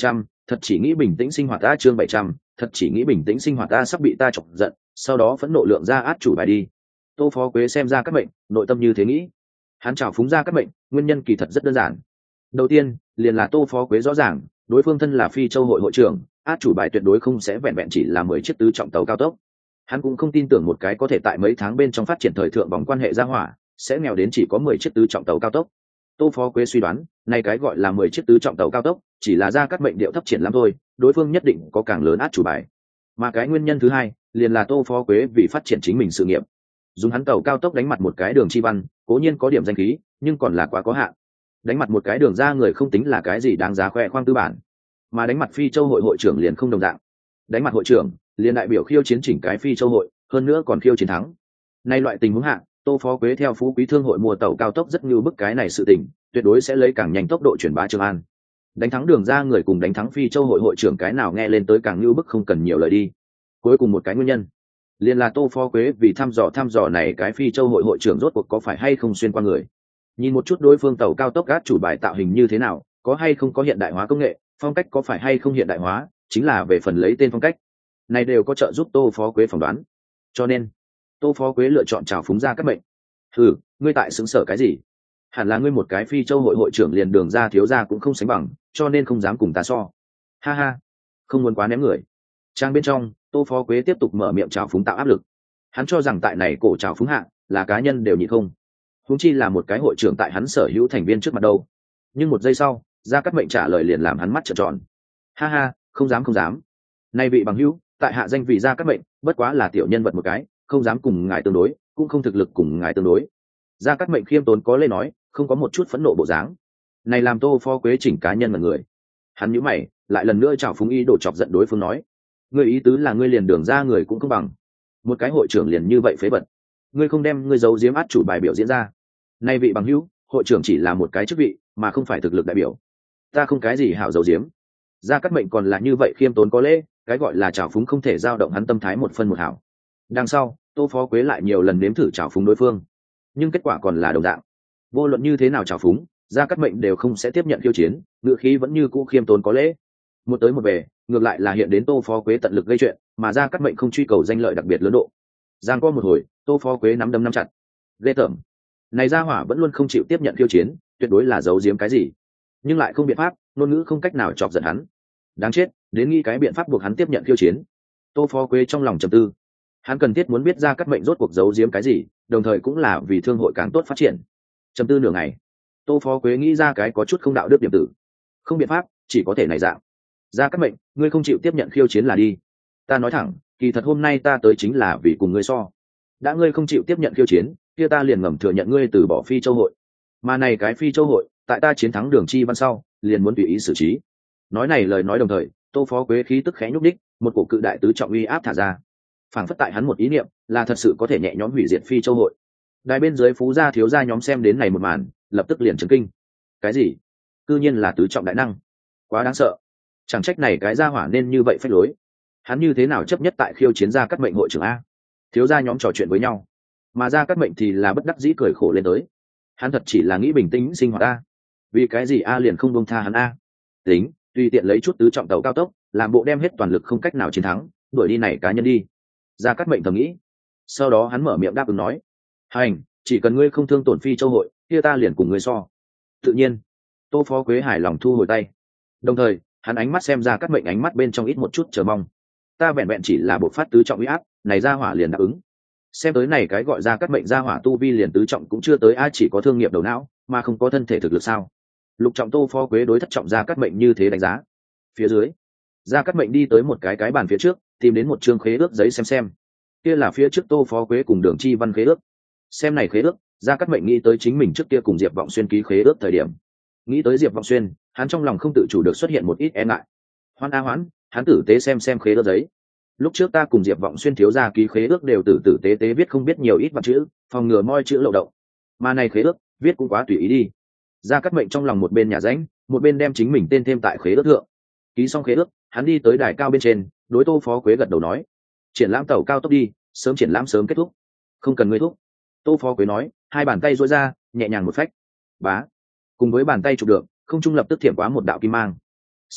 thật chỉ nghĩ bình tĩnh sinh hoạt ta. Chương bảy trăm, thật chỉ nghĩ bình tĩnh sinh hoạt ta sắp bị ta chọc giận, sau đó phẫn nộ lượng ra át chủ bài đi. Tô Phó Quế xem Gia Cát Mệnh, nội tâm như thế nghĩ. Hắn chào phúng Gia Cát Mệnh, nguyên nhân kỳ thật rất đơn giản. Đầu tiên, liền là Tô Phó Quế rõ ràng, đối phương thân là Phi Châu hội hội trưởng, át chủ bài tuyệt đối không sẽ vẹn vẹn chỉ là mười chiếc tứ trọng tàu cao tốc. Hắn cũng không tin tưởng một cái có thể tại mấy tháng bên trong phát triển thời thượng vòng quan hệ gia hỏa, sẽ nghèo đến chỉ có mười chiếc tứ trọng tàu cao tốc. Tô Phó Quế suy đoán, này cái gọi là mười chiếc tứ trọng tàu cao tốc, chỉ là Gia Cát Mệnh điệu thấp triển lắm thôi, đối phương nhất định có càng lớn át chủ bài. Mà cái nguyên nhân thứ hai, liền là Tô Phó Quế vì phát triển chính mình sự nghiệp, dùng hắn tàu cao tốc đánh mặt một cái đường chi văn, cố nhiên có điểm danh khí, nhưng còn là quá có hạn. Đánh mặt một cái đường ra người không tính là cái gì đáng giá khoe khoang tư bản, mà đánh mặt Phi Châu hội hội trưởng liền không đồng dạng. Đánh mặt hội trưởng, liền đại biểu khiêu chiến chỉnh cái Phi Châu hội, hơn nữa còn khiêu chiến thắng. Nay loại tình huống hạ, Tô Phó Quế theo Phú Quý Thương hội mua tàu cao tốc rất như bức cái này sự tình, tuyệt đối sẽ lấy càng nhanh tốc độ truyền bá Trường An. Đánh thắng đường ra người cùng đánh thắng Phi Châu hội hội trưởng cái nào nghe lên tới càng như bức không cần nhiều lời đi. Cuối cùng một cái nguyên nhân, liền là Tô Phó Quế vì thăm dò thăm dò này cái Phi Châu hội hội trưởng rốt cuộc có phải hay không xuyên qua người. Nhìn một chút đối phương tàu cao tốc gác chủ bài tạo hình như thế nào, có hay không có hiện đại hóa công nghệ, phong cách có phải hay không hiện đại hóa, chính là về phần lấy tên phong cách này đều có trợ giúp Tô Phó Quế phỏng đoán. Cho nên Tô Phó Quế lựa chọn chào phúng Gia Cát Mệnh. Ừ, ngươi tại xứng sở cái gì? Hẳn là ngươi một cái Phi Châu hội hội trưởng liền đường ra thiếu gia cũng không sánh bằng, cho nên không dám cùng ta so. Ha ha, không muốn quá ném người. Trang bên trong, Tô Phó Quế tiếp tục mở miệng chào phúng tạo áp lực. Hắn cho rằng tại này cổ chào phúng hạ là cá nhân đều nhịn không, huống chi là một cái hội trưởng tại hắn sở hữu thành viên trước mặt đâu. Nhưng một giây sau, Gia Cát Mệnh trả lời liền làm hắn mắt trợn tròn. Ha ha, không dám không dám. Nay vị bằng hữu, tại hạ danh vì Gia Cát Mệnh, bất quá là tiểu nhân vật một cái, không dám cùng ngài tương đối, cũng không thực lực cùng ngài tương đối. Gia Cát Mệnh khiêm tốn có lê nói, không có một chút phẫn nộ bộ dáng. Này làm Tô Phó Quế chỉnh cá nhân mà người. Hắn nhíu mày, lại lần nữa chào phúng ý đồ chọc giận đối phương nói: ngươi ý tứ là ngươi liền đường ra người cũng không bằng, một cái hội trưởng liền như vậy phế bật, ngươi không đem ngươi giấu giếm át chủ bài biểu diễn ra. Nay vị bằng hữu, hội trưởng chỉ là một cái chức vị, mà không phải thực lực đại biểu. Ta không cái gì hảo giấu giếm. Gia Cát Mệnh còn là như vậy khiêm tốn có lễ, cái gọi là trào phúng không thể dao động hắn tâm thái một phân một hảo. Đằng sau, Tô Phó Quế lại nhiều lần nếm thử trào phúng đối phương, nhưng kết quả còn là đồng dạng. Vô luận như thế nào trào phúng, Gia Cát Mệnh đều không sẽ tiếp nhận khiêu chiến, ngữ khí vẫn như cũ khiêm tốn có lễ. Một tới một về, ngược lại là hiện đến Tô Phó Quế tận lực gây chuyện, mà Gia Cát Mệnh không truy cầu danh lợi đặc biệt lớn độ. Giang qua một hồi, Tô Phó Quế nắm đấm nắm chặt. Ghê tởm. Này gia hỏa vẫn luôn không chịu tiếp nhận khiêu chiến, tuyệt đối là giấu giếm cái gì, nhưng lại không biện pháp, ngôn ngữ không cách nào chọc giận hắn. Đáng chết, đến nghĩ cái biện pháp buộc hắn tiếp nhận khiêu chiến. Tô Phó Quế trong lòng trầm tư, hắn cần thiết muốn biết Gia Cát Mệnh rốt cuộc giấu giếm cái gì, đồng thời cũng là vì thương hội càng tốt phát triển. Trầm tư nửa ngày, Tô Phó Quế nghĩ ra cái có chút không đạo đức điểm tử. Không biện pháp, chỉ có thể này dạng. Gia Cát Mệnh, ngươi không chịu tiếp nhận khiêu chiến là đi. Ta nói thẳng, kỳ thật hôm nay ta tới chính là vì cùng ngươi so. Đã ngươi không chịu tiếp nhận khiêu chiến, kia ta liền ngầm thừa nhận ngươi từ bỏ Phi Châu hội. Mà này cái Phi Châu hội, tại ta chiến thắng Đường Chi Văn sau, liền muốn tùy ý xử trí. Nói này lời nói đồng thời, Tô Phó Quế khí tức khẽ nhúc đích, một cổ cự đại tứ trọng uy áp thả ra. Phảng phất tại hắn một ý niệm, là thật sự có thể nhẹ nhõm hủy diệt Phi Châu hội. Đài bên dưới phú gia thiếu gia nhóm xem đến này một màn, lập tức liền chấn kinh. Cái gì? Cư nhiên là tứ trọng đại năng. Quá đáng sợ. Chẳng trách này cái gia hỏa nên như vậy phách lối. Hắn như thế nào chấp nhất tại khiêu chiến Gia Cát Mệnh hội trưởng a? Thiếu gia nhóm trò chuyện với nhau, mà Gia Cát Mệnh thì là bất đắc dĩ cười khổ lên tới. Hắn thật chỉ là nghĩ bình tĩnh sinh hoạt a, vì cái gì a liền không buông tha hắn a? Tính, tùy tiện lấy chút tứ trọng tàu cao tốc, làm bộ đem hết toàn lực không cách nào chiến thắng, đuổi đi này cá nhân đi. Gia Cát Mệnh thầm nghĩ. Sau đó hắn mở miệng đáp ứng nói: hành, chỉ cần ngươi không thương tổn Phi Châu hội, kia ta liền cùng ngươi so. Tự nhiên, Tô Phó Quế hài lòng thu hồi tay, đồng thời hắn ánh mắt xem Gia Cát Mệnh ánh mắt bên trong ít một chút chờ mong. Ta vẹn vẹn chỉ là bộc phát tứ trọng uy áp, này gia hỏa liền đáp ứng. Xem tới này cái gọi Gia Cát Mệnh gia hỏa tu vi liền tứ trọng cũng chưa tới, ai chỉ có thương nghiệp đầu não mà không có thân thể thực lực sao? Lục trọng Tô Phó Quế đối thất trọng Gia Cát Mệnh như thế đánh giá. Phía dưới, Gia Cát Mệnh đi tới một cái cái bàn phía trước, tìm đến một chương khế ước giấy xem xem. Kia là phía trước Tô Phó Quế cùng Đường Chi Văn khế ước. Xem này khế ước, Gia Cát Mệnh nghĩ tới chính mình trước kia cùng Diệp Vọng Xuyên ký khế ước thời điểm. Nghĩ tới Diệp Vọng Xuyên, hắn trong lòng không tự chủ được xuất hiện một ít e ngại. Hoan a hoán, hắn tử tế xem xem khế ước giấy. Lúc trước ta cùng Diệp Vọng Xuyên thiếu gia ký khế ước đều tử tử tế tế viết không biết nhiều ít vạn chữ, phòng ngừa moi chữ lậu động. Mà này khế ước, viết cũng quá tùy ý đi. Gia Cát Mệnh trong lòng một bên nhà rãnh, một bên đem chính mình tên thêm tại khế ước thượng. Ký xong khế ước, hắn đi tới đài cao bên trên, đối Tô Phó Quế gật đầu nói: triển lãm tàu cao tốc đi, sớm triển lãm sớm kết thúc. Không cần ngươi thúc. Tô Phó Quế nói, hai bàn tay duỗi ra, nhẹ nhàng một phách. Bá. Cùng với bàn tay chụp được, không trung lập tức thiểm quá một đạo kim mang. Sau đó,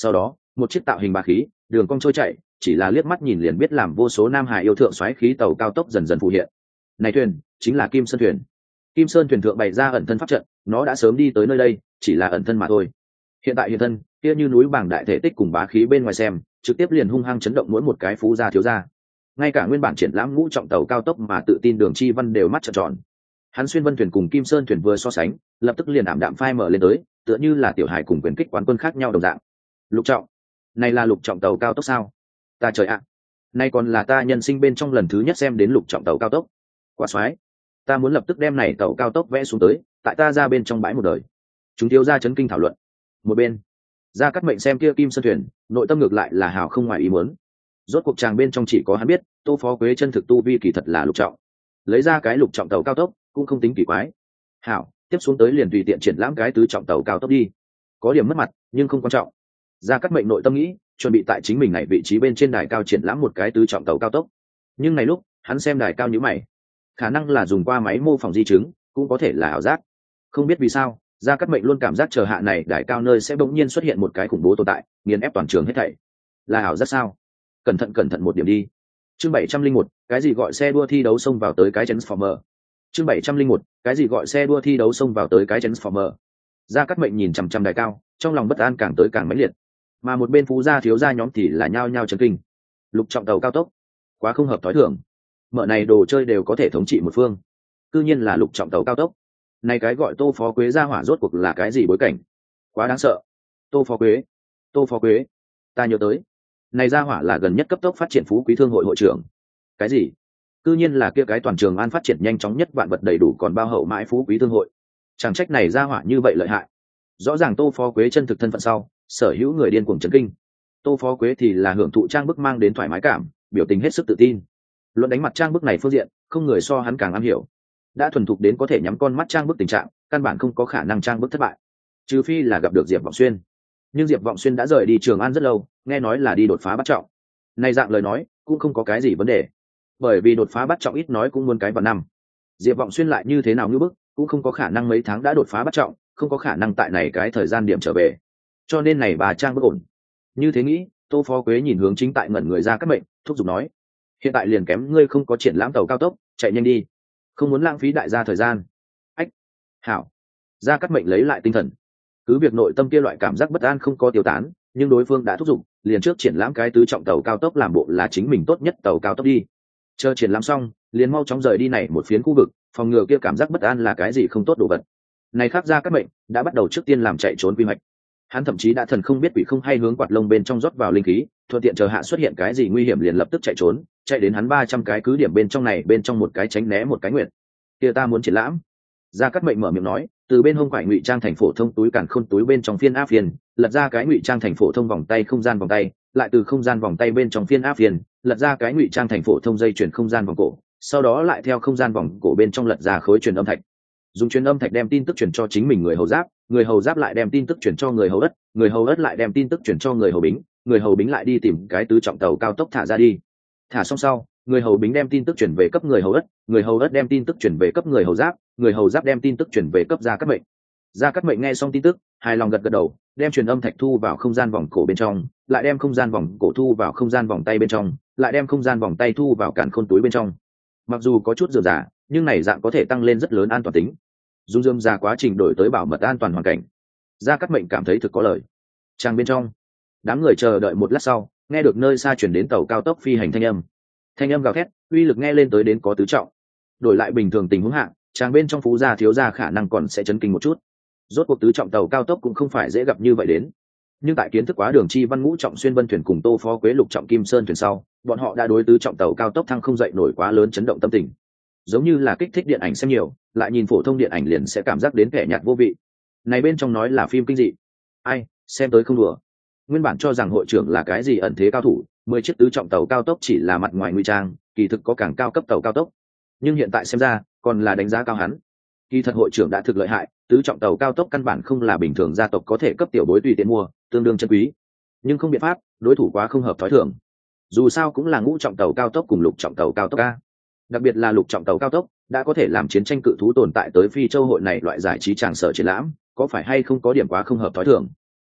một chiếc tạo hình bà khí đường cong trôi chảy, chỉ là liếc mắt nhìn liền biết làm vô số nam hải yêu thượng xoáy khí tàu cao tốc dần dần phù hiện. Này thuyền chính là Kim Sơn thuyền. Kim Sơn thuyền thượng bày ra ẩn thân pháp trận, nó đã sớm đi tới nơi đây, chỉ là ẩn thân mà thôi. Hiện tại hiện thân, kia như núi bảng đại thể tích cùng bá khí bên ngoài xem, trực tiếp liền hung hăng chấn động mỗi một cái phú gia thiếu gia. Ngay cả nguyên bản triển lãm ngũ trọng tàu cao tốc mà tự tin Đường Chi Văn đều mắt trợn tròn. Hắn Xuyên Vân thuyền cùng Kim Sơn thuyền vừa so sánh, lập tức liền ảm đạm phai mở lên tới, tựa như là tiểu hải cùng quyền kích quán quân khác nhau đồng dạng. Lục trọng, này là lục trọng tàu cao tốc sao? Ta trời ạ, à. Nay còn là ta nhân sinh bên trong lần thứ nhất xem đến lục trọng tàu cao tốc. Quá xoái, ta muốn lập tức đem này tàu cao tốc vẽ xuống tới, tại ta ra bên trong bãi một đời. Chúng thiếu gia chấn kinh thảo luận. Một bên, Gia Cát Mệnh xem kia Kim Sơn thuyền, nội tâm ngược lại là hào không ngoài ý muốn. Rốt cuộc chàng bên trong chỉ có hắn biết, Tô Phó Quế chân thực tu vi kỳ thật là lục trọng. Lấy ra cái lục trọng tàu cao tốc, cũng không tính kỳ quái. Hảo, tiếp xuống tới liền tùy tiện triển lãm cái tứ trọng tàu cao tốc đi. Có điểm mất mặt, nhưng không quan trọng. Gia Cát Mệnh nội tâm nghĩ, chuẩn bị tại chính mình này vị trí bên trên đài cao triển lãm một cái tứ trọng tàu cao tốc. Nhưng này lúc, hắn xem đài cao như mày, khả năng là dùng qua máy mô phỏng di chứng, cũng có thể là ảo giác. Không biết vì sao, Gia Cát Mệnh luôn cảm giác chờ hạ này đài cao nơi sẽ bỗng nhiên xuất hiện một cái khủng bố tồn tại, nghiền ép toàn trường hết thảy. Là ảo giác sao? Cẩn thận cẩn thận một điểm đi. Chương bảy trăm linh một, cái gì gọi xe đua thi đấu xông vào tới cái Transformer. Chương bảy trăm linh một, cái gì gọi xe đua thi đấu xông vào tới cái Transformer. Gia Cát Mệnh nhìn chằm chằm đài cao, trong lòng bất an càng tới càng mãnh liệt. Mà một bên phú gia thiếu gia nhóm thì là nhao nhao chấn kinh. Lục trọng tàu cao tốc, quá không hợp thói thường. Mợ này đồ chơi đều có thể thống trị một phương, cư nhiên là lục trọng tàu cao tốc. Này cái gọi Tô Phó Quế gia hỏa rốt cuộc là cái gì bối cảnh? Quá đáng sợ. Tô Phó Quế, Tô Phó Quế, ta nhớ tới, này gia hỏa là gần nhất cấp tốc phát triển phú quý thương hội hội trưởng. Cái gì? Cư nhiên là kia cái toàn trường an phát triển nhanh chóng nhất vạn vật đầy đủ còn bao hậu mãi phú quý thương hội. Chẳng trách này gia hỏa như vậy lợi hại. Rõ ràng Tô Phó Quế chân thực thân phận sau, sở hữu người điên cuồng chấn kinh. Tô Phó Quế thì là hưởng thụ trang bức mang đến thoải mái cảm, biểu tình hết sức tự tin. Luận đánh mặt trang bức này phương diện, không người so hắn càng am hiểu. Đã thuần thục đến có thể nhắm con mắt trang bức tình trạng, căn bản không có khả năng trang bức thất bại, trừ phi là gặp được Diệp Vọng Xuyên. Nhưng Diệp Vọng Xuyên đã rời đi Trường An rất lâu, nghe nói là đi đột phá bắt trọng. Này dạng lời nói cũng không có cái gì vấn đề, bởi vì đột phá bắt trọng ít nói cũng muốn cái vào năm. Diệp Vọng Xuyên lại như thế nào như bức, cũng không có khả năng mấy tháng đã đột phá bắt trọng, không có khả năng tại này cái thời gian điểm trở về. Cho nên này bà trang bất ổn. Như thế nghĩ, Tô Phó Quế nhìn hướng chính tại ngẩn người Ra Cát Mệnh, thúc giục nói: hiện tại liền kém ngươi không có triển lãm tàu cao tốc, chạy nhanh đi, không muốn lãng phí đại gia thời gian. Ách, hảo. Ra Cát Mệnh lấy lại tinh thần. Cứ việc nội tâm kia loại cảm giác bất an không có tiêu tán, nhưng đối phương đã thúc giục, liền trước triển lãm cái tứ trọng tàu cao tốc làm bộ là chính mình tốt nhất tàu cao tốc đi. Chờ triển lãm xong, liền mau chóng rời đi này một phiến khu vực, phòng ngừa kia cảm giác bất an là cái gì không tốt đồ vật. Này khác Ra Cát Mệnh đã bắt đầu trước tiên làm chạy trốn quy hoạch. Hắn thậm chí đã thần không biết quỷ không hay hướng quạt lông bên trong rót vào linh khí, thuận tiện chờ hạ xuất hiện cái gì nguy hiểm liền lập tức chạy trốn, chạy đến hắn ba trăm cái cứ điểm bên trong này bên trong một cái tránh né một cái nguyện. Kia ta muốn triển lãm. Gia Cát Mệnh mở miệng nói, từ bên hông quải ngụy trang thành phổ thông túi càn khôn túi bên trong phiên áp phiên, lật ra cái ngụy trang thành phổ thông vòng tay không gian vòng tay, lại từ không gian vòng tay bên trong phiên áp phiên, lật ra cái ngụy trang thành phổ thông dây chuyền không gian vòng cổ, sau đó lại theo không gian vòng cổ bên trong lật ra khối truyền âm thạch. Dùng truyền âm thạch đem tin tức truyền cho chính mình người hầu giáp, người hầu giáp lại đem tin tức truyền cho người hầu ất, người hầu ất lại đem tin tức truyền cho người hầu bính, người hầu bính lại đi tìm cái tứ trọng tàu cao tốc thả ra đi. Thả xong sau, người hầu bính đem tin tức chuyển về cấp người hầu ất, người hầu ất đem tin tức chuyển về cấp người hầu giáp, người hầu giáp đem tin tức chuyển về cấp Gia Cát Mệnh. Gia Cát Mệnh nghe xong tin tức, hài lòng gật gật đầu, đem truyền âm thạch thu vào không gian vòng cổ bên trong, lại đem không gian vòng cổ thu vào không gian vòng tay bên trong, lại đem không gian vòng tay thu vào càn khôn túi bên trong. Mặc dù có chút dườm giả, nhưng này dạng có thể tăng lên rất lớn an toàn tính. Dung dơm ra quá trình đổi tới bảo mật an toàn hoàn cảnh. Gia Cát Mệnh cảm thấy thực có lời. Trang bên trong, đám người chờ đợi một lát sau, nghe được nơi xa chuyển đến tàu cao tốc phi hành thanh âm. Thanh âm gào thét, uy lực nghe lên tới đến có tứ trọng. Đổi lại bình thường tình huống hạ, trang bên trong phú gia thiếu gia khả năng còn sẽ chấn kinh một chút. Rốt cuộc tứ trọng tàu cao tốc cũng không phải dễ gặp như vậy đến. Nhưng tại kiến thức quá Đường Chi Văn ngũ trọng xuyên vân thuyền cùng Tô Phó Quế lục trọng kim sơn thuyền sau, bọn họ đã đối tứ trọng tàu cao tốc thăng không dậy nổi quá lớn chấn động tâm tình. Giống như là kích thích điện ảnh xem nhiều, lại nhìn phổ thông điện ảnh liền sẽ cảm giác đến kẻ nhạt vô vị. Này bên trong nói là phim kinh dị. Ai, xem tới không đùa. Nguyên bản cho rằng hội trưởng là cái gì ẩn thế cao thủ, mười chiếc tứ trọng tàu cao tốc chỉ là mặt ngoài nguy trang, kỳ thực có càng cao cấp tàu cao tốc. Nhưng hiện tại xem ra, còn là đánh giá cao hắn. Kỳ thật hội trưởng đã thực lợi hại, tứ trọng tàu cao tốc căn bản không là bình thường gia tộc có thể cấp tiểu bối tùy tiện mua, tương đương chân quý. Nhưng không biện pháp, đối thủ quá không hợp thói thường. Dù sao cũng là ngũ trọng tàu cao tốc cùng lục trọng tàu cao tốc a. Đặc biệt là lục trọng tàu cao tốc đã có thể làm chiến tranh cự thú tồn tại tới Phi Châu hội này loại giải trí tràng sở triển lãm, có phải hay không có điểm quá không hợp thói thường.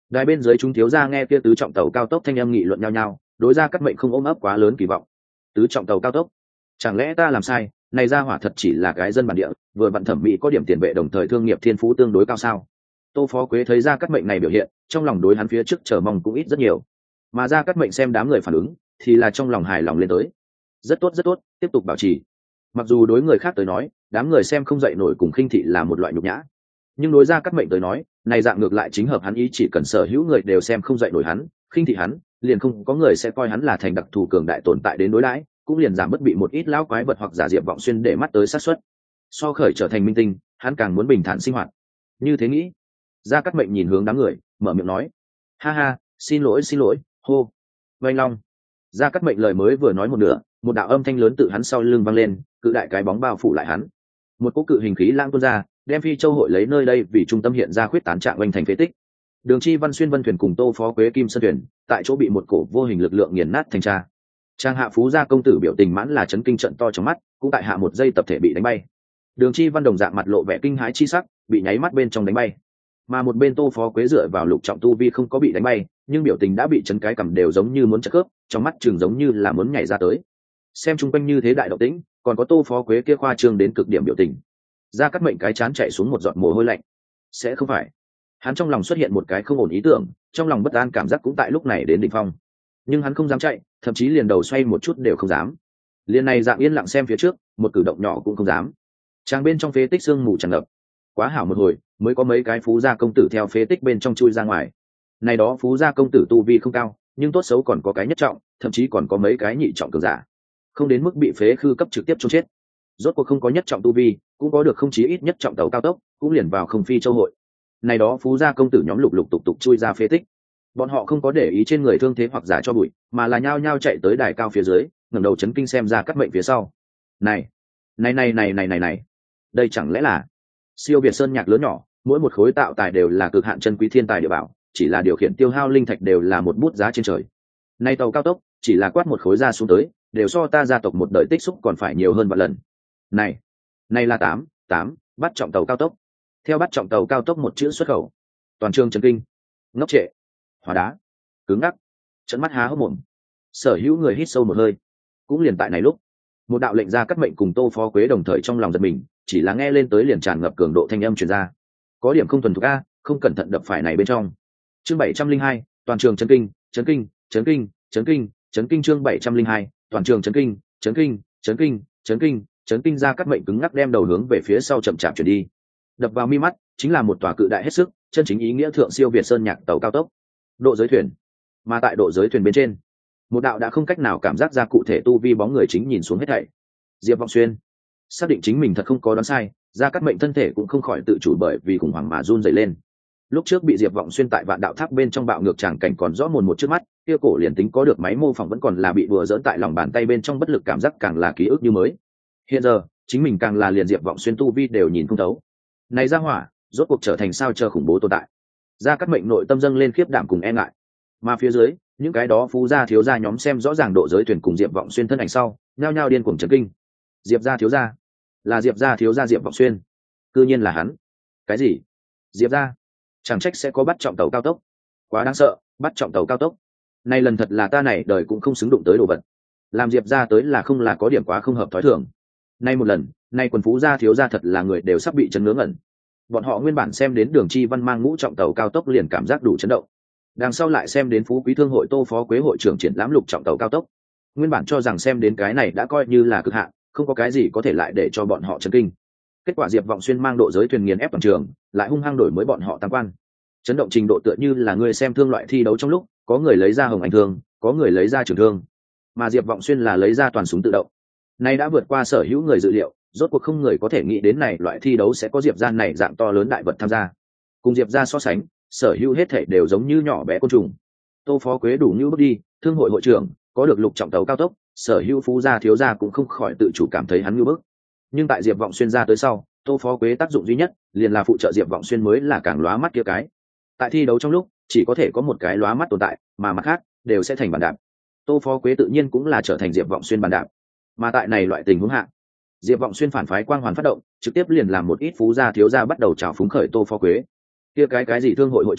Đài bên dưới chúng thiếu gia nghe kia tứ trọng tàu cao tốc thanh âm nghị luận nhau nhau, đối Gia Cát Mệnh không ôm ấp quá lớn kỳ vọng. Tứ trọng tàu cao tốc, chẳng lẽ ta làm sai? Này gia hỏa thật chỉ là cái dân bản địa, vừa vặn thẩm mỹ có điểm tiền vệ đồng thời thương nghiệp thiên phú tương đối cao sao? Tô Phó Quế thấy Gia Cát Mệnh này biểu hiện, trong lòng đối hắn phía trước chờ mong cũng ít rất nhiều. Mà Gia Cát Mệnh xem đám người phản ứng, thì là trong lòng hài lòng lên tới. Rất tốt rất tốt, tiếp tục bảo trì. Mặc dù đối người khác tới nói, đám người xem không dậy nổi cùng khinh thị là một loại nhục nhã, nhưng đối Gia Cát Mệnh tới nói, này dạng ngược lại chính hợp hắn ý, chỉ cần sở hữu người đều xem không dậy nổi hắn, khinh thị hắn, liền không có người sẽ coi hắn là thành đặc thù cường đại tồn tại đến đối đãi, cũng liền giảm bất bị một ít lão quái vật hoặc giả diệp vọng xuyên để mắt tới sát suất. So khởi trở thành minh tinh, hắn càng muốn bình thản sinh hoạt. Như thế nghĩ, Gia Cát Mệnh nhìn hướng đám người, mở miệng nói: "Ha ha, xin lỗi xin lỗi, hô." Vành Long. Gia Cát Mệnh lời mới vừa nói một nửa, một đạo âm thanh lớn tự hắn sau lưng vang lên, cự đại cái bóng bao phủ lại hắn. Một cỗ cự hình khí lang tuôn ra, đem Phi Châu hội lấy nơi đây vì trung tâm hiện ra khuyết tán trạng oanh thành phế tích. Đường Chi Văn xuyên vân thuyền cùng Tô Phó Quế kim sơn thuyền, tại chỗ bị một cổ vô hình lực lượng nghiền nát thành tra. Trang hạ phú gia công tử biểu tình mãn là chấn kinh trận to trong mắt, cũng tại hạ một giây tập thể bị đánh bay. Đường Chi Văn đồng dạng mặt lộ vẻ kinh hãi chi sắc, bị nháy mắt bên trong đánh bay. Mà một bên Tô Phó Quế dựa vào lục trọng tu vi không có bị đánh bay, nhưng biểu tình đã bị chấn cái cằm đều giống như muốn chật khớp, trong mắt trường giống như là muốn nhảy ra tới. Xem chung quanh như thế đại động tĩnh, còn có Tô Phó Quế kia khoa trương đến cực điểm biểu tình. Gia Cát Mệnh cái chán chạy xuống một giọt mồ hôi lạnh. Sẽ không phải? Hắn trong lòng xuất hiện một cái không ổn ý tưởng, trong lòng bất an cảm giác cũng tại lúc này đến đỉnh phong. Nhưng hắn không dám chạy, thậm chí liền đầu xoay một chút đều không dám. Liên này dạng yên lặng xem phía trước, một cử động nhỏ cũng không dám. Trang bên trong phế tích sương mù tràn ngập. Quá hảo một hồi, mới có mấy cái phú gia công tử theo phế tích bên trong chui ra ngoài. Này đó phú gia công tử tu vi không cao, nhưng tốt xấu còn có cái nhất trọng, thậm chí còn có mấy cái nhị trọng cường giả. Không đến mức bị phế khư cấp trực tiếp chôn chết. Rốt cuộc không có nhất trọng tu vi, cũng có được không chí ít nhất trọng tàu cao tốc, cũng liền vào không Phi Châu hội. Này đó phú gia công tử nhóm lục lục tục tục chui ra phế tích. Bọn họ không có để ý trên người thương thế hoặc giả cho bụi, mà là nhao nhao chạy tới đài cao phía dưới, ngẩng đầu chấn kinh xem Gia Cát Mệnh phía sau. Này, này này này này này này, đây chẳng lẽ là siêu việt sơn nhạc lớn nhỏ, mỗi một khối tạo tài đều là cực hạn chân quý thiên tài địa bảo, chỉ là điều khiển tiêu hao linh thạch đều là một bút giá trên trời. Nay tàu cao tốc, chỉ là quát một khối ra xuống tới, đều so ta gia tộc một đời tích xúc còn phải nhiều hơn vạn lần. Này, này là tám, tám, bắt trọng tàu cao tốc. Theo bắt trọng tàu cao tốc một chữ xuất khẩu, toàn trường chấn kinh, ngốc trệ, hóa đá, cứng ngắc, trợn mắt há hốc mồm. Sở hữu người hít sâu một hơi. Cũng liền tại này lúc, một đạo lệnh Gia Cát Mệnh cùng Tô Phó Quế đồng thời trong lòng giật mình, chỉ là nghe lên tới liền tràn ngập cường độ thanh âm truyền ra. Có điểm không thuần thục a, không cẩn thận đập phải này bên trong. Chương bảy trăm linh hai, toàn trường chấn kinh, chấn kinh, chấn kinh, chấn kinh, chấn kinh chương bảy trăm linh hai, toàn trường chấn kinh, chấn kinh, chấn kinh, chấn kinh, chấn kinh. Gia Cát Mệnh cứng ngắc đem đầu hướng về phía sau chậm chạp chuyển đi. Đập vào mi mắt chính là một tòa cự đại hết sức, chân chính ý nghĩa thượng siêu việt sơn nhạc tàu cao tốc. Độ giới thuyền. Mà tại độ giới thuyền bên trên, một đạo đã không cách nào cảm giác ra cụ thể tu vi bóng người chính nhìn xuống hết thảy. Diệp Vọng Xuyên xác định chính mình thật không có đoán sai, Gia Cát Mệnh thân thể cũng không khỏi tự chủ bởi vì khủng hoảng mà run rẩy lên. Lúc trước bị Diệp Vọng Xuyên tại Vạn Đạo Tháp bên trong bạo ngược tràng cảnh còn rõ mồn một trước mắt, kia cổ liền tính có được máy mô phỏng vẫn còn là bị bừa dỡn tại lòng bàn tay bên trong bất lực cảm giác càng là ký ức như mới. Hiện giờ, chính mình càng là liền Diệp Vọng Xuyên tu vi đều nhìn không thấu. Này ra hỏa, rốt cuộc trở thành sao chờ khủng bố tồn tại. Gia Cát Mệnh nội tâm dâng lên khiếp đảm cùng e ngại. Mà phía dưới, những cái đó phú gia thiếu gia nhóm xem rõ ràng độ giới thuyền cùng Diệp Vọng Xuyên thân ảnh sau, nhao nhao điên cuồng chấn kinh. Diệp gia thiếu gia, là Diệp gia thiếu gia Diệp Vọng Xuyên. Cư nhiên là hắn. Cái gì? Diệp gia? Chẳng trách sẽ có bắt trọng tàu cao tốc. Quá đáng sợ, bắt trọng tàu cao tốc. Nay lần thật là ta này đời cũng không xứng đụng tới đồ vật. Làm Diệp gia tới là không là có điểm quá không hợp thói thường. Nay một lần, nay quần phú gia thiếu gia thật là người đều sắp bị chấn ngớ ngẩn. Bọn họ nguyên bản xem đến Đường Chi Văn mang ngũ trọng tàu cao tốc liền cảm giác đủ chấn động. Đằng sau lại xem đến Phú Quý Thương hội Tô Phó Quế hội trưởng triển lãm lục trọng tàu cao tốc, nguyên bản cho rằng xem đến cái này đã coi như là cực hạn, không có cái gì có thể lại để cho bọn họ chấn kinh. Kết quả Diệp Vọng Xuyên mang độ giới thuyền nghiền ép toàn trường, lại hung hăng đổi mới bọn họ tam quan. Chấn động trình độ tựa như là người xem thương loại thi đấu trong lúc, có người lấy ra hồng ảnh thương, có người lấy ra trường thương, mà Diệp Vọng Xuyên là lấy ra toàn súng tự động. Nay đã vượt qua sở hữu người dự liệu, rốt cuộc không người có thể nghĩ đến này loại thi đấu sẽ có Diệp gia này dạng to lớn đại vật tham gia. Cùng Diệp gia so sánh, sở hữu hết thảy đều giống như nhỏ bé côn trùng. Tô Phó Quế đủ như bước đi, thương hội hội trưởng, có được lục trọng tàu cao tốc, sở hữu phú gia thiếu gia cũng không khỏi tự chủ cảm thấy hắn như bước. Nhưng tại Diệp Vọng Xuyên ra tới sau, Tô Phó Quế tác dụng duy nhất liền là phụ trợ Diệp Vọng Xuyên mới là càng lóa mắt kia cái. Tại thi đấu trong lúc, chỉ có thể có một cái lóa mắt tồn tại, mà mặt khác đều sẽ thành bàn đạp. Tô Phó Quế tự nhiên cũng là trở thành Diệp Vọng Xuyên bàn đạp. Mà tại này loại tình huống hạ, Diệp Vọng Xuyên phản phái quang hoàn phát động, trực tiếp liền làm một ít phú gia thiếu gia bắt đầu trào phúng khởi Tô Phó Quế. Kia cái cái gì thương hội hội trưởng,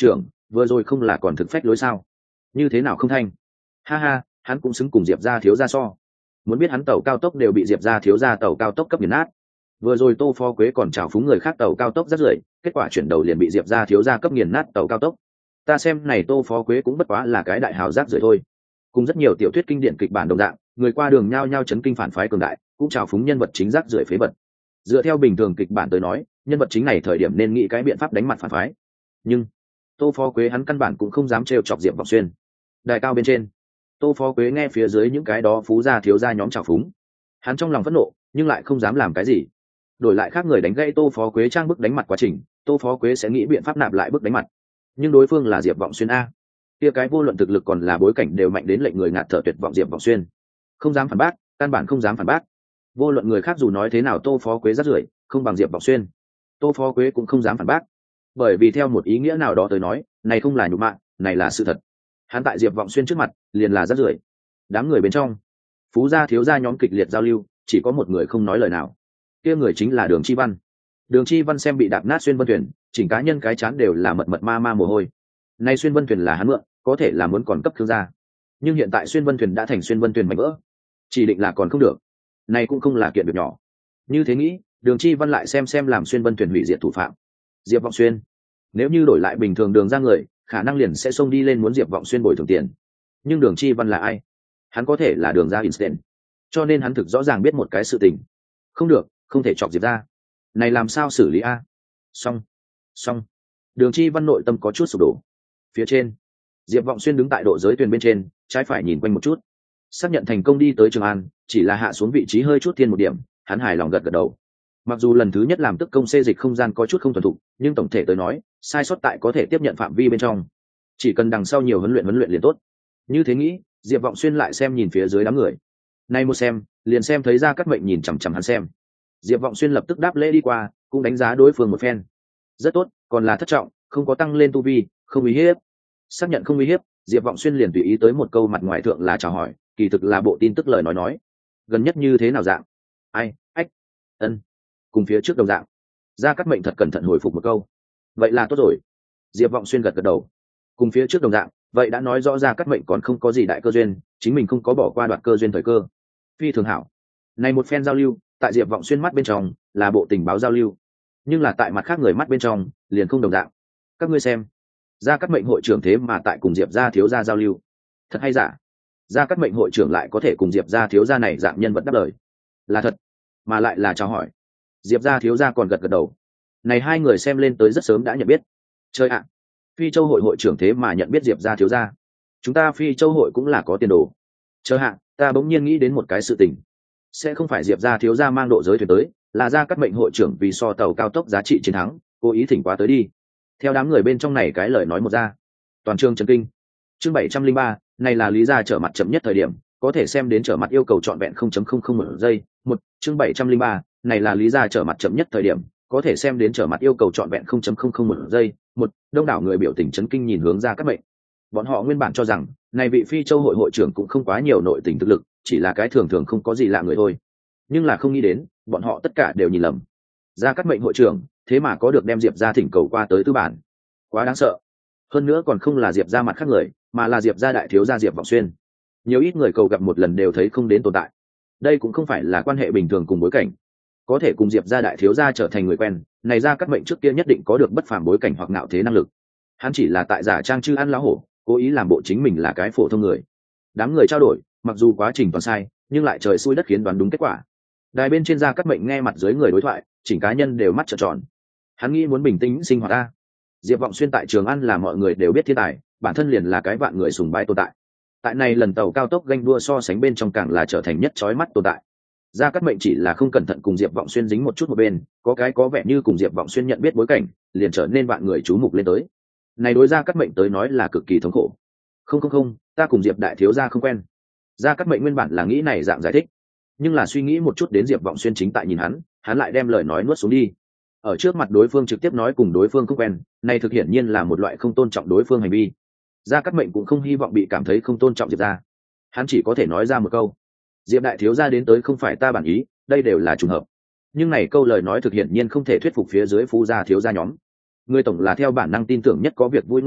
vừa rồi không là còn thực phách lối sao, như thế nào không thanh. Ha ha, hắn cũng xứng cùng diệp gia thiếu gia so. Muốn biết hắn tàu cao tốc đều bị diệp gia thiếu gia tàu cao tốc cấp nghiền nát. Vừa rồi Tô Phó Quế còn chào phúng người khác tàu cao tốc rất rưởi, kết quả chuyển đầu liền bị diệp gia thiếu gia cấp nghiền nát tàu cao tốc. Ta xem này Tô Phó Quế cũng bất quá là cái đại hào rác rưởi thôi. Cùng rất nhiều tiểu thuyết kinh điển kịch bản đồng dạng, người qua đường nhao nhao chấn kinh phản phái cường đại, cũng chào phúng nhân vật chính rác rưởi phế vật. Dựa theo bình thường kịch bản tới nói, nhân vật chính này thời điểm nên nghĩ cái biện pháp đánh mặt phản phái. Nhưng Tô Phó Quế hắn căn bản cũng không dám trêu chọc Diệp Vọng Xuyên. Đài cao bên trên, Tô Phó Quế nghe phía dưới những cái đó phú gia thiếu gia nhóm chào phúng, hắn trong lòng phẫn nộ nhưng lại không dám làm cái gì. Đổi lại khác người đánh gây Tô Phó Quế trang bức đánh mặt quá trình, Tô Phó Quế sẽ nghĩ biện pháp nạp lại bức đánh mặt. Nhưng đối phương là Diệp Vọng Xuyên a, kia cái vô luận thực lực còn là bối cảnh đều mạnh đến lệnh người ngạt thở tuyệt vọng. Diệp Vọng Xuyên không dám phản bác, căn bản không dám phản bác. Vô luận người khác dù nói thế nào Tô Phó Quế rất rưởi, không bằng Diệp Vọng Xuyên, Tô Phó Quế cũng không dám phản bác. Bởi vì theo một ý nghĩa nào đó tới nói, này không là nhục mạ, này là sự thật. Hắn tại Diệp Vọng Xuyên trước mặt liền là rất rưởi. Đám người bên trong, phú gia thiếu gia nhóm kịch liệt giao lưu, chỉ có một người không nói lời nào. Kia người chính là Đường Chi Văn. Đường Chi Văn xem bị đạp nát Xuyên Vân Thuyền, chỉnh cá nhân cái chán đều là mật mật ma ma mồ hôi. Nay Xuyên Vân Thuyền là hắn mượn, có thể là muốn còn cấp thương gia, nhưng hiện tại Xuyên Vân Thuyền đã thành Xuyên Vân Thuyền mảnh vỡ, chỉ định là còn không được. Này cũng không là kiện việc nhỏ. Như thế nghĩ, Đường Chi Văn lại xem xem làm Xuyên Vân Thuyền hủy diệt thủ phạm Diệp Vọng Xuyên. Nếu như đổi lại bình thường Đường ra người, khả năng liền sẽ xông đi lên muốn Diệp Vọng Xuyên bồi thường tiền. Nhưng Đường Chi Văn là ai? Hắn có thể là Đường ra Einstein, cho nên hắn thực rõ ràng biết một cái sự tình. Không được, không thể chọc Diệp ra. Này làm sao xử lý a? Xong, xong. Đường Chi Văn nội tâm có chút sụp đổ. Phía trên, Diệp Vọng Xuyên đứng tại độ giới thuyền bên trên, trái phải nhìn quanh một chút, xác nhận thành công đi tới Trường An, chỉ là hạ xuống vị trí hơi chút thiên một điểm, hắn hài lòng gật gật đầu. Mặc dù lần thứ nhất làm tức công xê dịch không gian có chút không thuần thục, nhưng tổng thể tới nói, sai sót tại có thể tiếp nhận phạm vi bên trong. Chỉ cần đằng sau nhiều huấn luyện huấn luyện liền tốt. Như thế nghĩ, Diệp Vọng Xuyên lại xem nhìn phía dưới đám người. Nay một xem, liền xem thấy Gia Cát Mệnh nhìn chằm chằm hắn xem. Diệp Vọng Xuyên lập tức đáp lễ đi qua, cũng đánh giá đối phương một phen. Rất tốt, còn là thất trọng, không có tăng lên tu vi, không uy hiếp. Xác nhận không uy hiếp, Diệp Vọng Xuyên liền tùy ý tới một câu mặt ngoài thượng là chào hỏi, kỳ thực là bộ tin tức lời nói nói. Gần nhất như thế nào dạng? Ai, ách, ân, cùng phía trước đồng dạng. Gia Cát Mệnh thật cẩn thận hồi phục một câu. Vậy là tốt rồi. Diệp Vọng Xuyên gật gật đầu. Cùng phía trước đồng dạng, vậy đã nói rõ Gia Cát Mệnh còn không có gì đại cơ duyên, chính mình không có bỏ qua đoạt cơ duyên thời cơ. Phi thường hảo. Này một phen giao lưu, tại Diệp Vọng Xuyên mắt bên trong là bộ tình báo giao lưu, nhưng là tại mặt khác người mắt bên trong liền không đồng dạng. Các ngươi xem, Gia Cát Mệnh hội trưởng thế mà tại cùng Diệp gia thiếu gia giao lưu, thật hay giả? Gia Cát Mệnh hội trưởng lại có thể cùng Diệp gia thiếu gia này dạng nhân vật đáp lời, là thật, mà lại là chào hỏi. Diệp gia thiếu gia còn gật gật đầu. Này hai người xem lên tới rất sớm đã nhận biết. Chơi ạ, Phi Châu hội hội trưởng thế mà nhận biết Diệp gia thiếu gia. Chúng ta Phi Châu hội cũng là có tiền đồ. Chờ hạ, ta bỗng nhiên nghĩ đến một cái sự tình. Sẽ không phải Diệp gia thiếu gia mang độ giới thuyền tới, là Gia Cát Mệnh hội trưởng vì so tàu cao tốc giá trị chiến thắng, cố ý thỉnh quá tới đi. Theo đám người bên trong này cái lời nói một ra, toàn trường chấn kinh. Chương bảy trăm linh ba, này là lý gia trở mặt chậm nhất thời điểm, có thể xem đến trở mặt yêu cầu trọn vẹn không chấm không không một giây. Một, chương bảy trăm linh ba, này là lý gia trở mặt chậm nhất thời điểm, có thể xem đến trở mặt yêu cầu trọn vẹn không chấm không không một giây. Một, đông đảo người biểu tình chấn kinh nhìn hướng Gia Cát Mệnh. Bọn họ nguyên bản cho rằng, này vị Phi Châu hội hội trưởng cũng không quá nhiều nội tình thực lực, chỉ là cái thường thường không có gì lạ người thôi. Nhưng là không nghĩ đến, bọn họ tất cả đều nhìn lầm. Gia Cát Mệnh hội trưởng, thế mà có được đem Diệp gia thỉnh cầu qua tới tư bản, quá đáng sợ. Hơn nữa còn không là Diệp gia mặt khác người, mà là Diệp gia đại thiếu gia Diệp Vọng Xuyên. Nhiều ít người cầu gặp một lần đều thấy không đến tồn tại. Đây cũng không phải là quan hệ bình thường cùng bối cảnh, có thể cùng Diệp gia đại thiếu gia trở thành người quen, này Gia Cát Mệnh trước kia nhất định có được bất phàm bối cảnh hoặc ngạo thế năng lực. Hắn chỉ là tại giả trang chư ăn lá hổ, cố ý làm bộ chính mình là cái phổ thông người. Đám người trao đổi, mặc dù quá trình toàn sai, nhưng lại trời xui đất khiến đoán đúng kết quả. Đài bên trên Gia Cát Mệnh nghe mặt dưới người đối thoại, chỉnh cá nhân đều mắt trợn tròn. Hắn nghĩ muốn bình tĩnh sinh hoạt a. Diệp Vọng Xuyên tại Trường An là mọi người đều biết thiên tài, bản thân liền là cái vạn người sùng bái tồn tại. Tại này lần tàu cao tốc ganh đua so sánh bên trong càng là trở thành nhất chói mắt tồn tại. Gia Cát Mệnh chỉ là không cẩn thận cùng Diệp Vọng Xuyên dính một chút một bên, có cái có vẻ như cùng Diệp Vọng Xuyên nhận biết bối cảnh, liền trở nên vạn người chú mục lên tới. Này đối Gia Cát Mệnh tới nói là cực kỳ thống khổ. Không không không, ta cùng Diệp đại thiếu gia không quen. Gia Cát Mệnh nguyên bản là nghĩ này dạng giải thích, nhưng là suy nghĩ một chút đến Diệp Vọng Xuyên chính tại nhìn hắn, hắn lại đem lời nói nuốt xuống đi. Ở trước mặt đối phương trực tiếp nói cùng đối phương không quen, này thực hiển nhiên là một loại không tôn trọng đối phương hành vi. Gia Cát Mệnh cũng không hy vọng bị cảm thấy không tôn trọng Diệp gia, hắn chỉ có thể nói ra một câu: Diệp đại thiếu gia đến tới không phải ta bản ý, đây đều là trùng hợp. Nhưng này câu lời nói thực hiển nhiên không thể thuyết phục phía dưới phú gia thiếu gia nhóm. Người tổng là theo bản năng tin tưởng nhất có việc vui ngôn luận,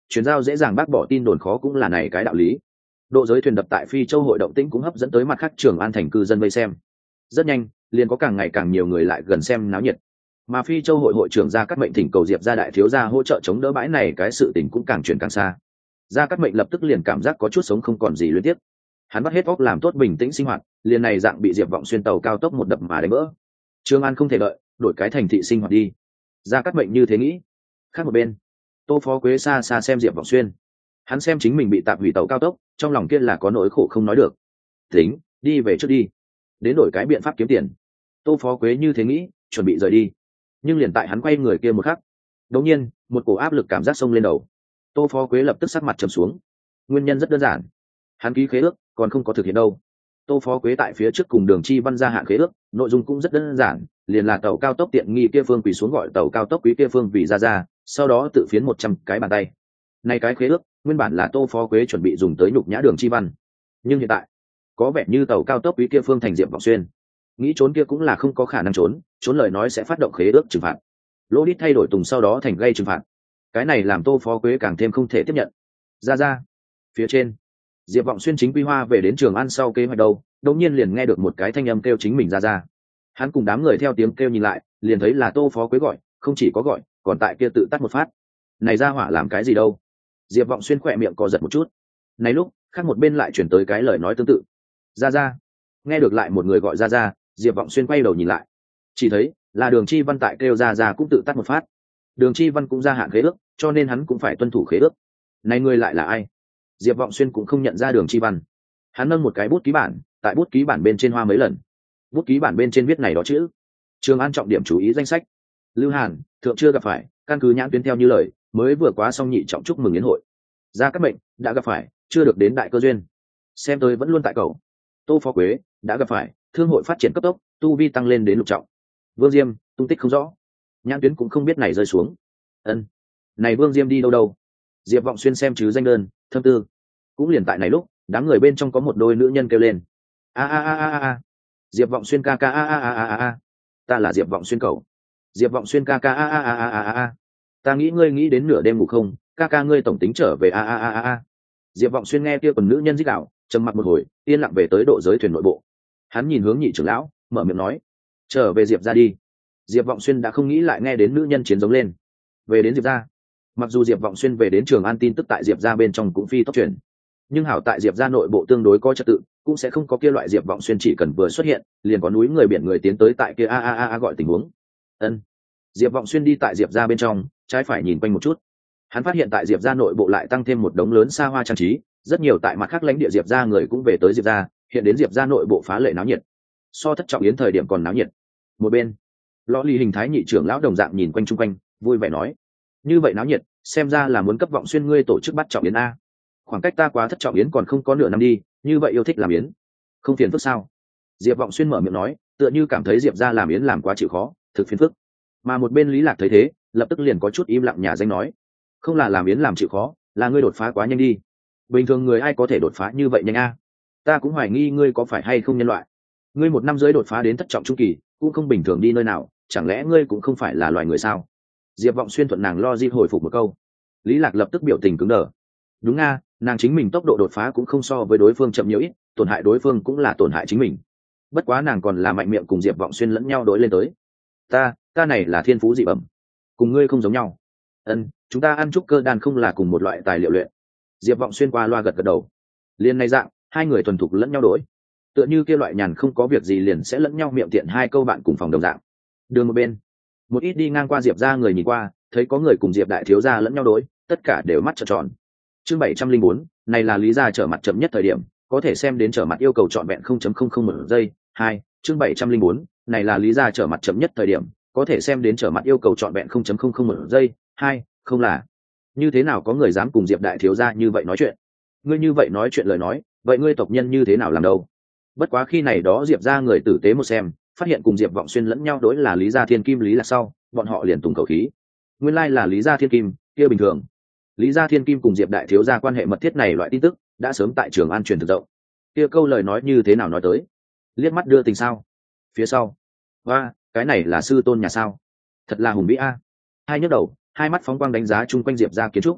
chuyển giao dễ dàng bác bỏ tin đồn khó cũng là này cái đạo lý. Độ giới thuyền đập tại Phi Châu hội động tĩnh cũng hấp dẫn tới mặt khác Trường An thành cư dân vây xem. Rất nhanh, liền có càng ngày càng nhiều người lại gần xem náo nhiệt. Mà Phi Châu hội hội trưởng Gia Cát Mệnh thỉnh cầu Diệp gia đại thiếu gia hỗ trợ chống đỡ bãi này, cái sự tình cũng càng chuyển càng xa. Gia Cát Mệnh lập tức liền cảm giác có chút sống không còn gì luyến tiếc. Hắn bắt hết óc làm tốt bình tĩnh sinh hoạt, liền này dạng bị Diệp Vọng Xuyên tàu cao tốc một đập mà đánh vỡ. Trường An không thể đợi, đổi cái thành thị sinh hoạt đi. Gia Cát Mệnh như thế nghĩ. Khác một bên, Tô Phó Quế xa xa xem Diệp Vọng Xuyên. Hắn xem chính mình bị tạm hủy tàu cao tốc, trong lòng kia là có nỗi khổ không nói được. Tính, đi về trước đi, đến đổi cái biện pháp kiếm tiền. Tô Phó Quế như thế nghĩ, chuẩn bị rời đi. Nhưng liền tại hắn quay người kia một khắc, đột nhiên, một cổ áp lực cảm giác xông lên đầu. Tô Phó Quế lập tức sắc mặt trầm xuống. Nguyên nhân rất đơn giản, hắn ký khế ước còn không có thực hiện đâu. Tô Phó Quế tại phía trước cùng Đường Chi Văn gia hạn khế ước, nội dung cũng rất đơn giản, liền là tàu cao tốc tiện nghi kia phương quỳ xuống gọi tàu cao tốc quý kia phương vì ra ra, sau đó tự phiến một trăm cái bàn tay. Này cái khế ước, nguyên bản là Tô Phó Quế chuẩn bị dùng tới nhục nhã Đường Chi Văn, nhưng hiện tại, có vẻ như tàu cao tốc quý kia phương thành Diệp Vọng Xuyên, nghĩ trốn kia cũng là không có khả năng trốn, trốn lời nói sẽ phát động khế ước trừng phạt. Lỗ Đít thay đổi tùng sau đó thành gây trừng phạt. Cái này làm Tô Phó Quế càng thêm không thể tiếp nhận. Ra ra, phía trên, Diệp Vọng Xuyên chính quy hoa về đến Trường An sau kế hoạch đâu, đột nhiên liền nghe được một cái thanh âm kêu chính mình ra ra. Hắn cùng đám người theo tiếng kêu nhìn lại, liền thấy là Tô Phó Quế gọi, không chỉ có gọi, còn tại kia tự tắt một phát. Này ra hỏa làm cái gì đâu? Diệp Vọng Xuyên khỏe miệng co giật một chút. Này lúc, khác một bên lại chuyển tới cái lời nói tương tự. Ra ra. Nghe được lại một người gọi ra ra, Diệp Vọng Xuyên quay đầu nhìn lại, chỉ thấy là Đường Chi Văn tại kêu ra ra cũng tự tắt một phát. Đường Chi Văn cũng gia hạn khế ước, cho nên hắn cũng phải tuân thủ khế ước. Này người lại là ai? Diệp Vọng Xuyên cũng không nhận ra Đường Chi Văn. Hắn nâng một cái bút ký bản, tại bút ký bản bên trên hoa mấy lần. Bút ký bản bên trên viết này đó chữ: Trường An trọng điểm chú ý danh sách. Lưu Hàn, thượng chưa gặp phải, căn cứ nhãn tuyến theo như lời, mới vừa quá xong nhị trọng chúc mừng yến hội. Gia Cát Mệnh đã gặp phải, chưa được đến đại cơ duyên. Xem tôi vẫn luôn tại cầu. Tô Phó Quế đã gặp phải, thương hội phát triển cấp tốc, tu vi tăng lên đến lục trọng. Vương Diêm tung tích không rõ, nhãn tuyến cũng không biết này rơi xuống. Ân, này Vương Diêm đi đâu đâu? Diệp Vọng Xuyên xem chứ danh đơn, thâm tư. Cũng liền tại này lúc, đám người bên trong có một đôi nữ nhân kêu lên: a a a a a, Diệp Vọng Xuyên ca ca a a a a a, ta là Diệp Vọng Xuyên cậu. Diệp Vọng Xuyên ca ca a a a a a a, ta nghĩ ngươi nghĩ đến nửa đêm ngủ không, ca ca ngươi tổng tính trở về a a a a a. Diệp Vọng Xuyên nghe kia còn nữ nhân rít gào, trầm mặc một hồi, yên lặng về tới độ giới thuyền nội bộ. Hắn nhìn hướng nhị trưởng lão, mở miệng nói: trở về Diệp ra đi. Diệp Vọng Xuyên đã không nghĩ lại nghe đến nữ nhân chiến giống lên. Về đến Diệp ra. Mặc dù Diệp Vọng Xuyên về đến Trường An tin tức tại Diệp ra bên trong cũng phi tốc truyền, nhưng hảo tại Diệp ra nội bộ tương đối có trật tự, cũng sẽ không có kia loại Diệp Vọng Xuyên chỉ cần vừa xuất hiện, liền có núi người biển người tiến tới tại kia a a a a gọi tình huống. Ân. Diệp Vọng Xuyên đi tại Diệp ra bên trong, trái phải nhìn quanh một chút. Hắn phát hiện tại Diệp ra nội bộ lại tăng thêm một đống lớn xa hoa trang trí, rất nhiều tại mặt khác lãnh địa Diệp ra người cũng về tới Diệp ra, hiện đến Diệp ra nội bộ phá lệ náo nhiệt. So thất trọng yến thời điểm còn náo nhiệt. Một bên, Lõ Ly hình thái nhị trưởng lão đồng dạng nhìn quanh chung quanh, vui vẻ nói: như vậy náo nhiệt, xem ra là muốn cấp Vọng Xuyên ngươi tổ chức bắt trọng yến a. Khoảng cách ta quá thất trọng yến còn không có nửa năm đi, như vậy yêu thích làm yến, không phiền phức sao? Diệp Vọng Xuyên mở miệng nói, tựa như cảm thấy Diệp ra làm yến làm quá chịu khó, thực phiền phức. Mà một bên Lý Lạc thấy thế, lập tức liền có chút im lặng nhà danh nói: không là làm yến làm chịu khó, là ngươi đột phá quá nhanh đi. Bình thường người ai có thể đột phá như vậy nhanh a? Ta cũng hoài nghi ngươi có phải hay không nhân loại. Ngươi một năm rưỡi đột phá đến thất trọng trung kỳ, cũng không bình thường đi nơi nào, chẳng lẽ ngươi cũng không phải là loài người sao? Diệp Vọng Xuyên thuận nàng lo di hồi phục một câu. Lý Lạc lập tức biểu tình cứng đờ. Đúng nga, nàng chính mình tốc độ đột phá cũng không so với đối phương chậm nhiều ít, tổn hại đối phương cũng là tổn hại chính mình. Bất quá nàng còn là mạnh miệng cùng Diệp Vọng Xuyên lẫn nhau đối lên tới. Ta, ta này là thiên phú dị bẩm, cùng ngươi không giống nhau. Ân, chúng ta ăn trúc cơ đan không là cùng một loại tài liệu luyện. Diệp Vọng Xuyên qua loa gật gật đầu. Liên này dạng, hai người thuần thục lẫn nhau đối, tựa như kia loại nhàn không có việc gì liền sẽ lẫn nhau miệng tiện hai câu bạn cùng phòng đồng dạng. Đường một bên, một ít đi ngang qua Diệp ra người nhìn qua, thấy có người cùng Diệp đại thiếu gia lẫn nhau đối, tất cả đều mắt trợn tròn. Chương bảy trăm linh bốn, này là lý gia trở mặt chậm nhất thời điểm, có thể xem đến trở mặt yêu cầu trọn vẹn không chấm không không một giây. Hai, chương bảy trăm linh bốn, này là lý gia trở mặt chậm nhất thời điểm, có thể xem đến trở mặt yêu cầu trọn vẹn không chấm không không một giây. Hai, không là. Như thế nào có người dám cùng Diệp đại thiếu gia như vậy nói chuyện? Ngươi như vậy nói chuyện lời nói, vậy ngươi tộc nhân như thế nào làm đâu? Bất quá khi này đó Diệp ra người tử tế một xem, phát hiện cùng Diệp Vọng Xuyên lẫn nhau đối là Lý Gia Thiên Kim Lý Lạc sau, bọn họ liền tùng khẩu khí. Nguyên lai là Lý Gia Thiên Kim, kia bình thường. Lý Gia Thiên Kim cùng Diệp đại thiếu gia quan hệ mật thiết này loại tin tức đã sớm tại Trường An truyền thực rộng. Kia câu lời nói như thế nào nói tới? Liếc mắt đưa tình sao? Phía sau, và cái này là sư tôn nhà sao? Thật là hùng vĩ a. Hai nhấc đầu, hai mắt phóng quang đánh giá chung quanh Diệp gia kiến trúc.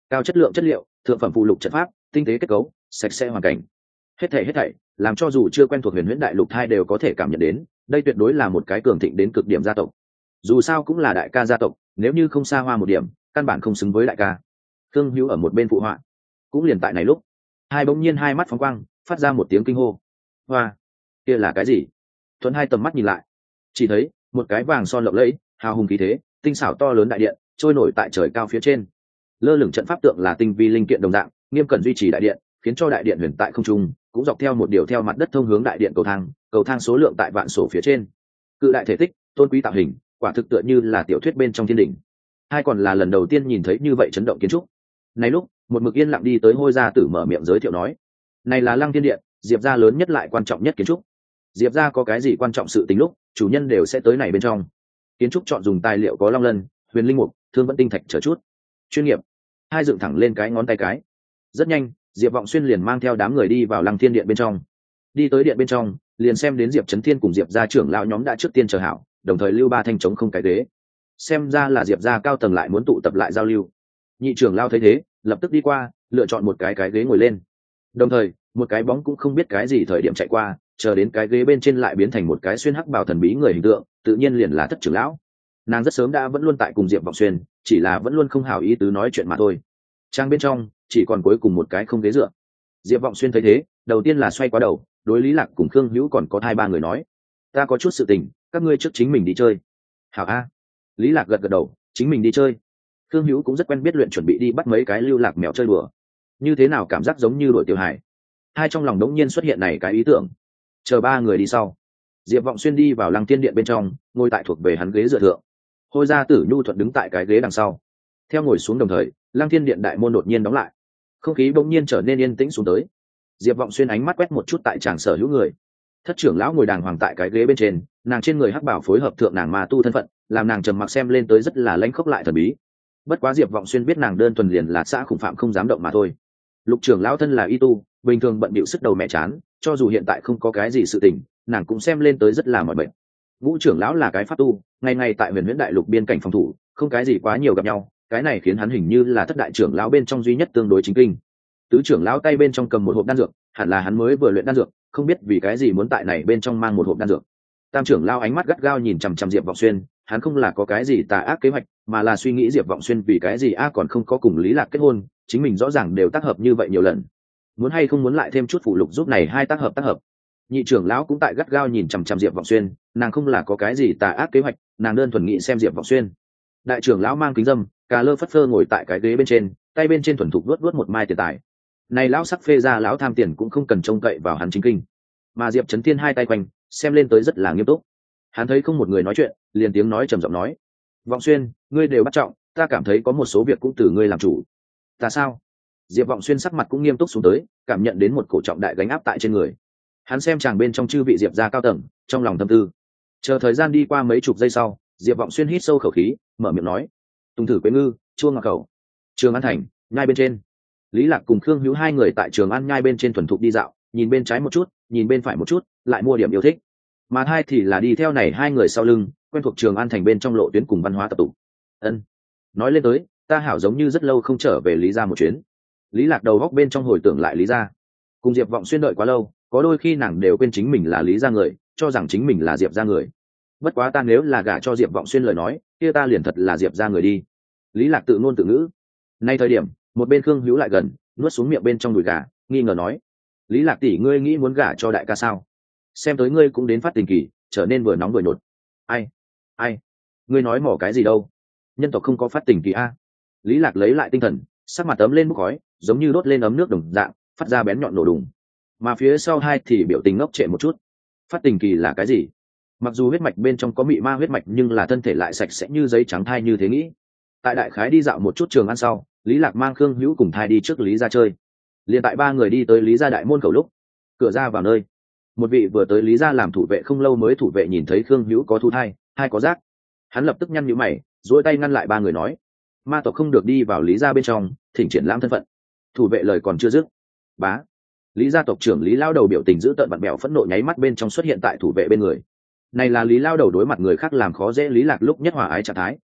cao chất lượng chất liệu, thượng phẩm phụ lục trận pháp, tinh tế kết cấu, sạch sẽ hoàn cảnh, hết thảy hết thảy làm cho dù chưa quen thuộc huyền huyễn đại lục thai đều có thể cảm nhận đến đây tuyệt đối là một cái cường thịnh đến cực điểm gia tộc. Dù sao cũng là đại ca gia tộc, nếu như không xa hoa một điểm căn bản không xứng với đại ca. Thương Hữu ở một bên phụ họa. Cũng liền tại này lúc, hai bỗng nhiên hai mắt phóng quang, phát ra một tiếng kinh hô. Hoa, kia là cái gì? Thuận hai tầm mắt nhìn lại, chỉ thấy một cái vàng son lộng lẫy, hào hùng khí thế, tinh xảo to lớn đại điện trôi nổi tại trời cao phía trên. Lơ lửng trận pháp tượng là tinh vi linh kiện đồng dạng, nghiêm cẩn duy trì đại điện, khiến cho đại điện huyền tại không trung, cũng dọc theo một điều theo mặt đất thông hướng đại điện cầu thang, cầu thang số lượng tại vạn sổ phía trên. Cự đại thể tích, tôn quý tạo hình, quả thực tựa như là tiểu thuyết bên trong thiên đỉnh. Hai còn là lần đầu tiên nhìn thấy như vậy chấn động kiến trúc. Này lúc, một mực yên lặng đi tới Hôi gia tử mở miệng giới thiệu nói, này là Lăng Thiên Điện, Diệp gia lớn nhất lại quan trọng nhất kiến trúc. Diệp gia có cái gì quan trọng sự tình lúc, chủ nhân đều sẽ tới này bên trong. Kiến trúc chọn dùng tài liệu có long lân, huyền linh mục, thương vẫn tinh thạch chờ chút. Chuyên nghiệp. Hai dựng thẳng lên cái ngón tay cái. Rất nhanh, Diệp Vọng Xuyên liền mang theo đám người đi vào Lăng Thiên Điện bên trong. Đi tới điện bên trong, liền xem đến Diệp Chấn Thiên cùng Diệp gia trưởng lão nhóm đã trước tiên chờ hảo, đồng thời lưu ba thanh trống không cái ghế. Xem ra là Diệp gia cao tầng lại muốn tụ tập lại giao lưu. Nhị trưởng lão thấy thế, lập tức đi qua, lựa chọn một cái cái ghế ngồi lên. Đồng thời, một cái bóng cũng không biết cái gì thời điểm chạy qua, chờ đến cái ghế bên trên lại biến thành một cái xuyên hắc bào thần bí người hình tượng, tự nhiên liền là Thất trưởng lão. Nàng rất sớm đã vẫn luôn tại cùng Diệp Vọng Xuyên, chỉ là vẫn luôn không hảo ý tứ nói chuyện mà thôi. Trang bên trong chỉ còn cuối cùng một cái không ghế dựa. Diệp Vọng Xuyên thấy thế, đầu tiên là xoay qua đầu, đối Lý Lạc cùng Khương Hữu còn có hai ba người nói, ta có chút sự tình, các ngươi trước chính mình đi chơi. Hảo a. Lý Lạc gật gật đầu, chính mình đi chơi. Khương Hữu cũng rất quen biết luyện chuẩn bị đi bắt mấy cái lưu lạc mèo chơi đùa. Như thế nào cảm giác giống như đội tiểu hải. Hai trong lòng đống nhiên xuất hiện này cái ý tưởng. Chờ ba người đi sau, Diệp Vọng Xuyên đi vào Lăng Tiên Điện bên trong, ngồi tại thuộc về hắn ghế dựa thượng. Hôi gia tử nhu thuận đứng tại cái ghế đằng sau. Theo ngồi xuống đồng thời, Lăng Thiên Điện đại môn đột nhiên đóng lại, không khí bỗng nhiên trở nên yên tĩnh xuống tới. Diệp Vọng Xuyên ánh mắt quét một chút tại tràng sở hữu người. Thất trưởng lão ngồi đàng hoàng tại cái ghế bên trên, nàng trên người hắc bảo phối hợp thượng nàng ma tu thân phận, làm nàng trầm mặc xem lên tới rất là lãnh khốc lại thần bí. Bất quá Diệp Vọng Xuyên biết nàng đơn thuần liền là xã khủng phạm không dám động mà thôi. Lục trưởng lão thân là y tu, bình thường bận bịu sức đầu mẹ chán, cho dù hiện tại không có cái gì sự tình, nàng cũng xem lên tới rất là mỏi mệt. Ngũ trưởng lão là cái pháp tu, ngày ngày tại huyền huyễn đại lục biên cảnh phòng thủ, không cái gì quá nhiều gặp nhau, cái này khiến hắn hình như là thất đại trưởng lão bên trong duy nhất tương đối chính kinh. Tứ trưởng lão tay bên trong cầm một hộp đan dược, hẳn là hắn mới vừa luyện đan dược, không biết vì cái gì muốn tại này bên trong mang một hộp đan dược. Tam trưởng lão ánh mắt gắt gao nhìn chằm chằm Diệp Vọng Xuyên, hắn không là có cái gì tà ác kế hoạch, mà là suy nghĩ Diệp Vọng Xuyên vì cái gì a còn không có cùng Lý Lạc kết hôn, chính mình rõ ràng đều tác hợp như vậy nhiều lần, muốn hay không muốn lại thêm chút phụ lục giúp này hai tác hợp tác hợp. Nhị trưởng lão cũng tại gắt gao nhìn chằm chằm Diệp Vọng Xuyên, nàng không là có cái gì tà ác kế hoạch, nàng đơn thuần nghĩ xem Diệp Vọng Xuyên. Đại trưởng lão mang kính dâm, cà lơ phất phơ ngồi tại cái ghế bên trên, tay bên trên thuần thục luốt luốt một mai tiền tài. Này lão sắc phê ra lão tham tiền cũng không cần trông cậy vào hắn chính kinh, mà Diệp Chấn Thiên hai tay quanh, xem lên tới rất là nghiêm túc. Hắn thấy không một người nói chuyện, liền tiếng nói trầm giọng nói, Vọng Xuyên, ngươi đều bắt trọng, ta cảm thấy có một số việc cũng từ ngươi làm chủ. Ta sao? Diệp Vọng Xuyên sắc mặt cũng nghiêm túc xuống tới, cảm nhận đến một cổ trọng đại gánh áp tại trên người. Hắn xem chàng bên trong chư vị Diệp gia cao tầng, trong lòng thâm tư. Chờ thời gian đi qua mấy chục giây sau, Diệp Vọng Xuyên hít sâu khẩu khí, mở miệng nói, Tùng thử quế ngư, chua ngọc khẩu, Trường An thành, nhai bên trên. Lý Lạc cùng Khương Hữu hai người tại Trường An nhai bên trên thuần thục đi dạo, nhìn bên trái một chút, nhìn bên phải một chút, lại mua điểm yêu thích. Mà hai thì là đi theo này hai người sau lưng, quen thuộc Trường An thành bên trong lộ tuyến cùng văn hóa tập tụ. Ân, nói lên tới, ta hảo giống như rất lâu không trở về Lý gia một chuyến. Lý Lạc đầu góc bên trong hồi tưởng lại Lý gia, cùng Diệp Vọng Xuyên đợi quá lâu, có đôi khi nàng đều quên chính mình là Lý gia người, cho rằng chính mình là Diệp gia người. Bất quá ta nếu là gả cho Diệp Vọng Xuyên lời nói, kia ta liền thật là Diệp gia người đi. Lý Lạc tự ngôn tự ngữ. Nay thời điểm, một bên Khương Hữu lại gần, nuốt xuống miệng bên trong đùi gà, nghi ngờ nói, Lý Lạc tỷ ngươi nghĩ muốn gả cho đại ca sao? Xem tới ngươi cũng đến phát tình kỳ, trở nên vừa nóng vừa nhột. Ai? Ai? Ngươi nói mỏ cái gì đâu? Nhân tộc không có phát tình kỳ a. Lý Lạc lấy lại tinh thần, sắc mặt ấm lên bốc khói, giống như đốt lên ấm nước đồng dạng, phát ra bén nhọn nổ đùng. Mà phía sau hai thì biểu tình ngốc trệ một chút. Phát tình kỳ là cái gì? Mặc dù huyết mạch bên trong có mị ma huyết mạch nhưng là thân thể lại sạch sẽ như giấy trắng thai như thế nghĩ. Tại đại khái đi dạo một chút Trường An sau, Lý Lạc mang Khương Hữu cùng thai đi trước Lý gia chơi. Liên tại ba người đi tới Lý gia đại môn khẩu lúc, cửa ra vào nơi, một vị vừa tới Lý gia làm thủ vệ không lâu mới thủ vệ nhìn thấy Khương Hữu có thu thai, hai có giác, hắn lập tức nhăn nhíu mày, duỗi tay ngăn lại ba người nói, ma tộc không được đi vào Lý gia bên trong, thỉnh triển lãm thân phận. Thủ vệ lời còn chưa dứt, bá, Lý gia tộc trưởng Lý lao đầu biểu tình giữ tợn bặm bẹo phẫn nộ nháy mắt bên trong xuất hiện tại thủ vệ bên người. Này là Lý lao đầu đối mặt người khác làm khó dễ Lý Lạc lúc nhất hòa ái trạng thái,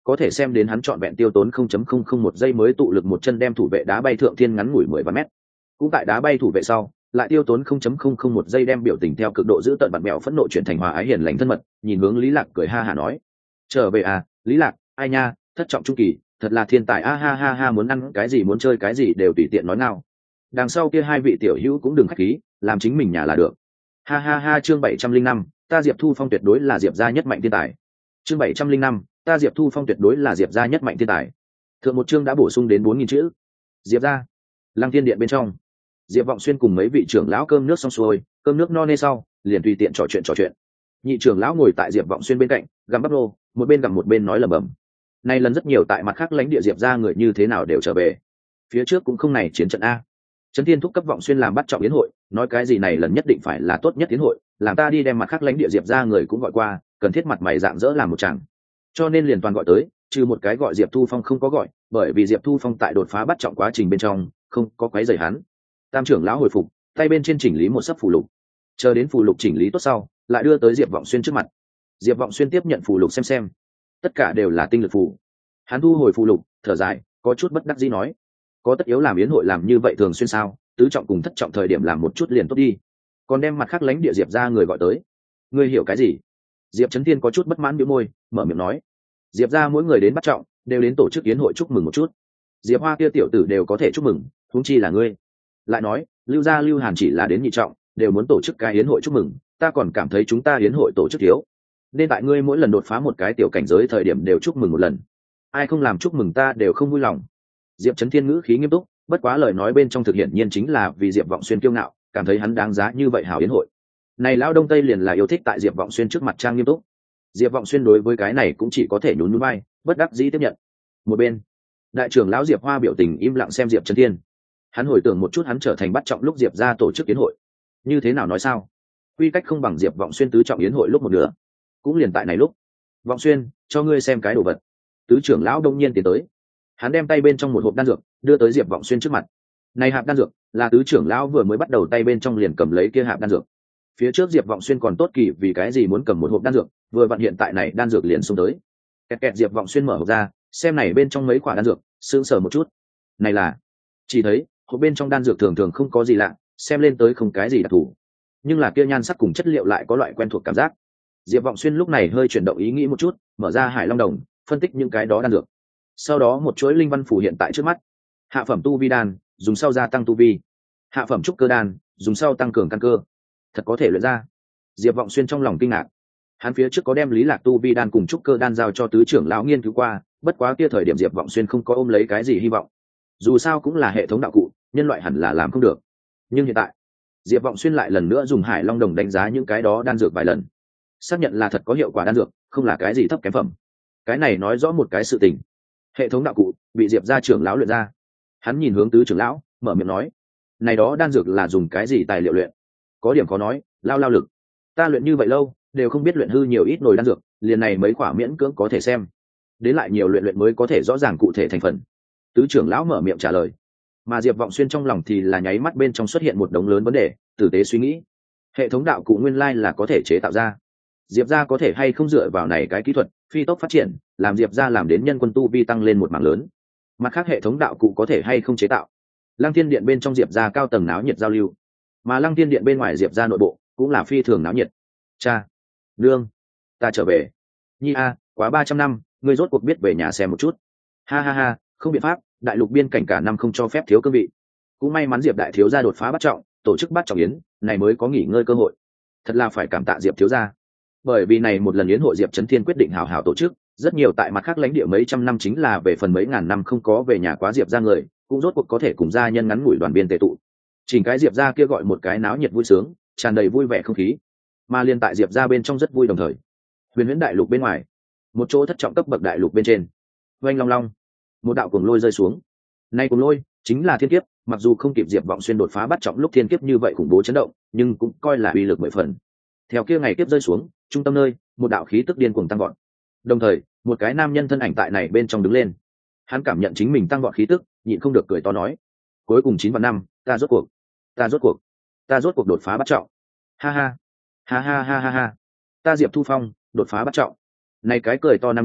có thể xem đến hắn trọn vẹn tiêu tốn không chấm không không một giây mới tụ lực một chân đem thủ vệ đá bay thượng thiên ngắn ngủi mười vạn mét. Cũng tại đá bay thủ vệ sau, lại tiêu tốn không chấm không không một giây đem biểu tình theo cực độ giữ tận vặn mèo phẫn nộ chuyển thành hòa ái hiền lành thân mật, nhìn hướng Lý Lạc cười ha hả nói: "Trở về à, Lý Lạc, ai nha, thất trọng trung kỳ, thật là thiên tài a ha ha ha, muốn ăn cái gì muốn chơi cái gì đều tùy tiện nói nào." Đằng sau kia hai vị tiểu hữu cũng đừng khách khí, làm chính mình nhà là được. Ha ha ha, chương bảy trăm linh năm, ta Diệp Thu Phong tuyệt đối là Diệp gia nhất mạnh thiên tài. Chương bảy trăm linh năm, ta Diệp Thu Phong tuyệt đối là Diệp gia nhất mạnh thiên tài. Thượng một chương đã bổ sung đến bốn nghìn chữ. Diệp gia, Lăng Thiên điện bên trong, Diệp Vọng Xuyên cùng mấy vị trưởng lão cơm nước xong xuôi, cơm nước no nê sau, liền tùy tiện trò chuyện trò chuyện. Nhị trưởng lão ngồi tại Diệp Vọng Xuyên bên cạnh, gặm bắp lô, một bên gặm một bên nói lẩm bẩm. Nay lần rất nhiều tại mặt khác lãnh địa Diệp gia người như thế nào đều trở về. Phía trước cũng không này chiến trận a. Trấn Thiên thúc cấp Vọng Xuyên làm bắt trọng yến hội, nói cái gì này lần nhất định phải là tốt nhất yến hội, làm ta đi đem mặt khác lãnh địa Diệp gia người cũng gọi qua, cần thiết mặt mày dạng dỡ làm một chàng. Cho nên liền toàn gọi tới, trừ một cái gọi Diệp Thu Phong không có gọi, bởi vì Diệp Thu Phong tại đột phá bắt trọng quá trình bên trong, không có quấy rầy hắn. Tam trưởng lão hồi phục, tay bên trên chỉnh lý một sấp phù lục. Chờ đến phù lục chỉnh lý tốt sau, lại đưa tới Diệp Vọng Xuyên trước mặt. Diệp Vọng Xuyên tiếp nhận phù lục xem xem, tất cả đều là tinh lực phù. Hắn thu hồi phù lục, thở dài, có chút bất đắc dĩ nói: có tất yếu làm yến hội làm như vậy thường xuyên sao? Tứ trọng cùng thất trọng thời điểm làm một chút liền tốt đi, còn đem mặt khác lãnh địa Diệp gia người gọi tới, ngươi hiểu cái gì? Diệp Chấn Thiên có chút bất mãn bĩu môi, mở miệng nói: Diệp gia mỗi người đến bắt trọng đều đến tổ chức yến hội chúc mừng một chút, Diệp Hoa kia tiểu tử đều có thể chúc mừng, huống chi là ngươi. Lại nói, Lưu gia Lưu Hàn chỉ là đến nhị trọng, đều muốn tổ chức cái yến hội chúc mừng, ta còn cảm thấy chúng ta yến hội tổ chức thiếu, nên tại ngươi mỗi lần đột phá một cái tiểu cảnh giới thời điểm đều chúc mừng một lần, ai không làm chúc mừng ta đều không vui lòng. Diệp Chấn Thiên ngữ khí nghiêm túc, bất quá lời nói bên trong thực hiện nhiên chính là vì Diệp Vọng Xuyên kiêu ngạo, cảm thấy hắn đáng giá như vậy hảo yến hội. Này lão đông tây liền là yêu thích tại Diệp Vọng Xuyên trước mặt trang nghiêm túc. Diệp Vọng Xuyên đối với cái này cũng chỉ có thể nhún nhún vai, bất đắc dĩ tiếp nhận. Một bên, đại trưởng lão Diệp Hoa biểu tình im lặng xem Diệp Chấn Thiên. Hắn hồi tưởng một chút hắn trở thành bắt trọng lúc Diệp gia tổ chức yến hội, như thế nào nói sao? Quy cách không bằng Diệp Vọng Xuyên tứ trọng yến hội lúc một nửa. Cũng liền tại này lúc, Vọng Xuyên, cho ngươi xem cái đồ vật. Tứ trưởng lão đông nhiên tiến tới. Hắn đem tay bên trong một hộp đan dược đưa tới Diệp Vọng Xuyên trước mặt. Này hạp đan dược là tứ trưởng lão vừa mới bắt đầu tay bên trong liền cầm lấy kia hạp đan dược. Phía trước Diệp Vọng Xuyên còn tốt kỳ vì cái gì muốn cầm một hộp đan dược, vừa vặn hiện tại này đan dược liền xông tới. Kẹt kẹt Diệp Vọng Xuyên mở hộp ra, xem này bên trong mấy quả đan dược, sững sờ một chút. Này là, chỉ thấy hộp bên trong đan dược thường thường không có gì lạ, xem lên tới không cái gì đặc thù, nhưng là kia nhan sắc cùng chất liệu lại có loại quen thuộc cảm giác. Diệp Vọng Xuyên lúc này hơi chuyển động ý nghĩ một chút, mở ra Hải Long Đồng, phân tích những cái đó đan dược. Sau đó một chuỗi linh văn phù hiện tại trước mắt. Hạ phẩm tu vi đan, dùng sau gia tăng tu vi. Hạ phẩm trúc cơ đan, dùng sau tăng cường căn cơ. Thật có thể luyện ra. Diệp Vọng Xuyên trong lòng kinh ngạc. Hắn phía trước có đem Lý Lạc tu vi đan cùng trúc cơ đan giao cho tứ trưởng lão nghiên cứu qua, bất quá kia thời điểm Diệp Vọng Xuyên không có ôm lấy cái gì hy vọng. Dù sao cũng là hệ thống đạo cụ, nhân loại hẳn là làm không được. Nhưng hiện tại, Diệp Vọng Xuyên lại lần nữa dùng Hải Long Đồng đánh giá những cái đó đan dược vài lần, xác nhận là thật có hiệu quả đan dược, không là cái gì thấp kém phẩm. Cái này nói rõ một cái sự tình, hệ thống đạo cụ bị Diệp gia trưởng lão luyện ra. Hắn nhìn hướng tứ trưởng lão, mở miệng nói: này đó đan dược là dùng cái gì tài liệu luyện? Có điểm khó nói, lao lao lực. Ta luyện như vậy lâu, đều không biết luyện hư nhiều ít nồi đan dược, liền này mấy quả miễn cưỡng có thể xem. Đến lại nhiều luyện luyện mới có thể rõ ràng cụ thể thành phần. Tứ trưởng lão mở miệng trả lời. Mà Diệp Vọng Xuyên trong lòng thì là nháy mắt bên trong xuất hiện một đống lớn vấn đề, tử tế suy nghĩ. Hệ thống đạo cụ nguyên lai là có thể chế tạo ra. Diệp gia có thể hay không dựa vào này cái kỹ thuật phi tốc phát triển, làm Diệp gia làm đến nhân quân tu vi tăng lên một mảng lớn. Mặt khác hệ thống đạo cụ có thể hay không chế tạo. Lăng Thiên điện bên trong Diệp gia cao tầng náo nhiệt giao lưu, mà Lăng Thiên điện bên ngoài Diệp gia nội bộ cũng là phi thường náo nhiệt. Cha, nương, ta trở về. Nhi a, quá ba trăm năm, ngươi rốt cuộc biết về nhà xem một chút. Ha ha ha, không biện pháp, đại lục biên cảnh cả năm không cho phép thiếu cương vị. Cũng may mắn Diệp đại thiếu gia đột phá bắt trọng, tổ chức bắt trọng yến, này mới có nghỉ ngơi cơ hội. Thật là phải cảm tạ Diệp thiếu gia. Bởi vì này một lần yến hội Diệp Chấn Thiên quyết định hào hào tổ chức, rất nhiều tại mặt khác lãnh địa mấy trăm năm chính là về phần mấy ngàn năm không có về nhà quá Diệp gia người, cũng rốt cuộc có thể cùng gia nhân ngắn ngủi đoàn biên tề tụ. Chỉnh cái Diệp gia kia gọi một cái náo nhiệt vui sướng, tràn đầy vui vẻ không khí. Mà liên tại Diệp gia bên trong rất vui đồng thời. Huyền Huyễn đại lục bên ngoài, một chỗ thất trọng cấp bậc đại lục bên trên. Oanh long long, một đạo cuồng lôi rơi xuống. Nay cuồng lôi chính là thiên kiếp, mặc dù không kịp Diệp Vọng Xuyên đột phá bắt trọng lúc thiên kiếp như vậy khủng bố chấn động, nhưng cũng coi là uy lực mười phần. Theo kia ngày kiếp rơi xuống, trung tâm nơi, một đạo khí tức điên cuồng tăng vọt. Đồng thời, một cái nam nhân thân ảnh tại này bên trong đứng lên. Hắn cảm nhận chính mình tăng vọt khí tức, nhịn không được cười to nói: cuối cùng chín vạn năm, ta rốt cuộc, ta rốt cuộc, ta rốt cuộc đột phá bắt trọng. Ha ha, ha ha ha ha ha, ta Diệp Thu Phong đột phá bắt trọng. Này cái cười to nam nhân,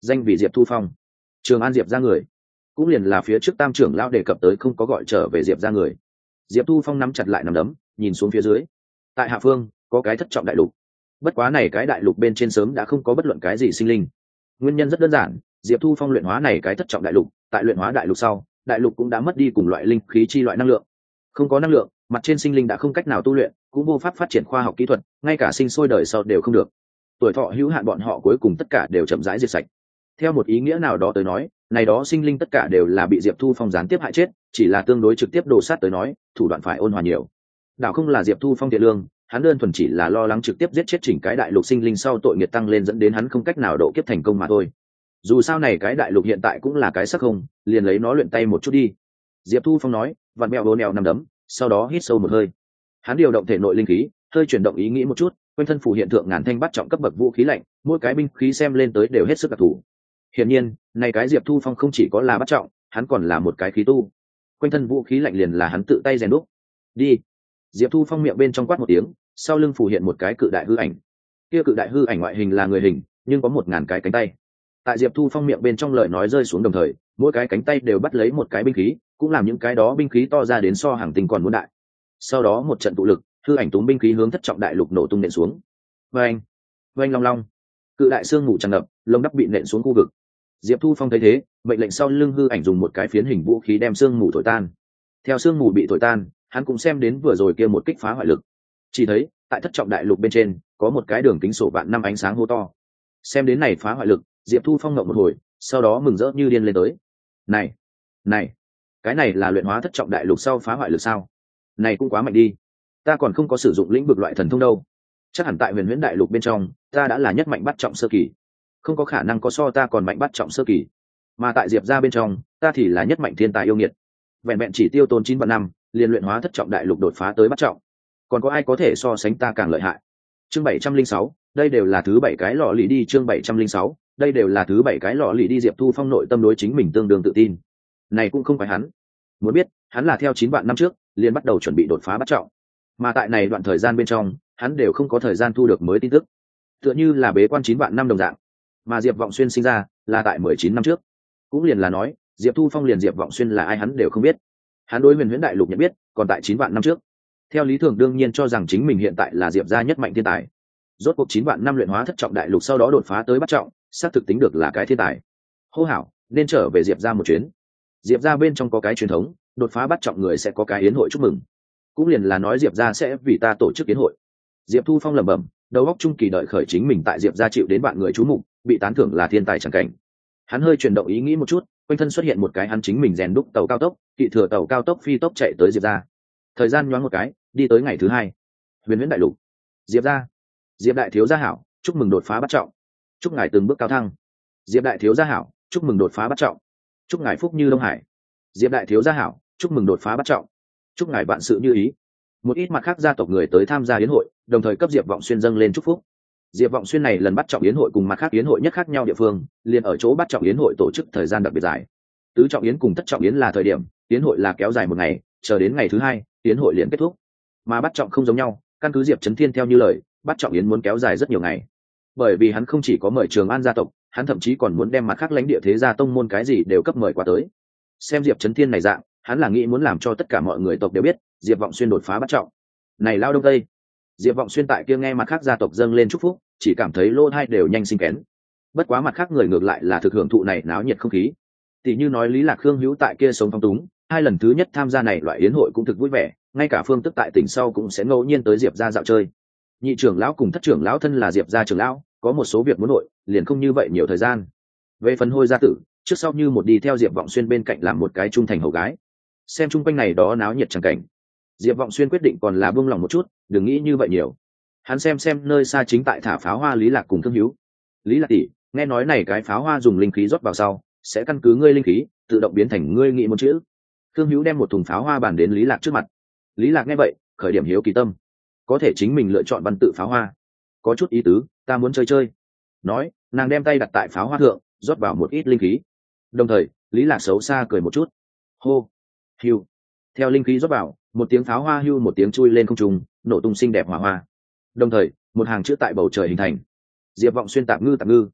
danh vì Diệp Thu Phong. Trường An Diệp ra người, cũng liền là phía trước tam trưởng lão đề cập tới không có gọi trở về Diệp ra người. Diệp Thu Phong nắm chặt lại nắm đấm, nhìn xuống phía dưới. Tại hạ phương có cái thất trọng đại lục, bất quá này cái đại lục bên trên sớm đã không có bất luận cái gì sinh linh. Nguyên nhân rất đơn giản, Diệp Thu Phong luyện hóa này cái thất trọng đại lục, tại luyện hóa đại lục sau, đại lục cũng đã mất đi cùng loại linh khí chi loại năng lượng. Không có năng lượng, mặt trên sinh linh đã không cách nào tu luyện, cũng vô pháp phát triển khoa học kỹ thuật, ngay cả sinh sôi đời sau đều không được. Tuổi thọ hữu hạn, bọn họ cuối cùng tất cả đều chậm rãi diệt sạch. Theo một ý nghĩa nào đó tới nói, này đó sinh linh tất cả đều là bị Diệp Thu Phong gián tiếp hại chết, chỉ là tương đối trực tiếp đồ sát tới nói, thủ đoạn phải ôn hòa nhiều. Đảo không là Diệp Thu Phong thiện lương, hắn đơn thuần chỉ là lo lắng trực tiếp giết chết chỉnh cái đại lục sinh linh sau tội nghiệp tăng lên dẫn đến hắn không cách nào độ kiếp thành công mà thôi. Dù sao này cái đại lục hiện tại cũng là cái sắc không, liền lấy nó luyện tay một chút đi. Diệp Thu Phong nói, vặn mèo bốn mèo nằm đấm, sau đó hít sâu một hơi. Hắn điều động thể nội linh khí, hơi chuyển động ý nghĩ một chút, quanh thân phủ hiện thượng ngàn thanh bắt trọng cấp bậc vũ khí lạnh, mỗi cái binh khí xem lên tới đều hết sức đặc thù. Hiển nhiên, này cái Diệp Thu Phong không chỉ có là bắt trọng, hắn còn là một cái khí tu. Quanh thân vũ khí lạnh liền là hắn tự tay rèn đúc. Đi. Diệp Thu Phong miệng bên trong quát một tiếng, sau lưng phủ hiện một cái cự đại hư ảnh. Kia cự đại hư ảnh ngoại hình là người hình, nhưng có một ngàn cái cánh tay. Tại Diệp Thu Phong miệng bên trong lời nói rơi xuống đồng thời, mỗi cái cánh tay đều bắt lấy một cái binh khí, cũng làm những cái đó binh khí to ra đến so hàng tinh còn muốn đại. Sau đó một trận tụ lực, hư ảnh túm binh khí hướng thất trọng đại lục nổ tung nện xuống. Oeng, oeng long long, cự đại xương ngủ tràn ngập, lông đắp bị nện xuống khu vực. Diệp Thu Phong thấy thế, mệnh lệnh sau lưng hư ảnh dùng một cái phiến hình vũ khí đem xương mù thổi tan. Theo xương mù bị thổi tan, hắn cũng xem đến vừa rồi kia một kích phá hoại lực. Chỉ thấy, tại thất trọng đại lục bên trên, có một cái đường kính sổ vạn năm ánh sáng hô to. Xem đến này phá hoại lực, Diệp Thu Phong ngậm một hồi, sau đó mừng rỡ như điên lên tới. Này, này, cái này là luyện hóa thất trọng đại lục sau phá hoại lực sao? Này cũng quá mạnh đi. Ta còn không có sử dụng lĩnh vực loại thần thông đâu. Chắc hẳn tại huyền huyễn đại lục bên trong, ta đã là nhất mạnh bắt trọng sơ kỳ. Không có khả năng có so ta còn mạnh bắt trọng sơ kỳ. Mà tại Diệp gia bên trong, ta thì là nhất mạnh thiên tài yêu nghiệt. Vẹn vẹn chỉ tiêu tốn chín vạn năm, liền luyện hóa thất trọng đại lục đột phá tới bắt trọng. Còn có ai có thể so sánh ta càng lợi hại? Chương bảy trăm linh sáu, đây đều là thứ bảy cái lọ lì đi. Chương bảy trăm linh sáu, đây đều là thứ bảy cái lọ lì đi. Diệp Thu Phong nội tâm đối chính mình tương đương tự tin. Này cũng không phải hắn. Muốn biết, hắn là theo chín vạn năm trước, liền bắt đầu chuẩn bị đột phá bắt trọng. Mà tại này đoạn thời gian bên trong, hắn đều không có thời gian thu được mới tin tức. Tựa như là bế quan chín vạn năm đồng dạng. Mà Diệp Vọng Xuyên sinh ra là tại mười chín năm trước. Cũng liền là nói, Diệp Thu Phong liền Diệp Vọng Xuyên là ai hắn đều không biết. Hắn đối huyền huyễn đại lục nhận biết, còn tại chín vạn năm trước. Theo lý thường đương nhiên cho rằng chính mình hiện tại là Diệp gia nhất mạnh thiên tài. Rốt cuộc chín vạn năm luyện hóa thất trọng đại lục sau đó đột phá tới bắt trọng, xác thực tính được là cái thiên tài. Hô hảo, nên trở về Diệp gia một chuyến. Diệp gia bên trong có cái truyền thống, đột phá bắt trọng người sẽ có cái yến hội chúc mừng. Cũng liền là nói Diệp gia sẽ vì ta tổ chức yến hội. Diệp Thu Phong lẩm bẩm, đầu óc trung kỳ đợi khởi chính mình tại Diệp gia chịu đến bạn người chú mục, bị tán thưởng là thiên tài chẳng cảnh. Hắn hơi chuyển động ý nghĩ một chút, quanh thân xuất hiện một cái hắn chính mình rèn đúc tàu cao tốc, kỵ thừa tàu cao tốc phi tốc chạy tới Diệp gia. Thời gian nhoáng một cái, đi tới ngày thứ hai. Huyền huyễn đại lục. Diệp gia. Diệp đại thiếu gia hảo, chúc mừng đột phá bắt trọng. Chúc ngài từng bước cao thăng. Diệp đại thiếu gia hảo, chúc mừng đột phá bắt trọng. Chúc ngài phúc như Đông Hải. Diệp đại thiếu gia hảo, chúc mừng đột phá bắt trọng. Chúc ngài vạn sự như ý. Một ít mặt khác gia tộc người tới tham gia yến hội, đồng thời cấp Diệp Vọng Xuyên dâng lên chúc phúc. Diệp Vọng Xuyên này lần bắt trọng yến hội cùng mặt khác yến hội nhất khác nhau địa phương, liền ở chỗ bắt trọng yến hội tổ chức thời gian đặc biệt dài. Tứ trọng yến cùng thất trọng yến là thời điểm, yến hội là kéo dài một ngày, chờ đến ngày thứ hai, yến hội liền kết thúc. Mà bắt trọng không giống nhau, căn cứ Diệp Chấn Thiên theo như lời, bắt trọng yến muốn kéo dài rất nhiều ngày. Bởi vì hắn không chỉ có mời Trường An gia tộc, hắn thậm chí còn muốn đem mặt khác lãnh địa thế gia tông môn cái gì đều cấp mời qua tới. Xem Diệp Chấn Thiên này dạng, hắn là nghĩ muốn làm cho tất cả mọi người tộc đều biết, Diệp Vọng Xuyên đột phá bắt trọng. Này lao đông tây. Diệp Vọng Xuyên tại kia nghe mặt khác gia tộc dâng lên chúc phúc, chỉ cảm thấy lỗ tai đều nhanh sinh kén. Bất quá mặt khác người ngược lại là thực hưởng thụ này náo nhiệt không khí. Tỷ như nói Lý Lạc Khương Hữu tại kia sống phong túng, hai lần thứ nhất tham gia này loại yến hội cũng thực vui vẻ, ngay cả Phương Tức tại tỉnh sau cũng sẽ ngẫu nhiên tới Diệp gia dạo chơi. Nhị trưởng lão cùng thất trưởng lão thân là Diệp gia trưởng lão, có một số việc muốn nội, liền không như vậy nhiều thời gian. Về phần Hôi gia tử, trước sau như một đi theo Diệp Vọng Xuyên bên cạnh làm một cái trung thành hầu gái. Xem chung quanh này đó náo nhiệt chẳng cảnh, Diệp Vọng Xuyên quyết định còn là buông lòng một chút, đừng nghĩ như vậy nhiều. Hắn xem xem nơi xa chính tại thả pháo hoa Lý Lạc cùng Thương Hữu. Lý Lạc tỷ, nghe nói này cái pháo hoa dùng linh khí rót vào sau, sẽ căn cứ ngươi linh khí, tự động biến thành ngươi nghĩ một chữ. Thương Hữu đem một thùng pháo hoa bàn đến Lý Lạc trước mặt. Lý Lạc nghe vậy, khởi điểm hiếu kỳ tâm. Có thể chính mình lựa chọn văn tự pháo hoa. Có chút ý tứ, ta muốn chơi chơi. Nói, nàng đem tay đặt tại pháo hoa thượng, rót vào một ít linh khí. Đồng thời, Lý Lạc xấu xa cười một chút. Hô, hưu. Theo linh khí rót vào, một tiếng pháo hoa hưu một tiếng chui lên không trung, nổ tung xinh đẹp hỏa hoa. Đồng thời, một hàng chữ tại bầu trời hình thành. Diệp Vọng Xuyên tạm ngư tạm ngư.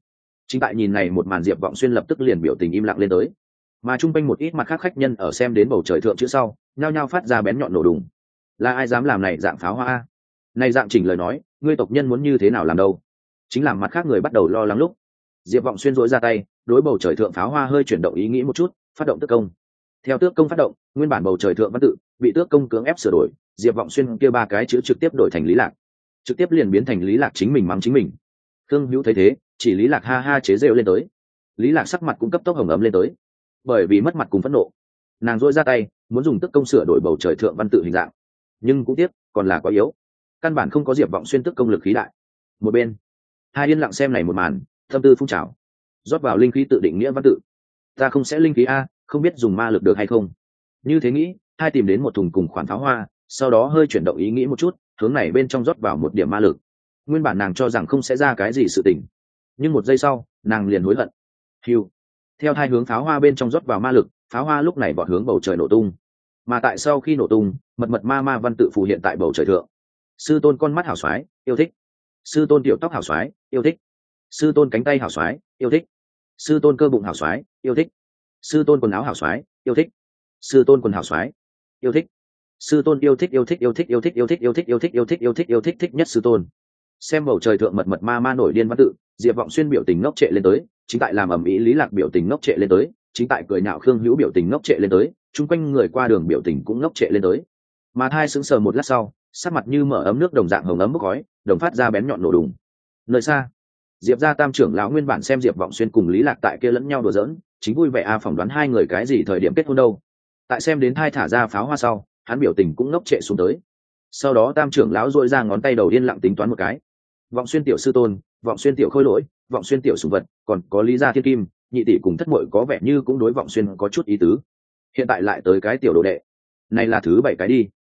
chính tại nhìn này một màn, Diệp Vọng Xuyên lập tức liền biểu tình im lặng lên tới, mà chung quanh một ít mặt khác khách nhân ở xem đến bầu trời thượng chữ sau nhao nhao phát ra bén nhọn nổ đùng. Là ai dám làm này dạng pháo hoa a? Này dạng chỉnh lời nói, ngươi tộc nhân muốn như thế nào làm đâu? Chính làm mặt khác người bắt đầu lo lắng lúc, Diệp Vọng Xuyên rỗi ra tay, đối bầu trời thượng pháo hoa hơi chuyển động ý nghĩ một chút, phát động tước công. Theo tước công phát động, nguyên bản bầu trời thượng văn tự bị tước công cưỡng ép sửa đổi, Diệp Vọng Xuyên kia ba cái chữ trực tiếp đổi thành Lý Lạc, trực tiếp liền biến thành Lý Lạc chính mình mắng chính mình. Khương Hữu thấy thế, chỉ Lý Lạc ha ha chế giễu lên tới. Lý Lạc sắc mặt cũng cấp tốc hồng ấm lên tới, bởi vì mất mặt cùng phẫn nộ, nàng rỗi ra tay muốn dùng tước công sửa đổi bầu trời thượng văn tự hình dạng, nhưng cũng tiếc còn là quá yếu, căn bản không có Diệp Vọng Xuyên tước công lực khí đại. Một bên hai yên lặng xem này một màn, tâm tư phun trào, rót vào linh khí tự định nghĩa văn tự. Ta không sẽ linh khí a, không biết dùng ma lực được hay không. Như thế nghĩ, hai tìm đến một thùng cùng khoản pháo hoa, sau đó hơi chuyển động ý nghĩ một chút, hướng này bên trong rót vào một điểm ma lực. Nguyên bản nàng cho rằng không sẽ ra cái gì sự tình, nhưng một giây sau nàng liền hối hận. Hiu. Theo hai hướng pháo hoa bên trong rót vào ma lực, pháo hoa lúc này vọt hướng bầu trời nổ tung. Mà tại sau khi nổ tung, mật mật ma ma văn tự phù hiện tại bầu trời thượng. Sư tôn con mắt hảo xoái, yêu thích. Sư tôn tiểu tóc hảo xoái, yêu thích. Sư tôn cánh tay hảo xoái, yêu thích. Sư tôn cơ bụng hảo xoái, yêu thích. Sư tôn quần áo hảo xoái, yêu thích. Sư tôn quần hảo xoái, yêu thích. Sư tôn yêu thích yêu thích yêu thích yêu thích yêu thích yêu thích yêu thích yêu thích yêu thích yêu thích thích nhất sư tôn. Xem bầu trời thượng mật mật ma ma nổi điên văn tự, Diệp Vọng Xuyên biểu tình ngốc trệ lên tới, chính tại làm ầm ĩ Lý Lạc biểu tình ngốc trệ lên tới, chính tại cười nhạo Khương Hữu biểu tình ngốc trệ lên tới, chung quanh người qua đường biểu tình cũng ngốc trệ lên tới. Mà thai sững sờ một lát sau, sắc mặt như mở ấm nước đồng dạng hồng ấm bốc khói, đồng phát ra bén nhọn nổ đùng. Nơi xa, Diệp gia tam trưởng lão nguyên bản xem Diệp Vọng Xuyên cùng Lý Lạc tại kia lẫn nhau đùa giỡn, chính vui vẻ a phỏng đoán hai người cái gì thời điểm kết hôn đâu. Tại xem đến thai thả ra pháo hoa sau, hắn biểu tình cũng ngốc trệ xuống tới. Sau đó tam trưởng lão duỗi ra ngón tay đầu yên lặng tính toán một cái. Vọng Xuyên tiểu sư tôn, Vọng Xuyên tiểu khôi lỗi, Vọng Xuyên tiểu sủng vật, còn có Lý gia thiên kim, nhị tỷ cùng thất muội có vẻ như cũng đối Vọng Xuyên có chút ý tứ. Hiện tại lại tới cái tiểu đồ đệ, này là thứ bảy cái đi.